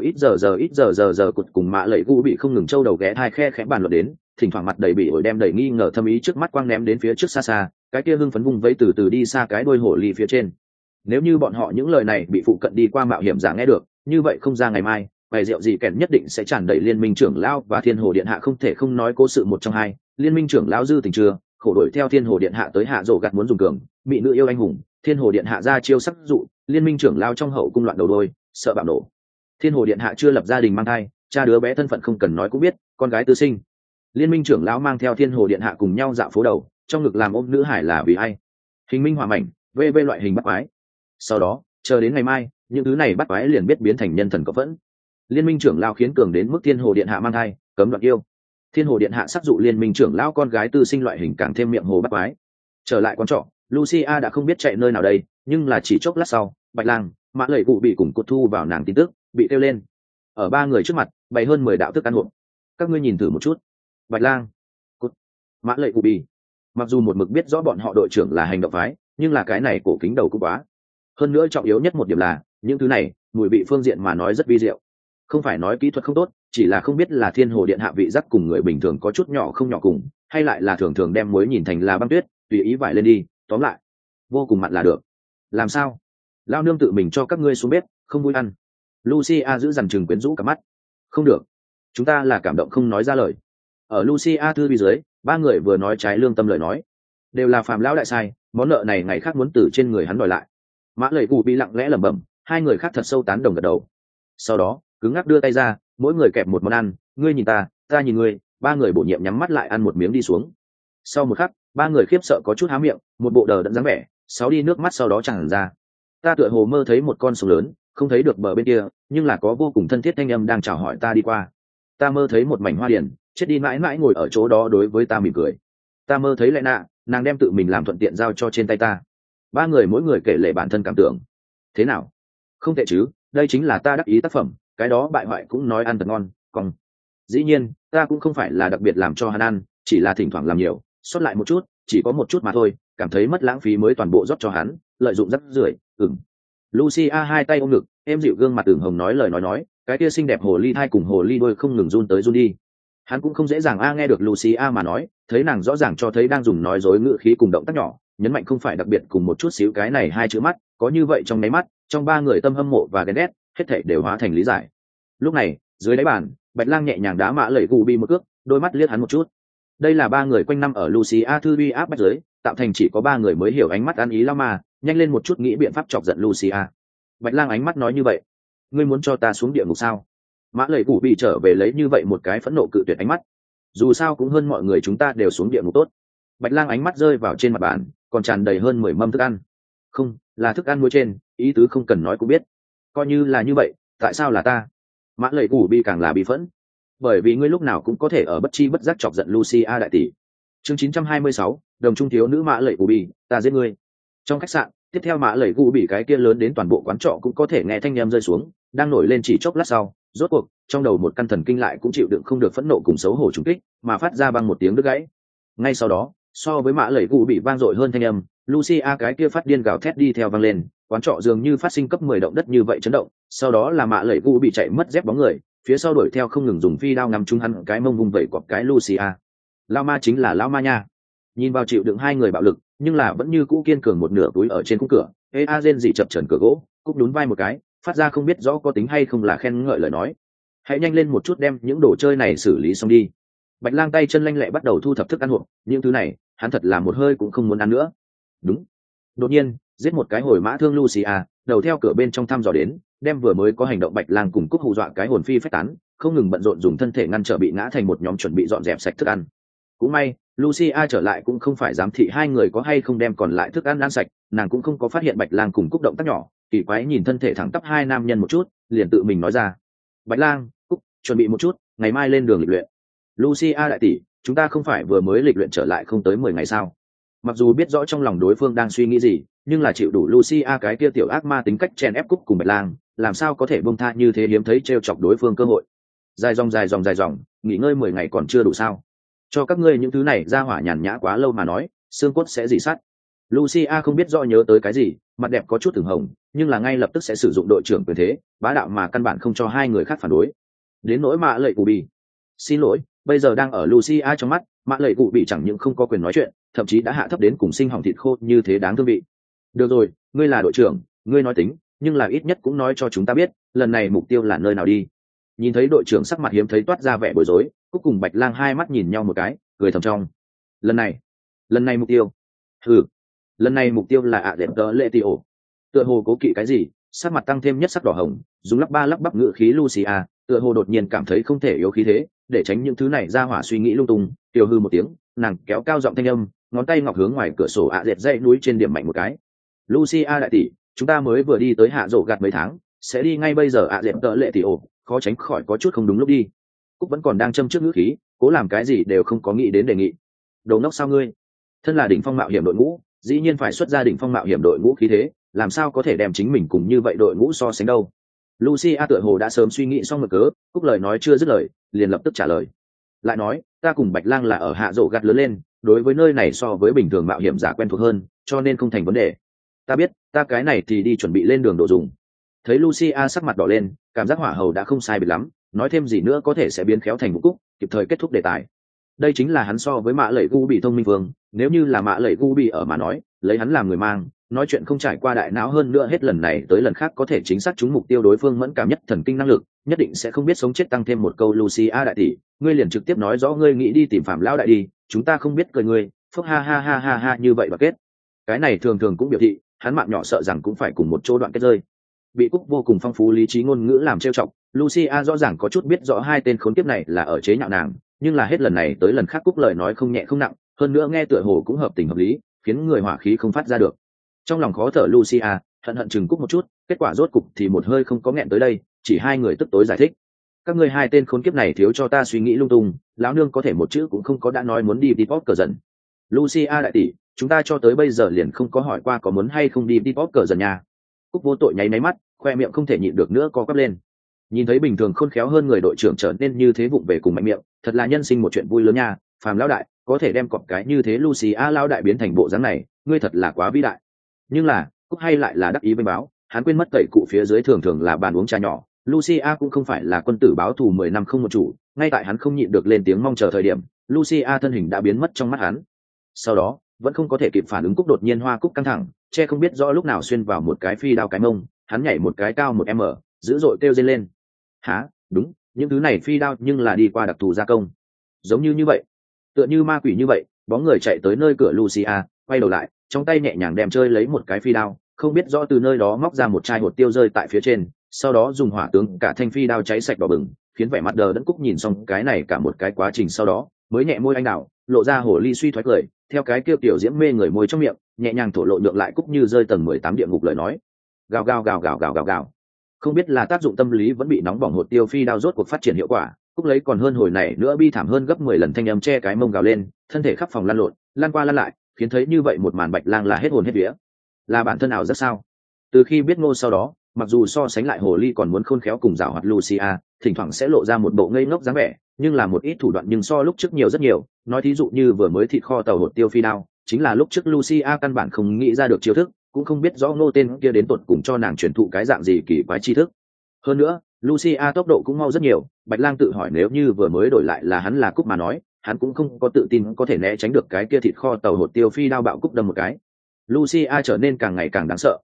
[SPEAKER 1] giờ cột cùng Mạ Lệ Cụ bị không ngừng trâu đầu ghé thai khe khẽ bàn luận đến, thỉnh thoảng mặt đầy bị ổi đem đầy nghi ngờ thâm ý trước mắt quang ném đến phía trước xa xa, cái kia hưng phấn vung vẫy từ từ đi xa cái đuôi hổ ly phía trên. Nếu như bọn họ những lời này bị phụ cận đi qua mạo hiểm giả nghe được, như vậy không ra ngày mai, bày rượu gì kèn nhất định sẽ tràn đầy liên minh trưởng lão và thiên hồ điện hạ không thể không nói cố sự một trong hai. Liên minh trưởng lão dư tình chưa khổ đuổi theo thiên hồ điện hạ tới hạ rổ gạt muốn dùng cường, mỹ nữ yêu anh hùng, thiên hồ điện hạ ra chiêu sắc dụ, liên minh trưởng lão trong hậu cung loạn đầu đôi, sợ bạo nổ. Thiên hồ điện hạ chưa lập gia đình mang thai, cha đứa bé thân phận không cần nói cũng biết, con gái tư sinh. Liên minh trưởng lão mang theo thiên hồ điện hạ cùng nhau dạo phố đầu, trong ngực làm ôm nữ hải là vì ai? Hình minh hỏa mảnh, vv loại hình bắt quái. Sau đó chờ đến ngày mai, những thứ này bắt quái liền biết biến thành nhân thần có vẫn. Liên minh trưởng lão khiến cường đến mức thiên hồ điện hạ mang thai, cấm đoạn yêu. Thiên hồ điện hạ sắc dụ liên minh trưởng lão con gái tư sinh loại hình càng thêm miệng hồ bắt quái. Trở lại quán trọ, Lucia đã không biết chạy nơi nào đây, nhưng là chỉ chốc lát sau, Bạch Lang, Mã Lệ Cụ bị cùng cột thu vào nàng tin tức, bị kêu lên. Ở ba người trước mặt, bày hơn 10 đạo thức ăn hộp. Các ngươi nhìn thử một chút. Bạch Lang, cột, Mã Lệ Cụ bị. Mặc dù một mực biết rõ bọn họ đội trưởng là hành động phái, nhưng là cái này cổ kính đầu cũng quá. Hơn nữa trọng yếu nhất một điểm là, những thứ này, mùi vị phương diện mà nói rất vi diệu. Không phải nói kỹ thuật không tốt, chỉ là không biết là thiên hồ điện hạ vị giác cùng người bình thường có chút nhỏ không nhỏ cùng, hay lại là thường thường đem muối nhìn thành là băng tuyết, tùy ý vải lên đi, tóm lại, vô cùng mặn là được. Làm sao? Lao nương tự mình cho các ngươi xuống bếp, không vui ăn. Lucia giữ dằn chừng quyến rũ cả mắt. Không được, chúng ta là cảm động không nói ra lời. Ở Lucia thư bên dưới, ba người vừa nói trái lương tâm lời nói, đều là phàm lão đại sai, món nợ này ngày khác muốn từ trên người hắn đòi lại. Mã Lệ Cụ bị lặng lẽ lẩm bẩm, hai người khác thật sâu tán đồng gật đầu. Sau đó cứng ngắc đưa tay ra, mỗi người kẹp một món ăn, ngươi nhìn ta, ta nhìn ngươi, ba người bổ nhiệm nhắm mắt lại ăn một miếng đi xuống. Sau một khắc, ba người khiếp sợ có chút há miệng, một bộ đờ đẫn dáng vẻ, sáu đi nước mắt sau đó tràn ra. Ta tựa hồ mơ thấy một con sông lớn, không thấy được bờ bên kia, nhưng là có vô cùng thân thiết thanh âm đang chào hỏi ta đi qua. Ta mơ thấy một mảnh hoa điển, chết đi mãi mãi ngồi ở chỗ đó đối với ta mỉm cười. Ta mơ thấy Lệ Nạ, nàng đem tự mình làm thuận tiện giao cho trên tay ta. Ba người mỗi người kể lể bản thân cảm tưởng. Thế nào? Không tệ chứ, đây chính là ta đắc ý tác phẩm, cái đó bại hoại cũng nói ăn thật ngon, còn dĩ nhiên ta cũng không phải là đặc biệt làm cho hắn ăn, chỉ là thỉnh thoảng làm nhiều sót lại một chút, chỉ có một chút mà thôi, cảm thấy mất lãng phí mới toàn bộ rót cho hắn, lợi dụng rắc rưởi. Lucia hai tay ôm ngực, em dịu gương mặt ửng hồng nói lời nói, cái kia xinh đẹp hồ ly thai cùng hồ ly đôi không ngừng run tới run đi. Hắn cũng không dễ dàng nghe được Lucia mà nói, thấy nàng rõ ràng cho thấy đang dùng nói dối ngữ khí cùng động tác nhỏ, nhấn mạnh không phải đặc biệt cùng một chút xíu cái này hai chữ mắt, có như vậy trong mấy mắt, trong ba người tâm hâm mộ và ghen ghét, hết thảy đều hóa thành lý giải. Lúc này, dưới đáy bàn, Bạch Lang nhẹ nhàng đá Mã Lệ Gù Bi một cước, đôi mắt liếc hắn một chút. Đây là ba người quanh năm ở Lucia thư uy áp bách giới, tạo thành chỉ có ba người mới hiểu ánh mắt ăn ý lao mà, nhanh lên một chút nghĩ biện pháp chọc giận Lucia. Bạch Lang ánh mắt nói như vậy, ngươi muốn cho ta xuống địa ngục sao? Mã Lệ Gù Bi trở về lấy như vậy một cái phẫn nộ cự tuyệt ánh mắt. Dù sao cũng hơn mọi người chúng ta đều xuống địa ngục tốt. Bạch Lang ánh mắt rơi vào trên mặt bàn, còn tràn đầy hơn 10 mâm thức ăn. Không, là thức ăn muối trên, ý tứ không cần nói cũng biết. Coi như là như vậy, tại sao là ta? Mã Lệ Gù Bi càng là bị phẫn. Bởi vì ngươi lúc nào cũng có thể ở bất chi bất giác chọc giận Lucia đại tỷ. Chương 926, đồng trung thiếu nữ Mã Lệ Gù Bi, ta giết ngươi. Trong khách sạn, tiếp theo Mã Lệ Gù Bi cái kia lớn đến toàn bộ quán trọ cũng có thể nghe thanh âm rơi xuống, đang nổi lên chỉ chốc lát sau, rốt cuộc, trong đầu một căn thần kinh lại cũng chịu đựng không được phẫn nộ cùng xấu hổ trùng kích, mà phát ra bằng một tiếng đứt gãy. Ngay sau đó, so với Mã Lệ Gù Bi vang dội hơn thanh âm, Lucia cái kia phát điên gào thét đi theo vang lên, quán trọ dường như phát sinh cấp 10 động đất như vậy chấn động, sau đó là Mã Lệ Gù bị chạy mất dép bóng người, phía sau đuổi theo không ngừng dùng phi đao ngắm trúng hắn cái mông vùng vẩy quặp cái Lucia. Lao ma chính là Lao ma nha. Nhìn vào chịu đựng hai người bạo lực, nhưng là vẫn như cũ kiên cường một nửa túi ở trên khung cửa, Azen dị chập chờn cửa gỗ, cúc nhún vai một cái, phát ra không biết rõ có tính hay không là khen ngợi lời nói. Hãy nhanh lên một chút đem những đồ chơi này xử lý xong đi. Bạch Lang tay chân lanh lẹ bắt đầu thu thập thức ăn hộp, những thứ này, hắn thật là một hơi cũng không muốn ăn nữa. Đúng. Đột nhiên, giết một cái hồi mã thương Lucia, đầu theo cửa bên trong thăm dò đến, đem vừa mới có hành động Bạch Lang cùng Cúc hù dọa cái hồn phi phách tán, không ngừng bận rộn dùng thân thể ngăn trở bị ngã thành một nhóm chuẩn bị dọn dẹp sạch thức ăn. Cũng may, Lucia trở lại cũng không phải giám thị hai người có hay không đem còn lại thức ăn ăn sạch, nàng cũng không có phát hiện Bạch Lang cùng Cúc động tác nhỏ, kỳ quái nhìn thân thể thẳng tắp hai nam nhân một chút, liền tự mình nói ra: "Bạch Lang, Cúc, chuẩn bị một chút, ngày mai lên đường lịch luyện." Lucia đại tỷ, chúng ta không phải vừa mới lịch luyện trở lại không tới 10 ngày sao? Mặc dù biết rõ trong lòng đối phương đang suy nghĩ gì, nhưng là chịu đủ Lucia cái kia tiểu ác ma tính cách chèn ép Cúc cùng Bạch Lang, làm sao có thể buông tha như thế hiếm thấy trêu chọc đối phương cơ hội. Dài dòng, nghỉ ngơi 10 ngày còn chưa đủ sao? Cho các ngươi những thứ này ra hỏa nhàn nhã quá lâu mà nói, xương cốt sẽ rỉ sắt. Lucia không biết rõ nhớ tới cái gì, mặt đẹp có chút ửng hồng, nhưng là ngay lập tức sẽ sử dụng đội trưởng quyền thế, bá đạo mà căn bản không cho hai người khác phản đối. Đến nỗi Mã Lệ Cụ Bì, xin lỗi, bây giờ đang ở Lucia trong mắt, Mã Lệ Cụ Bì chẳng những không có quyền nói chuyện, thậm chí đã hạ thấp đến cùng sinh hỏng thịt khô như thế đáng thương vị. Được rồi, ngươi là đội trưởng, ngươi nói tính, nhưng là ít nhất cũng nói cho chúng ta biết, lần này mục tiêu là nơi nào đi. Nhìn thấy đội trưởng sắc mặt hiếm thấy toát ra vẻ bối rối, cuối cùng Bạch Lang hai mắt nhìn nhau một cái, cười thầm trong. Lần này mục tiêu, lần này mục tiêu là ạ đẹp tớ lệ tiêu. Tựa hồ cố kỵ cái gì, sắc mặt tăng thêm nhất sắc đỏ hồng, dùng lắp bắp ngữ khí Lucia, tựa hồ đột nhiên cảm thấy không thể yếu khí thế, để tránh những thứ này ra hỏa suy nghĩ lung tung, tiêu hư một tiếng, nàng kéo cao giọng thanh âm, ngón tay ngọc hướng ngoài cửa sổ ạ dẹt dãy núi trên điểm mạnh một cái. Lucia đại tỷ, chúng ta mới vừa đi tới hạ rổ gạt mấy tháng, sẽ đi ngay bây giờ ạ dẹt tớ lệ tiêu, khó tránh khỏi có chút không đúng lúc đi. Cúc vẫn còn đang châm trước ngữ khí, cố làm cái gì đều không có nghĩ đến đề nghị. Đồ ngốc sao ngươi? Thân là đỉnh phong mạo hiểm đội ngũ, dĩ nhiên phải xuất ra đỉnh phong mạo hiểm đội ngũ khí thế, làm sao có thể đem chính mình cùng như vậy đội ngũ so sánh đâu? Lucia tựa hồ đã sớm suy nghĩ xong một cớ, Cúc lời nói chưa dứt lời, liền lập tức trả lời. Lại nói, ta cùng Bạch Lang là ở hạ rổ gạt lớn lên, đối với nơi này so với bình thường mạo hiểm giả quen thuộc hơn, cho nên không thành vấn đề. Ta biết, ta cái này thì đi chuẩn bị lên đường đồ dùng. Thấy Lucia sắc mặt đỏ lên, cảm giác hỏa hầu đã không sai biệt lắm, nói thêm gì nữa có thể sẽ biến khéo thành một cúc, kịp thời kết thúc đề tài. Đây chính là hắn so với Mã Lệ Gu bị thông minh vương, nếu như là Mã Lệ Gu bị ở mà nói, lấy hắn làm người mang, nói chuyện không trải qua đại não hơn nữa hết lần này tới lần khác có thể chính xác trúng mục tiêu đối phương mẫn cảm nhất thần kinh năng lực, nhất định sẽ không biết sống chết tăng thêm một câu Lucia đại tỷ, ngươi liền trực tiếp nói rõ ngươi nghĩ đi tìm Phạm lão đại đi, chúng ta không biết cười ngươi, phốc ha ha ha ha ha như vậy và kết. Cái này thường thường cũng biểu thị, hắn mạng nhỏ sợ rằng cũng phải cùng một chỗ đoạn kết rơi. Bị Cúc vô cùng phong phú lý trí ngôn ngữ làm trêu chọc, Lucia rõ ràng có chút biết rõ hai tên khốn kiếp này là ở chế nhạo nàng, nhưng là hết lần này tới lần khác Cúc lời nói không nhẹ không nặng, hơn nữa nghe tựa hồ cũng hợp tình hợp lý, khiến người hỏa khí không phát ra được. Trong lòng khó thở Lucia, hận chừng Cúc một chút, kết quả rốt cục thì một hơi không có nghẹn tới đây, chỉ hai người tức tối giải thích. Các ngươi hai tên khốn kiếp này thiếu cho ta suy nghĩ lung tung, lão nương có thể một chữ cũng không có đã nói muốn đi Depop cờ dần. Lucia đại tỷ, chúng ta cho tới bây giờ liền không có hỏi qua có muốn hay không đi Depop cờ dần nhà. Cúc vô tội nháy máy mắt, khoe miệng không thể nhịn được nữa co quắp lên. Nhìn thấy bình thường khôn khéo hơn người đội trưởng trở nên như thế vụng về cùng mạnh miệng, thật là nhân sinh một chuyện vui lớn nha. Phàm lão đại có thể đem cọp cái như thế Lucia lão đại biến thành bộ dáng này, ngươi thật là quá vĩ đại. Nhưng là Cúc hay lại là đắc ý với báo, hắn quên mất tẩy cụ phía dưới thường thường là bàn uống trà nhỏ. Lucia cũng không phải là quân tử báo thù 10 năm không một chủ, ngay tại hắn không nhịn được lên tiếng mong chờ thời điểm, Lucia thân hình đã biến mất trong mắt hắn. Sau đó vẫn không có thể kịp phản ứng, Cúc đột nhiên hoa cúc căng thẳng, che không biết rõ lúc nào xuyên vào một cái phi đao cái mông, hắn nhảy một cái cao 1 m, dữ dội kêu dên lên. Hả? Đúng, những thứ này phi đao nhưng là đi qua đặc thù gia công, giống như vậy, tựa như ma quỷ như vậy. Bóng người chạy tới nơi cửa Lucia, quay đầu lại, trong tay nhẹ nhàng đem chơi lấy một cái phi đao, không biết rõ từ nơi đó móc ra một chai hột tiêu rơi tại phía trên, sau đó dùng hỏa tướng cả thanh phi đao cháy sạch đỏ bừng, khiến vẻ mặt đờ đẫn Cúc nhìn xong cái này cả một cái quá trình sau đó mới nhẹ môi anh đào, lộ ra hồ ly suy thoái cười, theo cái kêu tiểu diễm mê người môi trong miệng nhẹ nhàng thổ lộ nhượng lại Cúc như rơi tầng 18 địa ngục lời nói. Gào gào gào gào gào gào gào. Không biết là tác dụng tâm lý vẫn bị nóng bỏng hột tiêu phi đao rốt cuộc phát triển hiệu quả, Cúc lấy còn hơn hồi này nữa bi thảm hơn gấp 10 lần thanh âm che cái mông gào lên, thân thể khắp phòng lăn lộn, lăn qua lăn lại, khiến thấy như vậy một màn Bạch Lang là hết hồn hết vía. Là bản thân ảo rất sao? Từ khi biết Ngô sau đó, mặc dù so sánh lại hồ ly còn muốn khôn khéo cùng giảo hoạt Lucia, thỉnh thoảng sẽ lộ ra một bộ ngây ngốc dáng vẻ, nhưng là một ít thủ đoạn nhưng so lúc trước nhiều rất nhiều. Nói thí dụ như vừa mới thịt kho tàu hột tiêu phi đao, chính là lúc trước Lucia căn bản không nghĩ ra được chiêu thức, cũng không biết rõ Ngô tên kia đến tột cùng cho nàng truyền thụ cái dạng gì kỳ quái tri thức. Hơn nữa, Lucia tốc độ cũng mau rất nhiều. Bạch Lang tự hỏi nếu như vừa mới đổi lại là hắn là Cúc mà nói, hắn cũng không có tự tin có thể né tránh được cái kia thịt kho tàu hột tiêu phi đao bạo Cúc đâm một cái. Lucia trở nên càng ngày càng đáng sợ.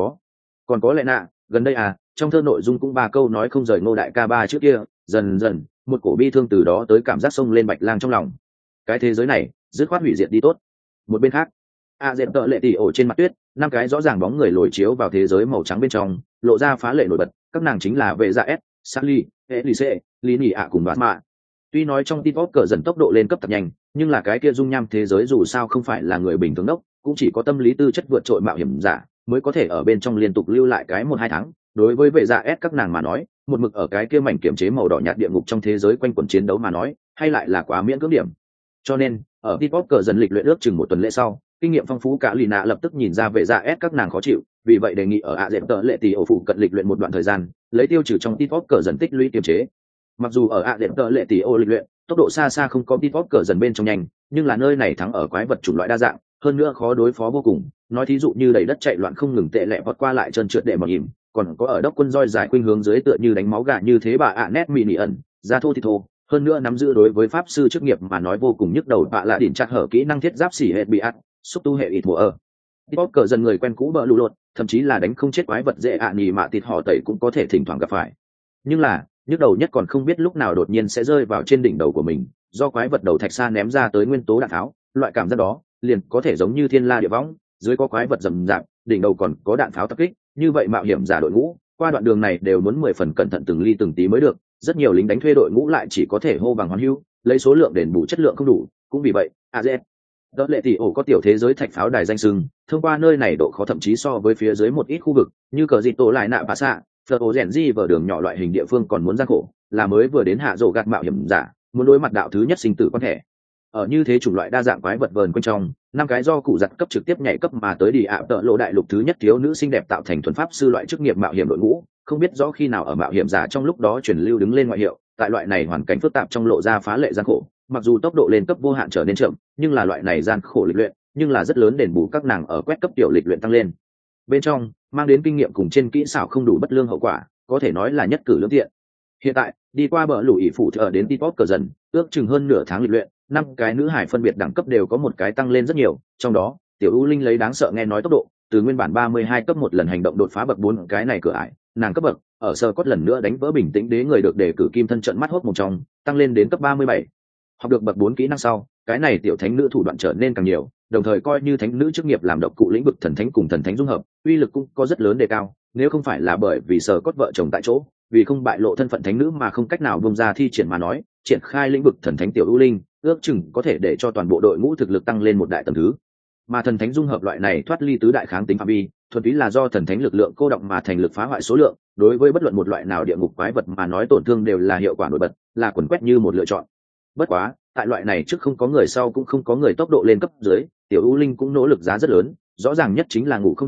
[SPEAKER 1] Còn có lẽ nạ gần đây trong thơ nội dung cũng 3 câu nói không rời Ngô đại ca 3 trước kia. Dần dần một cổ bi thương từ đó tới cảm giác xông lên Bạch Lang trong lòng. Cái thế giới này dứt khoát hủy diệt đi tốt. Một bên khác, dẹp tợ lệ tỉ ổ trên mặt tuyết, 5 cái rõ ràng bóng người lồi chiếu vào thế giới màu trắng bên trong, lộ ra phá lệ nổi bật. Các nàng chính là vệ dạ s, Sally, Elise, Lini ạ cùng Bát Mạ. Tuy nói trong T-pop cờ dần tốc độ lên cấp thật nhanh, nhưng là cái kia dung nham thế giới dù sao không phải là người bình thường đốc, cũng chỉ có tâm lý tư chất vượt trội mạo hiểm giả mới có thể ở bên trong liên tục lưu lại cái 1-2 tháng. Đối với vệ dạ s các nàng mà nói, một mực ở cái kia mảnh kiểm chế màu đỏ nhạt địa ngục trong thế giới quanh quẩn chiến đấu mà nói, hay lại là quá miễn cưỡng điểm. Cho nên, ở T-pop cờ dần lịch luyện ước chừng 1 tuần lễ sau, kinh nghiệm phong phú cả Lina lập tức nhìn ra vệ dạ s các nàng khó chịu, vì vậy đề nghị ở dẹp tợ lệ tỉ ổ phụ cận lịch luyện một đoạn thời gian, lấy tiêu trừ trong T-pop cờ dần tích lũy kiềm chế. Mặc dù ở dẹp tợ lệ tỉ ổ lịch luyện tốc độ xa xa không có T-pop cờ dần bên trong nhanh, nhưng là nơi này thắng ở quái vật chủng loại đa dạng, hơn nữa khó đối phó vô cùng. Nói thí dụ như đầy đất chạy loạn không ngừng tệ lẹ vọt qua lại trơn trượt để mò hiểm, còn có ở đốc quân roi dài khuynh hướng dưới tựa như đánh máu gà như thế bà nét mini ẩn ra thô thì thô. Hơn nữa nắm giữ đối với pháp sư chức nghiệp mà nói vô cùng nhức đầu bạ là đỉnh chặt hở kỹ năng thiết giáp xỉ hệ bị ắt xúc tu hệ ít mùa ở T-pop cờ dần người quen cũ bợ lù lột, thậm chí là đánh không chết quái vật dễ nhì mạ thịt họ tẩy cũng có thể thỉnh thoảng gặp phải. Nhưng là nhức đầu nhất còn không biết lúc nào đột nhiên sẽ rơi vào trên đỉnh đầu của mình, do quái vật đầu thạch xa ném ra tới nguyên tố đạn tháo. Loại cảm giác đó liền có thể giống như thiên la địa võng, dưới có quái vật rầm rạp, đỉnh đầu còn có đạn pháo tập kích, như vậy mạo hiểm giả đội ngũ qua đoạn đường này đều muốn 10 phần cẩn thận từng ly từng tí mới được. Rất nhiều lính đánh thuê đội ngũ lại chỉ có thể hô bằng hoán hưu, lấy số lượng đền bù chất lượng không đủ. Cũng vì vậy AZ đó lệ tỷ ổ có tiểu thế giới thạch pháo đài danh sưng, thông qua nơi này độ khó thậm chí so với phía dưới một ít khu vực như cờ dịt tổ lại nạ bà xạ phờ ổ rèn di vở đường nhỏ loại hình địa phương còn muốn gian khổ, là mới vừa đến hạ rổ gạt mạo hiểm giả muốn đối mặt đạo thứ nhất sinh tử con thẻ. Ở như thế chủng loại đa dạng quái vật vờn quanh trong, 5 cái do cụ giặt cấp trực tiếp nhảy cấp mà tới đi tợ lộ đại lục thứ nhất thiếu nữ xinh đẹp tạo thành thuần pháp sư loại chức nghiệp mạo hiểm đội ngũ, không biết rõ khi nào ở mạo hiểm giả trong lúc đó truyền lưu đứng lên ngoại hiệu. Tại loại này hoàn cảnh phức tạp trong lộ ra phá lệ gian khổ, mặc dù tốc độ lên cấp vô hạn trở nên chậm, nhưng là loại này gian khổ lịch luyện nhưng là rất lớn đền bù các nàng ở quét cấp tiểu lịch luyện tăng lên bên trong, mang đến kinh nghiệm cùng trên kỹ xảo không đủ bất lương hậu quả, có thể nói là nhất cử lưỡng tiện. Hiện tại đi qua bờ lũ ỉ phủ thợ đến T-pop cờ dần, ước chừng hơn nửa tháng lịch luyện, 5 cái nữ hải phân biệt đẳng cấp đều có một cái tăng lên rất nhiều. Trong đó tiểu U Linh lấy đáng sợ nghe nói tốc độ từ nguyên bản 32 cấp một lần hành động đột phá bậc 4 cái này cửa ải, nàng cấp bậc ở sơ cốt lần nữa đánh vỡ bình tĩnh đế người được đề cử kim thân trận mắt hốt một trong, tăng lên đến cấp 37. Học được bậc 4 kỹ năng sau, cái này tiểu thánh nữ thủ đoạn trở nên càng nhiều, đồng thời coi như thánh nữ chức nghiệp làm độc cụ lĩnh vực thần thánh cùng thần thánh dung hợp, uy lực cũng có rất lớn đề cao. Nếu không phải là bởi vì sờ cốt vợ chồng tại chỗ, vì không bại lộ thân phận thánh nữ mà không cách nào bung ra thi triển mà nói, triển khai lĩnh vực thần thánh tiểu ưu linh, ước chừng có thể để cho toàn bộ đội ngũ thực lực tăng lên một đại tầng thứ. Mà thần thánh dung hợp loại này thoát ly tứ đại kháng tính phạm vi, thuần túy là do thần thánh lực lượng cô động mà thành lực phá hoại số lượng, đối với bất luận một loại nào địa ngục quái vật mà nói tổn thương đều là hiệu quả nổi bật, là quần quét như một lựa chọn. Bất quá, tại loại này trước không có người sau cũng không có người tốc độ lên cấp dưới, tiểu U Linh cũng nỗ lực giá rất lớn, rõ ràng nhất chính là ngủ không đủ,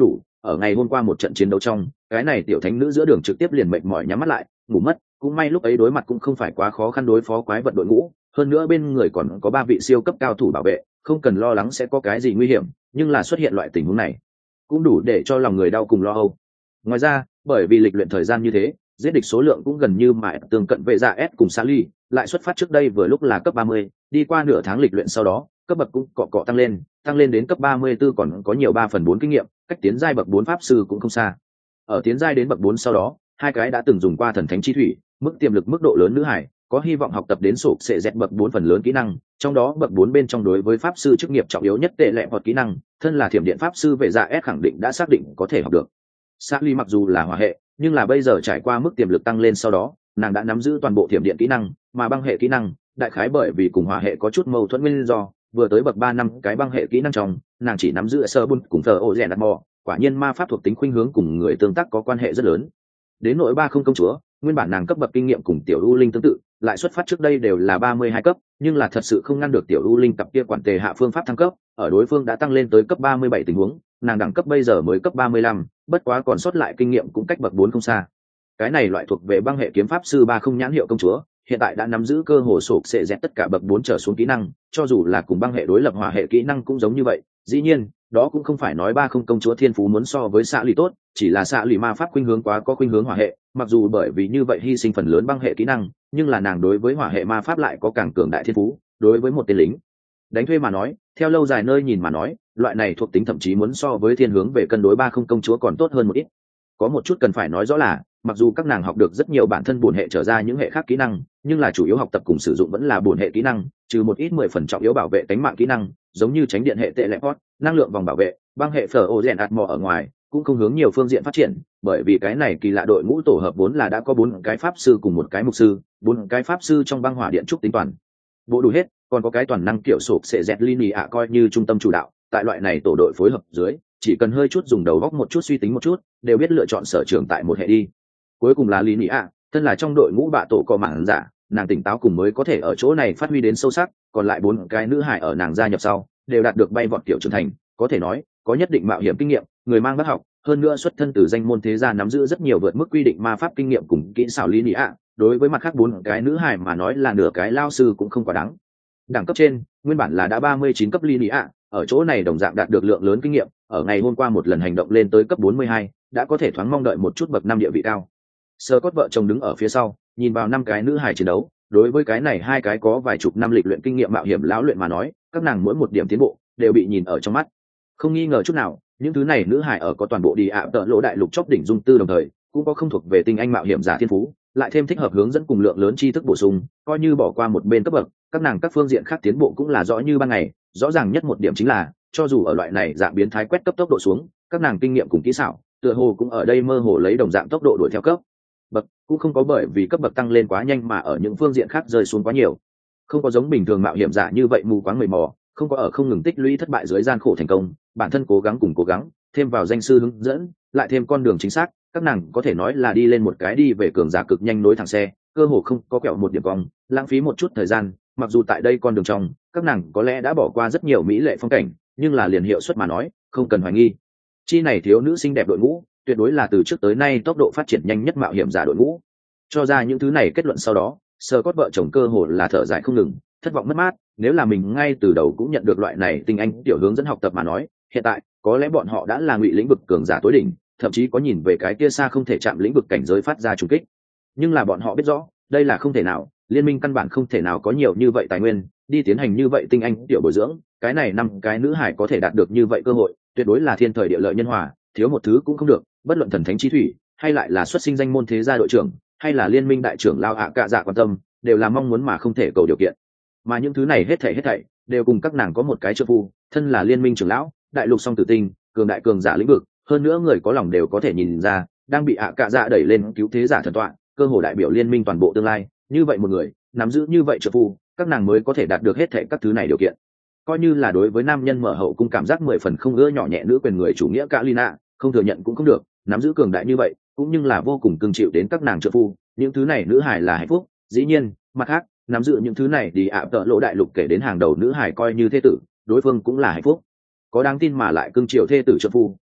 [SPEAKER 1] ở ngày hôm qua một trận chiến đấu trong, cái này tiểu thánh nữ giữa đường trực tiếp liền mệt mỏi nhắm mắt lại ngủ mất. Cũng may lúc ấy đối mặt cũng không phải quá khó khăn đối phó quái vật đội ngũ, hơn nữa bên người còn có 3 vị siêu cấp cao thủ bảo vệ, không cần lo lắng sẽ có cái gì nguy hiểm, nhưng là xuất hiện loại tình huống này cũng đủ để cho lòng người đau cùng lo âu. Ngoài ra, bởi vì lịch luyện thời gian như thế, giết địch số lượng cũng gần như mà tương cận vệ dạ S cùng Sally, lại xuất phát trước đây vừa lúc là cấp 30, đi qua nửa tháng lịch luyện sau đó, cấp bậc cũng cọ tăng lên đến cấp 34 còn có nhiều 3/4 kinh nghiệm, cách tiến giai bậc 4 pháp sư cũng không xa. Ở tiến giai đến bậc 4 sau đó, hai cái đã từng dùng qua thần thánh chi thủy, mức tiềm lực mức độ lớn nữ hải, có hy vọng học tập đến sổ sẽ dẹt bậc 4 phần lớn kỹ năng, trong đó bậc 4 bên trong đối với pháp sư chức nghiệp trọng yếu nhất tệ lệ hoặc kỹ năng, thân là thiểm điện pháp sư vệ dạ S khẳng định đã xác định có thể học được. Sally mặc dù là hỏa hệ, nhưng là bây giờ trải qua mức tiềm lực tăng lên sau đó, nàng đã nắm giữ toàn bộ thiểm điện kỹ năng, mà băng hệ kỹ năng, đại khái bởi vì cùng hỏa hệ có chút mâu thuẫn nguyên do, vừa tới bậc 3 năm cái băng hệ kỹ năng trong, nàng chỉ nắm giữ sơ bun cùng thờ ô rèn đặt mò, quả nhiên ma pháp thuộc tính khuynh hướng cùng người tương tác có quan hệ rất lớn. Đến nội 30 công chúa, nguyên bản nàng cấp bậc kinh nghiệm cùng tiểu u linh tương tự, lại xuất phát trước đây đều là 32 cấp, nhưng là thật sự không ngăn được tiểu u linh cặp kia quản tề hạ phương pháp thăng cấp, ở đối phương đã tăng lên tới cấp 37 tình huống, nàng đẳng cấp bây giờ mới cấp 35, bất quá còn sót lại kinh nghiệm cũng cách bậc 4 không xa. Cái này loại thuộc về băng hệ kiếm pháp sư 30 nhãn hiệu công chúa, hiện tại đã nắm giữ cơ hồ sổ sẽ dẹp tất cả bậc 4 trở xuống kỹ năng, cho dù là cùng băng hệ đối lập hỏa hệ kỹ năng cũng giống như vậy. Dĩ nhiên, đó cũng không phải nói 30 công chúa thiên phú muốn so với xạ lì tốt, chỉ là xạ lì ma pháp khuynh hướng quá có khuynh hướng hỏa hệ, mặc dù bởi vì như vậy hy sinh phần lớn băng hệ kỹ năng, nhưng là nàng đối với hỏa hệ ma pháp lại có càng cường đại thiên phú. Đối với một tên lính đánh thuê mà nói, theo lâu dài nơi nhìn mà nói, loại này thuộc tính thậm chí muốn so với thiên hướng về cân đối 30 công chúa còn tốt hơn một ít. Có một chút cần phải nói rõ là, mặc dù các nàng học được rất nhiều bản thân bổn hệ trở ra những hệ khác kỹ năng, nhưng là chủ yếu học tập cùng sử dụng vẫn là bổn hệ kỹ năng, trừ một ít 10% trọng yếu bảo vệ tính mạng kỹ năng, giống như tránh điện hệ tệ lệ hot, năng lượng vòng bảo vệ, băng hệ phở ô rèn atmo ở ngoài, cũng không hướng nhiều phương diện phát triển, bởi vì cái này kỳ lạ đội ngũ tổ hợp vốn là đã có 4 cái pháp sư cùng một cái mục sư, 4 cái pháp sư trong băng hỏa điện trúc tính toàn bộ đủ hết, còn có cái toàn năng kiểu sộp sẽ dẹt lini ạ coi như trung tâm chủ đạo. Tại loại này tổ đội phối hợp dưới, chỉ cần hơi chút dùng đầu góc một chút suy tính một chút, đều biết lựa chọn sở trường tại một hệ đi. Cuối cùng là lini ạ, thân là trong đội ngũ bạ tổ có mảng giả, nàng tỉnh táo cùng mới có thể ở chỗ này phát huy đến sâu sắc, còn lại 4 cái nữ hải ở nàng gia nhập sau, đều đạt được bay vọt kiểu trưởng thành, có thể nói có nhất định mạo hiểm kinh nghiệm, người mang bác học, hơn nữa xuất thân từ danh môn thế gia nắm giữ rất nhiều vượt mức quy định ma pháp kinh nghiệm cùng kỹ xảo lini ạ. Đối với mặt khác 4 cái nữ hải mà nói là nửa cái lao sư cũng không quá đáng. Đẳng cấp trên, nguyên bản là đã 39 cấp lini ạ, ở chỗ này đồng dạng đạt được lượng lớn kinh nghiệm, ở ngày hôm qua một lần hành động lên tới cấp 42, đã có thể thoáng mong đợi một chút bậc 5 địa vị cao. Scott vợ chồng đứng ở phía sau, nhìn vào 5 cái nữ hài chiến đấu, đối với cái này 2 cái có vài chục năm lịch luyện kinh nghiệm mạo hiểm lão luyện mà nói, các nàng mỗi một điểm tiến bộ đều bị nhìn ở trong mắt. Không nghi ngờ chút nào, những thứ này nữ hài ở có toàn bộ đi ạ tợ lỗ đại lục chóp đỉnh dung tư đồng thời, cũng có không thuộc về tinh anh mạo hiểm giả thiên phú, lại thêm thích hợp hướng dẫn cùng lượng lớn tri thức bổ sung, coi như bỏ qua một bên cấp bậc, các nàng các phương diện khác tiến bộ cũng là rõ như ban ngày. Rõ ràng nhất một điểm chính là, cho dù ở loại này dạng biến thái quét cấp tốc độ xuống, các nàng kinh nghiệm cùng kỹ xảo, tựa hồ cũng ở đây mơ hồ lấy đồng dạng tốc độ đuổi theo cấp bậc, cũng không có bởi vì cấp bậc tăng lên quá nhanh mà ở những phương diện khác rơi xuống quá nhiều. Không có giống bình thường mạo hiểm giả như vậy mù quáng mày mò, không có ở không ngừng tích lũy thất bại dưới gian khổ thành công, bản thân cố gắng cùng cố gắng, thêm vào danh sư hướng dẫn, lại thêm con đường chính xác, các nàng có thể nói là đi lên một cái đi về cường giả cực nhanh nối thẳng xe, cơ hồ không có quẹo một điểm cong, lãng phí một chút thời gian. Mặc dù tại đây con đường trong, các nàng có lẽ đã bỏ qua rất nhiều mỹ lệ phong cảnh, nhưng là liền hiệu suất mà nói, không cần hoài nghi. Chi này thiếu nữ xinh đẹp đội ngũ, tuyệt đối là từ trước tới nay tốc độ phát triển nhanh nhất mạo hiểm giả đội ngũ. Cho ra những thứ này kết luận sau đó, Scott vợ chồng cơ hồ là thở dài không ngừng, thất vọng mất mát. Nếu là mình ngay từ đầu cũng nhận được loại này tinh anh tiểu hướng dẫn học tập mà nói, hiện tại có lẽ bọn họ đã là ngụy lĩnh vực cường giả tối đỉnh, thậm chí có nhìn về cái kia xa không thể chạm lĩnh vực cảnh giới phát ra trùng kích. Nhưng là bọn họ biết rõ, đây là không thể nào, liên minh căn bản không thể nào có nhiều như vậy tài nguyên đi tiến hành như vậy tinh anh tiểu bồi dưỡng. Cái này 5 cái nữ hải có thể đạt được như vậy cơ hội, tuyệt đối là thiên thời địa lợi nhân hòa, thiếu một thứ cũng không được. Bất luận thần thánh chi thủy, hay lại là xuất sinh danh môn thế gia đội trưởng, hay là liên minh đại trưởng lao ạ cạ dạ quan tâm, đều là mong muốn mà không thể cầu điều kiện. Mà những thứ này hết thảy đều cùng các nàng có một cái trợ phu, thân là liên minh trưởng lão, đại lục song tử tinh, cường đại cường giả lĩnh vực, hơn nữa người có lòng đều có thể nhìn ra, đang bị ạ cạ dạ đẩy lên cứu thế giả thần tọa, cơ hồ đại biểu liên minh toàn bộ tương lai. Như vậy một người nắm giữ như vậy trợ phu, các nàng mới có thể đạt được hết thảy các thứ này điều kiện. Coi như là đối với nam nhân mở hậu cung cảm giác 10 phần không ưa nhỏ nhẹ nữ quyền người chủ nghĩa Kalina, không thừa nhận cũng không được, nắm giữ cường đại như vậy, cũng nhưng là vô cùng cưng chịu đến các nàng trợ phu, những thứ này nữ hài là hạnh phúc. Dĩ nhiên, mặt khác, nắm giữ những thứ này đi ạ tợ lỗ đại lục kể đến hàng đầu nữ hài coi như thế tử, đối phương cũng là hạnh phúc. Có đáng tin mà lại cưng chịu thê tử trợ phu,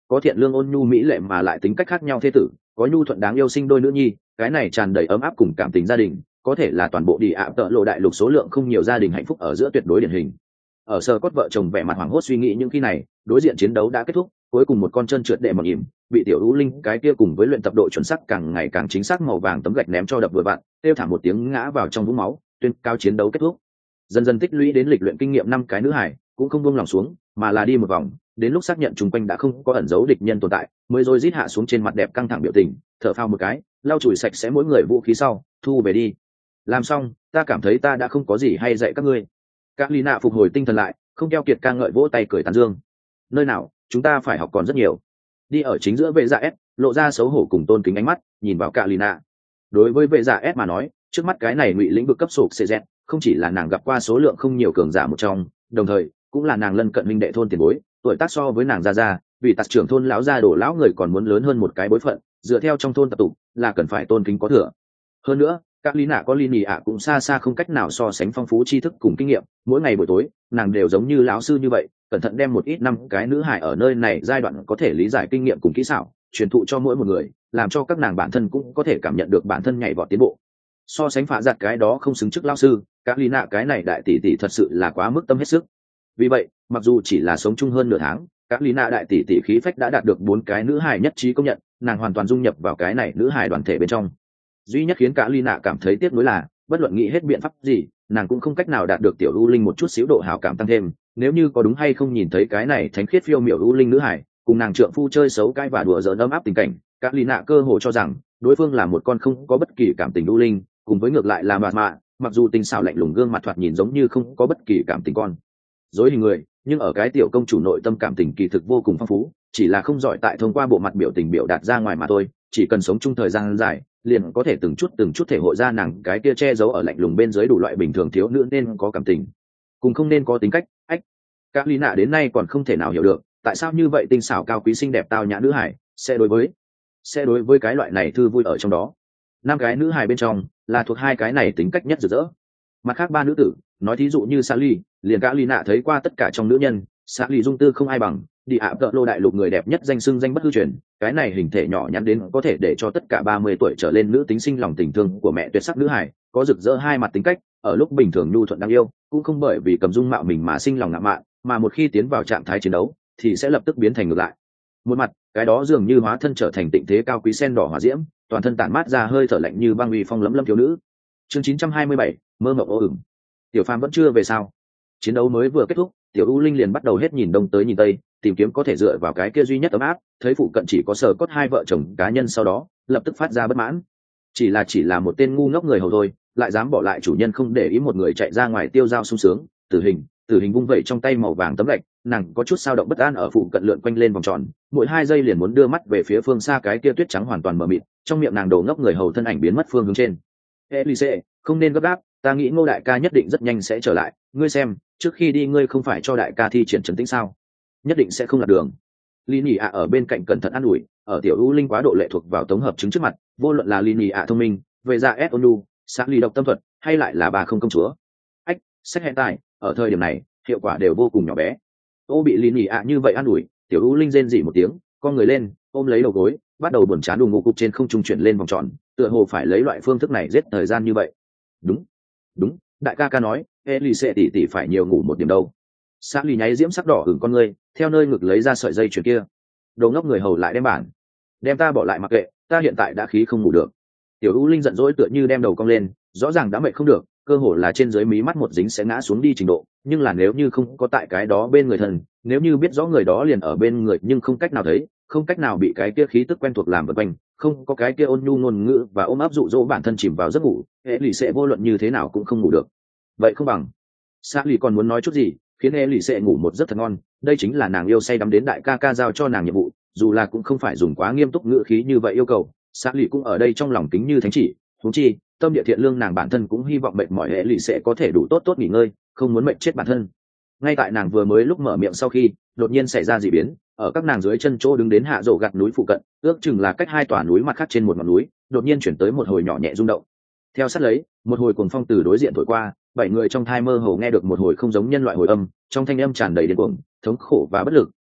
[SPEAKER 1] có thiện lương ôn nhu mỹ lệ mà lại tính cách khác nhau thế tử, có nhu thuận đáng yêu sinh đôi nữ nhi, cái này tràn đầy ấm áp cùng cảm tình gia đình, có thể là toàn bộ đi ạ tợ lộ đại lục số lượng không nhiều gia đình hạnh phúc ở giữa tuyệt đối điển hình. Ở Sở Cốt vợ chồng vẻ mặt hoảng hốt suy nghĩ những khi này, đối diện chiến đấu đã kết thúc, cuối cùng một con chân trượt đệ mỏng ỉm bị tiểu U Linh cái kia cùng với luyện tập độ chuẩn xác càng ngày càng chính xác màu vàng tấm gạch ném cho đập vừa vặn, kêu thảm một tiếng ngã vào trong vũng máu, tuyên cao chiến đấu kết thúc. Dần dần tích lũy đến lịch luyện kinh nghiệm 5 cái nữ hải cũng không buông lòng xuống, mà là đi một vòng, đến lúc xác nhận chung quanh đã không có ẩn dấu địch nhân tồn tại, mới rồi rít hạ xuống trên mặt đẹp căng thẳng biểu tình, thở phào một cái, lau chùi sạch sẽ mỗi người vũ khí sau, thu về đi. Làm xong, ta cảm thấy ta đã không có gì hay dạy các ngươi. Các Lý Nạ phục hồi tinh thần lại, không keo kiệt ca ngợi vỗ tay cười tán dương. Nơi nào, chúng ta phải học còn rất nhiều. Đi ở chính giữa vệ dạ S, lộ ra xấu hổ cùng tôn kính ánh mắt, nhìn vào cả Lý Nạ. Đối với vệ dạ S mà nói, trước mắt cái này ngụy lĩnh vực cấp sụp CZ, không chỉ là nàng gặp qua số lượng không nhiều cường giả một trong, đồng thời cũng là nàng lân cận huynh đệ thôn tiền bối, tuổi tác so với nàng ra, vì tạc trưởng thôn lão gia đổ lão người còn muốn lớn hơn một cái bối phận, dựa theo trong thôn tập tục là cần phải tôn kính có thừa. Hơn nữa, các lý nạ có ly nhì ạ cũng xa xa không cách nào so sánh phong phú tri thức cùng kinh nghiệm, mỗi ngày buổi tối nàng đều giống như lão sư như vậy, cẩn thận đem một ít năm cái nữ hài ở nơi này giai đoạn có thể lý giải kinh nghiệm cùng kỹ xảo truyền thụ cho mỗi một người, làm cho các nàng bản thân cũng có thể cảm nhận được bản thân nhảy vọt tiến bộ. So sánh phạ giặt cái đó không xứng chức lão sư, các lý nạ cái này đại tỷ tỷ thật sự là quá mức tâm hết sức. Vì vậy, mặc dù chỉ là sống chung hơn nửa tháng, các lý nạ đại tỷ tỷ khí phách đã đạt được 4 cái nữ hài nhất trí công nhận, nàng hoàn toàn dung nhập vào cái này nữ hài đoàn thể bên trong. Duy nhất khiến cả Lina cảm thấy tiếc nuối là, bất luận nghĩ hết biện pháp gì, nàng cũng không cách nào đạt được tiểu U Linh một chút xíu độ hảo cảm tăng thêm. Nếu như có đúng hay không nhìn thấy cái này thánh khiết phiêu miểu U Linh nữ hải, cùng nàng trượng phu chơi xấu cãi và đùa giỡn ấm áp tình cảnh, cả Lina cơ hồ cho rằng đối phương là một con không có bất kỳ cảm tình U Linh, cùng với ngược lại là mặc dù tình xảo lạnh lùng gương mặt thoạt nhìn giống như không có bất kỳ cảm tình con dối hình người, nhưng ở cái tiểu công chủ nội tâm cảm tình kỳ thực vô cùng phong phú, chỉ là không giỏi tại thông qua bộ mặt biểu tình biểu đạt ra ngoài mà thôi. Chỉ cần sống chung thời gian dài, liền có thể từng chút thể hội ra nàng cái kia che giấu ở lạnh lùng bên dưới đủ loại bình thường thiếu nữ nên có cảm tình, cùng không nên có tính cách. Các lý nạ đến nay còn không thể nào hiểu được tại sao như vậy tinh xảo cao quý xinh đẹp tao nhã nữ hải sẽ đối với cái loại này thư vui ở trong đó. 5 cái nữ hải bên trong là thuộc 2 cái này tính cách nhất rực rỡ. Mặt khác 3 nữ tử, nói thí dụ như Sally, liền cả lý nạ thấy qua tất cả trong nữ nhân, Sally dung tư không ai bằng, đi ạ tợ lô đại lục người đẹp nhất danh xưng danh bất hư truyền, cái này hình thể nhỏ nhắn đến có thể để cho tất cả 30 tuổi trở lên nữ tính sinh lòng tình thương của mẹ tuyệt sắc nữ hải, có rực rỡ hai mặt tính cách, ở lúc bình thường nhu thuận đáng yêu, cũng không bởi vì cầm dung mạo mình mà sinh lòng ngạo mạn, mà một khi tiến vào trạng thái chiến đấu thì sẽ lập tức biến thành ngược lại. Một mặt, cái đó dường như hóa thân trở thành tịnh thế cao quý sen đỏ hỏa diễm, toàn thân tản mát ra hơi thở lạnh như băng uy phong lẫm lâm thiếu nữ. Chương 927, mơ mộng ô ửng. Tiểu Phàm vẫn chưa về sao? Chiến đấu mới vừa kết thúc, tiểu U Linh liền bắt đầu hết nhìn đông tới nhìn tây, tìm kiếm có thể dựa vào cái kia duy nhất ấm áp, thấy phụ cận chỉ có Sở Cốt 2 vợ chồng cá nhân, sau đó lập tức phát ra bất mãn. Chỉ là một tên ngu ngốc người hầu thôi, lại dám bỏ lại chủ nhân không để ý một người chạy ra ngoài tiêu dao sung sướng. Tử hình vung vẩy trong tay màu vàng tấm gạch, nàng có chút sao động bất an ở phụ cận lượn quanh lên vòng tròn, mỗi 2 giây liền muốn đưa mắt về phía phương xa cái kia tuyết trắng hoàn toàn mờ mịt, trong miệng nàng đồ ngốc người hầu thân ảnh biến mất phương hướng trên. Elise, không nên gấp gáp, ta nghĩ Ngô đại ca nhất định rất nhanh sẽ trở lại, ngươi xem, trước khi đi ngươi không phải cho đại ca thi triển trấn tĩnh sao? Nhất định sẽ không lạc đường. Lini ạ ở bên cạnh cẩn thận an ủi, ở tiểu U Linh quá độ lệ thuộc vào tổng hợp chứng trước mặt, vô luận là Lini ạ thông minh, về ra Sonu, sáng ly độc tâm thuật, hay lại là bà không công chúa. Sách hiện tại, ở thời điểm này, hiệu quả đều vô cùng nhỏ bé. Ô bị Lini ạ như vậy an ủi, tiểu U Linh rên rỉ một tiếng, con người lên, ôm lấy đầu gối, bắt đầu buồn chán đùng ngủ cục trên không trung chuyển lên vòng tròn, tựa hồ phải lấy loại phương thức này giết thời gian như vậy. Đúng, đại ca nói, Elise tỷ tỷ phải nhiều ngủ một điểm đâu. Xã lì nháy diễm sắc đỏ hửng con ngươi, theo nơi ngực lấy ra sợi dây chuyền kia. Đầu ngốc người hầu lại đem ta bỏ lại mặc kệ, ta hiện tại đã khí không ngủ được. Tiểu U Linh giận dỗi tựa như đem đầu cong lên, rõ ràng đã mệt không được, cơ hồ là trên dưới mí mắt một dính sẽ ngã xuống đi trình độ, nhưng là nếu như không có tại cái đó bên người thần, nếu như biết rõ người đó liền ở bên người nhưng không cách nào thấy, không cách nào bị cái kia khí tức quen thuộc làm vần quanh, không có cái kia ôn nhu ngôn ngữ và ôm ấp dụ dỗ bản thân chìm vào giấc ngủ, hệ lì sẽ vô luận như thế nào cũng không ngủ được. Vậy không bằng Sa lì còn muốn nói chút gì, khiến hệ lì sẽ ngủ một giấc thật ngon, đây chính là nàng yêu say đắm đến đại ca ca giao cho nàng nhiệm vụ, dù là cũng không phải dùng quá nghiêm túc ngữ khí như vậy yêu cầu. Sa lì cũng ở đây trong lòng kính như thánh chỉ, huống chi tâm địa thiện lương nàng bản thân cũng hy vọng mệt mỏi hệ lì sẽ có thể đủ tốt nghỉ ngơi, không muốn mệt chết bản thân. Ngay tại nàng vừa mới lúc mở miệng sau khi, đột nhiên xảy ra dị biến, ở các nàng dưới chân chỗ đứng đến hạ rổ gặt núi phụ cận, ước chừng là cách 2 tòa núi mặt khác trên một ngọn núi, đột nhiên chuyển tới một hồi nhỏ nhẹ rung động. Theo sát lấy, một hồi cuồng phong từ đối diện thổi qua, 7 người trong thai mơ hồ nghe được một hồi không giống nhân loại hồi âm, trong thanh âm tràn đầy điên cuồng, thống khổ và bất lực,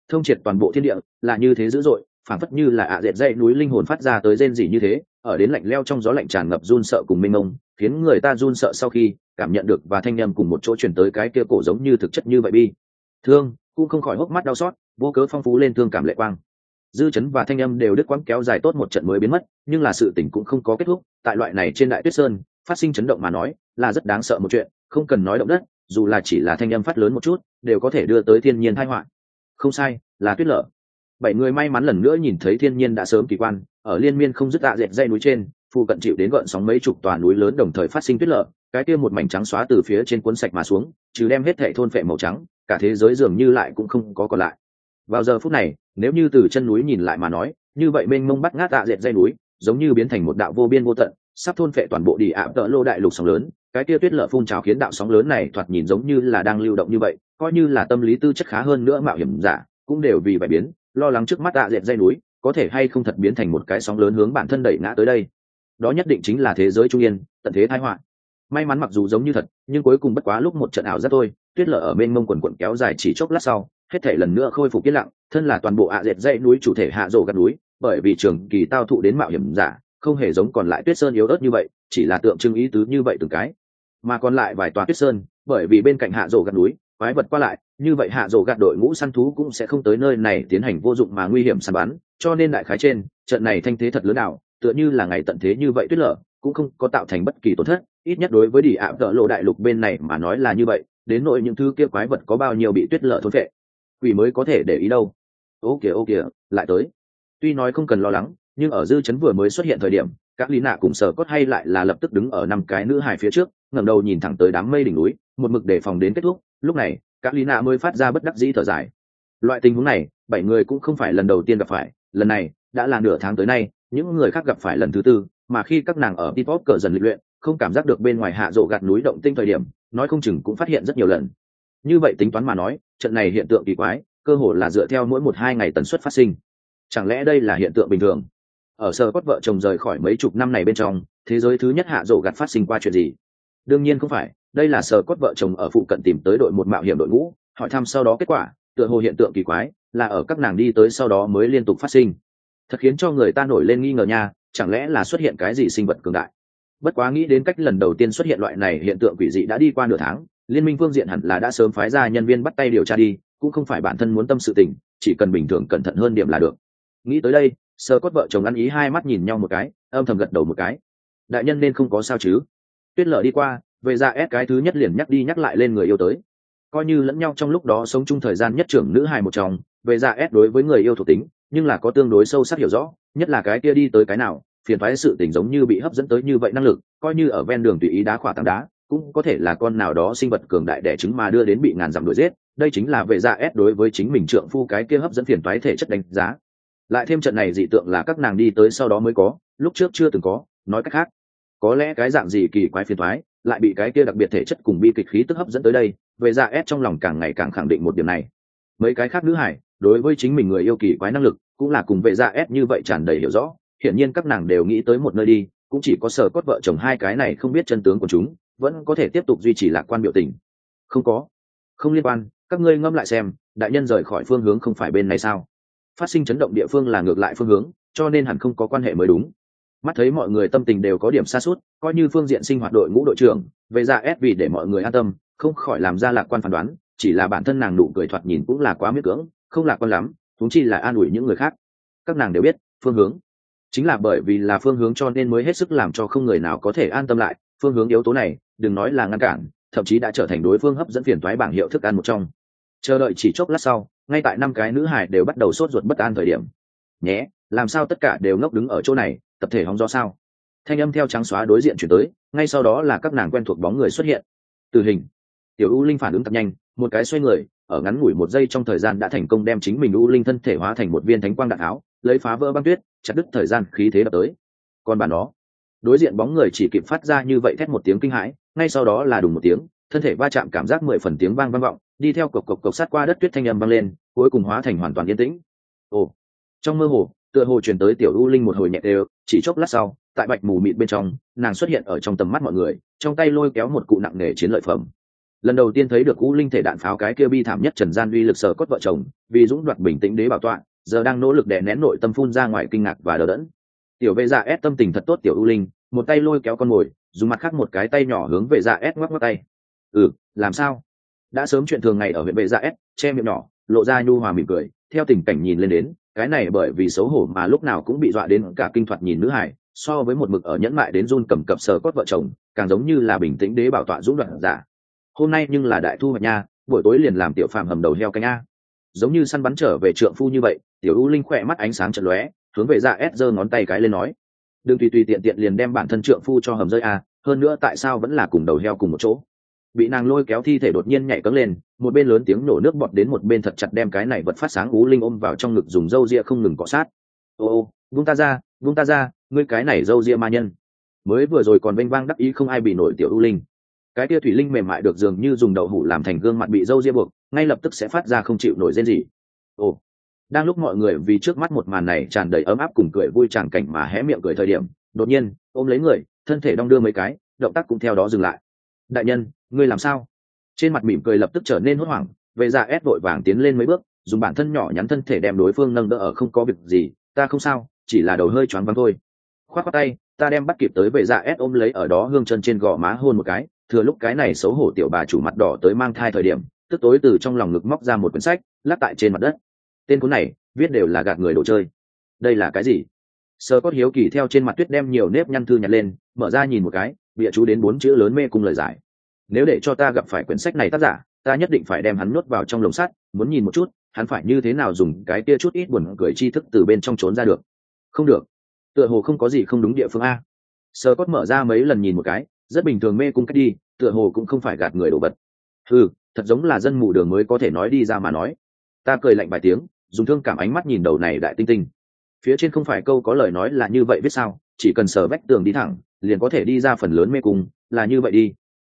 [SPEAKER 1] thông triệt toàn bộ thiên địa, là như thế dữ dội, phảng phất như là dệt dây núi linh hồn phát ra tới rên rỉ như thế, ở đến lạnh leo trong gió lạnh tràn ngập run sợ cùng mênh mông, khiến người ta run sợ sau khi cảm nhận được và thanh âm cùng một chỗ truyền tới cái kia cổ giống như thực chất như vậy bi thương, cũng không khỏi hốc mắt đau xót, vô cớ phong phú lên thương cảm lệ quang. Dư chấn và thanh âm đều đứt quãng kéo dài tốt một trận mới biến mất, nhưng là sự tình cũng không có kết thúc. Tại loại này trên đại tuyết sơn phát sinh chấn động mà nói là rất đáng sợ một chuyện, không cần nói động đất, dù là chỉ là thanh âm phát lớn một chút đều có thể đưa tới thiên nhiên tai họa. Không sai, là tuyết lở. 7 người may mắn lần nữa nhìn thấy thiên nhiên đã sớm kỳ quan, ở liên miên không dứt dệt dây núi trên, phụ cận chịu đến gợn sóng mấy chục tòa núi lớn đồng thời phát sinh tuyết lở, cái kia một mảnh trắng xóa từ phía trên cuốn sạch mà xuống, trừ đem hết thảy thôn phệ màu trắng, cả thế giới dường như lại cũng không có còn lại. Vào giờ phút này, nếu như từ chân núi nhìn lại mà nói, như vậy mênh mông bắt ngát dệt dây núi, giống như biến thành một đạo vô biên vô tận, sắp thôn phệ toàn bộ đi tợ lô đại lục sóng lớn. Cái kia tuyết lở phun trào khiến đạo sóng lớn này thoạt nhìn giống như là đang lưu động như vậy, coi như là tâm lý tư chất khá hơn nữa mạo hiểm giả, cũng đều vì vậy biến lo lắng trước mắt dệt dây núi có thể hay không thật biến thành một cái sóng lớn hướng bản thân đẩy ngã tới đây. Đó nhất định chính là thế giới trung yên, tận thế tai họa. May mắn mặc dù giống như thật, nhưng cuối cùng bất quá lúc một trận ảo giác thôi. Tuyết lở ở bên mông quần quần kéo dài chỉ chốc lát sau, hết thể lần nữa khôi phục yên lặng. Thân là toàn bộ dệt dãy núi chủ thể hạ rổ gặt núi, bởi vì trường kỳ tao thụ đến mạo hiểm giả, không hề giống còn lại tuyết sơn yếu ớt như vậy, chỉ là tượng trưng ý tứ như vậy từng cái. Mà còn lại vài tòa tuyết sơn, bởi vì bên cạnh hạ rổ gặt núi, quái vật qua lại, như vậy hạ rổ gặt đội ngũ săn thú cũng sẽ không tới nơi này tiến hành vô dụng mà nguy hiểm săn bắn, cho nên đại khái trên trận này thanh thế thật lớn nào, tựa như là ngày tận thế như vậy tuyết lở cũng không có tạo thành bất kỳ tổn thất, ít nhất đối với đi tợ lộ đại lục bên này mà nói là như vậy. Đến nỗi những thứ kia quái vật có bao nhiêu bị tuyết lở thôn phệ, quỷ mới có thể để ý đâu. Ô kìa lại tới. Tuy nói không cần lo lắng, nhưng ở dư chấn vừa mới xuất hiện thời điểm, các lý nạ cùng sở cốt hay lại là lập tức đứng ở 5 cái nữ hài phía trước, ngẩng đầu nhìn thẳng tới đám mây đỉnh núi, một mực đề phòng đến kết thúc. Lúc này các lý nạ mới phát ra bất đắc dĩ thở dài. Loại tình huống này 7 người cũng không phải lần đầu tiên gặp phải, lần này đã là nửa tháng tới nay những người khác gặp phải lần thứ tư, mà khi các nàng ở T-pop cờ dần luyện, không cảm giác được bên ngoài hạ rộ gạt núi động tinh thời điểm, nói không chừng cũng phát hiện rất nhiều lần. Như vậy tính toán mà nói, trận này hiện tượng kỳ quái, cơ hồ là dựa theo mỗi 1-2 ngày tần suất phát sinh. Chẳng lẽ đây là hiện tượng bình thường? Ở sơ cốt vợ chồng rời khỏi mấy chục năm này bên trong, thế giới thứ nhất hạ rộ gạt phát sinh qua chuyện gì? Đương nhiên không phải, đây là sơ cốt vợ chồng ở phụ cận tìm tới đội một mạo hiểm đội ngũ, hỏi thăm sau đó kết quả, tựa hồ hiện tượng kỳ quái là ở các nàng đi tới sau đó mới liên tục phát sinh. Thật khiến cho người ta nổi lên nghi ngờ nha, chẳng lẽ là xuất hiện cái gì sinh vật cường đại? Bất quá nghĩ đến cách lần đầu tiên xuất hiện loại này hiện tượng quỷ dị đã đi qua nửa tháng, liên minh phương diện hẳn là đã sớm phái ra nhân viên bắt tay điều tra đi, cũng không phải bản thân muốn tâm sự tình, chỉ cần bình thường cẩn thận hơn điểm là được. Nghĩ tới đây, sơ cốt vợ chồng ăn ý hai mắt nhìn nhau một cái, âm thầm gật đầu một cái. Đại nhân nên không có sao chứ? Tuyết lở đi qua, về ra ép cái thứ nhất liền nhắc đi nhắc lại lên người yêu tới, coi như lẫn nhau trong lúc đó sống chung thời gian nhất trưởng nữ hài một chồng, về ra ép đối với người yêu thuộc tính nhưng là có tương đối sâu sắc hiểu rõ, nhất là cái kia đi tới cái nào phiền toái sự tình giống như bị hấp dẫn tới như vậy năng lực, coi như ở ven đường tùy ý đá khỏa tảng đá cũng có thể là con nào đó sinh vật cường đại đẻ trứng mà đưa đến bị ngàn dặm đuổi giết. Đây chính là vệ gia ép đối với chính mình trượng phu cái kia hấp dẫn phiền toái thể chất đánh giá. Lại thêm trận này dị tượng là các nàng đi tới sau đó mới có, lúc trước chưa từng có. Nói cách khác, có lẽ cái dạng gì kỳ quái phiền toái lại bị cái kia đặc biệt thể chất cùng bi kịch khí tức hấp dẫn tới đây. Vệ gia ép trong lòng càng ngày càng khẳng định một điểm này. Mấy cái khác nữ hải đối với chính mình người yêu kỳ quái năng lực cũng là cùng vệ gia ép như vậy tràn đầy hiểu rõ. Hiển nhiên các nàng đều nghĩ tới một nơi đi, cũng chỉ có Sở Cốt vợ chồng hai cái này không biết chân tướng của chúng vẫn có thể tiếp tục duy trì lạc quan biểu tình. Không liên quan, các ngươi ngâm lại xem, đại nhân rời khỏi phương hướng không phải bên này sao? Phát sinh chấn động địa phương là ngược lại phương hướng, cho nên hẳn không có quan hệ mới đúng. Mắt thấy mọi người tâm tình đều có điểm sa sút, coi như phương diện sinh hoạt đội ngũ đội trưởng về ra ép vì để mọi người an tâm, không khỏi làm ra lạc quan phán đoán, chỉ là bản thân nàng nụ cười thoạt nhìn cũng là quá miễn cưỡng, không lạc quan lắm, huống chi là an ủi những người khác. Các nàng đều biết, phương hướng chính là bởi vì là phương hướng cho nên mới hết sức làm cho không người nào có thể an tâm lại. Phương hướng yếu tố này, đừng nói là ngăn cản, thậm chí đã trở thành đối phương hấp dẫn phiền toái bảng hiệu thức ăn một trong. Chờ đợi chỉ chốc lát sau, ngay tại 5 cái nữ hải đều bắt đầu sốt ruột bất an thời điểm. Nhé, làm sao tất cả đều ngốc đứng ở chỗ này, tập thể hóng gió sao? Thanh âm theo trắng xóa đối diện chuyển tới, ngay sau đó là các nàng quen thuộc bóng người xuất hiện. Tử Hình. Tiểu U Linh phản ứng thật nhanh, một cái xoay người, ở ngắn ngủi 1 giây trong thời gian đã thành công đem chính mình U Linh thân thể hóa thành một viên thánh quang đạn tháo, lấy phá vỡ băng tuyết, chặt đứt thời gian khí thế đập tới. Còn bản đó, đối diện bóng người chỉ kịp phát ra như vậy thét một tiếng kinh hãi, ngay sau đó là đùng một tiếng, thân thể va chạm cảm giác 10 phần tiếng vang vang vọng, đi theo cộc cộc cộc sát qua đất tuyết thanh âm vang lên, cuối cùng hóa thành hoàn toàn yên tĩnh. Ồ, trong mơ hồ, tựa hồ truyền tới tiểu U Linh một hồi nhẹ đều, chỉ chốc lát sau, tại bạch mù mịt bên trong, nàng xuất hiện ở trong tầm mắt mọi người, trong tay lôi kéo một cụ nặng nề chiến lợi phẩm. lần đầu tiên thấy được u linh thể đạn pháo cái kia bi thảm nhất trần gian uy lực sở cốt vợ chồng vì dũng đoạt bình tĩnh đế bảo tọa giờ đang nỗ lực đè nén nội tâm phun ra ngoài kinh ngạc và đờ đẫn. Tiểu vệ dạ ép tâm tình thật tốt tiểu u linh, một tay lôi kéo con mồi, dùng mặt khác một cái tay nhỏ hướng về dạ ép ngoắc ngoắc tay. Làm sao? Đã sớm chuyện thường ngày ở huyện vệ dạ ép, che miệng nhỏ, lộ ra nhu hòa mỉm cười, theo tình cảnh nhìn lên đến, cái này bởi vì xấu hổ mà lúc nào cũng bị dọa đến cả kinh thoạt nhìn nữ hải, so với một mực ở nhẫn mại đến run cầm cập sờ cốt vợ chồng, càng giống như là bình tĩnh đế bảo tọa dũng đoạn giả. Hôm nay nhưng là đại thu hoạch nha, buổi tối liền làm tiểu phàm hầm đầu heo canh a. Giống như săn bắn trở về trượng phu như vậy, tiểu u linh khỏe mắt ánh sáng chợt lóe, hướng về dạ ép giơ ngón tay cái lên nói, đừng tùy tùy tiện tiện liền đem bản thân trượng phu cho hầm rơi a, hơn nữa tại sao vẫn là cùng đầu heo cùng một chỗ. Bị nàng lôi kéo thi thể đột nhiên nhảy cẫng lên, một bên lớn tiếng nổ nước bọt đến một bên thật chặt đem cái này vật phát sáng u linh ôm vào trong ngực dùng râu ria không ngừng cọ sát. Ô, buông ta ra, ngươi cái này râu ria ma nhân. Mới vừa rồi còn vênh vang đắc ý không ai bị nổi tiểu u linh, cái tia thủy linh mềm mại được dường như dùng đậu hũ làm thành gương mặt bị râu ria buộc, ngay lập tức sẽ phát ra không chịu nổi rên gì. Ồ, đang lúc mọi người vì trước mắt một màn này tràn đầy ấm áp cùng cười vui tràng cảnh mà hé miệng cười thời điểm, đột nhiên ôm lấy người, thân thể đong đưa mấy cái, động tác cũng theo đó dừng lại. Đại nhân, ngươi làm sao? Trên mặt mỉm cười lập tức trở nên hốt hoảng, vệ dạ ép vội vàng tiến lên mấy bước, dùng bản thân nhỏ nhắn thân thể đem đối phương nâng đỡ ở không có việc gì, ta không sao, chỉ là đầu hơi choáng váng thôi. Khoát khoát tay, ta đem bắt kịp tới vệ dạ ép ôm lấy ở đó hương chân trên gò má hôn một cái, thừa lúc cái này xấu hổ tiểu bà chủ mặt đỏ tới mang thai thời điểm, tức tối từ trong lòng ngực móc ra một quyển sách, lắc tại trên mặt đất. Tên cuốn này viết đều là gạt người đồ chơi. Đây là cái gì? Sơ Cốt hiếu kỳ theo trên mặt tuyết đem nhiều nếp nhăn thư nhặt lên, mở ra nhìn một cái, bịa chú đến 4 chữ lớn mê cung lời giải. Nếu để cho ta gặp phải quyển sách này tác giả, ta nhất định phải đem hắn nuốt vào trong lồng sắt, muốn nhìn một chút, hắn phải như thế nào dùng cái kia chút ít buồn cười tri thức từ bên trong trốn ra được. Không được, tựa hồ không có gì không đúng địa phương a. Sơ Cốt mở ra mấy lần nhìn một cái, rất bình thường mê cung cách đi, tựa hồ cũng không phải gạt người đồ vật. Thật giống là dân mù đường mới có thể nói đi ra mà nói. Ta cười lạnh vài tiếng, dùng thương cảm ánh mắt nhìn đầu này đại tinh tinh. Phía trên không phải câu có lời nói là như vậy biết sao, chỉ cần sờ vách tường đi thẳng liền có thể đi ra phần lớn mê cung, là như vậy đi.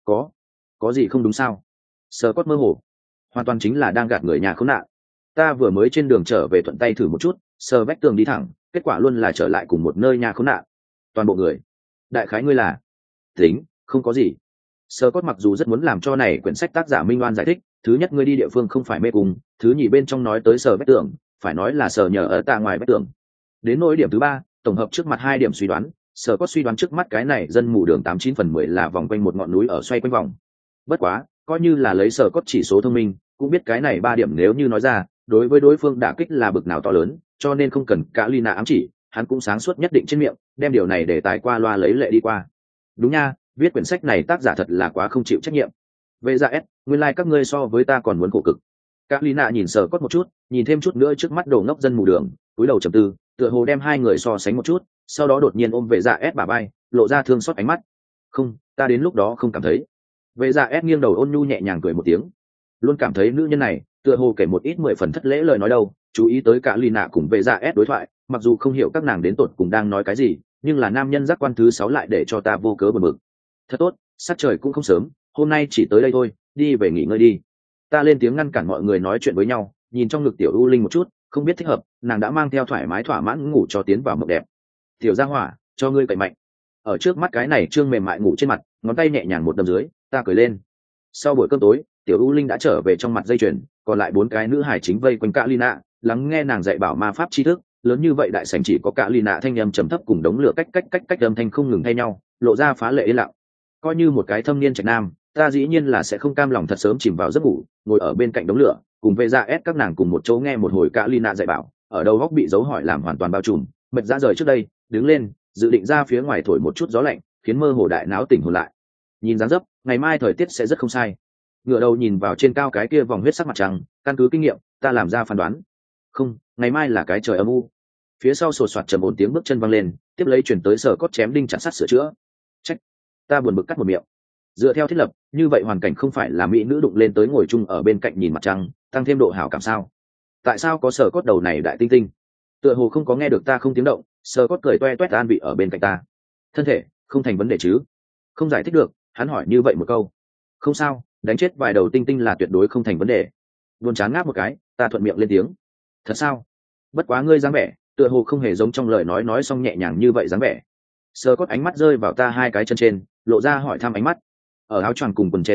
[SPEAKER 1] Có gì không đúng sao? Sờ Cốt mơ hồ, hoàn toàn chính là đang gạt người nhà khốn nạn. Ta vừa mới trên đường trở về thuận tay thử một chút, sờ vách tường đi thẳng, kết quả luôn là trở lại cùng một nơi nhà khốn nạn. Toàn bộ người, đại khái ngươi là tính không có gì. Sờ Cốt mặc dù rất muốn làm cho này quyển sách tác giả minh oan giải thích, thứ nhất ngươi đi địa phương không phải mê cung, thứ nhì bên trong nói tới sờ vách tường, phải nói là sờ nhờ ở tạ ngoài vách tường. Đến nỗi điểm thứ ba, tổng hợp trước mặt 2 điểm suy đoán, Sờ Cốt suy đoán trước mắt cái này dân mù đường 89/10 là vòng quanh một ngọn núi ở xoay quanh vòng. Bất quá, coi như là lấy Sờ Cốt chỉ số thông minh, cũng biết cái này 3 điểm nếu như nói ra, đối với đối phương đả kích là bực nào to lớn, cho nên không cần cả Lina ám chỉ, hắn cũng sáng suốt nhất định trên miệng, đem điều này để tài qua loa lấy lệ đi qua. Đúng nha, viết quyển sách này tác giả thật là quá không chịu trách nhiệm. Về ra S, nguyên lai các ngươi so với ta còn muốn khổ cực. Các Lina nhìn Sờ Cốt một chút, nhìn thêm chút nữa trước mắt đồ ngốc dân mù đường, cúi đầu trầm tư, tựa hồ đem 2 người so sánh một chút, sau đó đột nhiên ôm vệ dạ S bả vai, lộ ra thương xót ánh mắt. Không, ta đến lúc đó không cảm thấy. Vệ dạ S nghiêng đầu ôn nhu nhẹ nhàng cười một tiếng, luôn cảm thấy nữ nhân này tựa hồ kể một ít 10 phần thất lễ lời nói đâu. Chú ý tới cả Lina cùng vệ dạ S đối thoại, mặc dù không hiểu các nàng đến tột cùng đang nói cái gì, nhưng là nam nhân giác quan thứ 6 lại để cho ta vô cớ buồn bực. Thật tốt, sát trời cũng không sớm, hôm nay chỉ tới đây thôi, đi về nghỉ ngơi đi. Ta lên tiếng ngăn cản mọi người nói chuyện với nhau, nhìn trong ngực tiểu u linh một chút, không biết thích hợp, nàng đã mang theo thoải mái thỏa mãn ngủ cho tiến vào mộng đẹp. Tiểu gia hỏa, cho ngươi cậy mạnh. Ở trước mắt cái này trương mềm mại ngủ trên mặt, ngón tay nhẹ nhàng một đâm dưới, ta cười lên. Sau buổi cơm tối, tiểu u linh đã trở về trong mặt dây chuyền, còn lại 4 cái nữ hải chính vây quanh cả Lina, lắng nghe nàng dạy bảo ma pháp tri thức. Lớn như vậy đại sảnh chỉ có cả Lina thanh âm trầm thấp cùng đống lửa cách âm thanh không ngừng thay nhau, lộ ra phá lệ yên lặng. Coi như một cái thâm niên trạch nam, ta dĩ nhiên là sẽ không cam lòng thật sớm chìm vào giấc ngủ, ngồi ở bên cạnh đống lửa, cùng về ra ép các nàng cùng một chỗ nghe một hồi cả Lina dạy bảo, ở đầu góc bị dấu hỏi làm hoàn toàn bao trùm, mệt ra rời trước đây, đứng lên, dự định ra phía ngoài thổi một chút gió lạnh, khiến mơ hồ đại não tỉnh hồn lại. Nhìn dáng dấp, ngày mai thời tiết sẽ rất không sai. Ngửa đầu nhìn vào trên cao cái kia vòng huyết sắc mặt trăng, căn cứ kinh nghiệm, ta làm ra phán đoán. Không, ngày mai là cái trời âm u. Phía sau sột soạt trầm ổn tiếng bước chân văng lên, tiếp lấy chuyển tới Sờ Cốt chém đinh chặt sắt sửa chữa. Trách, ta buồn bực cắt một miệng. Dựa theo thiết lập, như vậy hoàn cảnh không phải là mỹ nữ đụng lên tới ngồi chung ở bên cạnh nhìn mặt trăng, tăng thêm độ hảo cảm sao? Tại sao có Sờ Cốt đầu này đại tinh tinh? Tựa hồ không có nghe được ta không tiếng động, Sờ Cốt cười toe toét an vị ở bên cạnh ta. Thân thể, không thành vấn đề chứ? Không giải thích được, hắn hỏi như vậy một câu. Không sao, đánh chết vài đầu tinh tinh là tuyệt đối không thành vấn đề. Buồn chán ngáp một cái, ta thuận miệng lên tiếng. Thật sao? Bất quá ngươi dáng vẻ, tựa hồ không hề giống trong lời nói xong nhẹ nhàng như vậy dáng vẻ. Sờ Cốt ánh mắt rơi vào ta 2 cái chân trên, lộ ra hỏi thăm ánh mắt. Ở áo choàng cùng quần che giấu,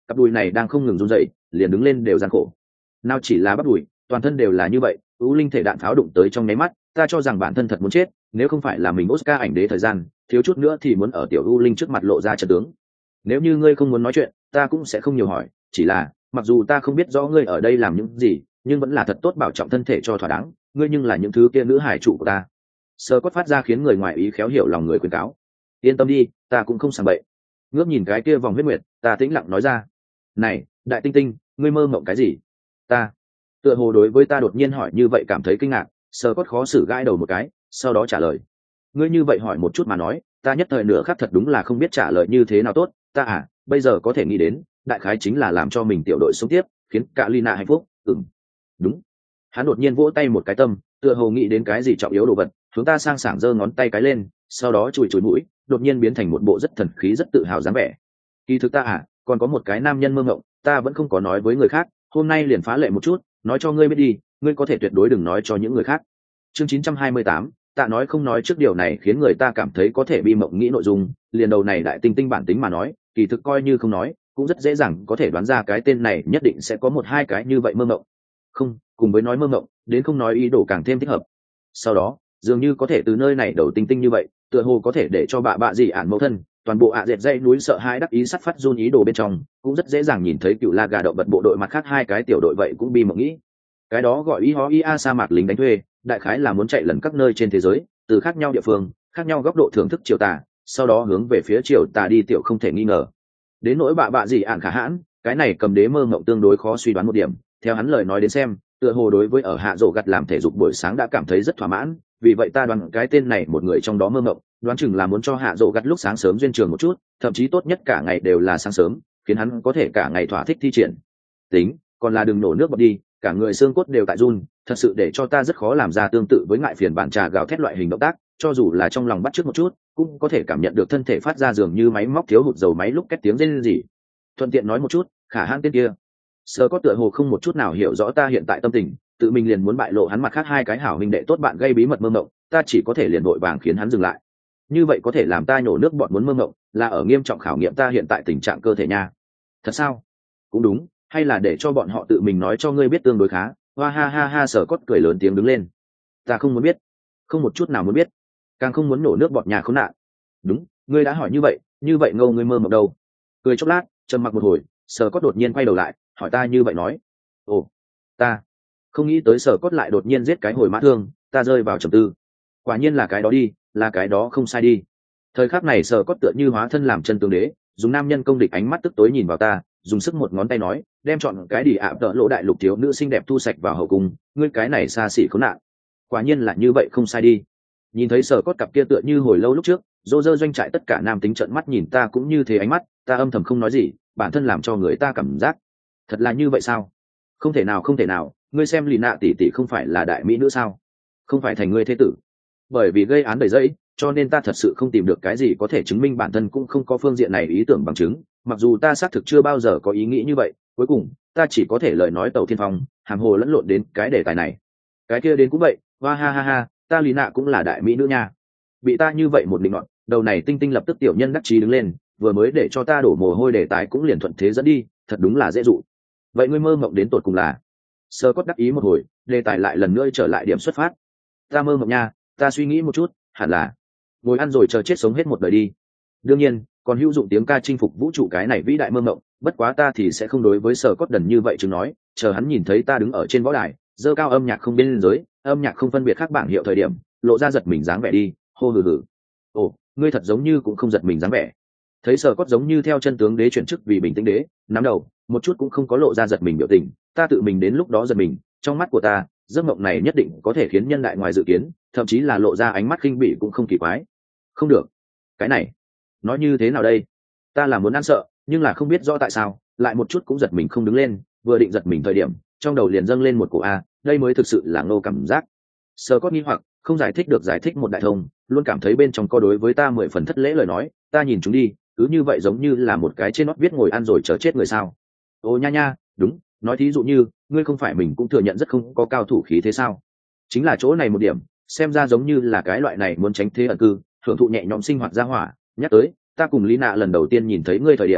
[SPEAKER 1] cặp đùi này đang không ngừng run rẩy, liền đứng lên đều gian khổ. Nào chỉ là bắp đùi, toàn thân đều là như vậy. U linh thể đạn pháo đụng tới trong nháy mắt, ta cho rằng bản thân thật muốn chết, nếu không phải là mình Oscar ảnh đế thời gian, thiếu chút nữa thì muốn ở tiểu U linh trước mặt lộ ra trận tướng. Nếu như ngươi không muốn nói chuyện, ta cũng sẽ không nhiều hỏi, chỉ là, mặc dù ta không biết rõ ngươi ở đây làm những gì, nhưng vẫn là thật tốt bảo trọng thân thể cho thỏa đáng, ngươi nhưng là những thứ kia nữ hải trụ của ta. Sơ cốt phát ra khiến người ngoài ý khéo hiểu lòng người khuyên cáo. Yên tâm đi, ta cũng không sảng bậy. Ngước nhìn cái kia vòng huyết nguyệt, ta tĩnh lặng nói ra. Này, đại tinh tinh, ngươi mơ mộng cái gì? Ta. Tựa hồ đối với ta đột nhiên hỏi như vậy cảm thấy kinh ngạc, sơ cốt khó xử gãi đầu một cái, sau đó trả lời. Ngươi như vậy hỏi một chút mà nói, ta nhất thời nửa khắc thật đúng là không biết trả lời như thế nào tốt. Ta bây giờ có thể nghĩ đến, đại khái chính là làm cho mình tiểu đội sống tiếp, khiến cả Lina hạnh phúc. Đúng. Hắn đột nhiên vỗ tay một cái tâm, tựa hồ nghĩ đến cái gì trọng yếu đồ vật, chúng ta sang sảng giơ ngón tay cái lên, sau đó chùi chùi mũi, đột nhiên biến thành một bộ rất thần khí rất tự hào dáng vẻ. Kỳ thực ta còn có một cái nam nhân mơ ngộng, ta vẫn không có nói với người khác, hôm nay liền phá lệ một chút, nói cho ngươi biết đi, ngươi có thể tuyệt đối đừng nói cho những người khác. Chương 928, ta nói không nói trước điều này khiến người ta cảm thấy có thể bi mộng nghĩ nội dung, liền đầu này đại tinh tinh bản tính mà nói, kỳ thực coi như không nói, cũng rất dễ dàng có thể đoán ra cái tên này nhất định sẽ có một hai cái như vậy mơ mộng. Không, cùng với nói mơ mộng, đến không nói ý đồ càng thêm thích hợp. Sau đó, dường như có thể từ nơi này đầu tinh tinh như vậy, tựa hồ có thể để cho bạ gì ản mẫu thân, toàn bộ dệt dây núi sợ hãi đắc ý sắt phát run ý đồ bên trong, cũng rất dễ dàng nhìn thấy cựu la gà động vật bộ đội mặt khác hai cái tiểu đội vậy cũng bi mộng nghĩ. Cái đó gọi ý hó ia sa mạc lính đánh thuê, đại khái là muốn chạy lần các nơi trên thế giới, từ khác nhau địa phương, khác nhau góc độ thưởng thức chiều tà, sau đó hướng về phía chiều tà đi tiểu không thể nghi ngờ. Đến nỗi bạ gì ản khả hãn, cái này cầm đế mơ mộng tương đối khó suy đoán một điểm, theo hắn lời nói đến xem, tựa hồ đối với ở hạ rổ gặt làm thể dục buổi sáng đã cảm thấy rất thỏa mãn, vì vậy ta đoán cái tên này một người trong đó mơ mộng, đoán chừng là muốn cho hạ rổ gặt lúc sáng sớm duyên trường một chút, thậm chí tốt nhất cả ngày đều là sáng sớm, khiến hắn có thể cả ngày thỏa thích thi triển. Tính, còn là đừng nổ nước bọt đi, cả người xương cốt đều tại run, thật sự để cho ta rất khó làm ra tương tự với ngại phiền bản trà gào thét loại hình động tác, cho dù là trong lòng bắt chước một chút, cũng có thể cảm nhận được thân thể phát ra dường như máy móc thiếu hụt dầu máy lúc két tiếng rên rỉ. Thuận tiện nói một chút, khả hãn tên kia sơ có tựa hồ không một chút nào hiểu rõ ta hiện tại tâm tình, tự mình liền muốn bại lộ hắn mặt khác hai cái hảo minh đệ tốt bạn gây bí mật mơ mộng, ta chỉ có thể liền vội vàng khiến hắn dừng lại. Như vậy có thể làm ta nhổ nước bọn muốn mơ mộng, là ở nghiêm trọng khảo nghiệm ta hiện tại tình trạng cơ thể nha. Thật sao? Cũng đúng, hay là để cho bọn họ tự mình nói cho ngươi biết tương đối khá. Hoa ha ha ha, Sở Cốt cười lớn tiếng đứng lên. Ta không muốn biết, không một chút nào muốn biết, càng không muốn nổ nước bọt nhà khốn nạn. Đúng, ngươi đã hỏi như vậy ngâu ngươi mơ mộng đâu? Cười chốc lát, trầm mặc một hồi, Sở Cốt đột nhiên quay đầu lại, hỏi ta như vậy nói. Ồ, ta không nghĩ tới Sở Cốt lại đột nhiên giết cái hồi mã thương, ta rơi vào trầm tư. Quả nhiên là cái đó đi, là cái đó không sai đi. Thời khắc này Sở Cốt tựa như hóa thân làm chân tướng đế, dùng nam nhân công địch ánh mắt tức tối nhìn vào ta, dùng sức một ngón tay nói, đem chọn cái đỉ ạ tợ lỗ đại lục thiếu nữ xinh đẹp thu sạch vào hậu cung, ngươi cái này xa xỉ khốn nạn. Quả nhiên là như vậy không sai đi. Nhìn thấy Sở Cốt cặp kia tựa như hồi lâu lúc trước, dô dơ doanh trại tất cả nam tính trợn mắt nhìn ta cũng như thế ánh mắt, ta âm thầm không nói gì, bản thân làm cho người ta cảm giác thật là như vậy sao? Không thể nào, không thể nào, ngươi xem lì nạ tỷ tỷ không phải là đại mỹ nữ sao? Không phải thành ngươi thế tử? Bởi vì gây án đầy dẫy, cho nên ta thật sự không tìm được cái gì có thể chứng minh bản thân cũng không có phương diện này ý tưởng bằng chứng, mặc dù ta xác thực chưa bao giờ có ý nghĩ như vậy, cuối cùng ta chỉ có thể lời nói tàu thiên phong, hàm hồ lẫn lộn đến cái đề tài này. Cái kia đến cũng vậy, hoa ha ha ha, ta lì nạ cũng là đại mỹ nữ nha. Bị ta như vậy một định ngọn, đầu này tinh tinh lập tức tiểu nhân đắc chí đứng lên, vừa mới để cho ta đổ mồ hôi đề tài cũng liền thuận thế dẫn đi, thật đúng là dễ dụ. Vậy ngươi mơ mộng đến tột cùng là? Sơ Cốt đắc ý một hồi, đề tài lại lần nữa trở lại điểm xuất phát. Ta mơ mộng nha, ta suy nghĩ một chút, hẳn là ngồi ăn rồi chờ chết sống hết một đời đi. Đương nhiên, còn hữu dụng tiếng ca chinh phục vũ trụ cái này vĩ đại mơ mộng, bất quá ta thì sẽ không đối với Sơ Cốt đần như vậy chứng nói, chờ hắn nhìn thấy ta đứng ở trên võ đài, dơ cao âm nhạc không biên giới, âm nhạc không phân biệt khác bảng hiệu thời điểm, lộ ra giật mình dáng vẻ đi, hô hừ hừ. Ồ, ngươi thật giống như cũng không giật mình dáng vẻ. Thấy Sở Cốt giống như theo chân tướng đế chuyển chức vì bình tĩnh đế, nắm đầu, một chút cũng không có lộ ra giật mình biểu tình, ta tự mình đến lúc đó giật mình, trong mắt của ta, giấc mộng này nhất định có thể khiến nhân đại ngoài dự kiến, thậm chí là lộ ra ánh mắt khinh bỉ cũng không kỳ quái. Không được, cái này, nói như thế nào đây? Ta là muốn ăn sợ, nhưng là không biết rõ tại sao, lại một chút cũng giật mình không đứng lên, vừa định giật mình thời điểm, trong đầu liền dâng lên một cổ đây mới thực sự là ngô cảm giác. Sở Cốt nghi hoặc, không giải thích được giải thích một đại thông, luôn cảm thấy bên trong có đối với ta 10 phần thất lễ lời nói, ta nhìn chúng đi, cứ như vậy giống như là một cái trên nót viết ngồi ăn rồi chờ chết người sao? Ô nha nha, đúng, nói thí dụ như, ngươi không phải mình cũng thừa nhận rất không có cao thủ khí thế sao? Chính là chỗ này một điểm, xem ra giống như là cái loại này muốn tránh thế ẩn cư, hưởng thụ nhẹ nhõm sinh hoạt ra hỏa. Nhắc tới, ta cùng Lý Nạ lần đầu tiên nhìn thấy ngươi thời điểm,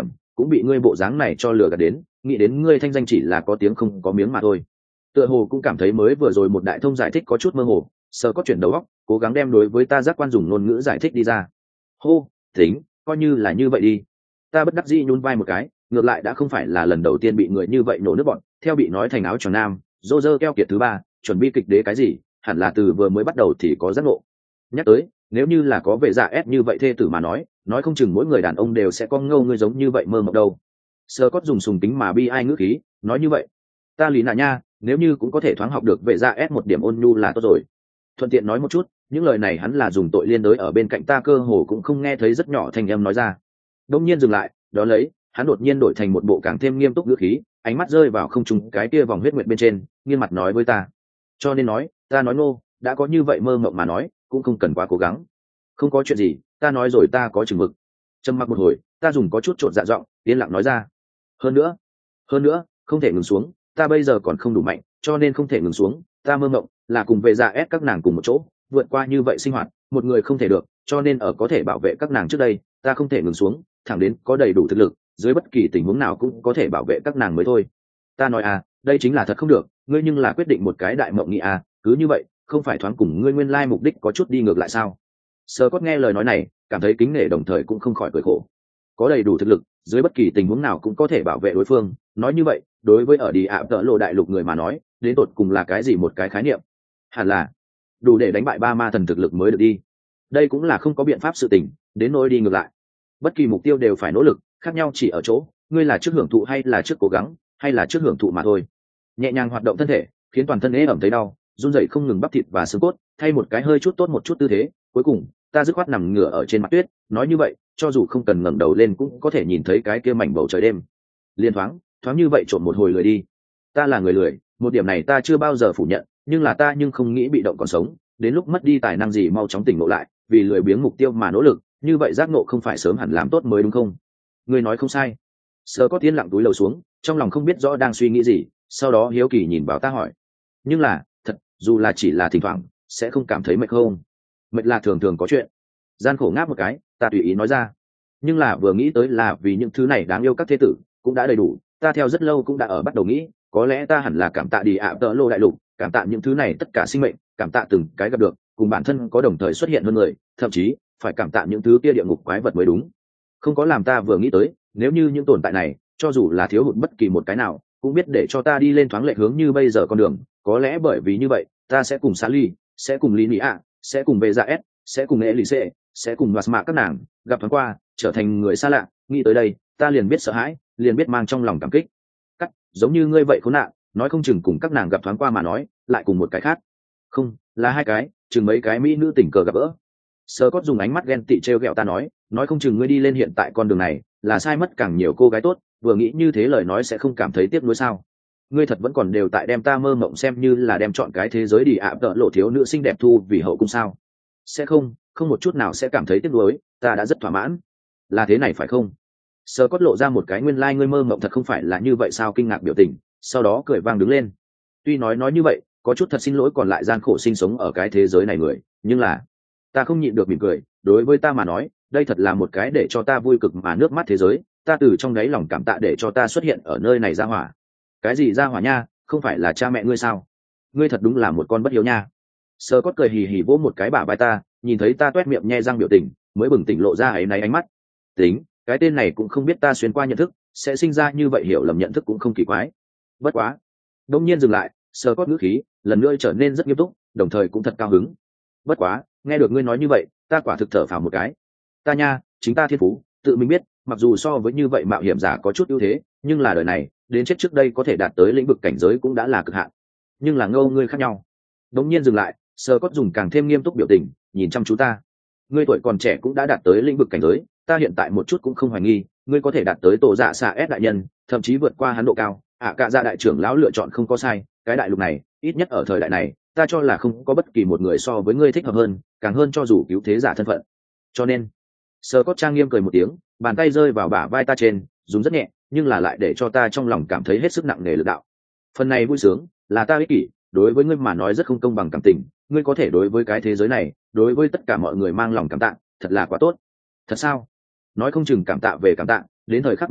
[SPEAKER 1] cũng bị ngươi bộ dáng này cho lừa gạt đến, nghĩ đến ngươi thanh danh chỉ là có tiếng không có miếng mà thôi. Tựa hồ cũng cảm thấy mới vừa rồi một đại thông giải thích có chút mơ hồ, sờ có chuyển đầu óc, cố gắng đem đối với ta giác quan dùng ngôn ngữ giải thích đi ra. Hô, tính, coi như là như vậy đi. Ta bất đắc dĩ nhún vai một cái, ngược lại đã không phải là lần đầu tiên bị người như vậy nổ nước bọn, theo bị nói thành áo choàng nam, rô rơ keo kiệt thứ ba, chuẩn bị kịch đế cái gì, hẳn là từ vừa mới bắt đầu thì có giác ngộ. Nhắc tới, nếu như là có vệ dạ ép như vậy thê tử mà nói không chừng mỗi người đàn ông đều sẽ có ngâu ngươi giống như vậy mơ mộng đâu. Sơ cốt dùng sùng tính mà bi ai ngữ khí, nói như vậy. Ta lý nạ nha, nếu như cũng có thể thoáng học được vệ dạ ép một điểm ôn nhu là tốt rồi. Thuận tiện nói một chút, những lời này hắn là dùng tội liên đới ở bên cạnh ta cơ hồ cũng không nghe thấy rất nhỏ thanh âm nói ra. Đông nhiên dừng lại, đó lấy, hắn đột nhiên đổi thành một bộ càng thêm nghiêm túc ngữ khí, ánh mắt rơi vào không trung cái kia vòng huyết nguyệt bên trên, nghiêng mặt nói với ta. Cho nên nói, ta nói ngô, đã có như vậy mơ mộng mà nói, cũng không cần quá cố gắng. Không có chuyện gì, ta nói rồi ta có chừng mực. Trầm mặc một hồi, ta dùng có chút trộn dạ giọng, yên lặng nói ra. Hơn nữa, không thể ngừng xuống, ta bây giờ còn không đủ mạnh, cho nên không thể ngừng xuống. Ta mơ mộng là cùng về dạ ép các nàng cùng một chỗ, vượt qua như vậy sinh hoạt, một người không thể được, cho nên ở có thể bảo vệ các nàng trước đây, ta không thể ngừng xuống, thẳng đến có đầy đủ thực lực, dưới bất kỳ tình huống nào cũng có thể bảo vệ các nàng mới thôi. Ta nói à, đây chính là thật không được, ngươi nhưng là quyết định một cái đại mộng nghị à, cứ như vậy, không phải thoáng cùng ngươi nguyên lai mục đích có chút đi ngược lại sao? Sơ cốt nghe lời nói này, cảm thấy kính nể đồng thời cũng không khỏi cười khổ. Có đầy đủ thực lực, dưới bất kỳ tình huống nào cũng có thể bảo vệ đối phương, nói như vậy, đối với ở đi ạ tợ lộ đại lục người mà nói, đến tột cùng là cái gì một cái khái niệm? Hẳn là đủ để đánh bại ba ma thần thực lực mới được đi. Đây cũng là không có biện pháp sự tình, đến nỗi đi ngược lại. Bất kỳ mục tiêu đều phải nỗ lực, khác nhau chỉ ở chỗ, ngươi là trước hưởng thụ hay là trước cố gắng, hay là trước hưởng thụ mà thôi. Nhẹ nhàng hoạt động thân thể, khiến toàn thân ế ẩm thấy đau, run rẩy không ngừng bắp thịt và xương cốt, thay một cái hơi chút tốt một chút tư thế, cuối cùng, ta dứt khoát nằm ngửa ở trên mặt tuyết, nói như vậy, cho dù không cần ngẩng đầu lên cũng có thể nhìn thấy cái kia mảnh bầu trời đêm. Liên thoáng như vậy trộn một hồi lười đi. Ta là người lười, một điểm này ta chưa bao giờ phủ nhận, nhưng là ta nhưng không nghĩ bị động còn sống, đến lúc mất đi tài năng gì mau chóng tỉnh ngộ lại, vì lười biếng mục tiêu mà nỗ lực, như vậy giác ngộ không phải sớm hẳn làm tốt mới đúng không? Ngươi nói không sai. Sơ có tiên lặng túi lầu xuống, trong lòng không biết rõ đang suy nghĩ gì, sau đó hiếu kỳ nhìn vào ta hỏi. Nhưng là, thật, dù là chỉ là thỉnh thoảng, sẽ không cảm thấy mệt không? Mệt là thường thường có chuyện. Gian khổ ngáp một cái, ta tùy ý nói ra. Nhưng là vừa nghĩ tới là vì những thứ này đáng yêu các thế tử, cũng đã đầy đủ, ta theo rất lâu cũng đã ở bắt đầu nghĩ, có lẽ ta hẳn là cảm tạ đi ạ tợ lô đại lục, cảm tạ những thứ này tất cả sinh mệnh, cảm tạ từng cái gặp được, cùng bản thân có đồng thời xuất hiện hơn người, thậm chí phải cảm tạ những thứ kia địa ngục quái vật mới đúng. Không có làm ta vừa nghĩ tới, nếu như những tồn tại này, cho dù là thiếu hụt bất kỳ một cái nào, cũng biết để cho ta đi lên thoáng lệch hướng như bây giờ con đường, có lẽ bởi vì như vậy, ta sẽ cùng Sally, sẽ cùng Lý Mỹ ạ, sẽ cùng Beza S, sẽ cùng Elise, sẽ cùng Masma các nàng, gặp thoáng qua, trở thành người xa lạ, nghĩ tới đây, ta liền biết sợ hãi, liền biết mang trong lòng cảm kích. Cắt, giống như ngươi vậy khốn nạn, nói không chừng cùng các nàng gặp thoáng qua mà nói, lại cùng một cái khác. Không, là hai cái, chừng mấy cái mỹ nữ tình cờ gặp gỡ. Sơ Cốt dùng ánh mắt ghen tị trêu ghẹo ta nói không chừng ngươi đi lên hiện tại con đường này, là sai mất càng nhiều cô gái tốt, vừa nghĩ như thế lời nói sẽ không cảm thấy tiếc nuối sao? Ngươi thật vẫn còn đều tại đem ta mơ mộng xem như là đem chọn cái thế giới đi ạ tợ lộ thiếu nữ xinh đẹp thu vì hậu cung sao? Sẽ không một chút nào sẽ cảm thấy tiếc nuối, ta đã rất thỏa mãn. Là thế này phải không? Sơ Cốt lộ ra một cái nguyên lai ngươi mơ mộng thật không phải là như vậy sao kinh ngạc biểu tình, sau đó cười vang đứng lên. Tuy nói như vậy, có chút thật xin lỗi còn lại gian khổ sinh sống ở cái thế giới này người, nhưng là ta không nhịn được mỉm cười, đối với ta mà nói, đây thật là một cái để cho ta vui cực mà nước mắt thế giới, ta từ trong đáy lòng cảm tạ để cho ta xuất hiện ở nơi này ra hỏa. Cái gì ra hỏa nha, không phải là cha mẹ ngươi sao? Ngươi thật đúng là một con bất hiếu nha. Sơ Cốt cười hì hì vỗ một cái bả vai ta, nhìn thấy ta toét miệng nhe răng biểu tình, mới bừng tỉnh lộ ra ấy náy ánh mắt. Tính, cái tên này cũng không biết ta xuyên qua nhận thức, sẽ sinh ra như vậy hiểu lầm nhận thức cũng không kỳ quái. Bất quá, đông nhiên dừng lại, Sơ Cốt ngữ khí lần nữa trở nên rất nghiêm túc, đồng thời cũng thật cao hứng. Bất quá, nghe được ngươi nói như vậy, ta quả thực thở phào một cái. Ta nha, chính ta thiên phú, tự mình biết, mặc dù so với như vậy mạo hiểm giả có chút ưu thế, nhưng là đời này, đến chết trước đây có thể đạt tới lĩnh vực cảnh giới cũng đã là cực hạn. Nhưng là ngâu ngươi khác nhau. Đống nhiên dừng lại, Sơ Cốt dùng càng thêm nghiêm túc biểu tình, nhìn chăm chú ta. Ngươi tuổi còn trẻ cũng đã đạt tới lĩnh vực cảnh giới, ta hiện tại một chút cũng không hoài nghi, ngươi có thể đạt tới tổ dạ xạ S đại nhân, thậm chí vượt qua hắn độ cao. Cả gia đại trưởng lão lựa chọn không có sai, cái đại lục này, ít nhất ở thời đại này, ta cho là không có bất kỳ một người so với ngươi thích hợp hơn, càng hơn cho dù cứu thế giả thân phận. Cho nên, Sơ Cốt trang nghiêm cười một tiếng, bàn tay rơi vào bả vai ta trên, dùng rất nhẹ, nhưng là lại để cho ta trong lòng cảm thấy hết sức nặng nề lực đạo. Phần này vui sướng, là ta ích kỷ, đối với ngươi mà nói rất không công bằng cảm tình, ngươi có thể đối với cái thế giới này, đối với tất cả mọi người mang lòng cảm tạ, thật là quá tốt. Thật sao? Nói không chừng cảm tạ về cảm tạ, đến thời khắc mấu chốt,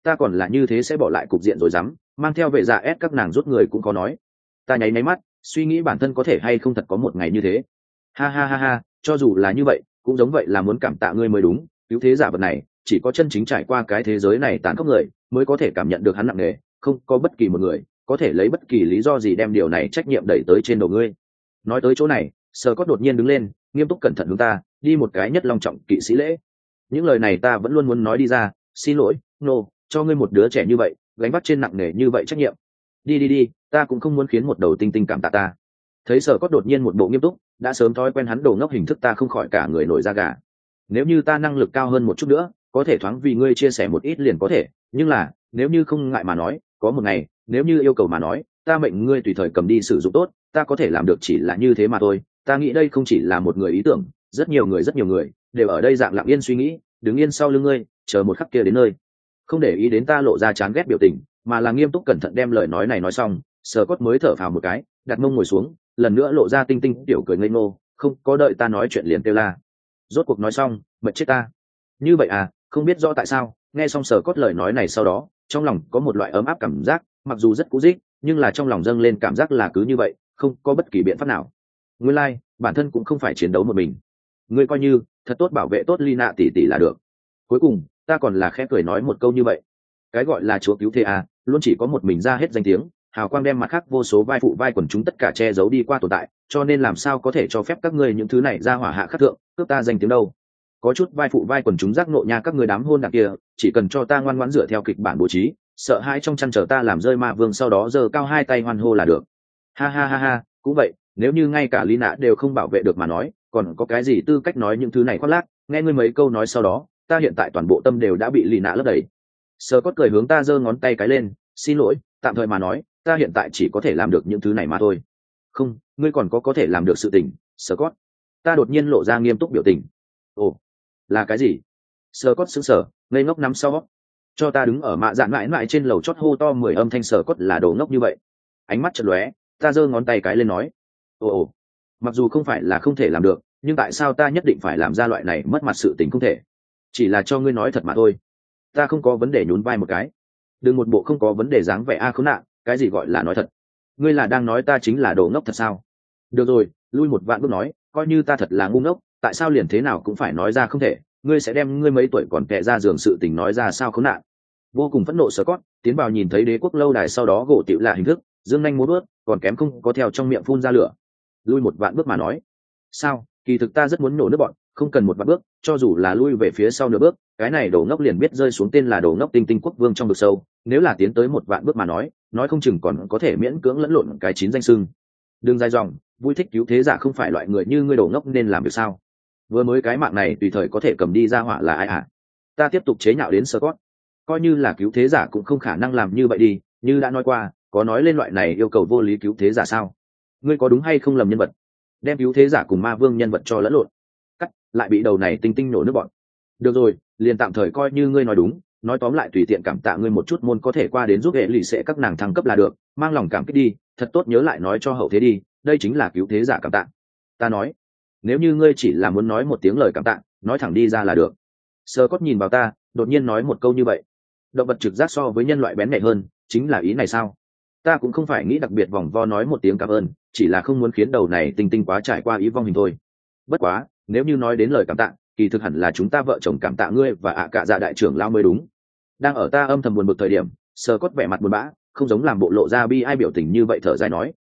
[SPEAKER 1] ta còn là như thế sẽ bỏ lại cục diện rồi dám mang theo vệ dạ ép các nàng rút người cũng có nói. Ta nháy máy mắt suy nghĩ bản thân có thể hay không thật có một ngày như thế. Ha ha ha ha, cho dù là như vậy cũng giống vậy là muốn cảm tạ ngươi mới đúng. Cứu thế giả vật này chỉ có chân chính trải qua cái thế giới này tàn khốc người mới có thể cảm nhận được hắn nặng nề, không có bất kỳ một người có thể lấy bất kỳ lý do gì đem điều này trách nhiệm đẩy tới trên đầu ngươi. Nói tới chỗ này, Sơ Cốt đột nhiên đứng lên, nghiêm túc cẩn thận hướng ta đi một cái nhất long trọng kỵ sĩ lễ. Những lời này ta vẫn luôn muốn nói đi ra, xin lỗi, nô, cho ngươi một đứa trẻ như vậy gánh vác trên nặng nề như vậy trách nhiệm. Đi, ta cũng không muốn khiến một đầu tinh tinh cảm tạ ta. Thấy Sơ Cốt đột nhiên một bộ nghiêm túc, đã sớm thói quen hắn đồ ngốc hình thức, ta không khỏi cả người nổi da gà. Nếu như ta năng lực cao hơn một chút nữa, có thể thoáng vì ngươi chia sẻ một ít liền có thể, nhưng là nếu như không ngại mà nói, có một ngày nếu như yêu cầu mà nói, ta mệnh ngươi tùy thời cầm đi sử dụng tốt, ta có thể làm được chỉ là như thế mà thôi. Ta nghĩ đây không chỉ là một người ý tưởng, rất nhiều người đều ở đây dạng lặng yên suy nghĩ, đứng yên sau lưng ngươi, chờ một khắc kia đến nơi. Không để ý đến ta lộ ra chán ghét biểu tình, mà là nghiêm túc cẩn thận đem lời nói này nói xong, Sơ Cốt mới thở phào một cái, đặt mông ngồi xuống, lần nữa lộ ra tinh tinh tiểu cười ngây ngô, không có đợi ta nói chuyện liền kêu la. Rốt cuộc nói xong, mệt chết ta. Như vậy à, không biết rõ tại sao, nghe xong Sơ Cốt lời nói này sau đó, trong lòng có một loại ấm áp cảm giác, mặc dù rất cũ rích, nhưng là trong lòng dâng lên cảm giác là cứ như vậy, không có bất kỳ biện pháp nào. Nguyên lai, bản thân cũng không phải chiến đấu một mình. Ngươi coi như thật tốt bảo vệ tốt Lina tỷ tỷ là được. Cuối cùng, ta còn là khẽ cười nói một câu như vậy. Cái gọi là chúa cứu thế à, luôn chỉ có một mình ra hết danh tiếng, hào quang đem mặt khác vô số vai phụ vai quần chúng tất cả che giấu đi qua tồn tại, cho nên làm sao có thể cho phép các ngươi những thứ này ra hỏa hạ khắc thượng, cướp ta danh tiếng đâu. Có chút vai phụ vai quần chúng giác nộ nha, các ngươi đám hôn đảng kia, chỉ cần cho ta ngoan ngoãn dựa theo kịch bản bố trí, sợ hãi trong chăn trở ta làm rơi ma vương, sau đó giơ cao hai tay hoan hô là được. Ha ha ha ha, cũng vậy, nếu như ngay cả Lina đều không bảo vệ được mà nói, còn có cái gì tư cách nói những thứ này khoác lác. Nghe ngươi mấy câu nói sau đó, ta hiện tại toàn bộ tâm đều đã bị Lina lấp đầy. Sơ Cốt cười hướng ta giơ ngón tay cái lên, xin lỗi, tạm thời mà nói, ta hiện tại chỉ có thể làm được những thứ này mà thôi. Không, ngươi còn có thể làm được sự tình, Sơ Cốt. Ta đột nhiên lộ ra nghiêm túc biểu tình. Ồ, là cái gì? Sơ Cốt sững sờ, ngây ngốc nắm sau. Cho ta đứng ở mạ dạn mãi mãi trên lầu chót hô to 10 âm thanh. Sơ Cốt là đồ ngốc như vậy. Ánh mắt chợt lóe, ta giơ ngón tay cái lên nói. Ồ, mặc dù không phải là không thể làm được, nhưng tại sao ta nhất định phải làm ra loại này mất mặt sự tình không thể? Chỉ là cho ngươi nói thật mà thôi. Ta không có vấn đề, nhún vai một cái. Đừng một bộ không có vấn đề dáng vẻ a khốn nạn, cái gì gọi là nói thật? Ngươi là đang nói ta chính là đồ ngốc thật sao? Được rồi, lui một vạn bước nói, coi như ta thật là ngu ngốc, tại sao liền thế nào cũng phải nói ra không thể? Ngươi sẽ đem ngươi mấy tuổi còn kệ ra giường sự tình nói ra sao khốn nạn? Vô cùng phẫn nộ Sơ Cốt tiến vào nhìn thấy đế quốc lâu đài sau đó gỗ tiểu là hình thức, dương nhanh múa bước, còn kém không có theo trong miệng phun ra lửa. Lui một vạn bước mà nói, sao? Kỳ thực ta rất muốn nổ nước bọn, không cần một vạn bước, cho dù là lui về phía sau nửa bước, cái này đồ ngốc liền biết rơi xuống tên là đồ ngốc tinh tinh quốc vương trong vực sâu. Nếu là tiến tới một vạn bước mà nói không chừng còn có thể miễn cưỡng lẫn lộn cái 9 danh xưng. Đừng dài dòng, vui thích cứu thế giả không phải loại người như ngươi đồ ngốc nên làm việc sao? Vừa mới cái mạng này tùy thời có thể cầm đi ra hỏa là ai à? Ta tiếp tục chế nhạo đến Sơ Cốt. Coi như là cứu thế giả cũng không khả năng làm như vậy đi, như đã nói qua, có nói lên loại này yêu cầu vô lý cứu thế giả sao? Ngươi có đúng hay không lầm nhân vật, đem cứu thế giả cùng ma vương nhân vật cho lẫn lộn, cắt lại bị đầu này tinh tinh nổ nước bọn. Được rồi, liền tạm thời coi như ngươi nói đúng, nói tóm lại tùy tiện cảm tạ ngươi một chút môn có thể qua đến giúp hệ lụy sẽ các nàng thăng cấp là được, mang lòng cảm kích đi, thật tốt nhớ lại nói cho hậu thế đi, đây chính là cứu thế giả cảm tạ. Ta nói, nếu như ngươi chỉ là muốn nói một tiếng lời cảm tạ, nói thẳng đi ra là được. Sơ Cốt nhìn vào ta, đột nhiên nói một câu như vậy. Động vật trực giác so với nhân loại bén nhạy hơn, chính là ý này sao? Ta cũng không phải nghĩ đặc biệt vòng vo nói một tiếng cảm ơn, chỉ là không muốn khiến đầu này tinh tinh quá trải qua ý vong hình thôi. Bất quá, nếu như nói đến lời cảm tạ, kỳ thực hẳn là chúng ta vợ chồng cảm tạ ngươi và ạ cả dạ đại trưởng lao mới đúng. Đang ở ta âm thầm buồn bực thời điểm, Sơ Cốt vẻ mặt buồn bã, không giống làm bộ lộ ra bi ai biểu tình như vậy, thở dài nói,